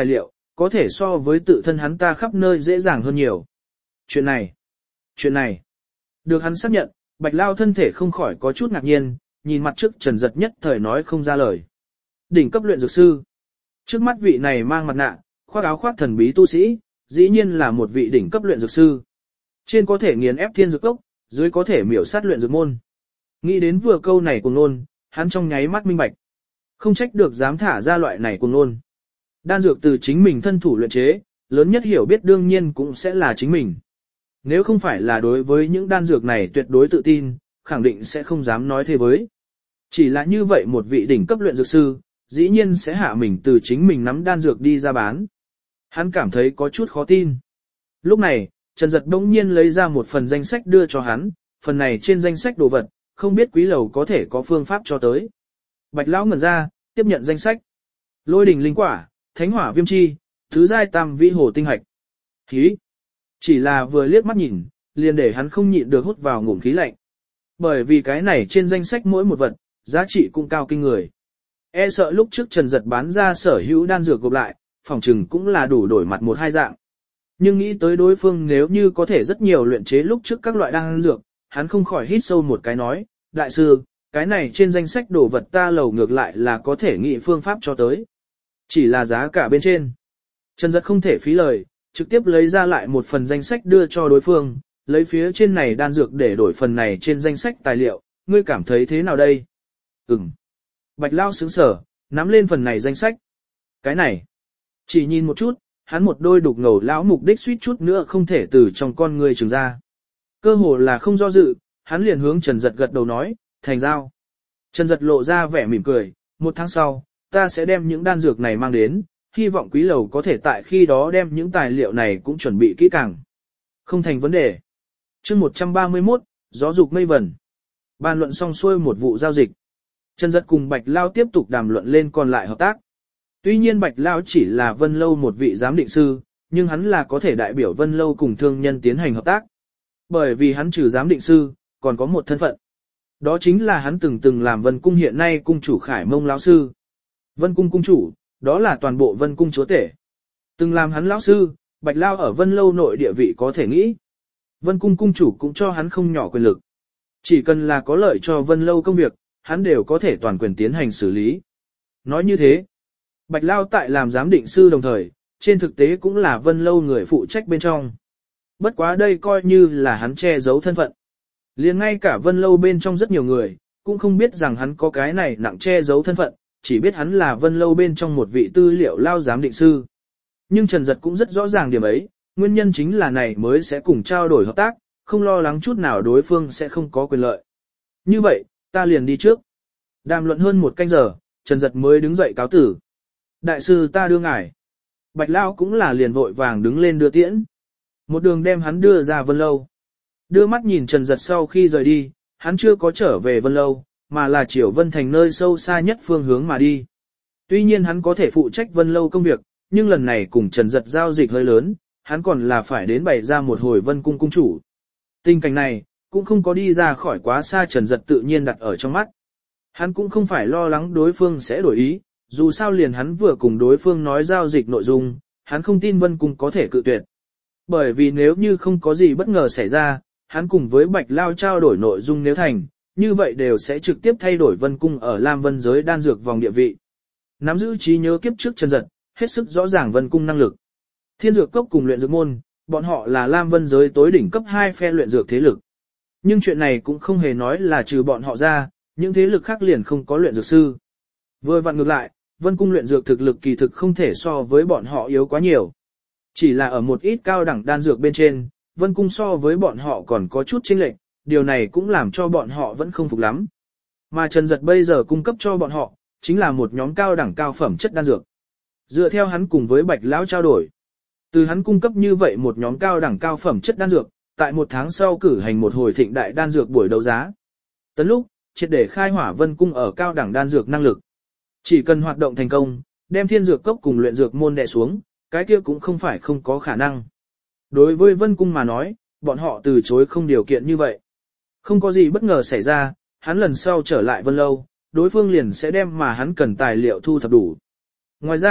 có thể so với tự thân hắn ta khắp nơi dễ dàng hơn nhiều. Chuyện này, chuyện này, được hắn xác nhận, Bạch Lao thân thể không khỏi có chút ngạc nhiên, nhìn mặt trước Trần Giật nhất thời nói không ra lời. Đỉnh cấp luyện dược sư. Trước mắt vị này mang mặt nạ, khoác áo khoác thần bí tu sĩ, dĩ nhiên là một vị đỉnh cấp luyện dược sư. Trên có thể nghiền ép thiên dược cốc, dưới có thể miểu sát luyện dược môn. Nghĩ đến vừa câu này cùng nôn, hắn trong nháy mắt minh bạch. Không trách được dám thả ra loại này cùng nôn. Đan dược từ chính mình thân thủ luyện chế, lớn nhất hiểu biết đương nhiên cũng sẽ là chính mình. Nếu không phải là đối với những đan dược này tuyệt đối tự tin, khẳng định sẽ không dám nói thế với. Chỉ là như vậy một vị đỉnh cấp luyện dược sư, dĩ nhiên sẽ hạ mình từ chính mình nắm đan dược đi ra bán. Hắn cảm thấy có chút khó tin. Lúc này, Trần Giật đông nhiên lấy ra một phần danh sách đưa cho hắn, phần này trên danh sách đồ vật, không biết quý lầu có thể có phương pháp cho tới. Bạch Lão ngẩn ra, tiếp nhận danh sách. Lôi đỉnh linh quả, thánh hỏa viêm chi, thứ giai tam vĩ hồ tinh hạch. Khí. Chỉ là vừa liếc mắt nhìn, liền để hắn không nhịn được hút vào ngụm khí lạnh. Bởi vì cái này trên danh sách mỗi một vật, giá trị cũng cao kinh người. E sợ lúc trước Trần Giật bán ra sở hữu đan dược gộp lại, phòng trừng cũng là đủ đổi mặt một hai dạng. Nhưng nghĩ tới đối phương nếu như có thể rất nhiều luyện chế lúc trước các loại đan dược, hắn không khỏi hít sâu một cái nói, đại sư, cái này trên danh sách đồ vật ta lầu ngược lại là có thể nghĩ phương pháp cho tới. Chỉ là giá cả bên trên. Trần Giật không thể phí lời, trực tiếp lấy ra lại một phần danh sách đưa cho đối phương, lấy phía trên này đan dược để đổi phần này trên danh sách tài liệu, ngươi cảm thấy thế nào đây? Ừm. Bạch Lao sững sở, nắm lên phần này danh sách. Cái này, chỉ nhìn một chút, hắn một đôi đục ngầu lão mục đích suýt chút nữa không thể từ trong con người trừng ra. Cơ hồ là không do dự, hắn liền hướng Trần Giật gật đầu nói, thành giao. Trần Giật lộ ra vẻ mỉm cười, một tháng sau, ta sẽ đem những đan dược này mang đến, hy vọng quý lầu có thể tại khi đó đem những tài liệu này cũng chuẩn bị kỹ càng. Không thành vấn đề. Chương một trăm ba mươi mốt, gió dục mây vẩn. Bàn luận xong xuôi một vụ giao dịch. Trần Giật cùng Bạch Lao tiếp tục đàm luận lên còn lại hợp tác. Tuy nhiên Bạch Lao chỉ là Vân Lâu một vị giám định sư, nhưng hắn là có thể đại biểu Vân Lâu cùng thương nhân tiến hành hợp tác. Bởi vì hắn trừ giám định sư, còn có một thân phận. Đó chính là hắn từng từng làm Vân Cung hiện nay cung chủ Khải Mông lão sư. Vân Cung cung chủ, đó là toàn bộ Vân Cung chúa tể. Từng làm hắn lão sư, Bạch Lao ở Vân Lâu nội địa vị có thể nghĩ. Vân Cung cung chủ cũng cho hắn không nhỏ quyền lực. Chỉ cần là có lợi cho Vân Lâu công việc, hắn đều có thể toàn quyền tiến hành xử lý. Nói như thế, Bạch Lao tại làm giám định sư đồng thời, trên thực tế cũng là Vân Lâu người phụ trách bên trong. Bất quá đây coi như là hắn che giấu thân phận. Liền ngay cả Vân Lâu bên trong rất nhiều người, cũng không biết rằng hắn có cái này nặng che giấu thân phận, chỉ biết hắn là Vân Lâu bên trong một vị tư liệu lao giám định sư. Nhưng Trần Giật cũng rất rõ ràng điểm ấy, nguyên nhân chính là này mới sẽ cùng trao đổi hợp tác, không lo lắng chút nào đối phương sẽ không có quyền lợi. Như vậy, ta liền đi trước. Đàm luận hơn một canh giờ, Trần Giật mới đứng dậy cáo tử. Đại sư ta đưa ngài. Bạch Lao cũng là liền vội vàng đứng lên đưa tiễn. Một đường đem hắn đưa ra Vân Lâu. Đưa mắt nhìn Trần Giật sau khi rời đi, hắn chưa có trở về Vân Lâu, mà là chiều Vân Thành nơi sâu xa nhất phương hướng mà đi. Tuy nhiên hắn có thể phụ trách Vân Lâu công việc, nhưng lần này cùng Trần Giật giao dịch hơi lớn, hắn còn là phải đến bày ra một hồi Vân Cung cung chủ. Tình cảnh này, cũng không có đi ra khỏi quá xa Trần Giật tự nhiên đặt ở trong mắt. Hắn cũng không phải lo lắng đối phương sẽ đổi ý, dù sao liền hắn vừa cùng đối phương nói giao dịch nội dung, hắn không tin Vân Cung có thể cự tuyệt. Bởi vì nếu như không có gì bất ngờ xảy ra, hắn cùng với Bạch Lao trao đổi nội dung nếu thành, như vậy đều sẽ trực tiếp thay đổi Vân Cung ở Lam Vân giới đan dược vòng địa vị. Nắm giữ trí nhớ kiếp trước Trần Giật, hết sức rõ ràng Vân Cung năng lực. Thiên dược cốc cùng luyện dược môn, bọn họ là Lam Vân giới tối đỉnh cấp hai phe luyện dược thế lực. Nhưng chuyện này cũng không hề nói là trừ bọn họ ra, những thế lực khác liền không có luyện dược sư. Vừa vặn ngược lại, Vân Cung luyện dược thực lực kỳ thực không thể so với bọn họ yếu quá nhiều. Chỉ là ở một ít cao đẳng đan dược bên trên, Vân Cung so với bọn họ còn có chút chênh lệch, điều này cũng làm cho bọn họ vẫn không phục lắm. Mà Trần Giật bây giờ cung cấp cho bọn họ, chính là một nhóm cao đẳng cao phẩm chất đan dược. Dựa theo hắn cùng với Bạch Lão trao đổi, từ hắn cung cấp như vậy một nhóm cao đẳng cao phẩm chất đan dược, tại một tháng sau cử hành một hồi thịnh đại đan dược buổi đấu giá. Tấn lúc, triệt để khai hỏa Vân Cung ở cao đẳng đan dược năng lực. Chỉ cần hoạt động thành công, đem thiên dược cốc cùng luyện dược môn đè xuống, cái kia cũng không phải không có khả năng. Đối với Vân Cung mà nói, bọn họ từ chối không điều kiện như vậy. Không có gì bất ngờ xảy ra, hắn lần sau trở lại Vân Lâu, đối phương liền sẽ đem mà hắn cần tài liệu thu thập đủ. Ngoài ra,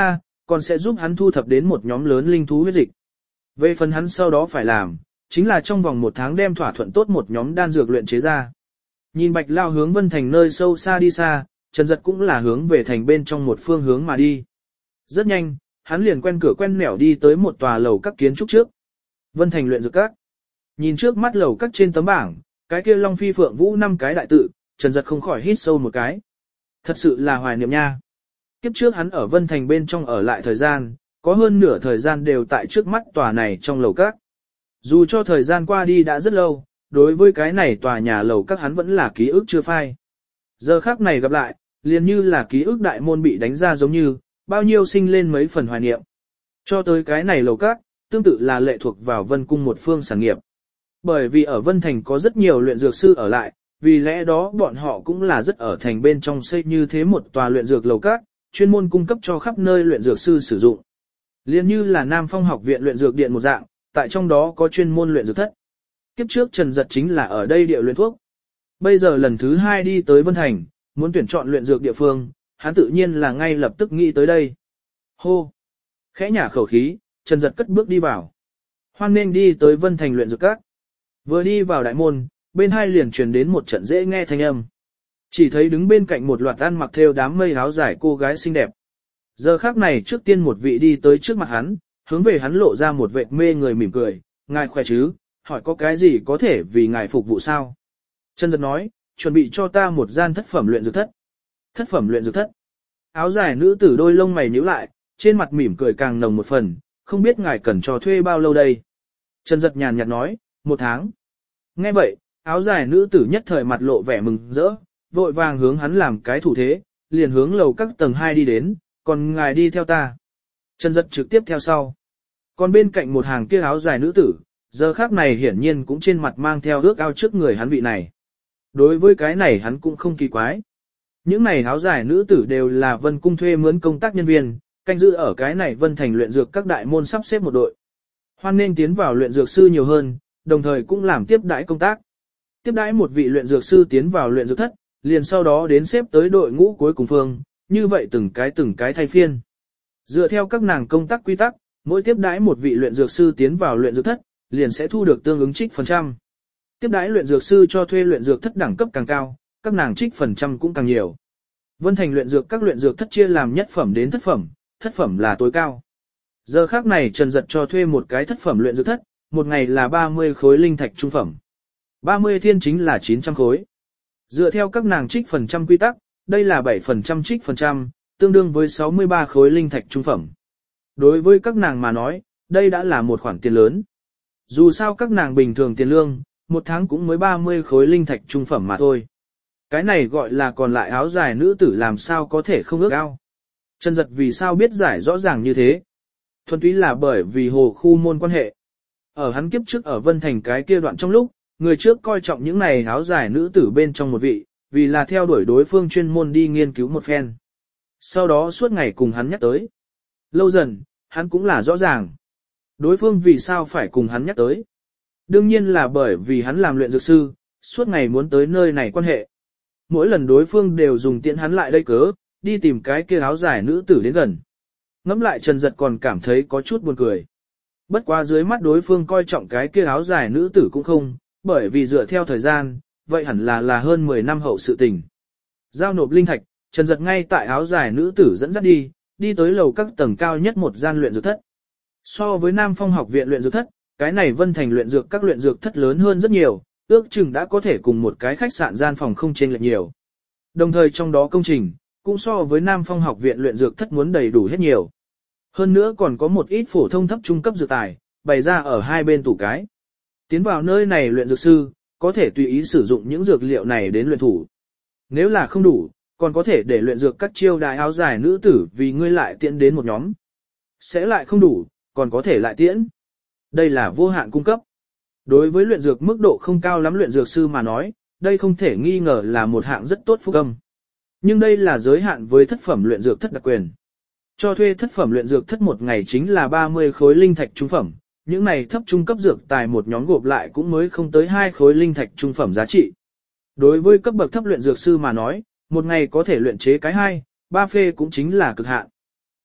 còn sẽ giúp hắn thu thập đến một nhóm lớn linh thú huyết dịch. Về phần hắn sau đó phải làm, chính là trong vòng một tháng đem thỏa thuận tốt một nhóm đan dược luyện chế ra. Nhìn Bạch Lao hướng Vân Thành nơi sâu xa đi xa, Trần Dật cũng là hướng về thành bên trong một phương hướng mà đi. Rất nhanh, hắn liền quen cửa quen nẻo đi tới một tòa lầu các kiến trúc trước. Vân Thành luyện dược các. Nhìn trước mắt lầu các trên tấm bảng, cái kia Long Phi Phượng Vũ năm cái đại tự, Trần Dật không khỏi hít sâu một cái. Thật sự là hoài niệm nha. Kiếp trước hắn ở Vân Thành bên trong ở lại thời gian, có hơn nửa thời gian đều tại trước mắt tòa này trong lầu các. Dù cho thời gian qua đi đã rất lâu, đối với cái này tòa nhà lầu các hắn vẫn là ký ức chưa phai. Giờ khắc này gặp lại, liền như là ký ức đại môn bị đánh ra giống như, bao nhiêu sinh lên mấy phần hoài niệm. Cho tới cái này lầu các, tương tự là lệ thuộc vào Vân Cung một phương sản nghiệp. Bởi vì ở Vân Thành có rất nhiều luyện dược sư ở lại, vì lẽ đó bọn họ cũng là rất ở thành bên trong xây như thế một tòa luyện dược lầu các, chuyên môn cung cấp cho khắp nơi luyện dược sư sử dụng. Liên như là Nam Phong học viện luyện dược điện một dạng, tại trong đó có chuyên môn luyện dược thất. Kiếp trước Trần Dật chính là ở đây địa luyện thuốc. Bây giờ lần thứ hai đi tới Vân Thành, muốn tuyển chọn luyện dược địa phương, hắn tự nhiên là ngay lập tức nghĩ tới đây. Hô! Khẽ nhả khẩu khí, Trần Dật cất bước đi vào. Hoan nên đi tới Vân Thành luyện dược các. Vừa đi vào đại môn, bên hai liền truyền đến một trận dễ nghe thanh âm. Chỉ thấy đứng bên cạnh một loạt ăn mặc thêu đám mây áo dài cô gái xinh đẹp. Giờ khắc này trước tiên một vị đi tới trước mặt hắn, hướng về hắn lộ ra một vệt mê người mỉm cười, ngài khỏe chứ, hỏi có cái gì có thể vì ngài phục vụ sao? Trần Dật nói, chuẩn bị cho ta một gian thất phẩm luyện dược thất. Thất phẩm luyện dược thất. Áo dài nữ tử đôi lông mày nhíu lại, trên mặt mỉm cười càng nồng một phần, không biết ngài cần cho thuê bao lâu đây? Trần Dật nhàn nhạt nói, một tháng. Nghe vậy, áo dài nữ tử nhất thời mặt lộ vẻ mừng rỡ, vội vàng hướng hắn làm cái thủ thế, liền hướng lầu các tầng hai đi đến, còn ngài đi theo ta. Trần Dật trực tiếp theo sau. Còn bên cạnh một hàng kia áo dài nữ tử, giờ khác này hiển nhiên cũng trên mặt mang theo ước ao trước người hắn vị này. Đối với cái này hắn cũng không kỳ quái. Những này áo dài nữ tử đều là Vân Cung thuê mướn công tác nhân viên, canh giữ ở cái này Vân Thành luyện dược các đại môn sắp xếp một đội. Hoan nên tiến vào luyện dược sư nhiều hơn, đồng thời cũng làm tiếp đãi công tác. Tiếp đãi một vị luyện dược sư tiến vào luyện dược thất, liền sau đó đến xếp tới đội ngũ cuối cùng phương, như vậy từng cái từng cái thay phiên. Dựa theo các nàng công tác quy tắc, mỗi tiếp đãi một vị luyện dược sư tiến vào luyện dược thất, liền sẽ thu được tương ứng trích phần trăm. Tiếp đãi luyện dược sư cho thuê luyện dược thất đẳng cấp càng cao, các nàng trích phần trăm cũng càng nhiều. Vân Thành luyện dược các luyện dược thất chia làm nhất phẩm đến thất phẩm, thất phẩm là tối cao. Giờ khác này Trần Dật cho thuê một cái thất phẩm luyện dược thất, một ngày là ba mươi khối linh thạch trung phẩm. ba mươi thiên chính là chín trăm khối. Dựa theo các nàng trích phần trăm quy tắc, đây là bảy phần trăm trích phần trăm, tương đương với sáu mươi ba khối linh thạch trung phẩm. Đối với các nàng mà nói, đây đã là một khoản tiền lớn. Dù sao các nàng bình thường tiền lương, một tháng cũng mới ba mươi khối linh thạch trung phẩm mà thôi. Cái này gọi là còn lại áo dài nữ tử làm sao có thể không ước ao. Trần Dật vì sao biết giải rõ ràng như thế? Thuần túy là bởi vì hồ khu môn quan hệ. Ở hắn kiếp trước ở Vân Thành cái kia đoạn trong lúc, người trước coi trọng những này áo dài nữ tử bên trong một vị, vì là theo đuổi đối phương chuyên môn đi nghiên cứu một phen. Sau đó suốt ngày cùng hắn nhắc tới. Lâu dần, hắn cũng là rõ ràng. Đối phương vì sao phải cùng hắn nhắc tới. Đương nhiên là bởi vì hắn làm luyện dược sư, suốt ngày muốn tới nơi này quan hệ. Mỗi lần đối phương đều dùng tiện hắn lại đây cớ, đi tìm cái kia áo dài nữ tử đến gần. Ngắm lại Trần Dật còn cảm thấy có chút buồn cười. Bất quá dưới mắt đối phương coi trọng cái kia áo dài nữ tử cũng không, bởi vì dựa theo thời gian, vậy hẳn là là hơn mười năm hậu sự tình. Giao nộp linh thạch, Trần Dật ngay tại áo dài nữ tử dẫn dắt đi, đi tới lầu các tầng cao nhất một gian luyện dược thất. So với Nam Phong học viện luyện dược thất, cái này Vân Thành luyện dược các luyện dược thất lớn hơn rất nhiều, ước chừng đã có thể cùng một cái khách sạn gian phòng không chênh lệch nhiều. Đồng thời trong đó công trình, cũng so với Nam Phong học viện luyện dược thất muốn đầy đủ hết nhiều. Hơn nữa còn có một ít phổ thông thấp trung cấp dược tài, bày ra ở hai bên tủ cái. Tiến vào nơi này luyện dược sư, có thể tùy ý sử dụng những dược liệu này đến luyện thủ. Nếu là không đủ, còn có thể để luyện dược các chiêu đại áo dài nữ tử vì ngươi lại tiễn đến một nhóm. Sẽ lại không đủ, còn có thể lại tiễn. Đây là vô hạn cung cấp. Đối với luyện dược mức độ không cao lắm luyện dược sư mà nói, đây không thể nghi ngờ là một hạng rất tốt phúc âm. Nhưng đây là giới hạn với thất phẩm luyện dược thất đặc quyền. Cho thuê thất phẩm luyện dược thất một ngày chính là ba mươi khối linh thạch trung phẩm, những này thấp trung cấp dược tài một nhóm gộp lại cũng mới không tới hai khối linh thạch trung phẩm giá trị. Đối với cấp bậc thấp luyện dược sư mà nói, một ngày có thể luyện chế cái hai, ba phê cũng chính là cực hạn.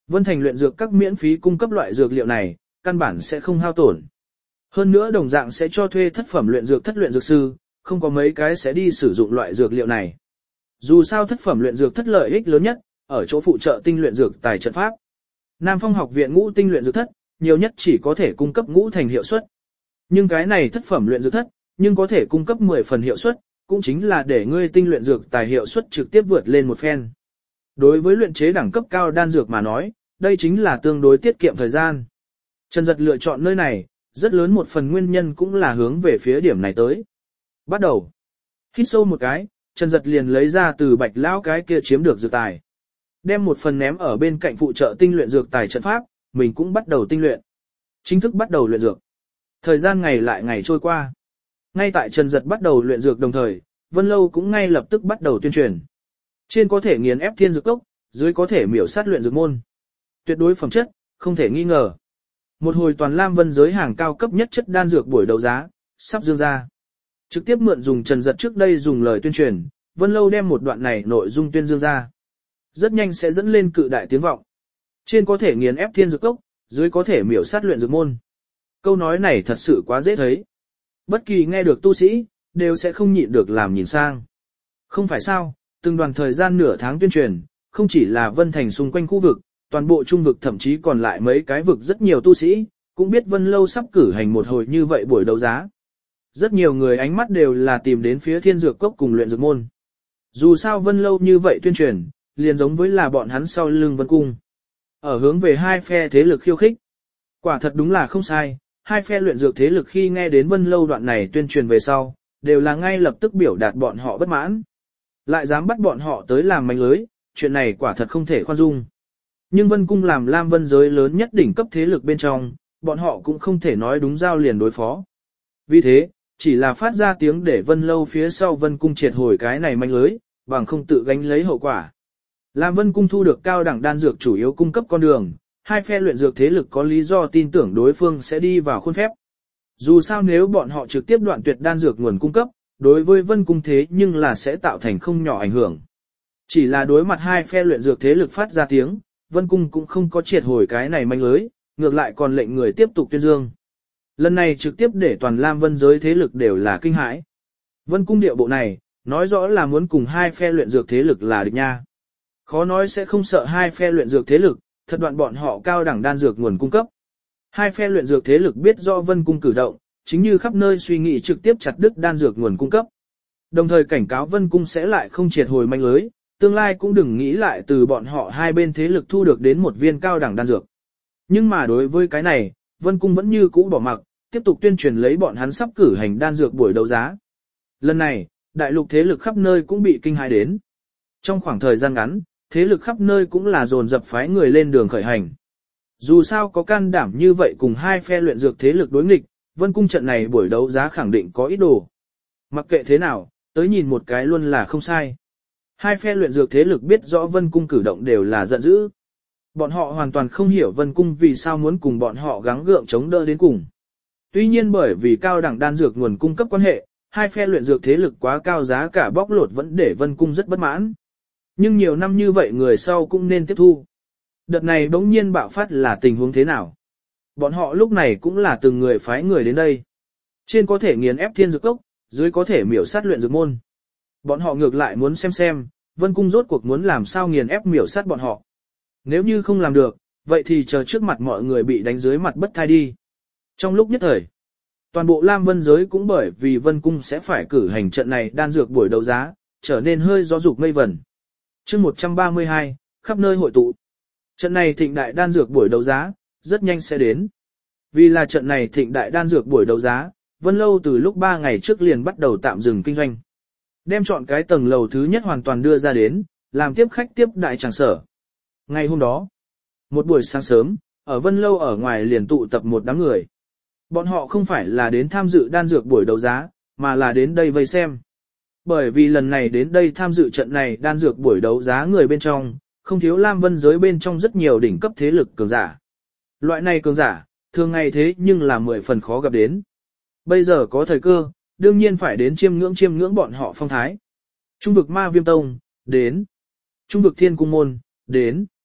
Vân Thành luyện dược các miễn phí cung cấp loại dược liệu này, căn bản sẽ không hao tổn. Hơn nữa đồng dạng sẽ cho thuê thất phẩm luyện dược thất luyện dược sư, không có mấy cái sẽ đi sử dụng loại dược liệu này. Dù sao thất phẩm luyện dược thất lợi ích lớn nhất, ở chỗ phụ trợ tinh luyện dược tài trận pháp. Nam Phong học viện ngũ tinh luyện dược thất, nhiều nhất chỉ có thể cung cấp ngũ thành hiệu suất. Nhưng cái này thất phẩm luyện dược thất, nhưng có thể cung cấp mười phần hiệu suất, cũng chính là để ngươi tinh luyện dược tài hiệu suất trực tiếp vượt lên một phen. Đối với luyện chế đẳng cấp cao đan dược mà nói, đây chính là tương đối tiết kiệm thời gian. Trần Dật lựa chọn nơi này, rất lớn một phần nguyên nhân cũng là hướng về phía điểm này tới. Bắt đầu. Hít sâu một cái, Trần Dật liền lấy ra từ Bạch lão cái kia chiếm được dược tài. Đem một phần ném ở bên cạnh phụ trợ tinh luyện dược tài trận pháp, mình cũng bắt đầu tinh luyện. Chính thức bắt đầu luyện dược. Thời gian ngày lại ngày trôi qua. Ngay tại Trần Dật bắt đầu luyện dược đồng thời, Vân Lâu cũng ngay lập tức bắt đầu tuyên truyền. Trên có thể nghiền ép thiên dược cốc, dưới có thể miểu sát luyện dược môn. Tuyệt đối phẩm chất, không thể nghi ngờ. Một hồi toàn lam vân giới hàng cao cấp nhất chất đan dược buổi đấu giá, sắp dương ra. Trực tiếp mượn dùng Trần Dật trước đây dùng lời tuyên truyền, Vân Lâu đem một đoạn này nội dung tuyên dương ra. Rất nhanh sẽ dẫn lên cự đại tiếng vọng. Trên có thể nghiền ép thiên dược cốc, dưới có thể miểu sát luyện dược môn. Câu nói này thật sự quá dễ thấy. Bất kỳ nghe được tu sĩ, đều sẽ không nhịn được làm nhìn sang. Không phải sao, từng đoàn thời gian nửa tháng tuyên truyền, không chỉ là Vân Thành xung quanh khu vực, toàn bộ trung vực thậm chí còn lại mấy cái vực rất nhiều tu sĩ, cũng biết Vân Lâu sắp cử hành một hồi như vậy buổi đấu giá. Rất nhiều người ánh mắt đều là tìm đến phía thiên dược cốc cùng luyện dược môn. Dù sao Vân Lâu như vậy tuyên truyền, liền giống với là bọn hắn sau lưng Vân Cung. Ở hướng về hai phe thế lực khiêu khích. Quả thật đúng là không sai, hai phe luyện dược thế lực khi nghe đến Vân Lâu đoạn này tuyên truyền về sau, đều là ngay lập tức biểu đạt bọn họ bất mãn. Lại dám bắt bọn họ tới làm manh lưới, chuyện này quả thật không thể khoan dung. Nhưng Vân Cung làm Lam Vân giới lớn nhất đỉnh cấp thế lực bên trong, bọn họ cũng không thể nói đúng giao liền đối phó. Vì thế, chỉ là phát ra tiếng để Vân Lâu phía sau Vân Cung triệt hồi cái này manh lưới, bằng không tự gánh lấy hậu quả. Lam Vân Cung thu được cao đẳng đan dược chủ yếu cung cấp con đường, hai phe luyện dược thế lực có lý do tin tưởng đối phương sẽ đi vào khuôn phép. Dù sao nếu bọn họ trực tiếp đoạn tuyệt đan dược nguồn cung cấp, đối với Vân Cung thế nhưng là sẽ tạo thành không nhỏ ảnh hưởng. Chỉ là đối mặt hai phe luyện dược thế lực phát ra tiếng, Vân Cung cũng không có triệt hồi cái này manh lưới, ngược lại còn lệnh người tiếp tục tuyên dương. Lần này trực tiếp để toàn Lam Vân giới thế lực đều là kinh hãi. Vân Cung điệu bộ này, nói rõ là muốn cùng hai phe luyện dược thế lực là địch nha. Khó nói sẽ không sợ hai phe luyện dược thế lực, thật đoạn bọn họ cao đẳng đan dược nguồn cung cấp. Hai phe luyện dược thế lực biết rõ Vân Cung cử động, chính như khắp nơi suy nghĩ trực tiếp chặt đứt đan dược nguồn cung cấp. Đồng thời cảnh cáo Vân Cung sẽ lại không triệt hồi manh lưới, tương lai cũng đừng nghĩ lại từ bọn họ hai bên thế lực thu được đến một viên cao đẳng đan dược. Nhưng mà đối với cái này, Vân Cung vẫn như cũ bỏ mặc, tiếp tục tuyên truyền lấy bọn hắn sắp cử hành đan dược buổi đấu giá. Lần này, đại lục thế lực khắp nơi cũng bị kinh hãi đến. Trong khoảng thời gian ngắn, thế lực khắp nơi cũng là dồn dập phái người lên đường khởi hành. Dù sao có can đảm như vậy cùng hai phe luyện dược thế lực đối nghịch, Vân Cung trận này buổi đấu giá khẳng định có ít đồ. Mặc kệ thế nào, tới nhìn một cái luôn là không sai. Hai phe luyện dược thế lực biết rõ Vân Cung cử động đều là giận dữ. Bọn họ hoàn toàn không hiểu Vân Cung vì sao muốn cùng bọn họ gắng gượng chống đỡ đến cùng. Tuy nhiên bởi vì cao đẳng đan dược nguồn cung cấp quan hệ, hai phe luyện dược thế lực quá cao giá cả bóc lột vẫn để Vân Cung rất bất mãn. Nhưng nhiều năm như vậy người sau cũng nên tiếp thu. Đợt này bỗng nhiên bạo phát là tình huống thế nào? Bọn họ lúc này cũng là từng người phái người đến đây. Trên có thể nghiền ép thiên dược cốc, dưới có thể miểu sát luyện dược môn. Bọn họ ngược lại muốn xem xem, Vân Cung rốt cuộc muốn làm sao nghiền ép miểu sát bọn họ. Nếu như không làm được, vậy thì chờ trước mặt mọi người bị đánh dưới mặt bất thai đi. Trong lúc nhất thời, toàn bộ Lam Vân giới cũng bởi vì Vân Cung sẽ phải cử hành trận này đan dược buổi đấu giá, trở nên hơi gió dục mây vẩn. Chương một trăm ba mươi hai, khắp nơi hội tụ. Trận này thịnh đại đan dược buổi đấu giá, rất nhanh sẽ đến. Vì là trận này thịnh đại đan dược buổi đấu giá, Vân Lâu từ lúc ba ngày trước liền bắt đầu tạm dừng kinh doanh. Đem chọn cái tầng lầu thứ nhất hoàn toàn đưa ra đến, làm tiếp khách tiếp đại tràng sở. Ngày hôm đó, một buổi sáng sớm, ở Vân Lâu ở ngoài liền tụ tập một đám người. Bọn họ không phải là đến tham dự đan dược buổi đấu giá, mà là đến đây vây xem. Bởi vì lần này đến đây tham dự trận này đan dược buổi đấu giá người bên trong, không thiếu Lam Vân giới bên trong rất nhiều đỉnh cấp thế lực cường giả. Loại này cường giả, thường ngày thế nhưng là mười phần khó gặp đến. Bây giờ có thời cơ, đương nhiên phải đến chiêm ngưỡng chiêm ngưỡng bọn họ phong thái. Trung vực Ma Viêm Tông, đến. Trung vực Thiên Cung Môn, đến.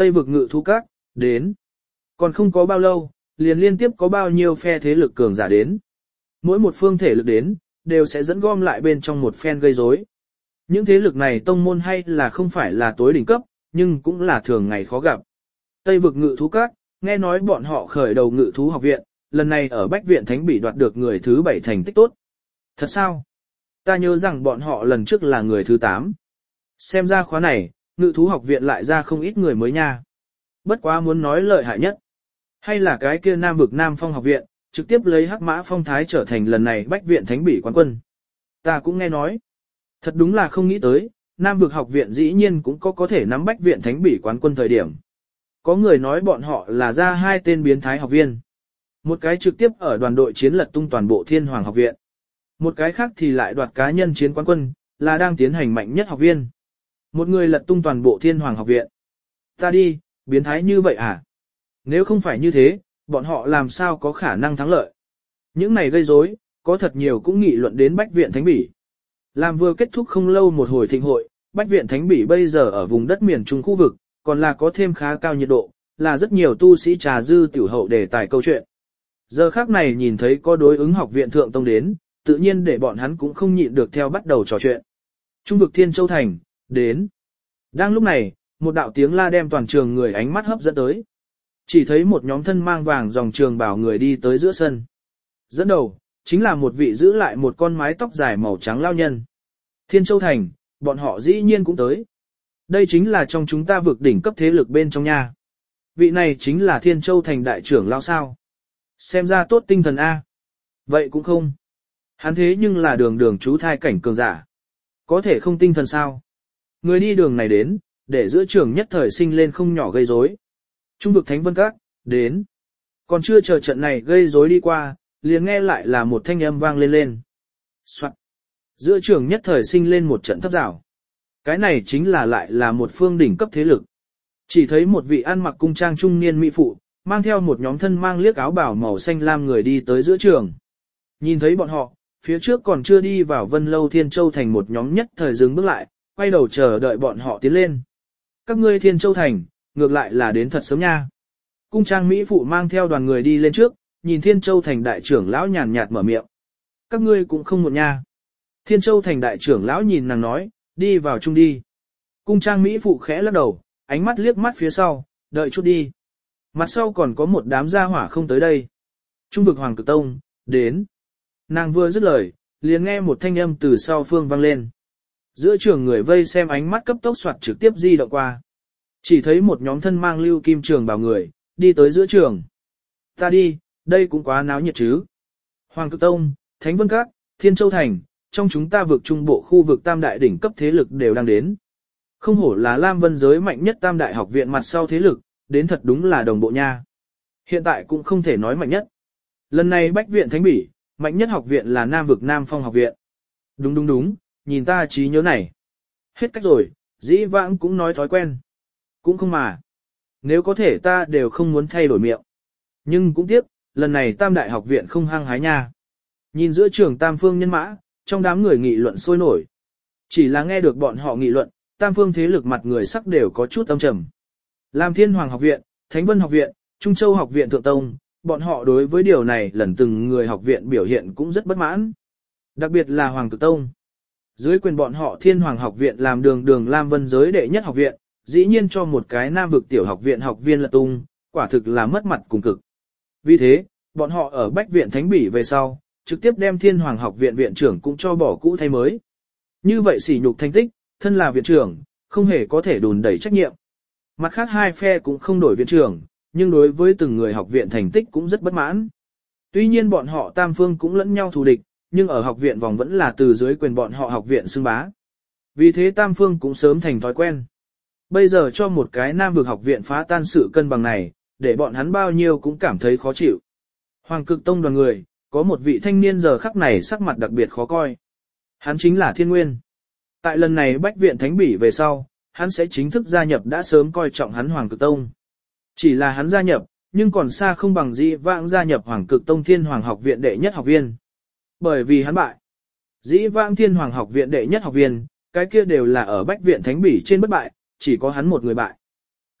Tây vực ngự thú các, đến. Còn không có bao lâu, liền liên tiếp có bao nhiêu phe thế lực cường giả đến. Mỗi một phương thể lực đến, đều sẽ dẫn gom lại bên trong một phen gây rối. Những thế lực này tông môn hay là không phải là tối đỉnh cấp, nhưng cũng là thường ngày khó gặp. Tây vực ngự thú các, nghe nói bọn họ khởi đầu ngự thú học viện, lần này ở Bách Viện Thánh Bỉ đoạt được người thứ bảy thành tích tốt. Thật sao? Ta nhớ rằng bọn họ lần trước là người thứ tám. Xem ra khóa này, ngự thú học viện lại ra không ít người mới nha. Bất quá muốn nói lợi hại nhất. Hay là cái kia Nam vực Nam Phong học viện, trực tiếp lấy Hắc Mã Phong Thái trở thành lần này Bách Viện Thánh Bỉ quán quân. Ta cũng nghe nói. Thật đúng là không nghĩ tới, Nam vực học viện dĩ nhiên cũng có có thể nắm Bách Viện Thánh Bỉ quán quân thời điểm. Có người nói bọn họ là ra hai tên biến thái học viên. Một cái trực tiếp ở đoàn đội chiến lật tung toàn bộ Thiên Hoàng học viện. Một cái khác thì lại đoạt cá nhân chiến quán quân, là đang tiến hành mạnh nhất học viên. Một người lật tung toàn bộ Thiên Hoàng học viện. Ta đi, biến thái như vậy à? Nếu không phải như thế, bọn họ làm sao có khả năng thắng lợi? Những này gây rối, có thật nhiều cũng nghị luận đến Bách Viện Thánh Bỉ. Làm vừa kết thúc không lâu một hồi thịnh hội, Bách Viện Thánh Bỉ bây giờ ở vùng đất miền Trung khu vực, còn là có thêm khá cao nhiệt độ, là rất nhiều tu sĩ trà dư tiểu hậu đề tài câu chuyện. Giờ khác này nhìn thấy có đối ứng học viện thượng tông đến, tự nhiên để bọn hắn cũng không nhịn được theo bắt đầu trò chuyện. Trung vực Thiên Châu Thành, đến. Đang lúc này, một đạo tiếng la đem toàn trường người ánh mắt hấp dẫn tới. Chỉ thấy một nhóm thân mang vàng dòng trường bảo người đi tới giữa sân. Dẫn đầu, chính là một vị giữ lại một con mái tóc dài màu trắng lao nhân. Thiên Châu Thành, bọn họ dĩ nhiên cũng tới. Đây chính là trong chúng ta vực đỉnh cấp thế lực bên trong nhà. Vị này chính là Thiên Châu Thành đại trưởng lao sao. Xem ra tốt tinh thần A. Vậy cũng không. Hắn thế nhưng là đường đường chú thai cảnh cường giả. Có thể không tinh thần sao. Người đi đường này đến, để giữa trường nhất thời sinh lên không nhỏ gây rối. Trung vực Thánh Vân Các, đến. Còn chưa chờ trận này gây rối đi qua, liền nghe lại là một thanh âm vang lên lên. Soạn. Giữa trường nhất thời sinh lên một trận thấp rào. Cái này chính là lại là một phương đỉnh cấp thế lực. Chỉ thấy một vị ăn mặc cung trang trung niên mỹ phụ, mang theo một nhóm thân mang liếc áo bảo màu xanh lam người đi tới giữa trường. Nhìn thấy bọn họ, phía trước còn chưa đi vào Vân Lâu Thiên Châu Thành một nhóm nhất thời dừng bước lại, quay đầu chờ đợi bọn họ tiến lên. Các ngươi Thiên Châu Thành, ngược lại là đến thật sớm nha. Cung trang mỹ phụ mang theo đoàn người đi lên trước, nhìn Thiên Châu Thành đại trưởng lão nhàn nhạt mở miệng. Các ngươi cũng không muộn nha. Thiên Châu Thành đại trưởng lão nhìn nàng nói, đi vào chung đi. Cung trang mỹ phụ khẽ lắc đầu, ánh mắt liếc mắt phía sau, đợi chút đi. Mặt sau còn có một đám gia hỏa không tới đây. Trung vực Hoàng Cực Tông, đến. Nàng vừa dứt lời, liền nghe một thanh âm từ sau phương vang lên. Giữa trường người vây xem ánh mắt cấp tốc soạt trực tiếp di động qua. Chỉ thấy một nhóm thân mang lưu kim trường bảo người, đi tới giữa trường. Ta đi, đây cũng quá náo nhiệt chứ. Hoàng Cực Tông, Thánh Vân Các, Thiên Châu Thành, trong chúng ta vực trung bộ khu vực tam đại đỉnh cấp thế lực đều đang đến. Không hổ là Lam Vân giới mạnh nhất tam đại học viện mặt sau thế lực, đến thật đúng là đồng bộ nha. Hiện tại cũng không thể nói mạnh nhất. Lần này Bách Viện Thánh Bỉ, mạnh nhất học viện là Nam vực Nam Phong học viện. Đúng đúng đúng, nhìn ta trí nhớ này. Hết cách rồi, dĩ vãng cũng nói thói quen. Cũng không mà. Nếu có thể ta đều không muốn thay đổi miệng. Nhưng cũng tiếc, lần này tam đại học viện không hăng hái nha. Nhìn giữa trường tam phương nhân mã, trong đám người nghị luận sôi nổi. Chỉ là nghe được bọn họ nghị luận, tam phương thế lực mặt người sắc đều có chút âm trầm. Làm Thiên Hoàng học viện, Thánh Vân học viện, Trung Châu học viện thượng tông, bọn họ đối với điều này lần từng người học viện biểu hiện cũng rất bất mãn. Đặc biệt là Hoàng Cực Tông. Dưới quyền bọn họ Thiên Hoàng học viện làm đường đường Lam Vân giới đệ nhất học viện, dĩ nhiên cho một cái Nam vực tiểu học viện học viên lật tung, quả thực là mất mặt cùng cực. Vì thế, bọn họ ở Bách Viện Thánh Bỉ về sau, trực tiếp đem Thiên Hoàng học viện viện trưởng cũng cho bỏ cũ thay mới. Như vậy sỉ nhục thành tích, thân là viện trưởng, không hề có thể đùn đẩy trách nhiệm. Mặt khác hai phe cũng không đổi viện trưởng, nhưng đối với từng người học viện thành tích cũng rất bất mãn. Tuy nhiên bọn họ tam phương cũng lẫn nhau thù địch, nhưng ở học viện vòng vẫn là từ dưới quyền bọn họ học viện xưng bá. Vì thế tam phương cũng sớm thành thói quen. Bây giờ cho một cái Nam vực học viện phá tan sự cân bằng này, để bọn hắn bao nhiêu cũng cảm thấy khó chịu. Hoàng Cực Tông đoàn người, có một vị thanh niên giờ khắc này sắc mặt đặc biệt khó coi. Hắn chính là Thiên Nguyên. Tại lần này Bách Viện Thánh Bỉ về sau, hắn sẽ chính thức gia nhập đã sớm coi trọng hắn Hoàng Cực Tông. Chỉ là hắn gia nhập, nhưng còn xa không bằng Dĩ Vãng gia nhập Hoàng Cực Tông Thiên Hoàng học viện đệ nhất học viên. Bởi vì hắn bại. Dĩ Vãng Thiên Hoàng học viện đệ nhất học viên, cái kia đều là ở Bách Viện Thánh Bỉ trên bất bại, chỉ có hắn một người bại.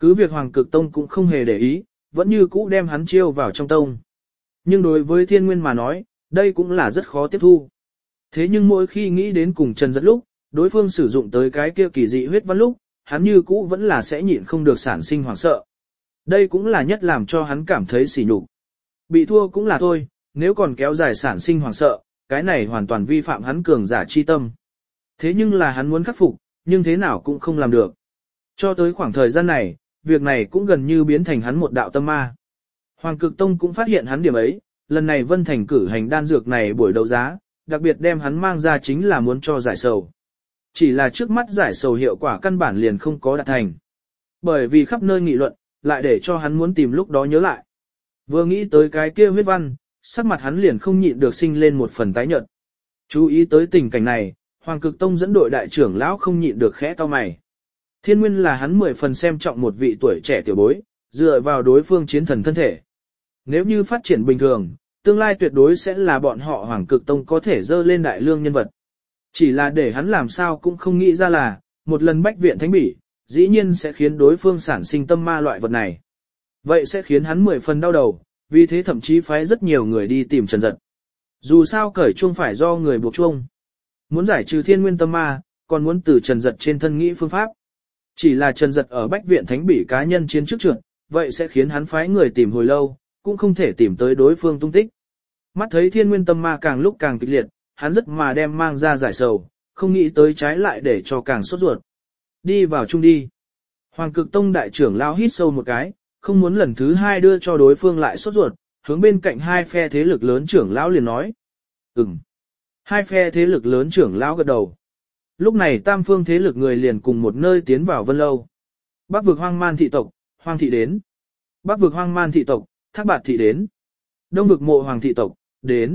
Cứ việc Hoàng Cực Tông cũng không hề để ý, vẫn như cũ đem hắn chiêu vào trong tông. Nhưng đối với Thiên Nguyên mà nói, đây cũng là rất khó tiếp thu. Thế nhưng mỗi khi nghĩ đến cùng Trần Giật lúc, đối phương sử dụng tới cái kia kỳ dị huyết văn lúc, hắn như cũ vẫn là sẽ nhịn không được sản sinh hoảng sợ. Đây cũng là nhất làm cho hắn cảm thấy sỉ nhục. Bị thua cũng là thôi, nếu còn kéo dài sản sinh hoảng sợ, cái này hoàn toàn vi phạm hắn cường giả chi tâm. Thế nhưng là hắn muốn khắc phục, nhưng thế nào cũng không làm được. Cho tới khoảng thời gian này, việc này cũng gần như biến thành hắn một đạo tâm ma. Hoàng Cực Tông cũng phát hiện hắn điểm ấy, lần này Vân Thành cử hành đan dược này buổi đấu giá, đặc biệt đem hắn mang ra chính là muốn cho giải sầu. Chỉ là trước mắt giải sầu hiệu quả căn bản liền không có đạt thành. Bởi vì khắp nơi nghị luận, lại để cho hắn muốn tìm lúc đó nhớ lại. Vừa nghĩ tới cái kia huyết văn, sắc mặt hắn liền không nhịn được sinh lên một phần tái nhợt. Chú ý tới tình cảnh này, Hoàng Cực Tông dẫn đội đại trưởng lão không nhịn được khẽ cau mày. Thiên Nguyên là hắn mười phần xem trọng một vị tuổi trẻ tiểu bối, dựa vào đối phương chiến thần thân thể. Nếu như phát triển bình thường, tương lai tuyệt đối sẽ là bọn họ Hoàng Cực Tông có thể dơ lên đại lương nhân vật. Chỉ là để hắn làm sao cũng không nghĩ ra là, một lần bách viện thánh bỉ, dĩ nhiên sẽ khiến đối phương sản sinh tâm ma loại vật này. Vậy sẽ khiến hắn mười phần đau đầu, vì thế thậm chí phái rất nhiều người đi tìm Trần Giật. Dù sao cởi chuông phải do người buộc chuông. Muốn giải trừ Thiên Nguyên tâm ma, còn muốn từ Trần Giật trên thân nghĩ phương pháp. Chỉ là Trần Giật ở bách viện thánh bỉ cá nhân chiến trước trượt, vậy sẽ khiến hắn phái người tìm hồi lâu, cũng không thể tìm tới đối phương tung tích. Mắt thấy Thiên Nguyên tâm ma càng lúc càng kịch liệt, hắn rất mà đem mang ra giải sầu, không nghĩ tới trái lại để cho càng sốt ruột. Đi vào chung đi. Hoàng Cực Tông đại trưởng lao hít sâu một cái, không muốn lần thứ hai đưa cho đối phương lại sốt ruột, hướng bên cạnh hai phe thế lực lớn trưởng lão liền nói. Ừm. Hai phe thế lực lớn trưởng lão gật đầu. Lúc này tam phương thế lực người liền cùng một nơi tiến vào Vân Lâu. Bắc vực Hoang Man thị tộc, Hoang thị đến. Bắc vực Hoang Man thị tộc, Thác Bạt thị đến. Đông vực Mộ Hoàng thị tộc, đến.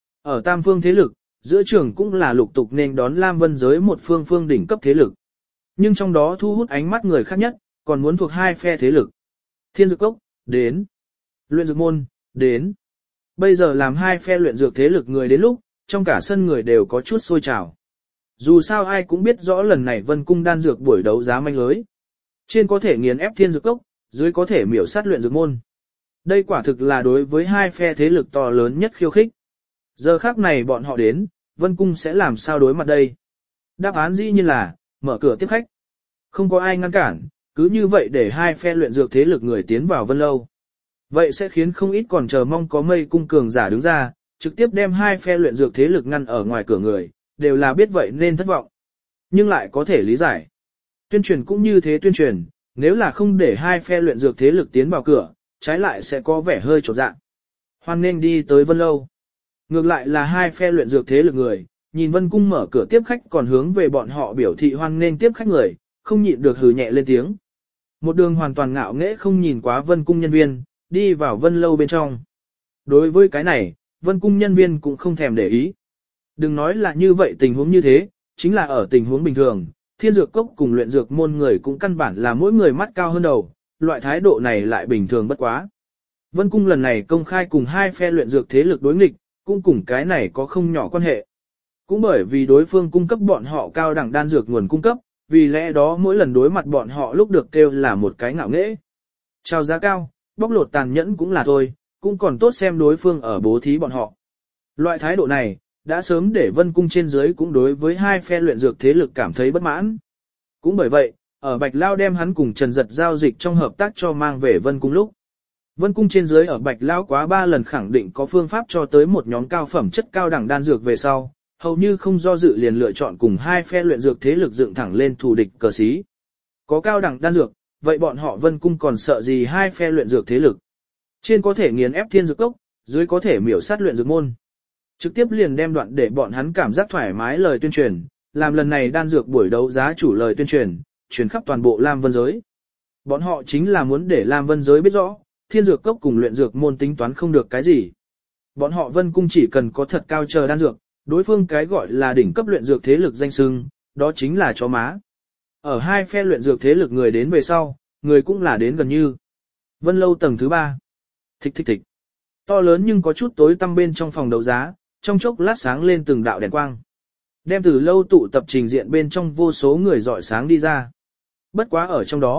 Ở tam phương thế lực, giữa trường cũng là lục tục nên đón Lam Vân giới một phương phương đỉnh cấp thế lực. Nhưng trong đó thu hút ánh mắt người khác nhất, còn muốn thuộc hai phe thế lực. Thiên Dược Cốc, đến. Luyện Dược Môn, đến. Bây giờ làm hai phe luyện dược thế lực người đến lúc, trong cả sân người đều có chút sôi trào. Dù sao ai cũng biết rõ lần này Vân Cung đan dược buổi đấu giá manh lưới. Trên có thể nghiền ép Thiên Dược Cốc, dưới có thể miểu sát Luyện Dược Môn. Đây quả thực là đối với hai phe thế lực to lớn nhất khiêu khích. Giờ khác này bọn họ đến, Vân Cung sẽ làm sao đối mặt đây? Đáp án dĩ nhiên là, mở cửa tiếp khách. Không có ai ngăn cản, cứ như vậy để hai phe luyện dược thế lực người tiến vào Vân Lâu. Vậy sẽ khiến không ít còn chờ mong có Mây Cung cường giả đứng ra, trực tiếp đem hai phe luyện dược thế lực ngăn ở ngoài cửa người, đều là biết vậy nên thất vọng. Nhưng lại có thể lý giải. Tuyên truyền cũng như thế tuyên truyền, nếu là không để hai phe luyện dược thế lực tiến vào cửa, trái lại sẽ có vẻ hơi trột dạ. Hoan nên đi tới Vân Lâu. Ngược lại là hai phe luyện dược thế lực người, nhìn Vân Cung mở cửa tiếp khách còn hướng về bọn họ biểu thị hoan nên tiếp khách người, không nhịn được hừ nhẹ lên tiếng. Một đường hoàn toàn ngạo nghễ không nhìn quá Vân Cung nhân viên, đi vào Vân Lâu bên trong. Đối với cái này, Vân Cung nhân viên cũng không thèm để ý. Đừng nói là như vậy tình huống như thế, chính là ở tình huống bình thường, Thiên Dược Cốc cùng luyện dược môn người cũng căn bản là mỗi người mắt cao hơn đầu, loại thái độ này lại bình thường bất quá. Vân Cung lần này công khai cùng hai phe luyện dược thế lực đối nghịch, cũng cùng cái này có không nhỏ quan hệ. Cũng bởi vì đối phương cung cấp bọn họ cao đẳng đan dược nguồn cung cấp, vì lẽ đó mỗi lần đối mặt bọn họ lúc được kêu là một cái ngạo nghễ. Chào giá cao, bóc lột tàn nhẫn cũng là thôi, cũng còn tốt xem đối phương ở bố thí bọn họ. Loại thái độ này, đã sớm để Vân Cung trên dưới cũng đối với hai phe luyện dược thế lực cảm thấy bất mãn. Cũng bởi vậy, ở Bạch Lao đem hắn cùng Trần Giật giao dịch trong hợp tác cho mang về Vân Cung lúc. Vân Cung trên dưới ở Bạch Lao quá ba lần khẳng định có phương pháp cho tới một nhóm cao phẩm chất cao đẳng đan dược về sau, hầu như không do dự liền lựa chọn cùng hai phe luyện dược thế lực dựng thẳng lên thù địch cờ xí. Có cao đẳng đan dược, vậy bọn họ Vân Cung còn sợ gì hai phe luyện dược thế lực. Trên có thể nghiền ép Thiên Dược Cốc, dưới có thể miểu sát luyện dược môn. Trực tiếp liền đem đoạn để bọn hắn cảm giác thoải mái lời tuyên truyền, làm lần này đan dược buổi đấu giá chủ lời tuyên truyền, truyền khắp toàn bộ Lam Vân giới. Bọn họ chính là muốn để Lam Vân giới biết rõ, Thiên Dược Cốc cùng luyện dược môn tính toán không được cái gì. Bọn họ Vân Cung chỉ cần có thật cao chờ đan dược, đối phương cái gọi là đỉnh cấp luyện dược thế lực danh xưng, đó chính là chó má. Ở hai phe luyện dược thế lực người đến về sau, người cũng là đến gần như. Vân Lâu tầng thứ ba. Thích thích thích. To lớn nhưng có chút tối tăm bên trong phòng đấu giá, trong chốc lát sáng lên từng đạo đèn quang. Đem từ lâu tụ tập trình diện bên trong vô số người dọi sáng đi ra. Bất quá ở trong đó,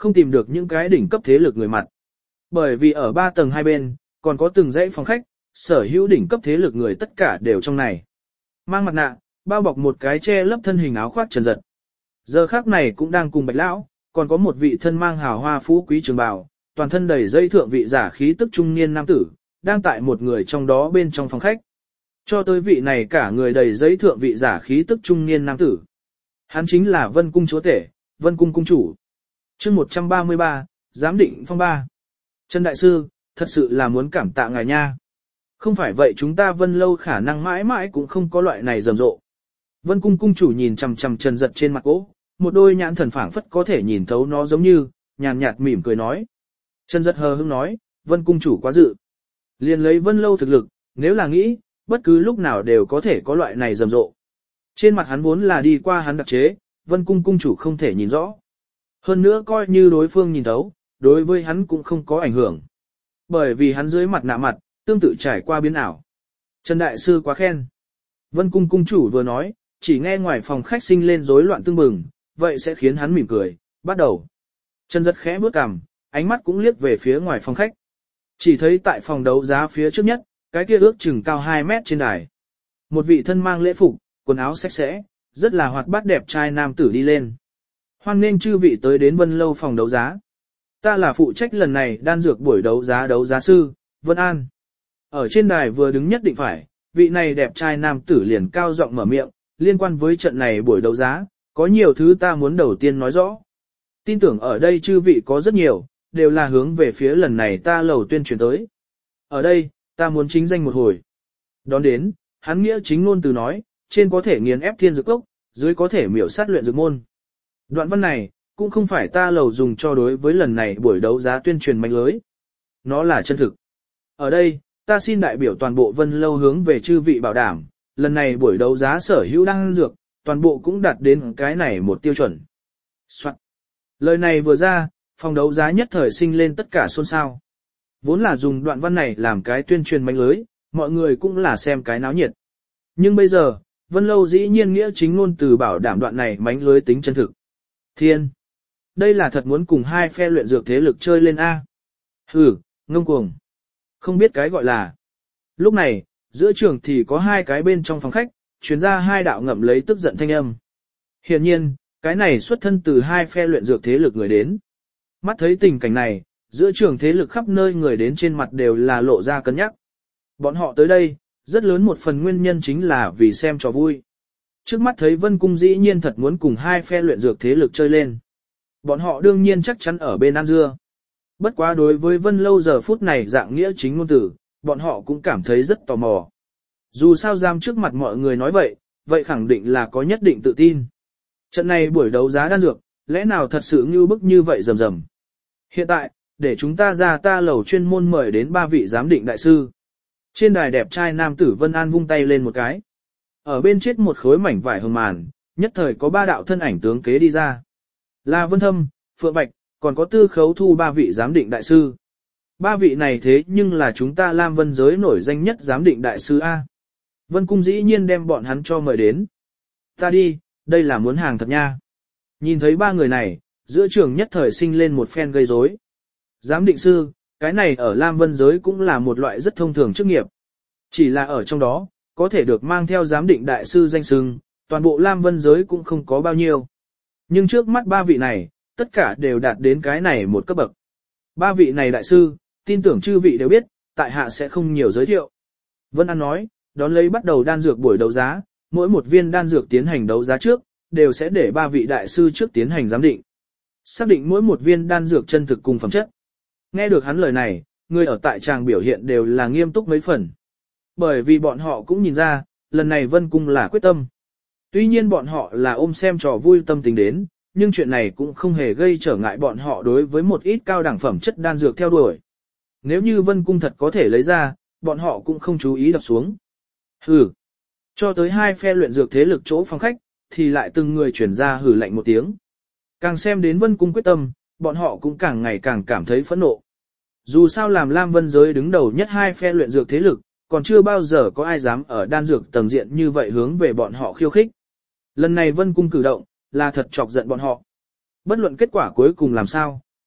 không tìm được những cái đỉnh cấp thế lực người mặt. Bởi vì ở ba tầng hai bên, còn có từng dãy phòng khách, sở hữu đỉnh cấp thế lực người tất cả đều trong này. Mang mặt nạ, bao bọc một cái che lấp thân hình áo khoác Trần Dật. Giờ khác này cũng đang cùng Bạch Lão, còn có một vị thân mang hào hoa phú quý trường bào, toàn thân đầy dây thượng vị giả khí tức trung niên nam tử, đang tại một người trong đó bên trong phòng khách. Cho tới vị này cả người đầy dây thượng vị giả khí tức trung niên nam tử. Hắn chính là Vân Cung chúa tể, Vân Cung cung chủ. Chương một trăm ba mươi ba, giám định phong ba. Trần Đại Sư, thật sự là muốn cảm tạ ngài nha. Không phải vậy chúng ta Vân Lâu khả năng mãi mãi cũng không có loại này rầm rộ. Vân Cung cung chủ nhìn chằm chằm Trần Dật trên mặt gỗ, một đôi nhãn thần phảng phất có thể nhìn thấu nó giống như, nhàn nhạt mỉm cười nói. Trần Dật hờ hững nói, Vân cung chủ quá dự. Liền lấy Vân Lâu thực lực, nếu là nghĩ, bất cứ lúc nào đều có thể có loại này rầm rộ. Trên mặt hắn vốn là đi qua hắn đặc chế, Vân cung cung chủ không thể nhìn rõ. Hơn nữa coi như đối phương nhìn thấu, đối với hắn cũng không có ảnh hưởng. Bởi vì hắn dưới mặt nạ mặt, tương tự trải qua biến ảo. Trần Đại Sư quá khen. Vân cung cung chủ vừa nói, chỉ nghe ngoài phòng khách sinh lên rối loạn tương bừng, vậy sẽ khiến hắn mỉm cười, bắt đầu. Trần Dật khẽ bước cằm, ánh mắt cũng liếc về phía ngoài phòng khách. Chỉ thấy tại phòng đấu giá phía trước nhất, cái kia ước chừng cao hai mét trên đài. Một vị thân mang lễ phục, quần áo sạch sẽ, rất là hoạt bát đẹp trai nam tử đi lên. Hoan nghênh chư vị tới đến Vân Lâu phòng đấu giá. Ta là phụ trách lần này đan dược buổi đấu giá đấu giá sư, Vân An. Ở trên đài vừa đứng nhất định phải, vị này đẹp trai nam tử liền cao giọng mở miệng, liên quan với trận này buổi đấu giá, có nhiều thứ ta muốn đầu tiên nói rõ. Tin tưởng ở đây chư vị có rất nhiều, đều là hướng về phía lần này ta lầu tuyên truyền tới. Ở đây, ta muốn chính danh một hồi. Đón đến, hắn nghĩa chính ngôn từ nói, trên có thể nghiền ép thiên dược cốc, dưới có thể miểu sát luyện dược môn. Đoạn văn này, cũng không phải ta lầu dùng cho đối với lần này buổi đấu giá tuyên truyền mạnh lưới. Nó là chân thực. Ở đây, ta xin đại biểu toàn bộ Vân Lâu hướng về chư vị bảo đảm, lần này buổi đấu giá sở hữu đan dược, toàn bộ cũng đạt đến cái này một tiêu chuẩn. Soạn. Lời này vừa ra, phòng đấu giá nhất thời sinh lên tất cả xôn xao. Vốn là dùng đoạn văn này làm cái tuyên truyền mạnh lưới, mọi người cũng là xem cái náo nhiệt. Nhưng bây giờ, Vân Lâu dĩ nhiên nghĩa chính ngôn từ bảo đảm đoạn này mánh lưới tính chân thực. Thiên! Đây là thật muốn cùng hai phe luyện dược thế lực chơi lên A. Hừ, ngông cuồng. Không biết cái gọi là. Lúc này, giữa trường thì có hai cái bên trong phòng khách, chuyến ra hai đạo ngậm lấy tức giận thanh âm. Hiển nhiên, cái này xuất thân từ hai phe luyện dược thế lực người đến. Mắt thấy tình cảnh này, giữa trường thế lực khắp nơi người đến trên mặt đều là lộ ra cân nhắc. Bọn họ tới đây, rất lớn một phần nguyên nhân chính là vì xem trò vui. Trước mắt thấy Vân Cung dĩ nhiên thật muốn cùng hai phe luyện dược thế lực chơi lên. Bọn họ đương nhiên chắc chắn ở bên ăn dưa. Bất quá đối với Vân Lâu giờ phút này dạng nghĩa chính ngôn tử, bọn họ cũng cảm thấy rất tò mò. Dù sao giam trước mặt mọi người nói vậy, vậy khẳng định là có nhất định tự tin. Trận này buổi đấu giá đan dược, lẽ nào thật sự như bức như vậy rầm rầm. Hiện tại, để chúng ta ra ta lầu chuyên môn mời đến ba vị giám định đại sư. Trên đài đẹp trai nam tử Vân An vung tay lên một cái. Ở bên chết một khối mảnh vải hồng màn, nhất thời có ba đạo thân ảnh tướng kế đi ra. Là Vân Thâm, Phượng Bạch, còn có Tư Khấu Thu ba vị giám định đại sư. Ba vị này thế nhưng là chúng ta Lam Vân giới nổi danh nhất giám định đại sư A. Vân Cung dĩ nhiên đem bọn hắn cho mời đến. Ta đi, đây là muốn hàng thật nha. Nhìn thấy ba người này, giữa trường nhất thời sinh lên một phen gây rối. Giám định sư, cái này ở Lam Vân giới cũng là một loại rất thông thường chức nghiệp. Chỉ là ở trong đó, có thể được mang theo giám định đại sư danh xưng, toàn bộ Lam Vân giới cũng không có bao nhiêu. Nhưng trước mắt ba vị này, tất cả đều đạt đến cái này một cấp bậc. Ba vị này đại sư, tin tưởng chư vị đều biết, tại hạ sẽ không nhiều giới thiệu. Vân An nói, đón lấy bắt đầu đan dược buổi đấu giá, mỗi một viên đan dược tiến hành đấu giá trước, đều sẽ để ba vị đại sư trước tiến hành giám định. Xác định mỗi một viên đan dược chân thực cùng phẩm chất. Nghe được hắn lời này, người ở tại tràng biểu hiện đều là nghiêm túc mấy phần. Bởi vì bọn họ cũng nhìn ra, lần này Vân Cung là quyết tâm. Tuy nhiên bọn họ là ôm xem trò vui tâm tình đến, nhưng chuyện này cũng không hề gây trở ngại bọn họ đối với một ít cao đẳng phẩm chất đan dược theo đuổi. Nếu như Vân Cung thật có thể lấy ra, bọn họ cũng không chú ý đập xuống. Hừ. Cho tới hai phe luyện dược thế lực chỗ phòng khách, thì lại từng người chuyển ra hừ lạnh một tiếng. Càng xem đến Vân Cung quyết tâm, bọn họ cũng càng ngày càng cảm thấy phẫn nộ. Dù sao làm Lam Vân giới đứng đầu nhất hai phe luyện dược thế lực, còn chưa bao giờ có ai dám ở đan dược tầng diện như vậy hướng về bọn họ khiêu khích. Lần này Vân Cung cử động, là thật chọc giận bọn họ. Bất luận kết quả cuối cùng làm sao,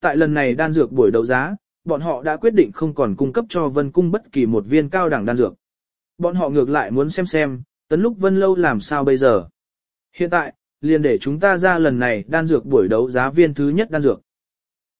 tại lần này đan dược buổi đấu giá, bọn họ đã quyết định không còn cung cấp cho Vân Cung bất kỳ một viên cao đẳng đan dược. Bọn họ ngược lại muốn xem xem, tấn lúc Vân Lâu làm sao bây giờ. Hiện tại, liền để chúng ta ra lần này đan dược buổi đấu giá viên thứ nhất đan dược.